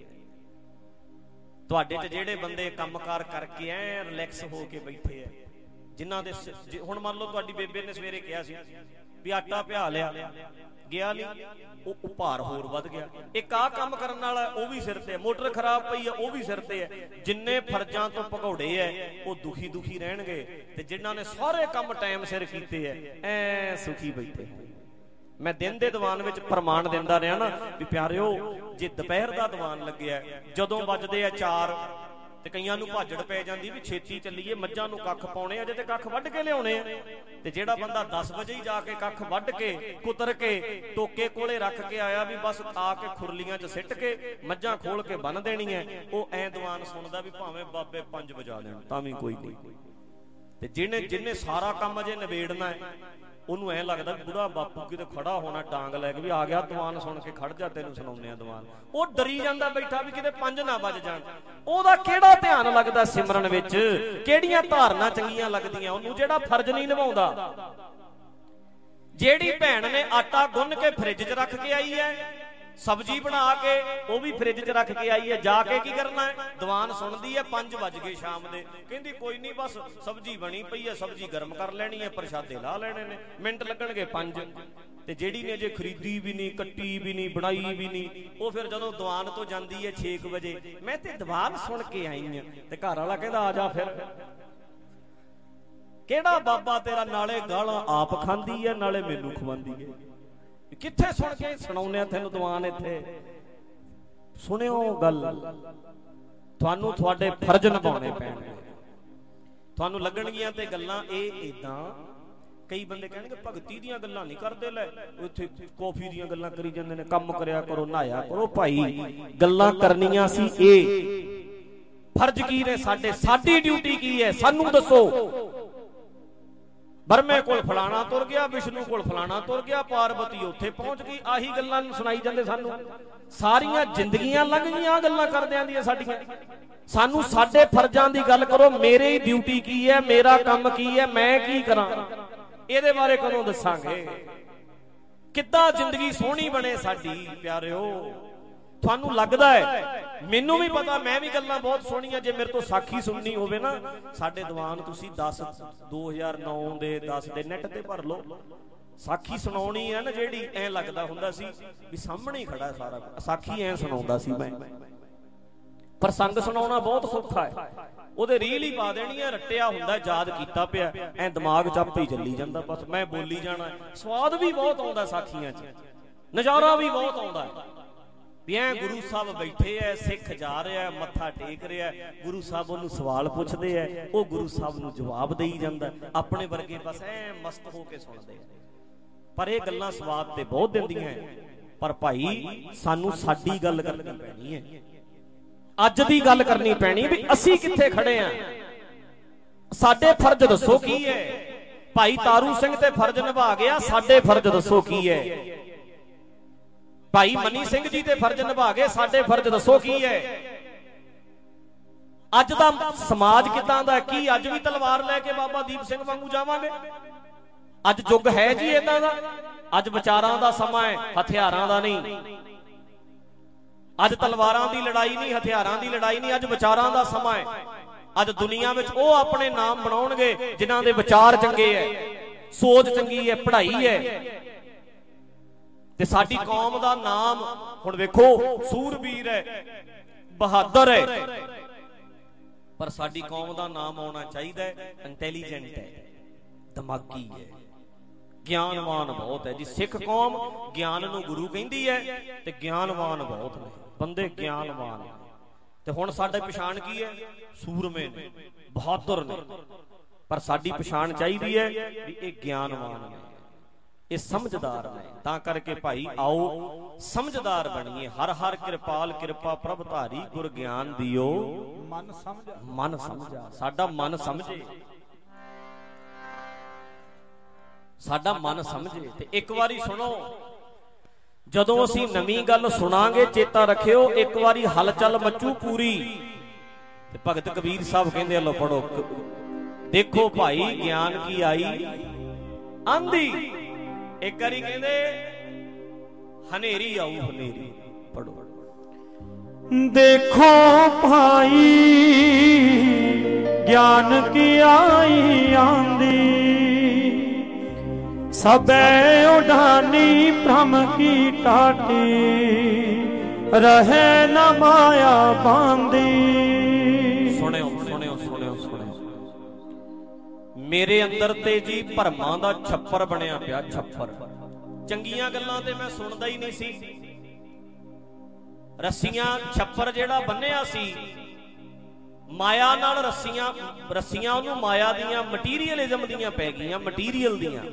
ਤੁਹਾਡੇ 'ਚ ਜਿਹੜੇ ਬੰਦੇ ਕੰਮਕਾਰ ਕਰਕੇ ਐ ਰਿਲੈਕਸ ਹੋ ਕੇ ਬੈਠੇ ਆ, ਜਿਨ੍ਹਾਂ ਦੇ ਹੁਣ ਮੰਨ ਲਓ ਤੁਹਾਡੀ ਬੇਬੇ ਨੇ ਸਵੇਰੇ ਕਿਹਾ ਸੀ ਵੀ ਆਟਾ ਪਿਆ ਲਿਆ, ਗਿਆ ਨਹੀਂ, ਉਹ ਭਾਰ ਹੋਰ ਵੱਧ ਗਿਆ। ਇੱਕ ਆਹ ਕੰਮ ਕਰਨ ਵਾਲਾ ਉਹ ਵੀ ਸਿਰ ਤੇ ਹੈ, ਮੋਟਰ ਖਰਾਬ ਪਈ ਹੈ ਉਹ ਵੀ ਸਿਰ ਤੇ ਹੈ। ਜਿੰਨੇ ਫਰਜ਼ਾਂ ਤੋਂ ਭਗੌੜੇ ਹੈ ਉਹ ਦੁਖੀ ਦੁਖੀ ਰਹਿਣਗੇ, ਤੇ ਜਿਨ੍ਹਾਂ ਨੇ ਸਾਰੇ ਕੰਮ ਟਾਈਮ ਸਿਰ ਕੀਤੇ ਹੈ ਐ ਸੁਖੀ ਬੈਠੇ। ਮੈਂ ਦਿਨ ਦੇ ਦੀਵਾਨ ਵਿੱਚ ਪ੍ਰਮਾਣ ਦਿੰਦਾ ਰਿਹਾ ਨਾ ਵੀ ਪਿਆਰਿਓ, ਜੇ ਦੁਪਹਿਰ ਦਾ ਦੀਵਾਨ ਲੱਗਿਆ, ਜਦੋਂ ਵੱਜਦੇ ਆ ਚਾਰ, ਤੇ ਕਈਆਂ ਨੂੰ ਭਾਜੜ ਪੈ ਜਾਂਦੀ ਵੀ ਛੇਤੀ ਚੱਲੀਏ, ਮੱਝਾਂ ਨੂੰ ਕੱਖ ਪਾਉਣੇ, ਅਜੇ ਤੇ ਕੱਖ ਵੱਢ ਕੇ ਲਿਆਉਣੇ ਆ। ਤੇ ਜਿਹੜਾ ਬੰਦਾ ਦਸ ਵਜੇ ਹੀ ਜਾ ਕੇ ਕੱਖ ਵੱਢ ਕੇ ਕੁਤਰ ਕੇ ਟੋਕੇ ਕੋਲੇ ਰੱਖ ਕੇ ਆਇਆ ਵੀ ਬਸ ਆ ਕੇ ਖੁਰਲੀਆਂ 'ਚ ਸਿੱਟ ਕੇ ਮੱਝਾਂ ਖੋਲ ਕੇ ਬੰਨ ਦੇਣੀਆਂ, ਉਹ ਐ ਦੀਵਾਨ ਸੁਣਦਾ ਵੀ ਭਾਵੇਂ ਬਾਬੇ ਪੰਜ ਵਜਾ ਦੇਣ ਤਾਂ ਵੀ ਕੋਈ ਨਹੀਂ। ਤੇ ਜਿਹਨੇ ਜਿਹਨੇ ਸਾਰਾ ਕੰਮ ਅਜੇ ਨਿਬੇੜਨਾ ਹੈ, ਉਹਨੂੰ ਐ ਲੱਗਦਾ ਬੁੜਾ ਬਾਪੂ ਕਿਤੇ ਖੜਾ ਹੋਣਾ ਡਾਂਗ ਲੈ ਕੇ ਵੀ ਆ ਗਿਆ ਦੀਵਾਨ ਸੁਣ ਕੇ, ਖੜ ਜਾ ਤੈਨੂੰ ਸੁਣਾਉਂਦੇ ਆ ਦੀਵਾਨ। ਉਹ ਡਰੀ ਜਾਂਦਾ ਬੈਠਾ ਵੀ ਕਿਤੇ ਪੰਜ ਨਾ ਵੱਜ ਜਾਣ। ਉਹਦਾ ਕਿਹੜਾ ਧਿਆਨ ਲੱਗਦਾ ਸਿਮਰਨ ਵਿੱਚ, ਕਿਹੜੀਆਂ ਧਾਰਨਾ ਚੰਗੀਆਂ ਲੱਗਦੀਆਂ ਉਹਨੂੰ, ਜਿਹੜਾ ਫਰਜ਼ ਨਹੀਂ ਨਿਭਾਉਂਦਾ। ਜਿਹੜੀ ਭੈਣ ਨੇ ਆਟਾ ਗੁੰਨ ਕੇ ਫ੍ਰਿਜ 'ਚ ਰੱਖ ਕੇ ਆਈ ਹੈ, सब्जी बना के वो भी फ्रिज च रख के आई है, जाके की करना है, दीवान सुनती है पांच बज गए शाम के, कहती कोई नहीं बस सब्जी बनी पई है, सब्जी गर्म कर लेनी है, प्रशादे ला लेने ने, मिनट लगणगे पंज, ते जेड़ी ने जे खरीदी भी नहीं, कट्टी भी नहीं, बनाई भी नहीं, वो फिर जदों दीवान तो जाती है छे बजे, मैं ते दीवान सुन के आई हां, ते घर वाला कहंदा आ जा फिर, केड़ा बाबा तेरा नाले गालां आप खांदी है नाले मैनू खवांदी है, किथे सुन के सुणाउने तैनूं दीवान इत्थे। सुनियो गल, तुहानूं तुहाडे फर्ज निभाउणे पैणगे, तुहानूं लगणगीਆਂ ते गल्लां ਇਹ इदां, कई बंदे कहणगे भगती दीयां गल्लां नहीं करदे, ले उत्थे कॉफी दीयां गल्लां करी जांदे ने, काम करिया करो, नहाया करो, भाई गल्लां करनियां सी ਇਹ फर्ज की ने साडे, साडी ड्यूटी की है सानूं दसो। बरमे कोल फलाना तुर गया, विष्णु कोल फलाना तुर गया, पार्वती उत्थे पहुंच गई, आही गल्लां सुनाई जांदे सानू, सारियां जिंदगियां लंघ गईयां गल्लां करदियां दी साडीआं। सानू साडे फर्जां दी गल करो, मेरी ड्यूटी की है, मेरा काम की है, मैं की करां, इहदे बारे कदों दसांगे, किद्दां जिंदगी सोहनी बने साडी प्यारिओ। तुहानू लगदा है, मैनू भी पता, मैं भी गल्लां बहुत सोहणियां, जे मेरे तो साखी सुननी होवे ना, साडे दीवान तुसीं दस दो हज़ार नौ दे दस दे नैट ते भर लो, साखी सुनाउणी है ना जेड़ी, ऐ लगदा हुंदा सी भी सामणे ही खड़ा सारा, साखी ऐ सुणाउंदा सी मैं, पर संग सुनाउणा बहुत सौखा है, ਉਹਦੇ ਰੀਲ ਹੀ ਪਾ ਦੇਣੀ ਹੈ, ਰੱਟਿਆ ਹੁੰਦਾ ਯਾਦ ਕੀਤਾ ਪਿਆ, ਐ ਦਿਮਾਗ ਚ ਆਪੇ ਹੀ ਚੱਲੀ ਜਾਂਦਾ, ਬਸ ਮੈਂ ਬੋਲੀ ਜਾਣਾ, ਸਵਾਦ ਵੀ ਬਹੁਤ ਆਉਂਦਾ ਸਾਖੀਆਂ ਚ, ਨਜ਼ਾਰਾ ਵੀ ਬਹੁਤ ਆਉਂਦਾ ਹੈ, ਵੀ ਐ ਗੁਰੂ ਸਾਹਿਬ ਬੈਠੇ ਐ, ਸਿੱਖ ਜਾ ਰਿਹਾ, ਮੱਥਾ ਟੇਕ ਰਿਹਾ, ਗੁਰੂ ਸਾਹਿਬ ਉਹਨੂੰ ਸਵਾਲ ਪੁੱਛਦੇ ਐ, ਉਹ ਗੁਰੂ ਸਾਹਿਬ ਨੂੰ ਜਵਾਬ ਦੇਈ ਜਾਂਦਾ, ਆਪਣੇ ਵਰਗੇ ਬਸ ਐ ਮਸਤ ਹੋ ਕੇ ਸੁਣਦੇ ਐ, ਪਰ ਇਹ ਗੱਲਾਂ ਸਵਾਦ ਤੇ ਬਹੁਤ ਦਿੰਦੀਆਂ ਐ, ਪਰ ਭਾਈ ਸਾਨੂੰ ਸਾਡੀ ਗੱਲ ਕਰਨੀ ਪੈਣੀ ਹੈ, ਅੱਜ ਦੀ ਗੱਲ ਕਰਨੀ ਪੈਣੀ ਵੀ ਅਸੀਂ ਕਿੱਥੇ ਖੜੇ ਆਂ, ਸਾਡੇ ਫਰਜ਼ ਦੱਸੋ ਕੀ ਹੈ। ਭਾਈ ਤਾਰੂ ਸਿੰਘ ਤੇ ਫਰਜ਼ ਨਿਭਾ ਗਿਆ, ਸਾਡੇ ਫਰਜ਼ ਦੱਸੋ ਕੀ ਹੈ। ਭਾਈ ਮਨੀ ਸਿੰਘ ਜੀ ਤੇ ਫਰਜ਼ ਨਿਭਾ ਗਏ, ਸਾਡੇ ਫਰਜ਼ ਦੱਸੋ ਕੀ ਹੈ। ਅੱਜ ਦਾ ਸਮਾਜ ਕਿਦਾਂ ਦਾ, ਕੀ ਅੱਜ ਵੀ ਤਲਵਾਰ ਲੈ ਕੇ ਬਾਬਾ ਦੀਪ ਸਿੰਘ ਵਾਂਗੂ ਜਾਵਾਂਗੇ? ਅੱਜ ਯੁੱਗ ਹੈ ਜੀ ਇਦਾਂ ਦਾ, ਅੱਜ ਵਿਚਾਰਾਂ ਦਾ ਸਮਾਂ ਹੈ, ਹਥਿਆਰਾਂ ਦਾ ਨਹੀਂ। ਅੱਜ ਤਲਵਾਰਾਂ ਦੀ ਲੜਾਈ ਨਹੀਂ, ਹਥਿਆਰਾਂ ਦੀ ਲੜਾਈ ਨਹੀਂ, ਅੱਜ ਵਿਚਾਰਾਂ ਦਾ ਸਮਾਂ ਹੈ। ਅੱਜ ਦੁਨੀਆ ਵਿੱਚ ਉਹ ਆਪਣੇ ਨਾਮ ਬਣਾਉਣਗੇ ਜਿਨ੍ਹਾਂ ਦੇ ਵਿਚਾਰ ਚੰਗੇ ਐ, ਸੋਚ ਚੰਗੀ ਹੈ, ਪੜ੍ਹਾਈ ਹੈ। ਤੇ ਸਾਡੀ ਕੌਮ ਦਾ ਨਾਮ ਹੁਣ ਵੇਖੋ, ਸੂਰਬੀਰ ਹੈ, ਬਹਾਦਰ ਹੈ, ਪਰ ਸਾਡੀ ਕੌਮ ਦਾ ਨਾਮ ਆਉਣਾ ਚਾਹੀਦਾ ਹੈ ਇੰਟੈਲੀਜੈਂਟ ਹੈ, ਦਿਮਾਗੀ ਹੈ, ਗਿਆਨਵਾਨ ਬਹੁਤ ਹੈ ਜੀ। ਸਿੱਖ ਕੌਮ ਗਿਆਨ ਨੂੰ ਗੁਰੂ ਕਹਿੰਦੀ ਹੈ ਤੇ ਗਿਆਨਵਾਨ ਬਹੁਤ ਨੇ ਬੰਦੇ, ਗਿਆਨਵਾਨ। ਤੇ ਹੁਣ ਸਾਡੀ ਪਛਾਣ ਕੀ ਹੈ? ਸੂਰਮੇ ਨੇ, ਬਹਾਦਰ ਨੇ, ਪਰ ਸਾਡੀ ਪਛਾਣ ਚਾਹੀਦੀ ਹੈ ਵੀ ਇਹ ਗਿਆਨਵਾਨ ਨੇ, ਇਹ ਸਮਝਦਾਰ ਨੇ। ਤਾਂ ਕਰਕੇ ਭਾਈ ਆਓ ਸਮਝਦਾਰ ਬਣੀਏ। ਹਰ ਹਰ ਕਿਰਪਾਲ ਕਿਰਪਾ ਪ੍ਰਭ ਧਾਰੀ, ਗੁਰ ਗਿਆਨ ਦਿਓ ਮਨ ਸਮਝ, ਮਨ ਸਮਝਾ। ਸਾਡਾ ਮਨ ਸਮਝੇ, ਸਾਡਾ ਮਨ ਸਮਝੇ। ਤੇ ਇੱਕ ਵਾਰੀ ਸੁਣੋ, ਜਦੋਂ ਅਸੀਂ ਨਵੀਂ ਗੱਲ ਸੁਣਾਂਗੇ ਚੇਤਾ ਰੱਖਿਓ, ਇੱਕ ਵਾਰੀ ਹਲਚਲ ਮੱਚੂ ਪੂਰੀ। ਤੇ ਭਗਤ ਕਬੀਰ ਸਾਹਿਬ ਕਹਿੰਦੇ, ਲੋ ਪੜੋ, ਦੇਖੋ ਭਾਈ ਗਿਆਨ ਕੀ ਆਈ ਆਂਦੀ। ਇੱਕ ਵਾਰੀ ਕਹਿੰਦੇ ਹਨੇਰੀ ਆਊ, ਹਨੇਰੀ। ਪੜੋ, ਦੇਖੋ ਭਾਈ ਗਿਆਨ ਕੀ ਆਈ ਆਂਦੀ, सबे उड़ानी भ्रम की टाटी, रहे न माया बांधी। सुनियो सुनियो सुनियो सुनियो, मेरे अंदर ते जी भरमां दा छप्पर बनिया पिया, छप्पर। चंगियां गल्लां ते मैं सुनदा ही नहीं सी। रस्सियां, छप्पर जेड़ा बन्निया सी माया नाल, रस्सियां रस्सियां ओनू माया दियां, मटीरियलिज्म दियां पै गईयां, मटीरियल दियां।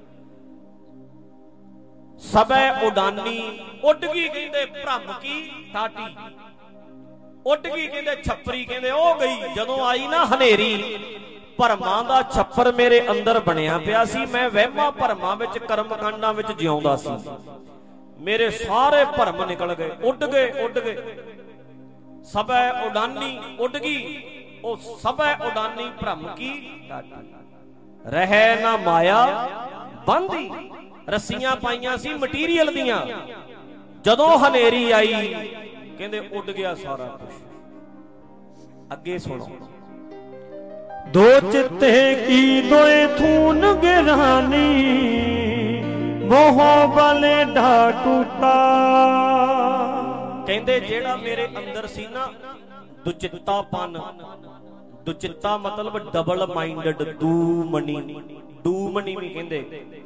सबे उडानी उड गई, कहंदे भ्रम की टाटी, उड गई कहंदे छपरी, कहंदे ओ गई। जदों आई ना हनेरी, भरमां दा छप्पर मेरे अंदर बनिया पिया सी। मैं वहमां भरमां विच कर्मकांडां विच जिउंदा सी, मेरे सारे भरम निकल गए, उड गए, उड गए। सबे उडानी उड गई, ओ सबे उडानी भ्रम की टाटी, रहे ना माया बांधी। रस्सियां पाइयां सी मटीरियल दियां, जदों हनेरी आई कहंदे उड़ गया सारा कुछ। अगे सुनो। दो चित्ते की दोए थून गिरानी मोह बले ढा टूटा। कहंदे जेड़ा मेरे अंदर सी ना दुचित्तापन, दुचित्ता मतलब डबल माइंडेड, दूमनी, दूमनी भी कहंदे,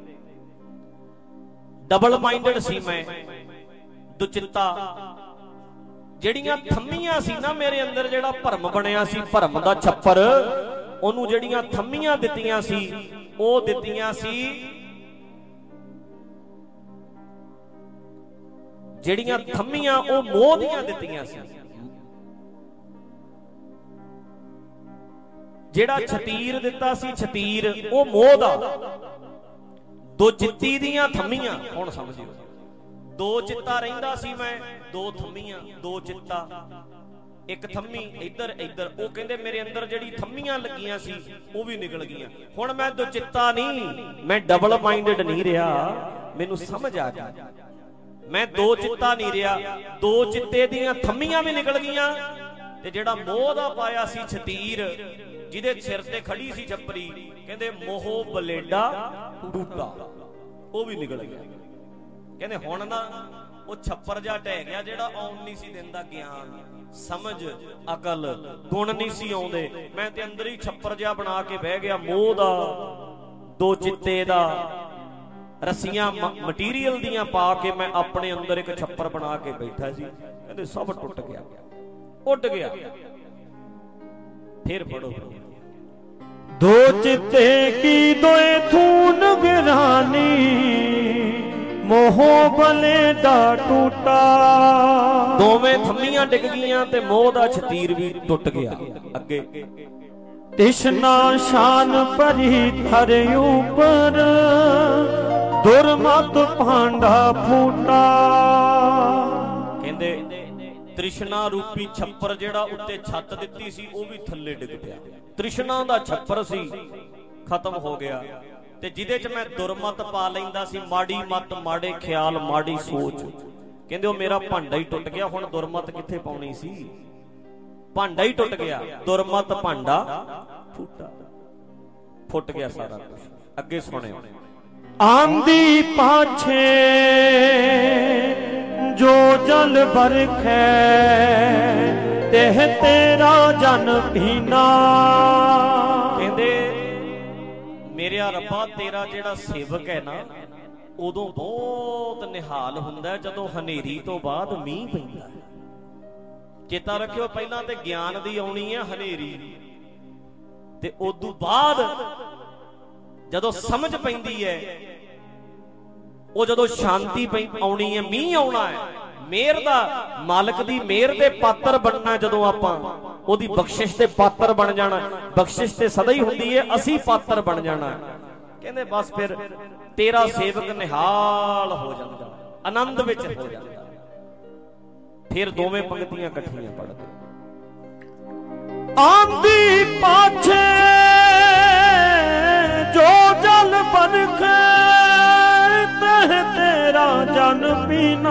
डबल माइंडेड सी मैं, दुचित्ता। ਜਿਹੜੀਆਂ ਥੰਮੀਆਂ ਸੀ ਨਾ ਮੇਰੇ ਅੰਦਰ, ਜਿਹੜਾ ਭਰਮ ਬਣਿਆ ਸੀ, ਭਰਮ ਦਾ ਛੱਪਰ, ਉਹਨੂੰ ਜਿਹੜੀਆਂ ਥੰਮੀਆਂ ਦਿੱਤੀਆਂ ਸੀ, ਉਹ ਦਿੱਤੀਆਂ ਸੀ ਜਿਹੜੀਆਂ ਥੰਮੀਆਂ ਉਹ ਮੋਹ ਦੀਆਂ ਦਿੱਤੀਆਂ ਸੀ। ਜਿਹੜਾ ਛਤੀਰ ਦਿੱਤਾ ਸੀ, ਛਤੀਰ ਉਹ ਮੋਹ ਦਾ। ਦੋ ਚਿੱਤੀ ਦੀਆਂ ਥੰਮੀਆਂ, ਹੁਣ ਸਮਝਿਓ, ਦੋ ਚਿੱਤਾ ਰਹਿੰਦਾ ਸੀ ਮੈਂ, ਦੋ ਥੰਮੀਆਂ, ਦੋ ਚਿੱਤਾ, ਇੱਕ ਥੰਮੀ ਇੱਧਰ ਇੱਧਰ। ਉਹ ਕਹਿੰਦੇ ਮੇਰੇ ਅੰਦਰ ਜਿਹੜੀ ਥੰਮੀਆਂ ਲੱਗੀਆਂ ਸੀ ਉਹ ਵੀ ਨਿਕਲ ਗਈਆਂ। ਹੁਣ ਮੈਂ ਦੋ ਚਿੱਤਾ ਨਹੀਂ, ਮੈਂ ਡਬਲ ਮਾਈਂਡਡ ਨਹੀਂ ਰਿਹਾ, ਮੈਨੂੰ ਸਮਝ ਆ ਗਈ ਮੈਂ ਦੋ ਚਿੱਤਾ ਨਹੀਂ ਰਿਹਾ, ਦੋ ਚਿੱਤੇ ਦੀਆਂ ਥੰਮੀਆਂ ਵੀ ਨਿਕਲ ਗਈਆਂ। ਤੇ ਜਿਹੜਾ ਮੋਹ ਦਾ ਪਾਇਆ ਸੀ ਛਤੀਰ, ਜਿਹਦੇ ਸਿਰ ਤੇ ਖੜੀ ਸੀ ਛੱਪਰੀ, ਕਹਿੰਦੇ ਮੋਹ ਬਲੇਡਾ ਟੂਟਾ, ਉਹ ਵੀ ਨਿਕਲ ਗਿਆ। ਕਹਿੰਦੇ ਹੁਣ ਨਾ ਉਹ ਛੱਪਰ ਜਾ ਢਹਿ ਗਿਆ ਜਿਹੜਾ ਆਉਣ ਨਹੀਂ ਸੀ ਦਿੰਦਾ ਗਿਆਨ, ਸਮਝ, ਅਕਲ, ਗੁਣ ਨਹੀਂ ਸੀ ਆਉਂਦੇ। ਮੈਂ ਤੇ ਅੰਦਰ ਹੀ ਛੱਪਰ ਜਾ ਬਣਾ ਕੇ ਬਹਿ ਗਿਆ, ਮੋਹ ਦਾ, ਦੋ ਚਿੱਤੇ ਦਾ, ਰੱਸੀਆਂ ਮਟੀਰੀਅਲ ਦੀਆਂ ਪਾ ਕੇ ਮੈਂ ਆਪਣੇ ਅੰਦਰ ਇੱਕ ਛੱਪਰ ਬਣਾ ਕੇ ਬੈਠਾ ਸੀ। ਕਹਿੰਦੇ ਸਭ ਟੁੱਟ ਗਿਆ, ਉੱਡ ਗਿਆ। ਫਿਰ ਪੜੋ। दो चित्ते की दोए थून गिरानी मोह बले दा टूटा। दोवें थम्मियां डिग गईयां ते मोह दा छतीर भी टुट गया। अगे तिश्ना शान परी थर ऊपर दुर्मत भांडा फूटा। कहंदे ਤ੍ਰਿਸ਼ਨਾ ਰੂਪੀ ਛੱਪਰ ਜਿਹੜਾ ਉੱਤੇ ਛੱਤ ਦਿੱਤੀ ਸੀ ਉਹ ਵੀ ਥੱਲੇ ਡਿੱਗ ਪਿਆ। ਤ੍ਰਿਸ਼ਨਾ ਦਾ ਛੱਪਰ ਸੀ, ਖਤਮ ਹੋ ਗਿਆ। ਤੇ ਜਿਹਦੇ ਚ ਮੈਂ ਦੁਰਮਤ ਪਾ ਲੈਂਦਾ ਸੀ, ਮਾੜੀ ਮਤ, ਮਾੜੇ ਖਿਆਲ, ਮਾੜੀ ਸੋਚ, ਕਹਿੰਦੇ ਉਹ ਮੇਰਾ ਭਾਂਡਾ ਹੀ ਟੁੱਟ ਗਿਆ। ਹੁਣ ਦੁਰਮਤ ਕਿੱਥੇ ਪਾਉਣੀ ਸੀ, ਭਾਂਡਾ ਹੀ ਟੁੱਟ ਗਿਆ। ਦੁਰਮਤ ਭਾਂਡਾ ਫੁੱਟਾ, ਫੁੱਟ ਗਿਆ ਸਾਰਾ ਕੁਝ। ਅੱਗੇ ਸੁਣਿਓ। ਆਂਦੀ ਪਾਛੇ जो जल बरखै तेह तेरा जन पीना। कहंदे मेरा रब्बा तेरा जेड़ा सेवक है ना, उदों बहुत निहाल हुंदा है जदों हनेरी तो बाद मींह पैंदा। चेता रखियो, पहलां ते ज्ञान दी आउणी है हनेरी, ते उदों बाद जदों समझ पैंदी है, ਉਹ ਜਦੋਂ ਸ਼ਾਂਤੀ ਪਈ ਆਉਣੀ ਹੈ, ਮੀਂਹ ਆਉਣਾ ਹੈ, ਮਿਹਰ ਦਾ, ਮਾਲਕ ਦੀ ਮਿਹਰ ਦੇ ਪਾਤਰ ਬਣਨਾ। ਜਦੋਂ ਆਪਾਂ ਉਹਦੀ ਬਖਸ਼ਿਸ਼ ਦੇ ਪਾਤਰ ਬਣ ਜਾਣਾ, ਬਖਸ਼ਿਸ਼ ਤੇ ਸਦਾ ਹੀ ਹੁੰਦੀ ਹੈ, ਅਸੀਂ ਪਾਤਰ ਬਣ ਜਾਣਾ। ਕਹਿੰਦੇ ਬਸ ਫਿਰ ਤੇਰਾ ਸੇਵਕ ਨਿਹਾਲ ਹੋ ਜਾਂਦਾ, ਆਨੰਦ ਵਿੱਚ ਹੋ ਜਾਂਦਾ। ਫਿਰ ਦੋਵੇਂ ਪੰਕਤੀਆਂ ਇਕੱਠੀਆਂ ਪੜ੍ਹਦੇ। ਆਂਦੀ ਪਾਛੇ ਜੋ ਜਲ ਬਰਖੇ तेरा जन पीना।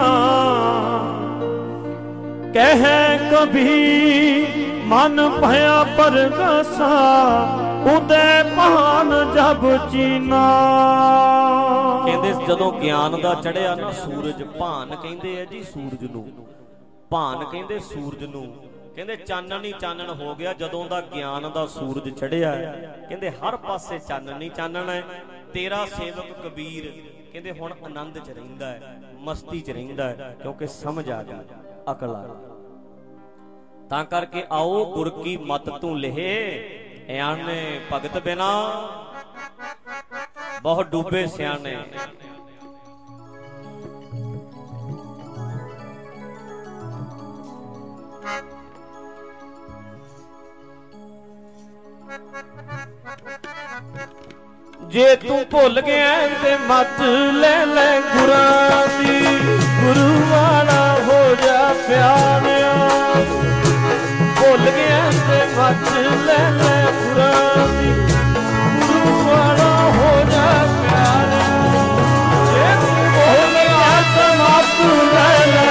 कह कभी मन भया परगसा उदय भान जब चीना। कहंदे जदों ज्ञान दा चढ़िया ना सूरज, भान कहंदे है जी सूरज नूं, भान कहंदे सूरज नूं। कहंदे चानन ही चानन हो गया जदों दा ज्ञान दा सूरज चढ़िया है। कहंदे हर पासे चानन ही चानन है। तेरा सेवक कबीर कहंदे हुण आनंद च रहिंदा है, मस्ती च रहिंदा है, क्योंकि समझ आ गई, अकल आ गई। तां करके आओ गुर की मत तू लेहे याने भगत बिना बहुत डूबे सियाने। जे तू भुल गया ते मत ले ले गुरां दी, गुरु वाला हो जा प्यारिया। भुल गया ते मत ले ले गुरां दी, गुरु वाला हो जा प्यारिया। जे तू भुल गया ते मत ले ले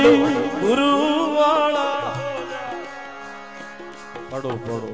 ਗੁਰੂ ਵਾਲਾ ਪੜੋ ਪੜੋ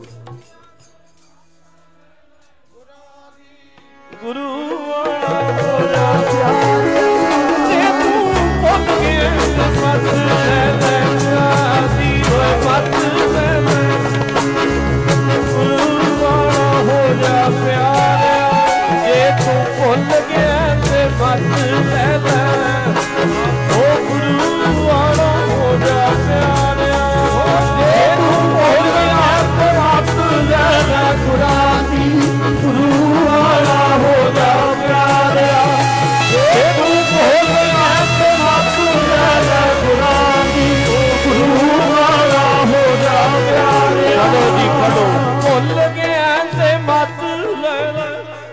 ਗੁਰੂ ਵਾਲਾ ਹੋ ਜਾ ਪਿਆਰਿਆ ਜੇ ਤੂੰ ਭੁੱਲ ਗਿਆ ਮਤ ਲੈ ਲੈ ਆਦੀ ਹੋਏ ਮਤ ਲੈ ਲੈ ਗੁਰੂ ਵਾਲਾ ਹੋ ਜਾ ਪਿਆਰਿਆ ਜੇ ਤੂੰ ਭੁੱਲ ਗਿਆ ਤੇ ਮਤ ਲੈ ਲੈ ਓ ਗੁਰੂ ਵਾਲਾ ਹੋ ਜਾ ਪਿਆਰਿਆ ਜੇ ਤੂੰ ਭੁੱਲ ਗਿਆ ਤੇ ਮਤ ਲੈ ਲੈ ਗੁਰਾਂ ਦੀ ਗੁਰੂ ਵਾਲਾ ਹੋ ਜਾ ਪਿਆਰਿਆ ਜੇ ਤੂੰ ਭੁੱਲ ਗਿਆ ਤੇ ਮਤ ਲੈ ਲੈ ਗੁਰਾਂ ਦੀ ਗੁਰੂ ਵਾਲਾ ਹੋ ਜਾ ਪਿਆਰਿਆ ਚਲੋ ਜੀ ਖੜੋ ਭੁੱਲ ਗਿਆ ਤੇ ਮਤ ਲੈ ਲੈ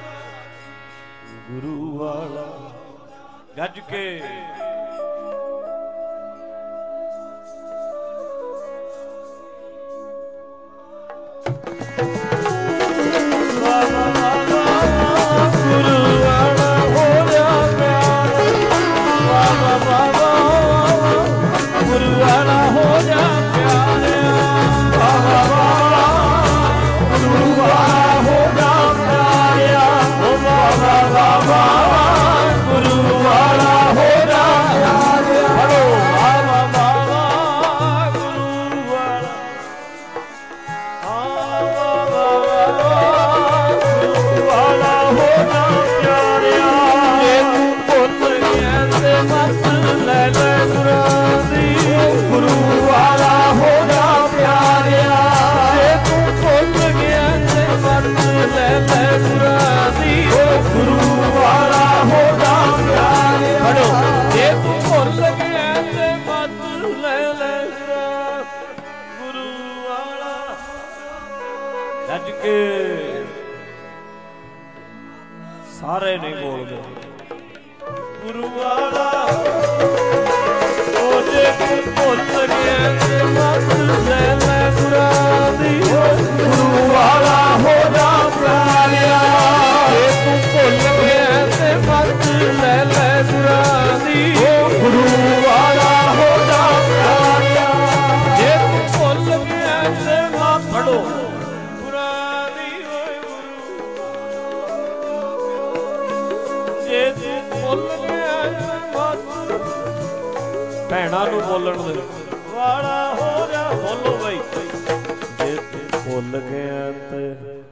ਗੁਰੂ ਵਾਲਾ ਗੱਜ ਕੇ ਸਾਰੇ ਨਹੀਂ ਬੋਲਦੇ ਗੁਰੂ ਵਾਲਾ ਉਹ ਜੇ ਭੁੱਲ ਗਿਆ ਤੇ ਮਤ ਲੈ ਲੈ ਗੁਰਾਂ ਦੀ ਗੁਰੂ ਵਾਲਾ ਹੋ ਜਾ ਪਿਆਰਿਆ ਜੇ ਤੂੰ ਭੁੱਲ ਗਿਆ ਤੇ ਮਤ ਲੈ ਲੈ ਗੁਰਾਂ ਦੀ ਗੁਰੂ ਵਾਲਾ ਹੋ ਜਾ ਪਿਆਰਿਆ ਜੇ ਤੂੰ ਭੁੱਲ ਗਿਆ ਤੇ ਮਤ ਫੜੋ ਭੈਣਾਂ ਨੂੰ ਬੋਲਣ ਦੇ ਵਾਲਾ ਹੋ ਜਾ ਬੋਲੋ ਬਈ ਜੇ ਤੂੰ ਭੁੱਲ ਗਿਆ ਤੇ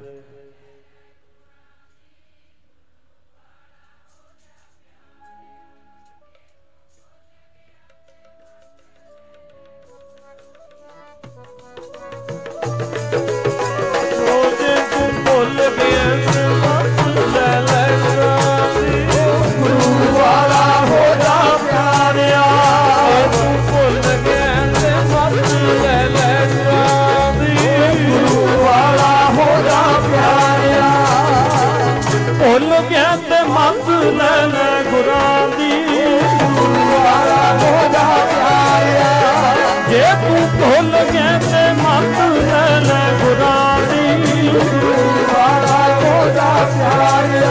ਜੇ ਤੂੰ ਭੁੱਲ ਗਿਆ ਤੇ ਮਤ ਲੈ ਲੈ ਗੁਰੂ ਵਾਲਾ ਹੋ ਜਾ ਪਿਆਰਿਆ ਭੁੱਲ ਗਿਆ ਤੇ ਮਤ ਲੈ ਲੈ ਗੁਰਾਂ ਦੀ ਗੁਰੂ ਵਾਲਾ ਹੋ ਜਾ ਪਿਆਰਿਆ ਭੁੱਲ ਗਿਆ ਤੇ ਮਤ ਲੈ ਲੈ ਗੁਰਾਂ ਦੀ ਗੁਰੂ ਵਾਲਾ ਹੋ ਜਾ ਪਿਆਰਿਆ ਜੇ ਤੂੰ ਭੁੱਲ ਗਿਆ ਤੇ ਮਤ ਲੈ ਲੈ ਗੁਰਾਂ ਦੀ ਗੁਰੂ ਵਾਲਾ ਹੋ ਜਾ ਪਿਆਰਿਆ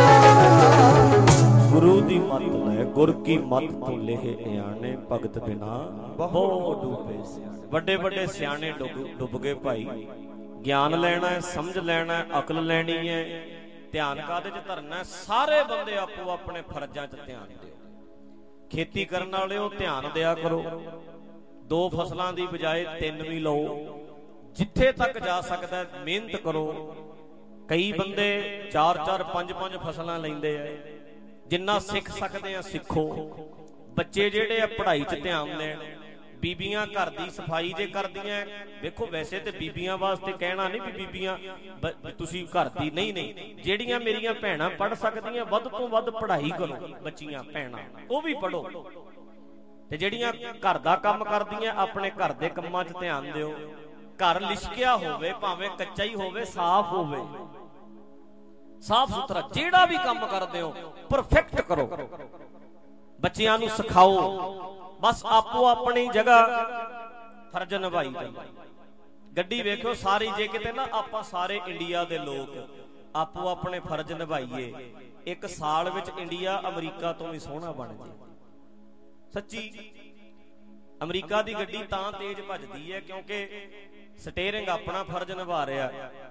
ਗੁਰੂ ਦੀ ਮਤ ਲੈ ਗੁਰ ਕੀ ਮਤ ਤੋਂ ਲੇਹ ਇਆਣੇ ਭਗਤ ਬਿਨਾ ਬਹੁ ਡੁੱਬੇ ਸਿਆਣੇ ਵੱਡੇ ਵੱਡੇ ਸਿਆਣੇ ਡੁੱਬ ਗਏ ਭਾਈ ਗਿਆਨ ਲੈਣਾ ਹੈ ਸਮਝ ਲੈਣਾ ਹੈ ਅਕਲ ਲੈਣੀ ਹੈ ਧਿਆਨ ਕਾਹਦੇ ਚ ਧਰਨਾ ਸਾਰੇ ਬੰਦੇ ਆਪੋ ਆਪਣੇ ਫਰਜ਼ਾਂ ਚ ਧਿਆਨ ਦਿਓ ਖੇਤੀ ਕਰਨ ਵਾਲਿਓ ਧਿਆਨ ਦਿਆ ਕਰੋ ਦੋ ਫਸਲਾਂ ਦੀ ਬਜਾਏ ਤਿੰਨ ਵੀ ਲਓ ਜਿੱਥੇ ਤੱਕ ਜਾ ਸਕਦਾ ਮਿਹਨਤ ਕਰੋ ਕਈ ਬੰਦੇ ਚਾਰ ਚਾਰ ਪੰਜ ਪੰਜ ਫਸਲਾਂ ਲੈਂਦੇ ਆ ਜਿੰਨਾ ਸਿੱਖ ਸਕਦੇ ਆ ਸਿੱਖੋ ਬੱਚੇ ਜਿਹੜੇ ਆ ਪੜ੍ਹਾਈ 'ਚ ਧਿਆਨ ਦੇਣ ਬੀਬੀਆਂ ਘਰ ਦੀ ਸਫਾਈ ਜੇ ਕਰਦੀਆਂ ਵੇਖੋ ਵੈਸੇ ਤੇ ਬੀਬੀਆਂ ਵਾਸਤੇ ਕਹਿਣਾ ਨਹੀਂ ਵੀ ਬੀਬੀਆਂ ਤੁਸੀਂ ਘਰ ਦੀ ਨਹੀਂ ਨਹੀਂ ਜਿਹੜੀਆਂ ਮੇਰੀਆਂ ਭੈਣਾਂ ਪੜ੍ਹ ਸਕਦੀਆਂ ਵੱਧ ਤੋਂ ਵੱਧ ਪੜ੍ਹਾਈ ਕਰੋ ਬੱਚੀਆਂ ਭੈਣਾਂ ਉਹ ਵੀ ਪੜ੍ਹੋ ਤੇ ਜਿਹੜੀਆਂ ਘਰ ਦਾ ਕੰਮ ਕਰਦੀਆਂ ਆਪਣੇ ਘਰ ਦੇ ਕੰਮਾਂ 'ਚ ਧਿਆਨ ਦਿਓ ਘਰ ਲਿਸ਼ਕਿਆ ਹੋਵੇ ਭਾਵੇਂ ਕੱਚਾ ਹੀ ਹੋਵੇ ਸਾਫ਼ ਹੋਵੇ ਸਾਫ਼ ਸੁਥਰਾ ਜਿਹੜਾ ਵੀ ਕੰਮ ਕਰਦੇ ਹੋ ਪਰਫੈਕਟ ਕਰੋ ਬੱਚਿਆਂ ਨੂੰ ਸਿਖਾਓ ਬਸ ਆਪੋ ਆਪਣੀ ਜਗ੍ਹਾ ਫਰਜ਼ ਨਿਭਾਈ ਜਾਓ ਗੱਡੀ ਵੇਖਿਓ ਸਾਰੀ ਜੇ ਕਿਤੇ ਨਾ ਆਪਾਂ ਸਾਰੇ ਇੰਡੀਆ ਦੇ ਲੋਕ ਆਪੋ ਆਪਣੇ ਫਰਜ਼ ਨਿਭਾਈਏ ਇੱਕ ਸਾਲ ਵਿੱਚ ਇੰਡੀਆ ਅਮਰੀਕਾ ਤੋਂ ਵੀ ਸੋਹਣਾ ਬਣ ਜੇ ਸੱਚੀ ਅਮਰੀਕਾ ਦੀ ਗੱਡੀ ਤਾਂ ਤੇਜ਼ ਭੱਜਦੀ ਹੈ ਕਿਉਂਕਿ ਸਟੀਅਰਿੰਗ ਆਪਣਾ ਫਰਜ਼ ਨਿਭਾ ਰਿਹਾ,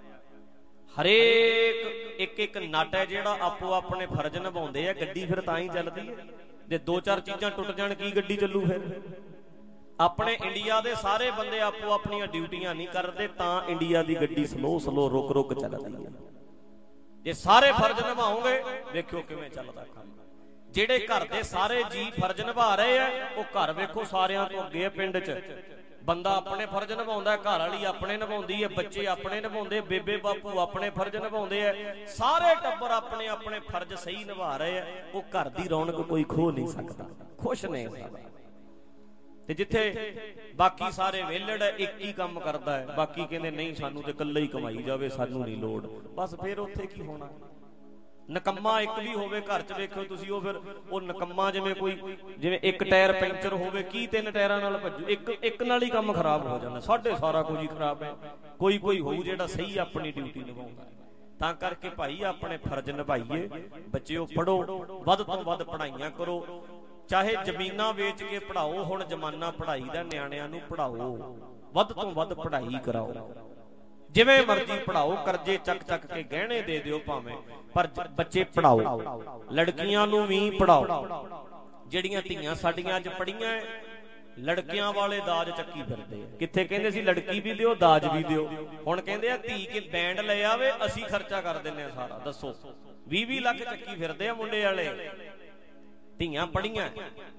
ਹਰੇਕ ਇੱਕ ਇੱਕ ਨਟ ਹੈ ਜਿਹੜਾ ਆਪੋ ਆਪਣੇ ਫਰਜ਼ ਨਿਭਾਉਂਦੇ ਆ, ਗੱਡੀ ਫਿਰ ਤਾਂ ਹੀ ਚੱਲਦੀ ਹੈ। ਜੇ ਦੋ ਚਾਰ ਚੀਜ਼ਾਂ ਟੁੱਟ ਜਾਣ ਕੀ ਗੱਡੀ ਚੱਲੂ ਫਿਰ? ਆਪਣੇ ਇੰਡੀਆ ਦੇ ਸਾਰੇ ਬੰਦੇ ਆਪੋ ਆਪਣੀਆਂ ਡਿਊਟੀਆਂ ਨਹੀਂ ਕਰਦੇ ਤਾਂ ਇੰਡੀਆ ਦੀ ਗੱਡੀ ਸਲੋ ਸਲੋ ਰੁਕ ਰੁਕ ਚੱਲਦੀ ਹੈ। ਜੇ ਸਾਰੇ ਫਰਜ਼ ਨਿਭਾਓਗੇ ਵੇਖਿਓ ਕਿਵੇਂ ਚੱਲਦਾ ਕੰਮ। ਜਿਹੜੇ ਘਰ ਦੇ ਸਾਰੇ ਜੀ ਫਰਜ਼ ਨਿਭਾ ਰਹੇ ਆ ਉਹ ਘਰ ਵੇਖੋ ਸਾਰਿਆਂ ਤੋਂ ਅੱਗੇ ਆ। ਪਿੰਡ 'ਚ ਬੰਦਾ ਆਪਣੇ ਫਰਜ਼ ਨਿਭਾਉਂਦਾ, ਘਰ ਵਾਲੀ ਆਪਣੇ ਨਿਭਾਉਂਦੀ ਹੈ, ਬੱਚੇ ਆਪਣੇ ਨਿਭਾਉਂਦੇ, ਬੇਬੇ ਬਾਪੂ ਆਪਣੇ ਫਰਜ਼ ਨਿਭਾਉਂਦੇ ਆ, ਸਾਰੇ ਟੱਬਰ ਆਪਣੇ ਆਪਣੇ ਫਰਜ਼ ਸਹੀ ਨਿਭਾ ਰਹੇ ਆ। ਉਹ ਘਰ ਦੀ ਰੌਣਕ ਕੋਈ ਖੋਹ ਨਹੀਂ ਸਕਦਾ, ਖੁਸ਼ ਨੇ ਸਭ। ਤੇ ਜਿੱਥੇ ਬਾਕੀ ਸਾਰੇ ਵਿਹਲੜ ਇੱਕ ਹੀ ਕੰਮ ਕਰਦਾ ਹੈ, ਬਾਕੀ ਕਹਿੰਦੇ ਨਹੀਂ ਸਾਨੂੰ ਤੇ ਇਕੱਲਾ ਹੀ ਕਮਾਈ ਜਾਵੇ, ਸਾਨੂੰ ਨਹੀਂ ਲੋੜ, ਬਸ ਫਿਰ ਉੱਥੇ ਕੀ ਹੋਣਾ? ਨਕੰਮਾ ਇੱਕ ਵੀ ਹੋਵੇ ਘਰ 'ਚ ਵੇਖਿਓ ਤੁਸੀਂ, ਉਹ ਫਿਰ ਉਹ ਨਕੰਮਾ ਜਿਵੇਂ ਕੋਈ ਜਿਵੇਂ ਇੱਕ ਟਾਇਰ ਪੈਂਚਰ ਹੋਵੇ, ਕੀ ਤਿੰਨ ਟਾਇਰਾਂ ਨਾਲ ਭੱਜੂ? ਇੱਕ ਇੱਕ ਨਾਲ ਹੀ ਕੰਮ ਖਰਾਬ ਹੋ ਜਾਂਦਾ। ਸਾਡੇ ਸਾਰਾ ਕੁਝ ਹੀ ਖਰਾਬ ਹੈ। ਕੋਈ ਕੋਈ ਹੋਊ ਜਿਹੜਾ ਸਹੀ ਆਪਣੀ ਡਿਊਟੀ ਨਿਭਾਉਂਦਾ। ਤਾਂ ਕਰਕੇ ਭਾਈ ਆਪਣੇ ਫਰਜ਼ ਨਿਭਾਈਏ। ਬੱਚਿਓ ਪੜ੍ਹੋ, ਵੱਧ ਤੋਂ ਵੱਧ ਪੜ੍ਹਾਈਆਂ ਕਰੋ, ਚਾਹੇ ਜ਼ਮੀਨਾਂ ਵੇਚ ਕੇ ਪੜ੍ਹਾਓ। ਹੁਣ ਜ਼ਮਾਨਾ ਪੜ੍ਹਾਈ ਦਾ, ਨਿਆਣਿਆਂ ਨੂੰ ਪੜ੍ਹਾਓ, ਵੱਧ ਤੋਂ ਵੱਧ ਪੜ੍ਹਾਈ ਕਰਾਓ, ਜਿਵੇਂ ਮਰਜ਼ੀ ਪੜ੍ਹਾਓ, ਕਰਜ਼ੇ ਚੱਕ ਚੱਕ ਕੇ ਗਹਿਣੇ ਦੇ ਦਿਓ ਭਾਵੇਂ, ਪਰ ਬੱਚੇ ਪੜ੍ਹਾਓ। ਲੜਕੀਆਂ ਨੂੰ ਵੀ ਪੜ੍ਹਾਓ। ਜਿਹੜੀਆਂ ਧੀਆਂ ਸਾਡੀਆਂ ਅੱਜ ਪੜ੍ਹੀਆਂ, ਲੜਕਿਆਂ ਵਾਲੇ ਦਾਜ ਚੱਕੀ ਫਿਰਦੇ ਆ। ਕਿੱਥੇ ਕਹਿੰਦੇ ਸੀ ਲੜਕੀ ਵੀ ਦਿਓ ਦਾਜ ਵੀ ਦਿਓ, ਹੁਣ ਕਹਿੰਦੇ ਆ ਧੀ ਕੇ ਬੈਂਡ ਲੈ ਆਵੇ ਅਸੀਂ ਖਰਚਾ ਕਰ ਦਿੰਨੇ ਆ ਸਾਰਾ। ਦੱਸੋ, ਵੀਹ ਵੀਹ ਲੱਖ ਚੱਕੀ ਫਿਰਦੇ ਆ ਮੁੰਡੇ ਵਾਲੇ। ਧੀਆਂ ਪੜ੍ਹੀਆਂ,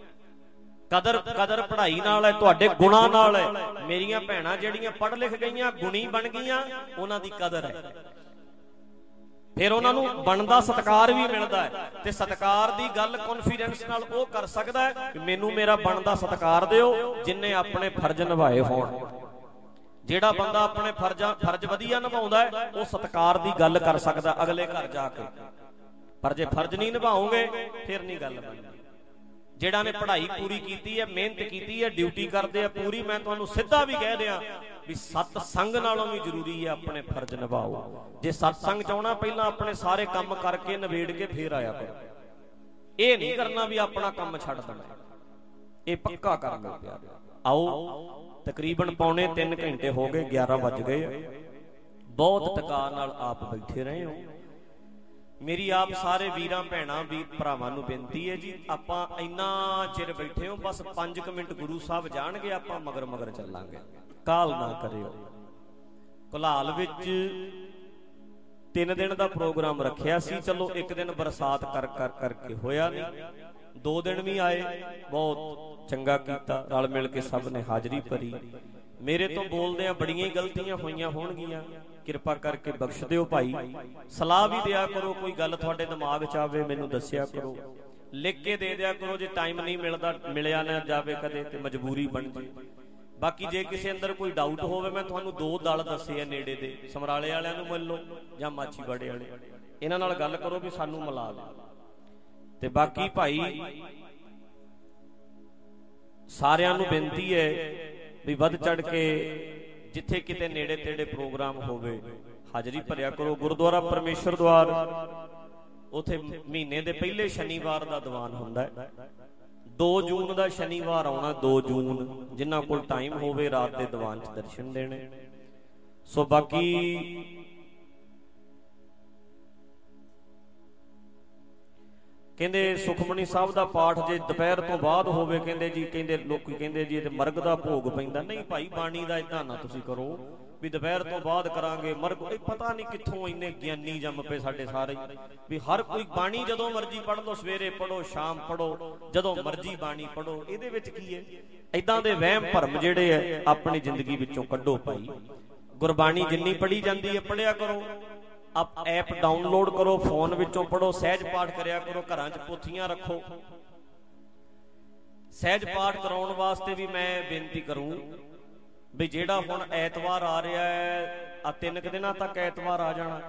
ਕਦਰ ਕਦਰ ਪੜ੍ਹਾਈ ਨਾਲ ਹੈ, ਤੁਹਾਡੇ ਗੁਣਾਂ ਨਾਲ ਹੈ। ਮੇਰੀਆਂ ਭੈਣਾਂ ਜਿਹੜੀਆਂ ਪੜ੍ਹ ਲਿਖ ਗਈਆਂ, ਗੁਣੀ ਬਣ ਗਈਆਂ, ਉਹਨਾਂ ਦੀ ਕਦਰ ਹੈ। ਫਿਰ ਉਹਨਾਂ ਨੂੰ ਬਣਦਾ ਸਤਿਕਾਰ ਵੀ ਮਿਲਦਾ ਹੈ। ਤੇ ਸਤਿਕਾਰ ਦੀ ਗੱਲ ਕੌਨਫੀਡੈਂਸ ਨਾਲ ਉਹ ਕਰ ਸਕਦਾ ਹੈ ਕਿ ਮੈਨੂੰ ਮੇਰਾ ਬਣਦਾ ਸਤਿਕਾਰ ਦਿਓ ਜਿਨਨੇ ਆਪਣੇ ਫਰਜ਼ ਨਿਭਾਏ ਹੋਣ। ਜਿਹੜਾ ਬੰਦਾ ਆਪਣੇ ਫਰਜ਼ਾਂ ਫਰਜ਼ ਵਧੀਆ ਨਿਭਾਉਂਦਾ ਹੈ ਉਹ ਸਤਿਕਾਰ ਦੀ ਗੱਲ ਕਰ ਸਕਦਾ ਅਗਲੇ ਘਰ ਜਾ ਕੇ। ਪਰ ਜੇ ਫਰਜ਼ ਨਹੀਂ ਨਿਭਾਓਗੇ ਫਿਰ ਨਹੀਂ ਗੱਲ ਬਣਦੀ। ਜਿਹੜਾ ਨੇ ਪੜ੍ਹਾਈ ਪੂਰੀ ਕੀਤੀ ਹੈ, ਮਿਹਨਤ ਕੀਤੀ ਹੈ, ਡਿਊਟੀ ਕਰਦੇ ਆ ਪੂਰੀ, ਮੈਂ ਤੁਹਾਨੂੰ ਸਿੱਧਾ ਵੀ ਕਹਿ ਦਿਆਂ ਵੀ ਸਤ ਸੰਗ ਨਾਲੋਂ ਵੀ ਜ਼ਰੂਰੀ ਹੈ ਆਪਣੇ ਫਰਜ਼ ਨਿਭਾਓ। ਜੇ ਸਤ ਸੰਗ ਚਾਹਣਾ ਪਹਿਲਾਂ ਆਪਣੇ ਸਾਰੇ ਕੰਮ ਕਰਕੇ ਨਿਬੇੜ ਕੇ ਫੇਰ ਆਇਆ ਕਰੋ। ਇਹ ਨਹੀਂ ਕਰਨਾ ਵੀ ਆਪਣਾ ਕੰਮ ਛੱਡ ਦੇਣਾ, ਇਹ ਪੱਕਾ ਕਰ ਲਓ ਪਿਆਰੇ। ਆਓ, ਤਕਰੀਬਨ ਪੌਣੇ ਤਿੰਨ ਘੰਟੇ ਹੋ ਗਏ, ਗਿਆਰਾਂ ਵੱਜ ਗਏ। ਬਹੁਤ ਟਿਕਾ ਨਾਲ ਆਪ ਬੈਠੇ ਰਹੇ ਹੋ। ਮੇਰੀ ਆਪ ਸਾਰੇ ਵੀਰਾਂ ਭੈਣਾਂ ਵੀ ਭਰਾਵਾਂ ਨੂੰ ਬੇਨਤੀ ਹੈ ਜੀ, ਆਪਾਂ ਇੰਨਾ ਚਿਰ ਬੈਠੇ ਹੋ, ਬਸ ਪੰਜ ਕੁ ਮਿੰਟ ਗੁਰੂ ਸਾਹਿਬ ਜਾਣਗੇ, ਆਪਾਂ ਮਗਰ ਮਗਰ ਚੱਲਾਂਗੇ, ਕਾਹਲ ਨਾ ਕਰਿਓ। ਕੁਲਾਲ ਵਿੱਚ ਤਿੰਨ ਦਿਨ ਦਾ ਪ੍ਰੋਗਰਾਮ ਰੱਖਿਆ ਸੀ, ਚਲੋ ਇੱਕ ਦਿਨ ਬਰਸਾਤ ਕਰ ਕਰ ਕਰਕੇ ਹੋਇਆ ਨਹੀਂ, ਦੋ ਦਿਨ ਵੀ ਆਏ, ਬਹੁਤ ਚੰਗਾ ਕੀਤਾ, ਰਲ ਮਿਲ ਕੇ ਸਭ ਨੇ ਹਾਜ਼ਰੀ ਭਰੀ। ਮੇਰੇ ਤੋਂ ਬੋਲਦਿਆਂ ਬੜੀਆਂ ਗਲਤੀਆਂ ਹੋਈਆਂ ਹੋਣਗੀਆਂ, ਕਿਰਪਾ ਕਰਕੇ ਬਖਸ਼ ਦਿਓ ਭਾਈ। ਸਲਾਹ ਵੀ ਦਿਆ ਕਰੋ, ਕੋਈ ਗੱਲ ਤੁਹਾਡੇ ਦਿਮਾਗ 'ਚ ਆਵੇ ਮੈਨੂੰ ਦੱਸਿਆ ਕਰੋ, ਲਿਖ ਕੇ ਦੇ ਦਿਆ ਕਰੋ। ਜੇ ਟਾਈਮ ਨਹੀਂ ਮਿਲਦਾ, ਮਿਲਿਆ ਨਾ ਜਾਵੇ ਕਦੇ ਤੇ ਮਜਬੂਰੀ ਬਣ ਜੇ। ਬਾਕੀ ਜੇ ਕਿਸੇ ਅੰਦਰ ਕੋਈ ਡਾਊਟ ਹੋਵੇ, ਮੈਂ ਤੁਹਾਨੂੰ ਦੋ ਦਲ ਦੱਸੇ ਆ ਨੇੜੇ ਦੇ, ਸਮਰਾਲੇ ਵਾਲਿਆਂ ਨੂੰ ਮਿਲ ਲਓ ਜਾਂ ਮਾਛੀਵਾੜੇ ਵਾਲੇ, ਇਹਨਾਂ ਨਾਲ ਗੱਲ ਕਰੋ ਵੀ ਸਾਨੂੰ ਮਿਲਾ ਦਿਓ। ਤੇ ਬਾਕੀ ਭਾਈ ਸਾਰਿਆਂ ਨੂੰ ਬੇਨਤੀ ਹੈ ਵੀ ਵੱਧ ਚੜ ਕੇ ਜਿੱਥੇ ਕਿਤੇ ਨੇੜੇ ਤੇੜੇ ਪ੍ਰੋਗਰਾਮ ਹੋਵੇ ਹਾਜ਼ਰੀ ਭਰਿਆ ਕਰੋ। ਗੁਰਦੁਆਰਾ ਪਰਮੇਸ਼ਰ ਦਵਾਰ, ਉਥੇ ਮਹੀਨੇ ਦੇ ਪਹਿਲੇ ਸ਼ਨੀਵਾਰ ਦਾ ਦੀਵਾਨ ਹੁੰਦਾ ਹੈ। ਦੋ ਜੂਨ ਦਾ ਸ਼ਨੀਵਾਰ ਆਉਣਾ, ਦੋ ਜੂਨ, ਜਿਨ੍ਹਾਂ ਕੋਲ ਟਾਈਮ ਹੋਵੇ ਰਾਤ ਦੇ ਦੀਵਾਨ 'ਚ ਦਰਸ਼ਨ ਦੇਣੇ। ਸੋ ਬਾਕੀ ਕਹਿੰਦੇ ਸੁਖਮਨੀ ਸਾਹਿਬ ਦਾ ਪਾਠ ਜੇ ਦੁਪਹਿਰ ਤੋਂ ਬਾਅਦ ਹੋਵੇ, ਕਹਿੰਦੇ ਜੀ ਕਹਿੰਦੇ ਲੋਕੀ ਕਹਿੰਦੇ ਜੀ ਇਹ ਮਰਗ ਦਾ ਭੋਗ ਪੈਂਦਾ। ਨਹੀਂ ਭਾਈ, ਬਾਣੀ ਦਾ ਏਦਾਂ ਨਾ ਤੁਸੀਂ ਕਰੋ ਵੀ ਦੁਪਹਿਰ ਤੋਂ ਬਾਅਦ ਕਰਾਂਗੇ ਮਰਗ। ਇਹ ਪਤਾ ਨਹੀਂ ਕਿੱਥੋਂ ਇੰਨੇ ਗਿਆਨੀ ਜੰਮ ਪਏ ਸਾਡੇ ਸਾਰੇ ਵੀ ਹਰ ਕੋਈ ਬਾਣੀ ਜਦੋਂ ਮਰਜ਼ੀ ਪੜ੍ਹ ਲਓ, ਸਵੇਰੇ ਪੜ੍ਹੋ, ਸ਼ਾਮ ਪੜ੍ਹੋ, ਜਦੋਂ ਮਰਜ਼ੀ ਬਾਣੀ ਪੜ੍ਹੋ। ਇਹਦੇ ਵਿੱਚ ਕੀ ਹੈ? ਏਦਾਂ ਦੇ ਵਹਿਮ ਭਰਮ ਜਿਹੜੇ ਹੈ ਆਪਣੀ ਜ਼ਿੰਦਗੀ ਵਿੱਚੋਂ ਕੱਢੋ ਭਾਈ। ਗੁਰਬਾਣੀ ਜਿੰਨੀ ਪੜ੍ਹੀ ਜਾਂਦੀ ਹੈ ਪੜ੍ਹਿਆ ਕਰੋ, ਐਪ ਡਾਊਨਲੋਡ ਕਰੋ, ਫੋਨ ਵਿੱਚੋਂ ਪੜ੍ਹੋ, ਸਹਿਜ ਪਾਠ ਕਰਿਆ ਕਰੋ, ਘਰਾਂ 'ਚ ਪੋਥੀਆਂ ਰੱਖੋ। ਸਹਿਜ ਪਾਠ ਕਰਾਉਣ ਵਾਸਤੇ ਵੀ ਮੈਂ ਬੇਨਤੀ ਕਰੂੰ ਵੀ ਜਿਹੜਾ ਹੁਣ ਐਤਵਾਰ ਆ ਰਿਹਾ ਹੈ, ਆ ਤਿੰਨ ਕੁ ਦਿਨਾਂ ਤੱਕ ਐਤਵਾਰ ਆ ਜਾਣਾ,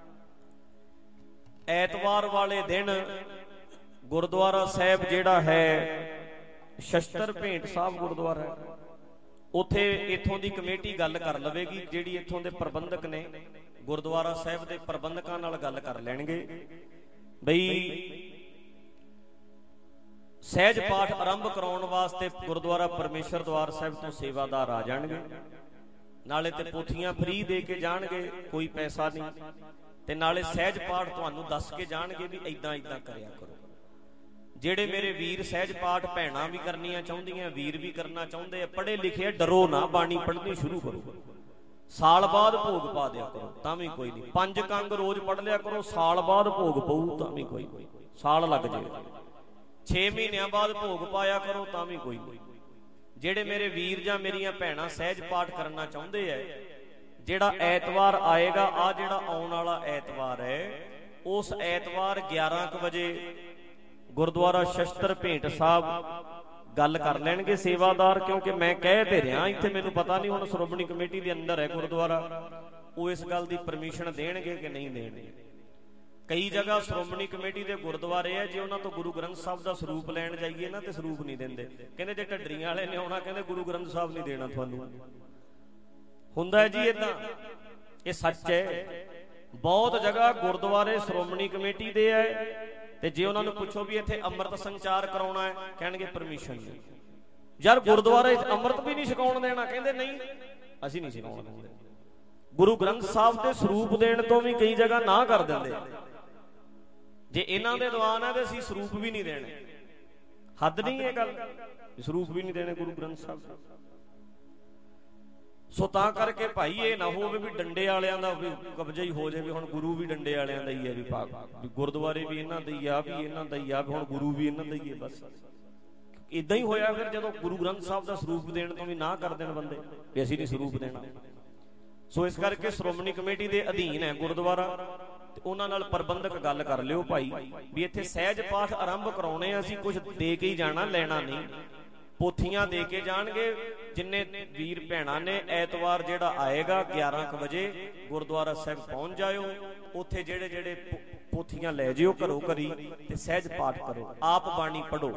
ਐਤਵਾਰ ਵਾਲੇ ਦਿਨ ਗੁਰਦੁਆਰਾ ਸਾਹਿਬ ਜਿਹੜਾ ਹੈ ਸ਼ਸਤਰ ਭੇਂਟ ਸਾਹਿਬ ਗੁਰਦੁਆਰਾ, ਉੱਥੇ ਇੱਥੋਂ ਦੀ ਕਮੇਟੀ ਗੱਲ ਕਰ ਲਵੇਗੀ, ਜਿਹੜੀ ਇੱਥੋਂ ਦੇ ਪ੍ਰਬੰਧਕ ਨੇ ਗੁਰਦੁਆਰਾ ਸਾਹਿਬ ਦੇ ਪ੍ਰਬੰਧਕਾਂ ਨਾਲ ਗੱਲ ਕਰ ਲੈਣਗੇ ਬਈ ਸਹਿਜ ਪਾਠ ਆਰੰਭ ਕਰਾਉਣ ਵਾਸਤੇ ਗੁਰਦੁਆਰਾ ਪਰਮੇਸ਼ਰ ਦਵਾਰ ਸਾਹਿਬ ਤੋਂ ਸੇਵਾਦਾਰ ਆ ਜਾਣਗੇ, ਨਾਲੇ ਤੇ ਪੋਥੀਆਂ ਫ੍ਰੀ ਦੇ ਕੇ ਜਾਣਗੇ, ਕੋਈ ਪੈਸਾ ਨਹੀਂ, ਤੇ ਨਾਲੇ ਸਹਿਜ ਪਾਠ ਤੁਹਾਨੂੰ ਦੱਸ ਕੇ ਜਾਣਗੇ ਵੀ ਇਦਾਂ ਇਦਾਂ ਕਰਿਆ ਕਰੋ। ਜਿਹੜੇ ਮੇਰੇ ਵੀਰ ਸਹਿਜ ਪਾਠ ਭੈਣਾਂ ਵੀ ਕਰਨੀਆਂ ਚਾਹੁੰਦੀਆਂ, ਵੀਰ ਵੀ ਕਰਨਾ ਚਾਹੁੰਦੇ ਆ, ਪੜ੍ਹੇ ਲਿਖੇ, ਡਰੋ ਨਾ, ਬਾਣੀ ਪੜ੍ਹਨੀ ਸ਼ੁਰੂ ਕਰੋ। ਸਾਲ ਬਾਅਦ ਭੋਗ ਪਾ ਦਿਆ ਕਰੋ ਤਾਂ ਵੀ ਕੋਈ ਨਹੀਂ, ਪੰਜ ਕੰਗ ਰੋਜ਼ ਪੜ੍ਹ ਲਿਆ ਕਰੋ, ਸਾਲ ਬਾਅਦ ਭੋਗ ਪਊ ਤਾਂ ਵੀ ਕੋਈ ਨਹੀਂ, ਸਾਲ ਲੱਗ ਜਾਏ। ਛੇ ਮਹੀਨਿਆਂ ਬਾਅਦ ਭੋਗ ਪਾਇਆ ਕਰੋ ਤਾਂ ਵੀ ਕੋਈ ਨਹੀਂ। ਜਿਹੜੇ ਮੇਰੇ ਵੀਰ ਜਾਂ ਮੇਰੀਆਂ ਭੈਣਾਂ ਸਹਿਜ ਪਾਠ ਕਰਨਾ ਚਾਹੁੰਦੇ ਐ, ਜਿਹੜਾ ਐਤਵਾਰ ਆਏਗਾ, ਆ ਜਿਹੜਾ ਆਉਣ ਵਾਲਾ ਐਤਵਾਰ ਹੈ, ਉਸ ਐਤਵਾਰ ਗਿਆਰਾਂ ਕੁ ਵਜੇ ਗੁਰਦੁਆਰਾ ਸ਼ਸਤਰ ਭੇਂਟ ਸਾਹਿਬ ਗੱਲ ਕਰ ਲੈਣਗੇ ਸੇਵਾਦਾਰ, ਕਿਉਂਕਿ ਮੈਂ ਕਹਿ ਤੇ ਰਿਹਾ ਇੱਥੇ, ਮੈਨੂੰ ਪਤਾ ਨਹੀਂ ਹੁਣ ਸ਼੍ਰੋਮਣੀ ਕਮੇਟੀ ਦੇ ਅੰਦਰ ਹੈ ਗੁਰਦੁਆਰਾ, ਉਹ ਇਸ ਗੱਲ ਦੀ ਪਰਮਿਸ਼ਨ ਦੇਣਗੇ ਕਿ ਨਹੀਂ ਦੇਣਗੇ। ਕਈ ਜਗ੍ਹਾ ਸ਼੍ਰੋਮਣੀ ਕਮੇਟੀ ਦੇ ਗੁਰਦੁਆਰੇ ਆ, ਜੇ ਉਹਨਾਂ ਤੋਂ ਗੁਰੂ ਗ੍ਰੰਥ ਸਾਹਿਬ ਦਾ ਸਰੂਪ ਲੈਣ ਜਾਈਏ ਨਾ ਤੇ ਸਰੂਪ ਨਹੀਂ ਦਿੰਦੇ, ਕਹਿੰਦੇ ਜੇ ਢੱਡਰੀਆਂ ਵਾਲੇ ਨੇ ਆਉਣਾ, ਕਹਿੰਦੇ ਗੁਰੂ ਗ੍ਰੰਥ ਸਾਹਿਬ ਨਹੀਂ ਦੇਣਾ ਤੁਹਾਨੂੰ। ਹੁੰਦਾ ਜੀ ਏਦਾਂ, ਇਹ ਸੱਚ ਹੈ। ਬਹੁਤ ਜਗ੍ਹਾ ਗੁਰਦੁਆਰੇ ਸ਼੍ਰੋਮਣੀ ਕਮੇਟੀ ਦੇ ਹੈ, ਤੇ ਜੇ ਉਹਨਾਂ ਨੂੰ ਪੁੱਛੋ ਵੀ ਇੱਥੇ ਅੰਮ੍ਰਿਤ ਸੰਚਾਰ ਕਰਾਉਣਾ ਹੈ, ਕਹਿਣਗੇ ਪਰਮਿਸ਼ਨ ਨਹੀਂ। ਯਾਰ ਗੁਰਦੁਆਰੇ ਅੰਮ੍ਰਿਤ ਵੀ ਨਹੀਂ ਛਕਾਉਣ ਦੇਣਾ, ਕਹਿੰਦੇ ਨਹੀਂ ਅਸੀਂ ਨਹੀਂ ਛਕਾਉਣ ਦਿੰਦੇ। ਗੁਰੂ ਗ੍ਰੰਥ ਸਾਹਿਬ ਦੇ ਸਰੂਪ ਦੇਣ ਤੋਂ ਵੀ ਕਈ ਜਗ੍ਹਾ ਨਾ ਕਰ ਦਿੰਦੇ, ਜੇ ਇਹਨਾਂ ਦੇ ਦੀਵਾਨ ਹੈ ਤੇ ਅਸੀਂ ਸਰੂਪ ਵੀ ਨਹੀਂ ਦੇਣੇ। ਹੱਦ ਨਹੀਂ ਇਹ ਗੱਲ, ਸਰੂਪ ਵੀ ਨਹੀਂ ਦੇਣੇ ਗੁਰੂ ਗ੍ਰੰਥ ਸਾਹਿਬ ਦਾ। ਸੋ ਤਾਂ ਕਰਕੇ ਭਾਈ ਇਹ ਨਾ ਹੋਵੇ ਵੀ ਡੰਡੇ ਵਾਲਿਆਂ ਦਾ ਵੀ ਕਬਜ਼ਾ ਹੀ ਹੋ ਜਾਵੇ, ਹੁਣ ਗੁਰੂ ਵੀ ਡੰਡੇ ਵਾਲਿਆਂ ਦਾ ਹੀ ਹੈ, ਵੀ ਭਾਗ ਵੀ ਗੁਰਦੁਆਰੇ ਵੀ ਇਹਨਾਂ ਦਾ ਹੀ ਆ, ਵੀ ਇਹਨਾਂ ਦਾ ਹੀ ਆ, ਹੁਣ ਗੁਰੂ ਵੀ ਇਹਨਾਂ ਦਾ ਹੀ ਹੈ। ਬਸ ਇਦਾਂ ਹੀ ਹੋਇਆ ਫਿਰ, ਜਦੋਂ ਗੁਰੂ ਗ੍ਰੰਥ ਸਾਹਿਬ ਦਾ ਸਰੂਪ ਦੇਣ ਤੋਂ ਵੀ ਨਾ ਕਰ ਦੇਣ ਬੰਦੇ ਵੀ ਅਸੀਂ ਨਹੀਂ ਸਰੂਪ ਦੇਣਾ। ਸੋ ਇਸ ਕਰਕੇ ਸ਼੍ਰੋਮਣੀ ਕਮੇਟੀ ਦੇ ਅਧੀਨ ਹੈ ਗੁਰਦੁਆਰਾ, ਤੇ ਉਹਨਾਂ ਨਾਲ ਪ੍ਰਬੰਧਕ ਗੱਲ ਕਰ ਲਿਓ ਭਾਈ ਵੀ ਇੱਥੇ ਸਹਿਜ ਪਾਠ ਆਰੰਭ ਕਰਾਉਣੇ, ਅਸੀਂ ਕੁਝ ਦੇ ਕੇ ਹੀ ਜਾਣਾ, ਲੈਣਾ ਨਹੀਂ। ਪੋਥੀਆਂ ਦੇ ਕੇ ਜਾਣਗੇ ਜਿੰਨੇ ਵੀਰ ਭੈਣਾਂ ਨੇ। ਐਤਵਾਰ ਜਿਹੜਾ ਆਏਗਾ ਗਿਆਰਾਂ ਕੁ ਵਜੇ ਗੁਰਦੁਆਰਾ ਸਾਹਿਬ ਪਹੁੰਚ ਜਾਇਓ, ਉੱਥੇ ਜਿਹੜੇ ਜਿਹੜੇ ਪੋਥੀਆਂ ਲੈ ਜਿਓ ਘਰੋਂ ਘਰੀ, ਤੇ ਸਹਿਜ ਪਾਠ ਕਰੋ, ਆਪ ਬਾਣੀ ਪੜੋ,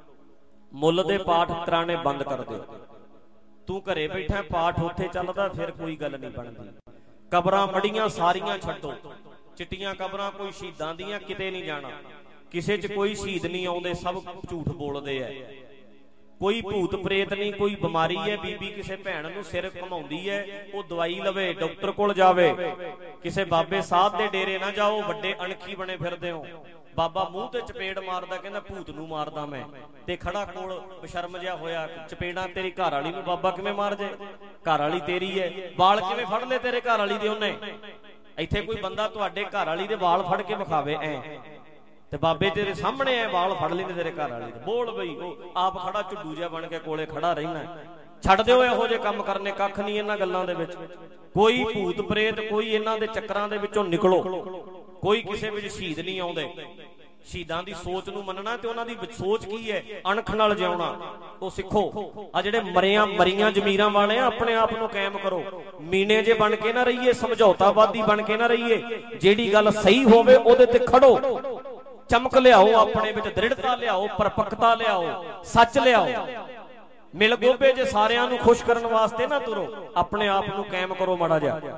ਮੁੱਲ ਦੇ ਪਾਠ ਕਰਾਣੇ ਬੰਦ ਕਰ ਦਿਓ। ਤੂੰ ਘਰੇ ਬੈਠਾ, ਪਾਠ ਉੱਥੇ ਚੱਲਦਾ, ਫਿਰ ਕੋਈ ਗੱਲ ਨਹੀਂ ਬਣਦੀ। ਕਬਰਾਂ ਮੜੀਆਂ ਸਾਰੀਆਂ ਛੱਡੋ, ਚਿੱਟੀਆਂ ਕਬਰਾਂ ਕੋਈ ਸ਼ਹੀਦਾਂ ਦੀਆਂ, ਕਿਤੇ ਨਹੀਂ ਜਾਣਾ। ਕਿਸੇ 'ਚ ਕੋਈ ਸ਼ਹੀਦ ਨਹੀਂ ਆਉਂਦੇ, ਸਭ ਝੂਠ ਬੋਲਦੇ ਐ। ਕੋਈ ਭੂਤ ਪ੍ਰੇਤ ਨਹੀਂ, ਕੋਈ ਬਿਮਾਰੀ ਹੈ, ਬੀਬੀ ਕਿਸੇ ਭੈਣ ਨੂੰ ਸਿਰ ਘਮਾਉਂਦੀ ਹੈ, ਉਹ ਦਵਾਈ ਲਵੇ, ਡਾਕਟਰ ਕੋਲ ਜਾਵੇ। ਕਿਸੇ ਬਾਬੇ ਸਾਧ ਦੇ ਡੇਰੇ ਨਾ ਜਾਓ, ਵੱਡੇ ਅਣਖੀ ਬਣੇ ਫਿਰਦੇ ਹੋ। ਬਾਬਾ ਮੂੰਹ ਤੇ ਚਪੇੜ ਮਾਰਦਾ, ਕਹਿੰਦਾ ਭੂਤ ਨੂੰ ਮਾਰਦਾ ਮੈਂ, ਤੇ ਖੜਾ ਕੋਲ ਬਸ਼ਰਮ ਜਿਹਾ ਹੋਇਆ, ਚਪੇੜਾਂ ਤੇਰੀ ਘਰ ਵਾਲੀ ਨੂੰ ਬਾਬਾ ਕਿਵੇਂ ਮਾਰ ਜੇ? ਘਰ ਵਾਲੀ ਤੇਰੀ ਹੈ, ਵਾਲ ਕਿਵੇਂ ਫੜ ਲਏ ਤੇਰੇ ਘਰ ਵਾਲੀ ਦੇ ਉਹਨੇ? ਇੱਥੇ ਕੋਈ ਬੰਦਾ ਤੁਹਾਡੇ ਘਰ ਵਾਲੀ ਦੇ ਵਾਲ ਫੜ ਕੇ ਵਿਖਾਵੇ ਐ, ਤੇ ਬਾਬੇ ਤੇਰੇ ਸਾਹਮਣੇ ਐ ਵਾਲ ਫੜ ਲੈਂਦੇ ਤੇਰੇ ਘਰ ਵਾਲੀ ਦੇ, ਬੋਲ ਬਈ। ਉਹ ਆਪ ਖੜਾ ਝੁੱਡੂ ਜਿਹਾ ਬਣ ਕੇ ਕੋਲੇ ਖੜਾ ਰਹਿਣਾ। ਛੱਡ ਦਿਓ ਇਹੋ ਜਿਹੇ ਕੰਮ ਕਰਨੇ, ਕੱਖ ਨਹੀਂ ਇਹਨਾਂ ਗੱਲਾਂ ਦੇ ਵਿੱਚ। ਕੋਈ ਭੂਤ ਪ੍ਰੇਤ, ਕੋਈ ਇਹਨਾਂ ਦੇ ਚੱਕਰਾਂ ਦੇ ਵਿੱਚੋਂ ਨਿਕਲੋ। ਕੋਈ ਕਿਸੇ ਵਿੱਚ ਸ਼ਹੀਦ ਨਹੀਂ ਆਉਂਦੇ। ਸ਼ਹੀਦਾਂ ਦੀ ਸੋਚ ਨੂੰ ਮੰਨਣਾ, ਤੇ ਉਹਨਾਂ ਦੀ ਸੋਚ ਕੀ ਹੈ, ਅਣਖ ਨਾਲ ਜਿਉਣਾ, ਉਹ ਸਿੱਖੋ। ਆ ਜਿਹੜੇ ਮਰਿਆਂ ਮਰੀਆਂ ਜ਼ਮੀਰਾਂ ਵਾਲੇ ਆ, ਆਪਣੇ ਆਪ ਨੂੰ ਕਾਇਮ ਕਰੋ। ਮੀਨੇ ਜੇ ਬਣ ਕੇ ਨਾ ਰਹੀਏ, ਸਮਝੌਤਾਵਾਦੀ ਬਣ ਕੇ ਨਾ ਰਹੀਏ। ਜਿਹੜੀ ਗੱਲ ਸਹੀ ਹੋਵੇ ਉਹਦੇ ਤੇ ਖੜੋ, ਚਮਕ ਲਿਆਓ, ਆਪਣੇ ਵਿੱਚ ਦ੍ਰਿੜਤਾ ਲਿਆਓ, ਪਰਪੱਕਤਾ ਲਿਆਓ, ਸੱਚ ਲਿਆਓ। ਮਿਲ ਗੋਬੇ ਜੇ ਸਾਰਿਆਂ ਨੂੰ ਖੁਸ਼ ਕਰਨ ਵਾਸਤੇ ਨਾ ਤੁਰੋ, ਆਪਣੇ ਆਪ ਨੂੰ ਕਾਇਮ ਕਰੋ। ਮਾੜਾ ਜਿਹਾ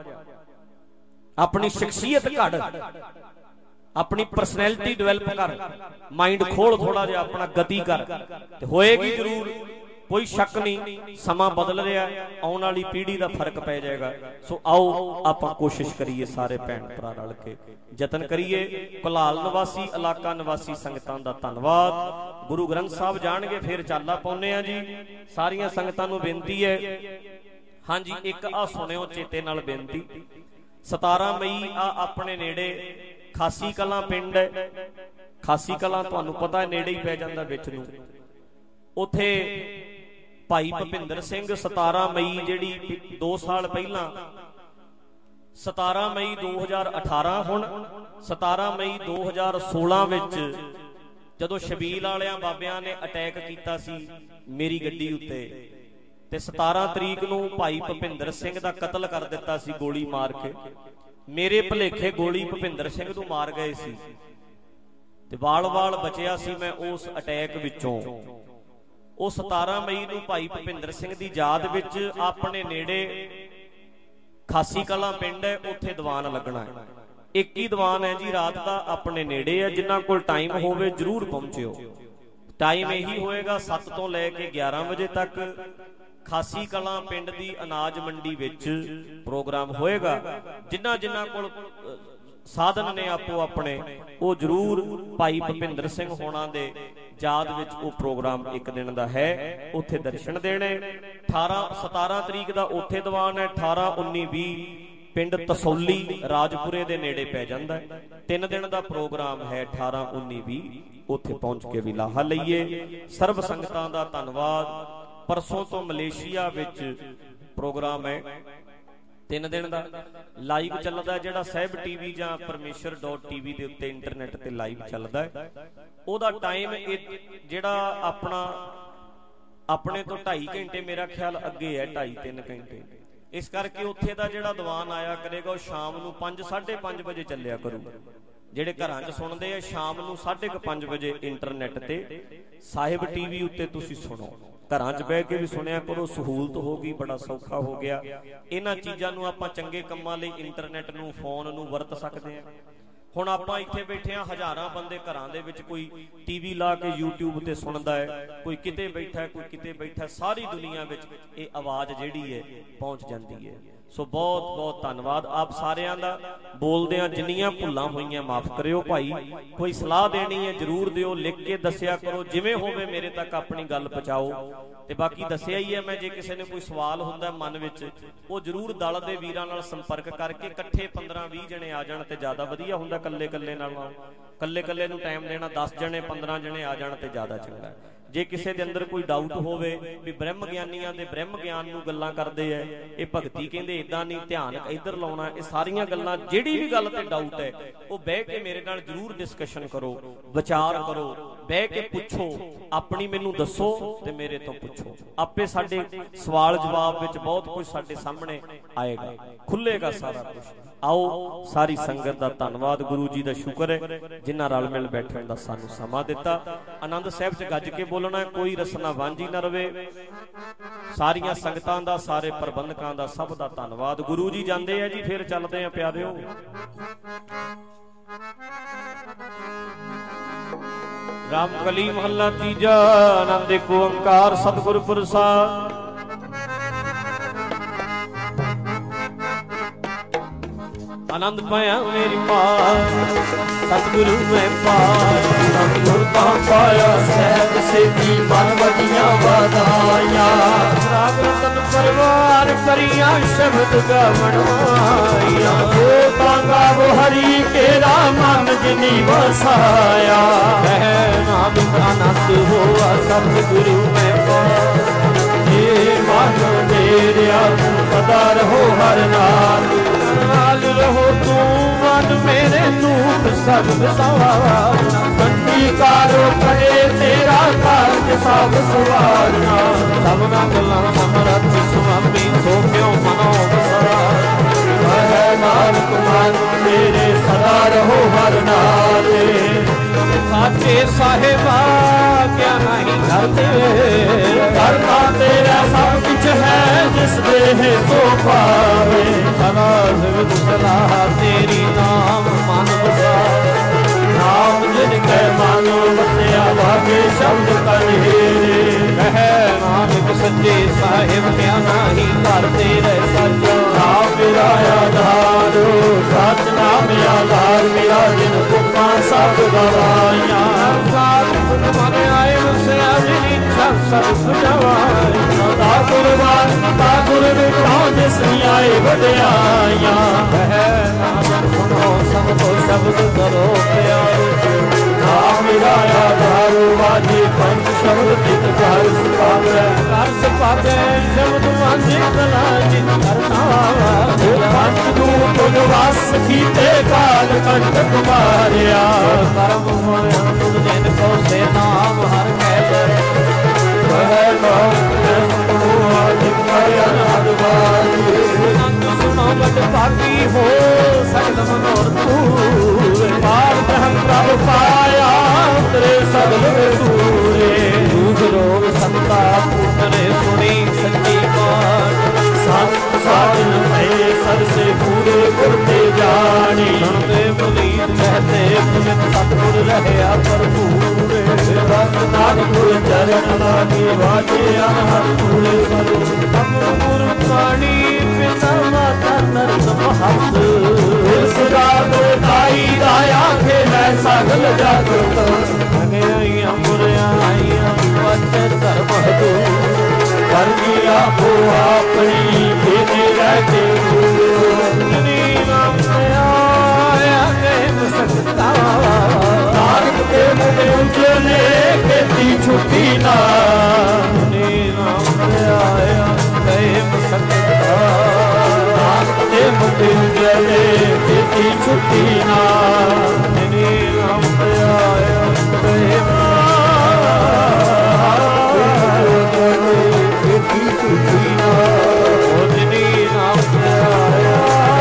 ਆਪਣੀ ਸ਼ਖਸੀਅਤ ਘੜ, ਆਪਣੀ ਪਰਸਨੈਲਿਟੀ ਡਿਵੈਲਪ ਕਰ, ਮਾਈਂਡ ਖੋਲ ਥੋੜਾ ਜਿਹਾ, ਆਪਣਾ ਗਤੀ ਕਰ, ਤੇ ਹੋਏਗੀ ਜ਼ਰੂਰ। ਕੋਈ ਸ਼ੱਕ ਨਹੀਂ, ਸਮਾਂ ਬਦਲ ਰਿਹਾ, ਆਉਣ ਵਾਲੀ ਪੀੜ੍ਹੀ ਦਾ ਫਰਕ ਪੈ ਜਾਏਗਾ। ਸੋ ਆਓ ਆਪਾਂ ਕੋਸ਼ਿਸ਼ ਕਰੀਏ, ਸਾਰੇ ਭੈਣ ਭਰਾ ਰਲ ਕੇ ਯਤਨ ਕਰੀਏ। ਕੁਲਾਲ ਨਿਵਾਸੀ, ਇਲਾਕਾ ਨਿਵਾਸੀ ਸੰਗਤਾਂ ਦਾ ਧੰਨਵਾਦ। ਗੁਰੂ ਗ੍ਰੰਥ ਸਾਹਿਬ ਜਾਣਗੇ, ਫਿਰ ਚਾਲਾ ਪਾਉਂਦੇ ਆ ਜੀ। ਸਾਰੀਆਂ ਸੰਗਤਾਂ ਨੂੰ ਬੇਨਤੀ ਹੈ, ਹਾਂਜੀ ਇੱਕ ਆ ਸੁਣਿਓ ਚੇਤੇ ਨਾਲ ਬੇਨਤੀ। ਸਤਾਰਾਂ ਮਈ ਆ ਆਪਣੇ ਨੇੜੇ ਖਾਸੀ ਕਲਾਂ ਪਿੰਡ ਹੈ। ਖਾਸੀ ਕਲਾਂ ਤੁਹਾਨੂੰ ਪਤਾ ਨੇੜੇ ਹੀ ਪੈ ਜਾਂਦਾ ਵਿੱਚ ਨੂੰ। ਉੱਥੇ ਭਾਈ ਭੁਪਿੰਦਰ ਸਿੰਘ ਸਤਾਰਾਂ ਮਈ ਜਿਹੜੀ ਦੋ ਸਾਲ ਪਹਿਲਾਂ, ਸਤਾਰਾਂ ਮਈ ਦੋ ਹਜ਼ਾਰ ਅਠਾਰਾਂ, ਹੁਣ ਸਤਾਰਾਂ ਮਈ ਦੋ ਹਜ਼ਾਰ ਸੋਲਾਂ ਵਿੱਚ ਜਦੋਂ ਸ਼ਬੀਲ ਵਾਲਿਆਂ ਬਾਬਿਆਂ ਨੇ ਅਟੈਕ ਕੀਤਾ ਸੀ ਮੇਰੀ ਗੱਡੀ ਉੱਤੇ, ਤੇ ਸਤਾਰਾਂ ਤਰੀਕ ਨੂੰ ਭਾਈ ਭੁਪਿੰਦਰ ਸਿੰਘ ਦਾ ਕਤਲ ਕਰ ਦਿੱਤਾ ਸੀ ਗੋਲੀ ਮਾਰ ਕੇ। ਮੇਰੇ ਭੁਲੇਖੇ ਗੋਲੀ ਭੁਪਿੰਦਰ ਸਿੰਘ ਨੂੰ ਮਾਰ ਗਏ ਸੀ, ਤੇ ਵਾਲ-ਵਾਲ ਬਚਿਆ ਸੀ ਮੈਂ ਉਸ ਅਟੈਕ ਵਿੱਚੋਂ। ਉਹ ਸਤਾਰਾਂ ਮਈ ਨੂੰ ਭਾਈ ਭੁਪਿੰਦਰ ਸਿੰਘ ਦੀ ਯਾਦ ਵਿੱਚ ਆਪਣੇ ਨੇੜੇ ਖਾਸੀ ਕਲਾਂ ਪਿੰਡ ਹੈ, ਉੱਥੇ ਦੀਵਾਨ ਲੱਗਣਾ ਹੈ। ਇੱਕ ਹੀ ਦੀਵਾਨ ਹੈ ਜੀ ਰਾਤ ਦਾ, ਆਪਣੇ ਨੇੜੇ ਹੈ। ਜਿਨ੍ਹਾਂ ਕੋਲ ਟਾਈਮ ਹੋਵੇ ਜਰੂਰ ਪਹੁੰਚਿਓ। टाइम यही होएगा सत्त तो लैके ग्यारह बजे तक खासी कलां पिंड दी अनाज मंडी विच प्रोग्राम होएगा। जिन्ना जिन्ना कोल साधन ने आपो अपने वो जरूर भाई भुपिंदर सिंह होना दे याद विच वो प्रोग्राम एक दिन दा है, उत्थे दर्शन देने। अठारह सतारह तरीक दा उत्थे दीवान है, अठारह उन्नी बीह पिंड तसौली राजपुरे दे नेड़े पै जांदा है। तीन दिन दा प्रोग्राम है, अठारह उन्नी बीह उत्थे पहुंच के भी लाहा लईए। सर्व संगतां दा धन्नवाद। परसों तो मलेशिया विच प्रोग्राम है, तीन दिन का लाइव चलता है, जिहड़ा सहब टीवी जां परमेश्वर डॉट टीवी के उत्ते इंटरनेट ते लाइव चलता है। ओदा टाइम जिहड़ा अपना अपने तो ढाई घंटे मेरा ख्याल अगे है, ढाई तीन घंटे। इस करके उत्थे दा जिहड़ा दीवान आया करेगा वो शाम नूं पंज साढ़े पंज बजे चलिया करू। ਜਿਹੜੇ ਘਰਾਂ 'ਚ ਸੁਣਦੇ ਆ ਸ਼ਾਮ ਨੂੰ ਸਾਢੇ ਕੁ ਪੰਜ ਵਜੇ ਇੰਟਰਨੈਟ ਤੇ ਸਾਹਿਬ ਟੀਵੀ ਉੱਤੇ ਤੁਸੀਂ ਸੁਣੋ। ਘਰਾਂ 'ਚ ਬਹਿ ਕੇ ਵੀ ਸੁਣਿਆ ਕਰੋ, ਸਹੂਲਤ ਹੋ ਗਈ, ਬੜਾ ਸੌਖਾ ਹੋ ਗਿਆ। ਇਹਨਾਂ ਚੀਜ਼ਾਂ ਨੂੰ ਆਪਾਂ ਚੰਗੇ ਕੰਮਾਂ ਲਈ ਇੰਟਰਨੈਟ ਨੂੰ, ਫੋਨ ਨੂੰ ਵਰਤ ਸਕਦੇ ਆ। ਹੁਣ ਆਪਾਂ ਇੱਥੇ ਬੈਠੇ ਆ, ਹਜ਼ਾਰਾਂ ਬੰਦੇ ਘਰਾਂ ਦੇ ਵਿੱਚ ਕੋਈ ਟੀਵੀ ਲਾ ਕੇ YouTube ਤੇ ਸੁਣਦਾ ਹੈ, ਕੋਈ ਕਿਤੇ ਬੈਠਾ, ਕੋਈ ਕਿਤੇ ਬੈਠਾ। ਸਾਰੀ ਦੁਨੀਆ ਵਿੱਚ ਇਹ ਆਵਾਜ਼ ਜਿਹੜੀ ਹੈ ਪਹੁੰਚ ਜਾਂਦੀ ਹੈ। सो बहुत बहुत धन्नवाद आप सारिਆਂ ਦਾ। बोलदे जिन्नियां भुल्लां होईयां माफ करियो भाई। कोई सलाह देनी है जरूर दिओ, लिख के दस्सिया करो, जिवें होवे मेरे तक अपनी गल पहुंचाओ। ते बाकी दस्सिया ही है मैं, जे किसी ने कोई सवाल हुंदा मन विच वो जरूर दल दे वीरां नाल संपर्क करके इकट्ठे पंद्रह बीस जने आ जाण ते ज़्यादा वधिया हुंदा। कल्ले कल्ले नाल कल्ले कल्ले नूं टाइम देना, दस जने पंद्रह जने आ जाण ते ज़्यादा चंगा है। जे किसी के अंदर कोई डाउट होवे भी ब्रह्म ज्ञानियां दे ब्रह्म ज्ञान नूं गल्लां करदे है, ये भगती कहंदे इदां नहीं, ध्यान इधर लाउणा, ये सारियां गल्लां जिहड़ी भी गल ते डाउट है वो बह के मेरे नाल जरूर डिस्कशन करो, विचार करो, बह के पुछो, अपनी मैनूं दसो ते मेरे तो पुछो। आपे साडे सवाल जवाब विच बहुत कुछ साडे सामने आएगा, खुलेगा सारा कुछ। आओ सारी संगत दा धन्नवाद, गुरु जी दा शुक्र है जिन्हां रल मिल बैठण दा सानू समा दिता। आनंद साहिब च गज के बोलना है, कोई रसना वांझी ना रवे। सारियां संगतां दा, सारे प्रबंधकां दा, सब दा धन्नवाद। गुरु जी जांदे आ जी, फिर चलदे आ प्यारिओ। राम कली महला तीजा, आनंद एक ओंकार सतगुर प्रसाद। आनंद पाया मेरी मां सतगुरु में पाया, सतगुर का पाया सहज सिद्धि मन वधिया वाधाया। राग रतन परवार करिया शब्द गावण आया, वो तांगा वो हरि केरा मन जिनी वसाया। नाम आनंद हुआ सतगुरु में पाया, ये मन मेरा सदा रहो हर नाल नाल रहो तू मन मेरे नूप सब सवारना। अंगीकारो करे तेरा कार्य सब सवारना। सबना गल्लां समरथ स्वामी सो क्यों मनो बसार। है नानक मन मेरे सदा रहो हर नाले। साचे साहिबा क्या नहीं करते, करता तेरा सब कुछ है जिस देह सो पावे। सदा सिवत सलाह तेरी नाम मन बसा, नाम जिनके मानो बसया वागे शब्द कन्हेरे। कह नानक सच्चे साहिब क्या नहीं करते रह सच। नाम मेरा आधार सच, नाम आधार मेरा जिन कुपा सब गवाया। साथ सुख मन आए मुझसे जिन इच्छा सब सुझवाया। सदा गुरबान सदा गुर बिठो जिसनी आए वड्याया। कह नाम सुनो सब को शब्द करो प्यार। नाम मेरा आधार वाजी पंच शब्द चित घर सुपावे। घर सुपावे शब्द वाजी कला जित करना। पंच दूत उनवास कीते काल कंठ कुमारिया। कर्म होया तुम जिन को से नाम हर कह वह नाम सुनो बट बाकी हो सकल मनोरथ पूरे। पार ब्रह्म प्रभ पाया तेरे सगल सूरे। दुख रोग संता पुतरे सुनी सच्ची बात। संत साधन भय सर से पूरे गुरते जानी। सुनते पुनीत कहते पुनित सतगुर रहया भरपूर। नानक ਵਾਜੇ ਵਾਜੇ ਅਨਹਦ ਪੂਰੇ ਸਰੂ ਗੁਰੂ ਪਾਣੀ ਪਿਤਾ ਮਾਤਾ ਨਰਤ ਮਹੱਤ ਸਦਾ ਤੋ ਤਾਈ ਦਾ ਆਖੇ ਲੈ ਸਗਲ ਜਗਤ ਅਗਿਆਈਆਂ ਮੁਰਿਆਈਆਂ ਵਚੇ ਧਰਮ ਹਦੂ ਕਰ ਗਿਆ ਆਪੋ ਆਪਣੀ ਭੇਜੇ ਰਹਿ ਕੇ ਗੁਰੂ ਨਾਮ ਆਇਆ ਗਏ ਸਕਤਾ ਨਾਨਕ ਦੇ ਮੁਖ ਉਜਲੇ ਕੀਤੀ ਛੁੱਟੀ ਨਾ ਨਾਮ ਆਇਆ ਗਏ ਸਕਤਾ ਨਾਨਕ ਦੇ ਮੁਖ ਉਜਲੇ ਕੀਤੀ ਛੁੱਟੀ ਨਾ ਨਾਮ ਆਇਆ ਗਏ ਕੀਤੀ ਛੁੱਟੀ ਨਾ ਉਹਨੀ ਨਾਮ ਆਇਆ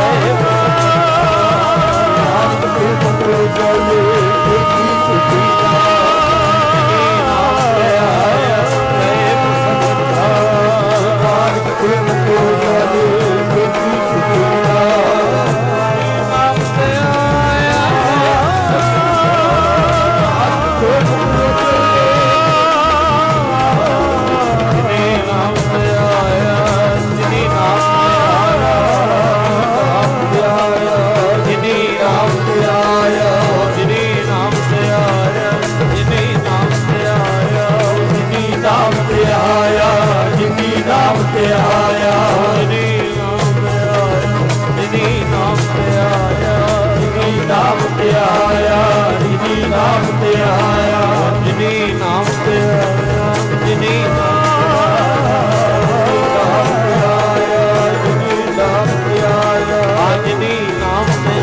ਨਾਨਕ ਦੇ ਮੁਖ ਉਜਲੇ ਕੀਤੀ ਛੁੱਟੀ ਨਾ ਨਾਮ ਆਇਆ ਗਏ ਸਕਤਾ ਨਾਨਕ ਦੇ ਮੁਖ ਉਜਲੇ ਕੀਤੀ ਛੁੱਟੀ ਨਾ ਨਾਮ ਆਇਆ ਨਾਨਕ ਦੇ ਮੁਖ ਨਾਮ ਤੇ ਆਇਆ ਜਿਨੀ ਨਾਮ ਤੇ ਆਇਆ ਜਿਨੀ ਨਾਮ ਤੇ ਆਇਆ ਜਿਨੀ ਨਾਮ ਤੇ ਆਇਆ ਜਿਨੀ ਨਾਮ ਤੇ ਆਇਆ ਜਿਨੀ ਨਾਮ ਤੇ ਆਇਆ ਜਿਨੀ ਨਾਮ ਤੇ ਆਇਆ ਜਿਨੀ ਨਾਮ ਤੇ ਆਇਆ ਜਿਨੀ ਨਾਮ ਤੇ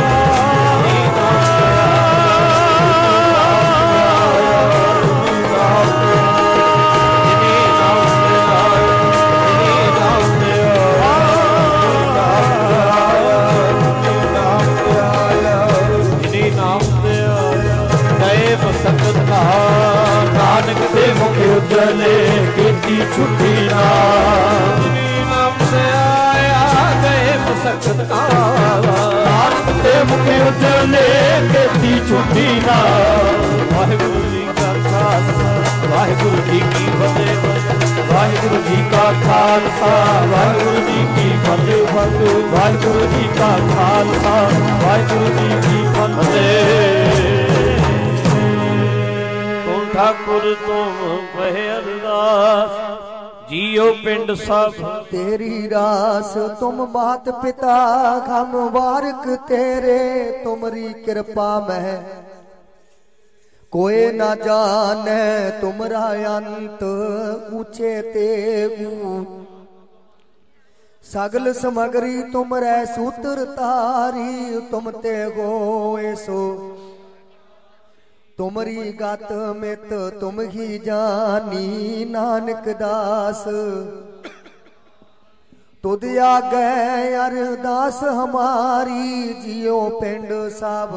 ਨਾਨਕ ਦੇ ਮੁਖ ਉਜਲੇ ਕੀਤੀ ਛੁੱਟੀ ਨਾ ਜਿਨੀ ਨਾਮ ਤੇ ਆਇਆ ਗਏ ਮਸਕਤ ਕਾ ਨਾਨਕ ਦੇ ਮੁਖ ਉਜਲੇ ਕੀਤੀ ਛੁੱਟੀ ਨਾ ਵਾਹਿਗੁਰੂ ਜੀ ਕਾ ਖਾਲਸਾ ਵਾਹਿਗੁਰੂ ਜੀ ਕੀ ਫਤਿਹ ਵਾਹਿਗੁਰੂ ਜੀ ਕਾ ਖਾਲਸਾ ਵਾਹਿਗੁਰੂ ਜੀ ਕੀ ਫਤਿਹ ਵਾਹਿਗੁਰੂ ਜੀ ਕਾ ਖਾਲਸਾ ਵਾਹਿਗੁਰੂ ਜੀ ਕੀ ਫਤਿਹ ਠਾਕੁਰ ਤੁਮ ਕਹਿ ਅਰਦਾਸ ਜੀਓ ਪਿੰਡ ਸਭ ਤੇਰੀ ਰਾਸ ਤੁਮ ਬਾਤ ਪਿਤਾ ਖਮ ਵਾਰਕ ਤੇਰੇ ਤੁਮਰੀ ਕਿਰਪਾ ਮਹਿ ਕੋਏ ਨਾ ਜਾਣੈ ਤੁਮਰਾ ਅੰਤ ਉੱਚੇ ਤੇ ਸਗਲ ਸਮਗਰੀ ਤੁਮਰੈ ਸੂਤਰ ਤਾਰੀ ਤੁਮ ਤੇ ਹੋਏ ਸੋ ਤੁਮਰੀ ਗਤ ਮਿਤ ਤੁਮ ਹੀ ਜਾਨੀ ਨਾਨਕ ਦਾਸ ਤੁਧ ਆਗੈ ਅਰਦਾਸ ਹਮਾਰੀ ਜਿਉ ਪਿੰਡ ਸਭ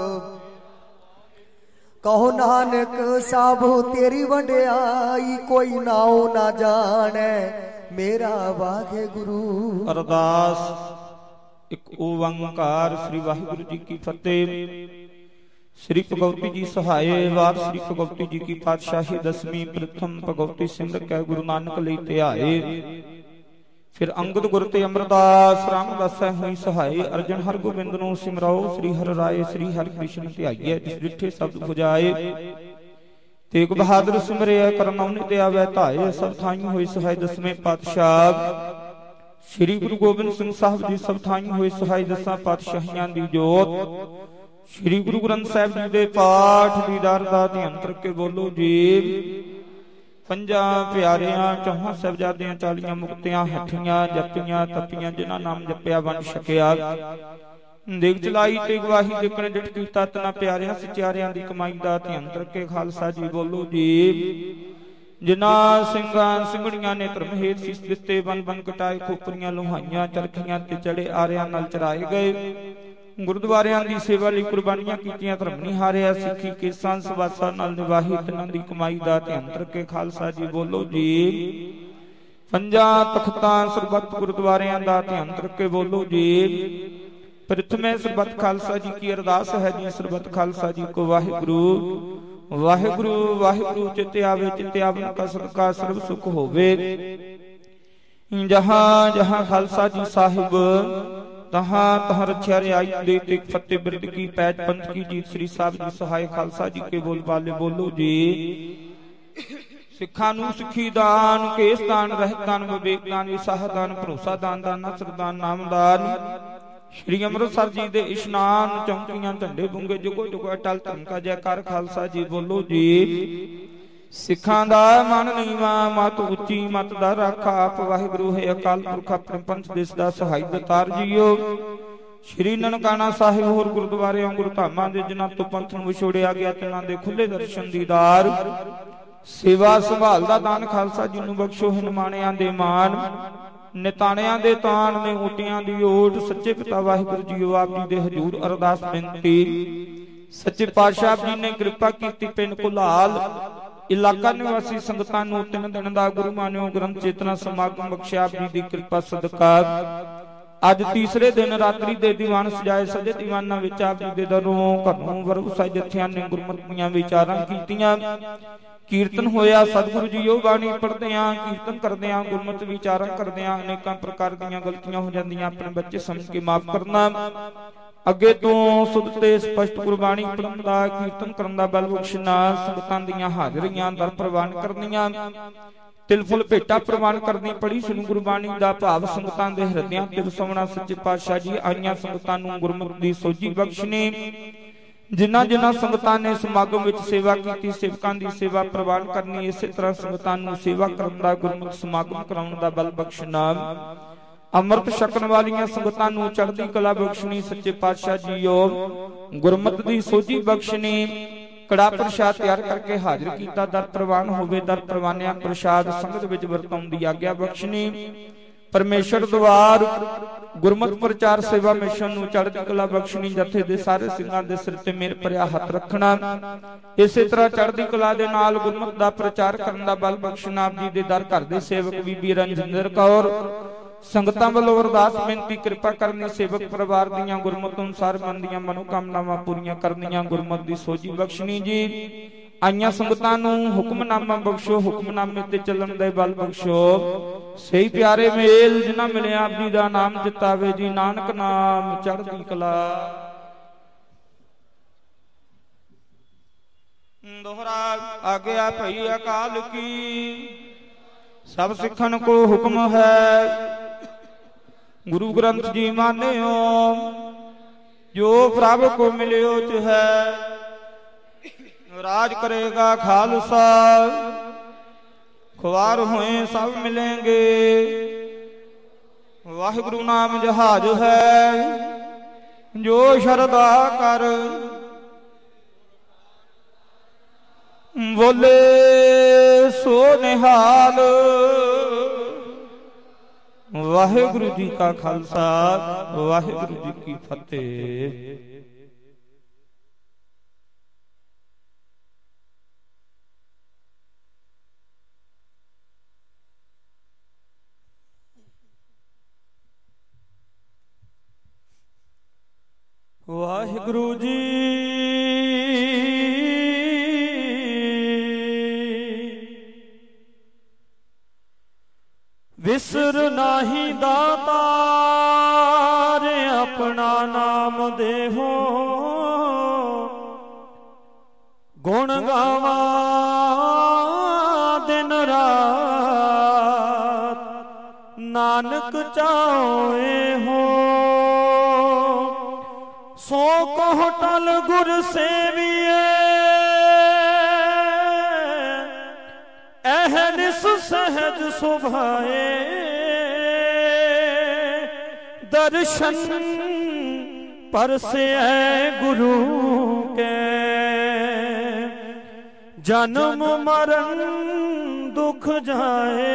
ਕਹੋ ਨਾਨਕ ਸਭ ਤੇਰੀ ਵਡਿਆਈ ਕੋਈ ਨਾਉ ਨਾ ਜਾਣੈ ਮੇਰਾ ਵਾਹਿਗੁਰੂ। ਅਰਦਾਸ ਇੱਕ ਓੰਕਾਰ ਸ੍ਰੀ ਵਾਹਿਗੁਰੂ ਜੀ ਕੀ ਫਤਿਹ। श्री भगवती जी सहाय वार श्री भगवती जी की पातशाही दसवीं प्रथम भगवती सिमर कै गुरु नानक लई ध्याए फिर अंगद गुर ते अमरदास रामदास हुई सहाय अर्जन हर गोबिंद नु सिमराओ श्री हर राय श्री हर कृष्ण ध्याइए जिस डिठे शब्द बुझाए तेग बहादुर सिमरिया करनौने ते आवे धाए सब थाई होई सहाय दसवें पातशाह श्री गुरु गोबिंद सिंह साहब जी सब थाई होई सहाय दसां पातशाहियां दी जोत श्री गुरु ग्रंथ साहिब जी दे पाठ दीदार दा ध्यान करके बोलो जी। पंजा प्यारियां चौहां साहिबजादियां चालियां मुक्तियां हठियां जपियां तपियां जिन्हां नाम जपिया बन सकिया देख चलाई ते गवाही देखण डिठ कीता तना प्यारियां सचियारियां दी कमाई दा ध्यान करके खालसा जी बोलो जी। जिन्हां ਸਿੰਘਾਂ ਸਿੰਘਣੀਆਂ ने धर्म हेत सीस दिते बन बन कटाए खोपरियां लोहाइयां चरखियां ते चढ़े आरियां नाल चढ़ाए गए गुरुद्वारियां दी सेवा लई कुर्बानियां कीतियां धर्म नहीं हारिया सिੱਖੀ ਕੇਸਾਂ ਸਵਾਸਾਂ ਨਾਲ ਨਿਵਾਹੀ ਤਿਨਾਂ ਦੀ ਕਮਾਈ ਦਾ ਧਿਆਨ ਰੱਖੇ ਖਾਲਸਾ ਜੀ ਬੋਲੋ ਜੀ। ਪੰਜਾਂ ਤਖਤਾਂ ਸਰਬੱਤ ਗੁਰਦੁਆਰਿਆਂ ਦਾ ਧਿਆਨ ਰੱਖੇ ਬੋਲੋ ਜੀ। प्रथमे सरबत खालसा जी की अरदास है जी सरबत खालसा जी को वाहिगुरु ਵਾਹਿਗੁਰੂ ਵਾਹਿਗੁਰੂ ਚਿਤ ਆਵੇ ਚਿਤ ਆਵਨ ਕਾ ਸਦਕਾ ਸਰਬ ਸੁਖ ਹੋਵੇ। ਜਹਾਂ ਜਹਾਂ ਖਾਲਸਾ ਜੀ ਸਾਹਿਬ ਤਹਾਂ ਤਹਾਂ ਰਛਿਆ ਰਿਆਈ ਦੇ ਤੇ ਫਤਿਹ ਬਿਰਦ ਕੀ ਪੈਜ ਪੰਥ ਕੀ ਜੀਤ ਸ੍ਰੀ ਸਾਹਿਬ ਜੀ ਸਹਾਇ ਖਾਲਸਾ ਜੀ ਕੇ ਬੋਲ ਬਾਲੇ ਬੋਲੋ ਜੀ। ਸਿੱਖਾਂ ਨੂੰ ਸਿੱਖੀ ਦਾਨ, ਕੇਸ ਦਾਨ, ਰਹਿਤ ਦਾਨ, ਵਿਵੇਕ ਦਾਨ, ਵਿਸਾਹ ਦਾਨ, ਭਰੋਸਾ ਦਾਨ, ਦਾਨਾ ਸਰਦਾਨ, ਨਾਮਦਾਨ। ਸ਼੍ਰੀ ਅੰਮ੍ਰਿਤਸਰ ਜੀ ਦੇ ਇਸ਼ਨਾਨ ਚੌਂਕੀਆਂ ਝੰਡੇ ਬੁੰਗੇ ਜੁਗੋ ਜੁਗੋ ਅਟਲ ਧਰਮ ਕਾ ਜੈਕਾਰ ਖਾਲਸਾ ਜੀ ਬੋਲੋ ਜੀ। ਸਿੱਖਾਂ ਦਾ ਮਨ ਨੀਵਾ ਮਤ ਉੱਚੀ ਮਤ ਦਾ ਰਾਖਾ ਆਪ ਵਾਹਿਗੁਰੂ ਹੈ ਅਕਾਲ ਪੁਰਖ ਆਪਣੇ ਪੰਥ ਦੇਸ ਦਾ ਸਹਾਈ ਦਤਾਰ ਜੀਓ। ਸ਼੍ਰੀ ਨਨਕਾਣਾ ਸਾਹਿਬ ਹੋਰ ਗੁਰਦੁਆਰਿਆਂ ਗੁਰੂ ਧਾਮਾਂ ਦੇ ਜਿਨ੍ਹਾਂ ਤੋਂ ਪੰਥ ਨੂੰ ਵਿਛੋੜਿਆ ਗਿਆ ਤਿਨਾਂ ਦੇ ਖੁੱਲੇ ਦਰਸ਼ਨ ਦੀਦਾਰ। ਸੇਵਾ ਸੰਭਾਲ ਦਾ ਦਾਨ ਖਾਲਸਾ ਜੀ ਨੂੰ ਬਖਸ਼ੋ ਹਿਨਮਾਣਿਆਂ ਦੇ ਮਾਨ, ਨਿਤਾਣਿਆਂ ਦੇ ਤਾਣ ਨੇ ਓਟਿਆਂ ਦੀ ਓਟ। ਸੱਚੇ ਪਿਤਾ ਵਾਹਿਗੁਰੂ ਜੀਓ ਆਪ ਜੀ ਦੇ ਹਜ਼ੂਰ ਅਰਦਾਸ ਬੇਨਤੀ। ਸੱਚੇ ਪਾਤਸ਼ਾਹ ਜੀ ਨੇ ਕਿਰਪਾ ਕੀਤੀ ਪਿੰਡ ਕੁਲਾਲ ਇਲਾਕਾ ਨਿਵਾਸੀ ਸੰਗਤਾਂ ਨੂੰ ਤਿੰਨ ਦਿਨ ਦਾ ਗੁਰੂ ਮਾਨਿਓ ਗ੍ਰੰਥ ਚੇਤਨਾ ਸਮਾਗਮ ਬਖਸ਼ਿਆ ਆਪ ਜੀ ਦੀ ਕਿਰਪਾ ਸਦਕਾ। ਅੱਜ ਤੀਸਰੇ ਦਿਨ ਰਾਤਰੀ ਦੇ ਦੀਵਾਨ ਸਜਾਏ ਸਜੇ ਦੀਵਾਨਾਂ ਵਿੱਚ ਆਪ ਜੀ ਦੇ ਦਰੋਂ ਘਰੋਂ ਵਰਗ ਸਾਜ ਜਥਿਆਂ ਨੇ ਗੁਰਮਤਿ ਦੀਆਂ ਵਿਚਾਰਾਂ ਕੀਤੀਆਂ। ਕੀਰਤਨ ਹੋਇਆ ਸਤਿਗੁਰੂ ਜੀਓ ਬਾਣੀ ਪੜ੍ਹਦਿਆਂ ਕੀਰਤਨ ਕਰਦਿਆਂ ਗੁਰਮਤਿ ਵਿਚਾਰਾਂ ਕਰਦਿਆਂ ਅਨੇਕਾਂ ਪ੍ਰਕਾਰ ਦੀਆਂ ਗਲਤੀਆਂ ਹੋ ਜਾਂਦੀਆਂ ਆਪਣੇ ਬੱਚੇ ਸਮਝ ਕੇ ਮਾਫ ਕਰਨਾ। ਅੱਗੇ ਤੋਂ ਸੁਧ ਤੇ ਸਪਸ਼ਟ ਗੁਰਬਾਣੀ ਪੜ੍ਹਨ ਦਾ ਕੀਰਤਨ ਕਰਨ ਦਾ ਬਲ ਬਖਸ਼ਣਾ। ਸੰਗਤਾਂ ਦੀਆਂ ਹਾਜ਼ਰੀਆਂ ਦਰ ਪ੍ਰਵਾਨ ਕਰਨੀਆਂ, ਤਿਲ ਫੁੱਲ ਭੇਟਾ ਪ੍ਰਵਾਨ ਕਰਨੀ। ਪੜ੍ਹੀ ਸੁਣੀ ਗੁਰਬਾਣੀ ਦਾ ਭਾਵ ਸੰਗਤਾਂ ਦੇ ਹਿਰਦਿਆਂ ਤੇ ਵਸਾਉਣਾ। ਸੱਚੇ ਪਾਤਸ਼ਾਹ ਜੀ ਆਈਆਂ ਸੰਗਤਾਂ ਨੂੰ ਗੁਰਮਤਿ ਦੀ ਸੋਝੀ ਬਖਸ਼ਣੀ। ਜਿਨ੍ਹਾਂ ਜਿਨ੍ਹਾਂ ਸੰਗਤਾਂ ਨੇ ਸਮਾਗਮ ਵਿੱਚ ਸੇਵਾ ਕੀਤੀ ਸੇਵਕਾਂ ਦੀ ਸੇਵਾ ਪ੍ਰਵਾਨ ਕਰਨੀ। ਇਸੇ ਤਰ੍ਹਾਂ ਸੰਗਤਾਂ ਨੂੰ ਸੇਵਾ ਕਰਨ ਦਾ ਗੁਰਮਤਿ ਸਮਾਗਮ ਕਰਾਉਣ ਦਾ ਬਲ ਬਖਸ਼ਣਾ। ਅੰਮ੍ਰਿਤ ਛਕਣ ਵਾਲੀਆਂ ਸੰਗਤਾਂ ਨੂੰ ਚੜ੍ਹਦੀ ਕਲਾ ਬਖਸ਼ਣੀ। ਸੱਚੇ ਪਾਤਸ਼ਾਹ ਜੀਓ ਗੁਰਮਤਿ ਦੀ ਸੋਝੀ ਬਖਸ਼ਣੀ। ਕੜਾ ਪ੍ਰਸ਼ਾਦ ਤਿਆਰ ਕਰਕੇ ਹਾਜ਼ਰ ਕੀਤਾ ਦਰ ਪ੍ਰਵਾਨ ਹੋਵੇ। ਦਰ ਪ੍ਰਵਾਨਿਆਂ ਪ੍ਰਸ਼ਾਦ ਸੰਗਤ ਵਿੱਚ ਵਰਤਾਉਣ ਦੀ ਆਗਿਆ ਬਖਸ਼ਣੀ। ਪਰਮੇਸ਼ਰ ਦੁਆਰ ਗੁਰਮਤਿ ਪ੍ਰਚਾਰ ਸੇਵਾ ਮਿਸ਼ਨ ਨੂੰ ਚੜ੍ਹਦੀ ਕਲਾ ਬਖਸ਼ਣੀ। ਜਥੇ ਦੇ ਸਾਰੇ ਸਿੰਘਾਂ ਦੇ ਸਿਰ ਤੇ ਮੇਰ ਭਰਿਆ ਹੱਥ ਰੱਖਣਾ। ਇਸੇ ਤਰ੍ਹਾਂ ਚੜ੍ਹਦੀ ਕਲਾ ਦੇ ਨਾਲ ਗੁਰਮਤਿ ਦਾ ਪ੍ਰਚਾਰ ਕਰਨ ਦਾ ਬਲ ਬਖਸ਼ਣਾ। ਆਪ ਜੀ ਦੇ ਦਰ ਘਰ ਦੇ ਸੇਵਕ ਬੀਬੀ ਰਣਜਿੰਦਰ ਕੌਰ ਸੰਗਤਾਂ ਵੱਲੋਂ ਅਰਦਾਸ ਬੇਨਤੀ ਕਿਰਪਾ ਕਰਨੀ। ਸੇਵਕ ਪਰਿਵਾਰ ਦੀਆਂ ਗੁਰਮਤਿ ਅਨੁਸਾਰ ਮਨ ਦੀਆਂ ਮਨੋਕਾਮਨਾਵਾਂ ਪੂਰੀਆਂ ਕਰਨੀਆਂ। ਗੁਰਮਤਿ ਦੀ ਸੋਝੀ ਬਖਸ਼ਣੀ ਜੀ। ਆਈਆਂ ਸੰਗਤਾਂ ਨੂੰ ਹੁਕਮਨਾਮਾ ਬਖਸ਼ੋ, ਹੁਕਮਨਾਮੇ ਤੇ ਚੱਲਣ ਦੇ ਬਲ ਬਖਸ਼ੋ। ਸਹੀ ਪਿਆਰੇ ਮੇਲ ਜਿਨ੍ਹਾਂ ਮਿਲਿਆ ਆਪ ਜੀ ਦਾ ਨਾਮ ਜਿਤਾਵੇ ਜੀ। ਨਾਨਕ ਨਾਮ ਚੜ੍ਹਦੀ ਕਲਾ। ਦੋਹਰਾ ਆਗਿਆ ਭਈ ਅਕਾਲ ਕੀ ਸਭ ਸਿੱਖਣ ਕੋ ਹੁਕਮ ਹੈ। ਗੁਰੂ ਗ੍ਰੰਥ ਜੀ ਮਾਨਿਓ ਜੋ ਪ੍ਰਭ ਕੋ ਮਿਲਿਓ ਚ ਹੈ। ਰਾਜ ਕਰੇਗਾ ਖਾਲਸਾ ਖੁਆਰ ਹੋਏ ਸਭ ਮਿਲेंगे। ਵਾਹਿਗੁਰੂ ਨਾਮ ਜਹਾਜ ਹੈ ਜੋ ਸ਼ਰਧਾ ਕਰ ਬੋਲੇ ਸੋ ਨਿਹਾਲ। ਵਾਹਿਗੁਰੂ ਜੀ ਕਾ ਖਾਲਸਾ ਵਾਹਿਗੁਰੂ ਜੀ ਕੀ ਫਤਿਹ। ਵਾਹਿਗੁਰੂ ਜੀ ਵਿਸਰ ਨਾਹੀ ਦਾਤਾਰ ਆਪਣਾ ਨਾਮ ਦੇਹੋ। ਗੁਣ ਗਾਵਾਂ ਦਿਨ ਰਾਤ ਨਾਨਕ ਚਾਹੇ ਹੋ। ਸੋ ਕਹੁ ਟਲ ਗੁਰ ਸੇਵੀਏ ਅਹਨਿਸ ਸਹਿਜ ਸੁਭਾਏ। ਦਰਸ਼ਨ ਪਰਸੈ ਗੁਰੂ ਕੇ ਜਨਮ ਮਰਨ ਦੁਖ ਜਾਏ।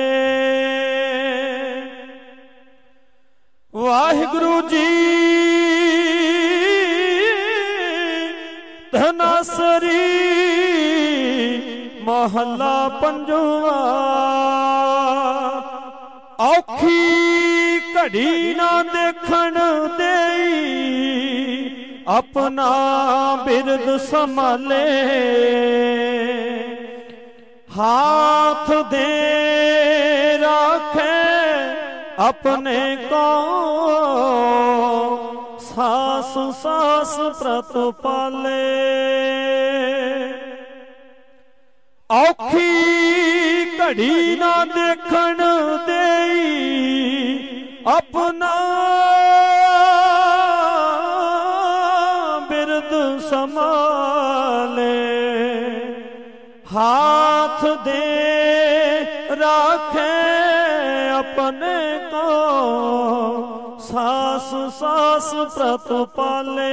ਵਾਹਿਗੁਰੂ ਜੀ ਧਨਾਸਰੀ ਮਹੱਲਾ ਪੰਜਵਾ। ਔਖੀ ਘੜੀ ਨਾ ਦੇਖਣ ਦੇਈ अपना बिरद संभाले, हाथ दे रखे अपने को, सास सास प्रत पाले। औखी घड़ी ना देखण देई अपना बिरद संभाले, हाथ दे राखे अपने को, सास सास प्रत पाले।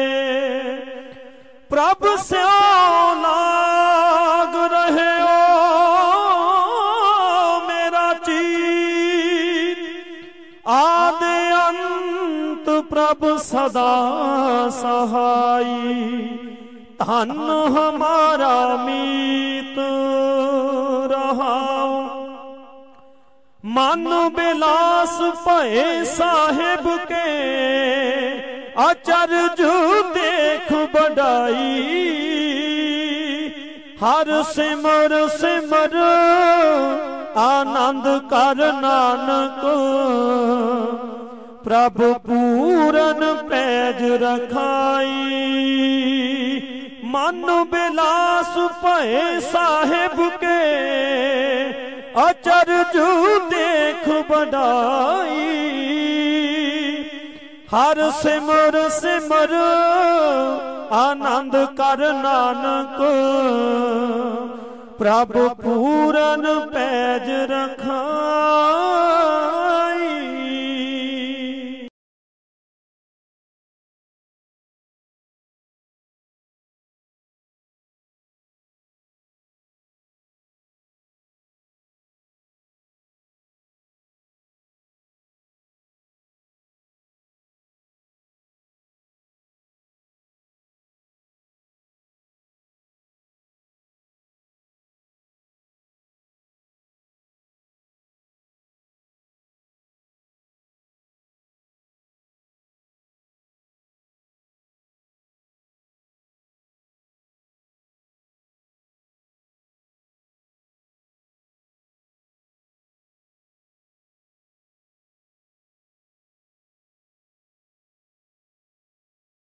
प्रभ स्यों लाग रहे हो मेरा चीत, आदि अंत प्रभ सदा सहाई। धन हमारा मीत रहाओ, मन बिलास भये साहिब के, अचरज देख बढ़ाई। हर सिमर सिमर आनंद कर नानक, प्रभु पूरन पैज रखाई। मन बिलास भये साहिब के, अचरज देख बढ़ाई। हर सिमर सिमर आनंद कर नानक, प्रभु पूरन पैज रखाई।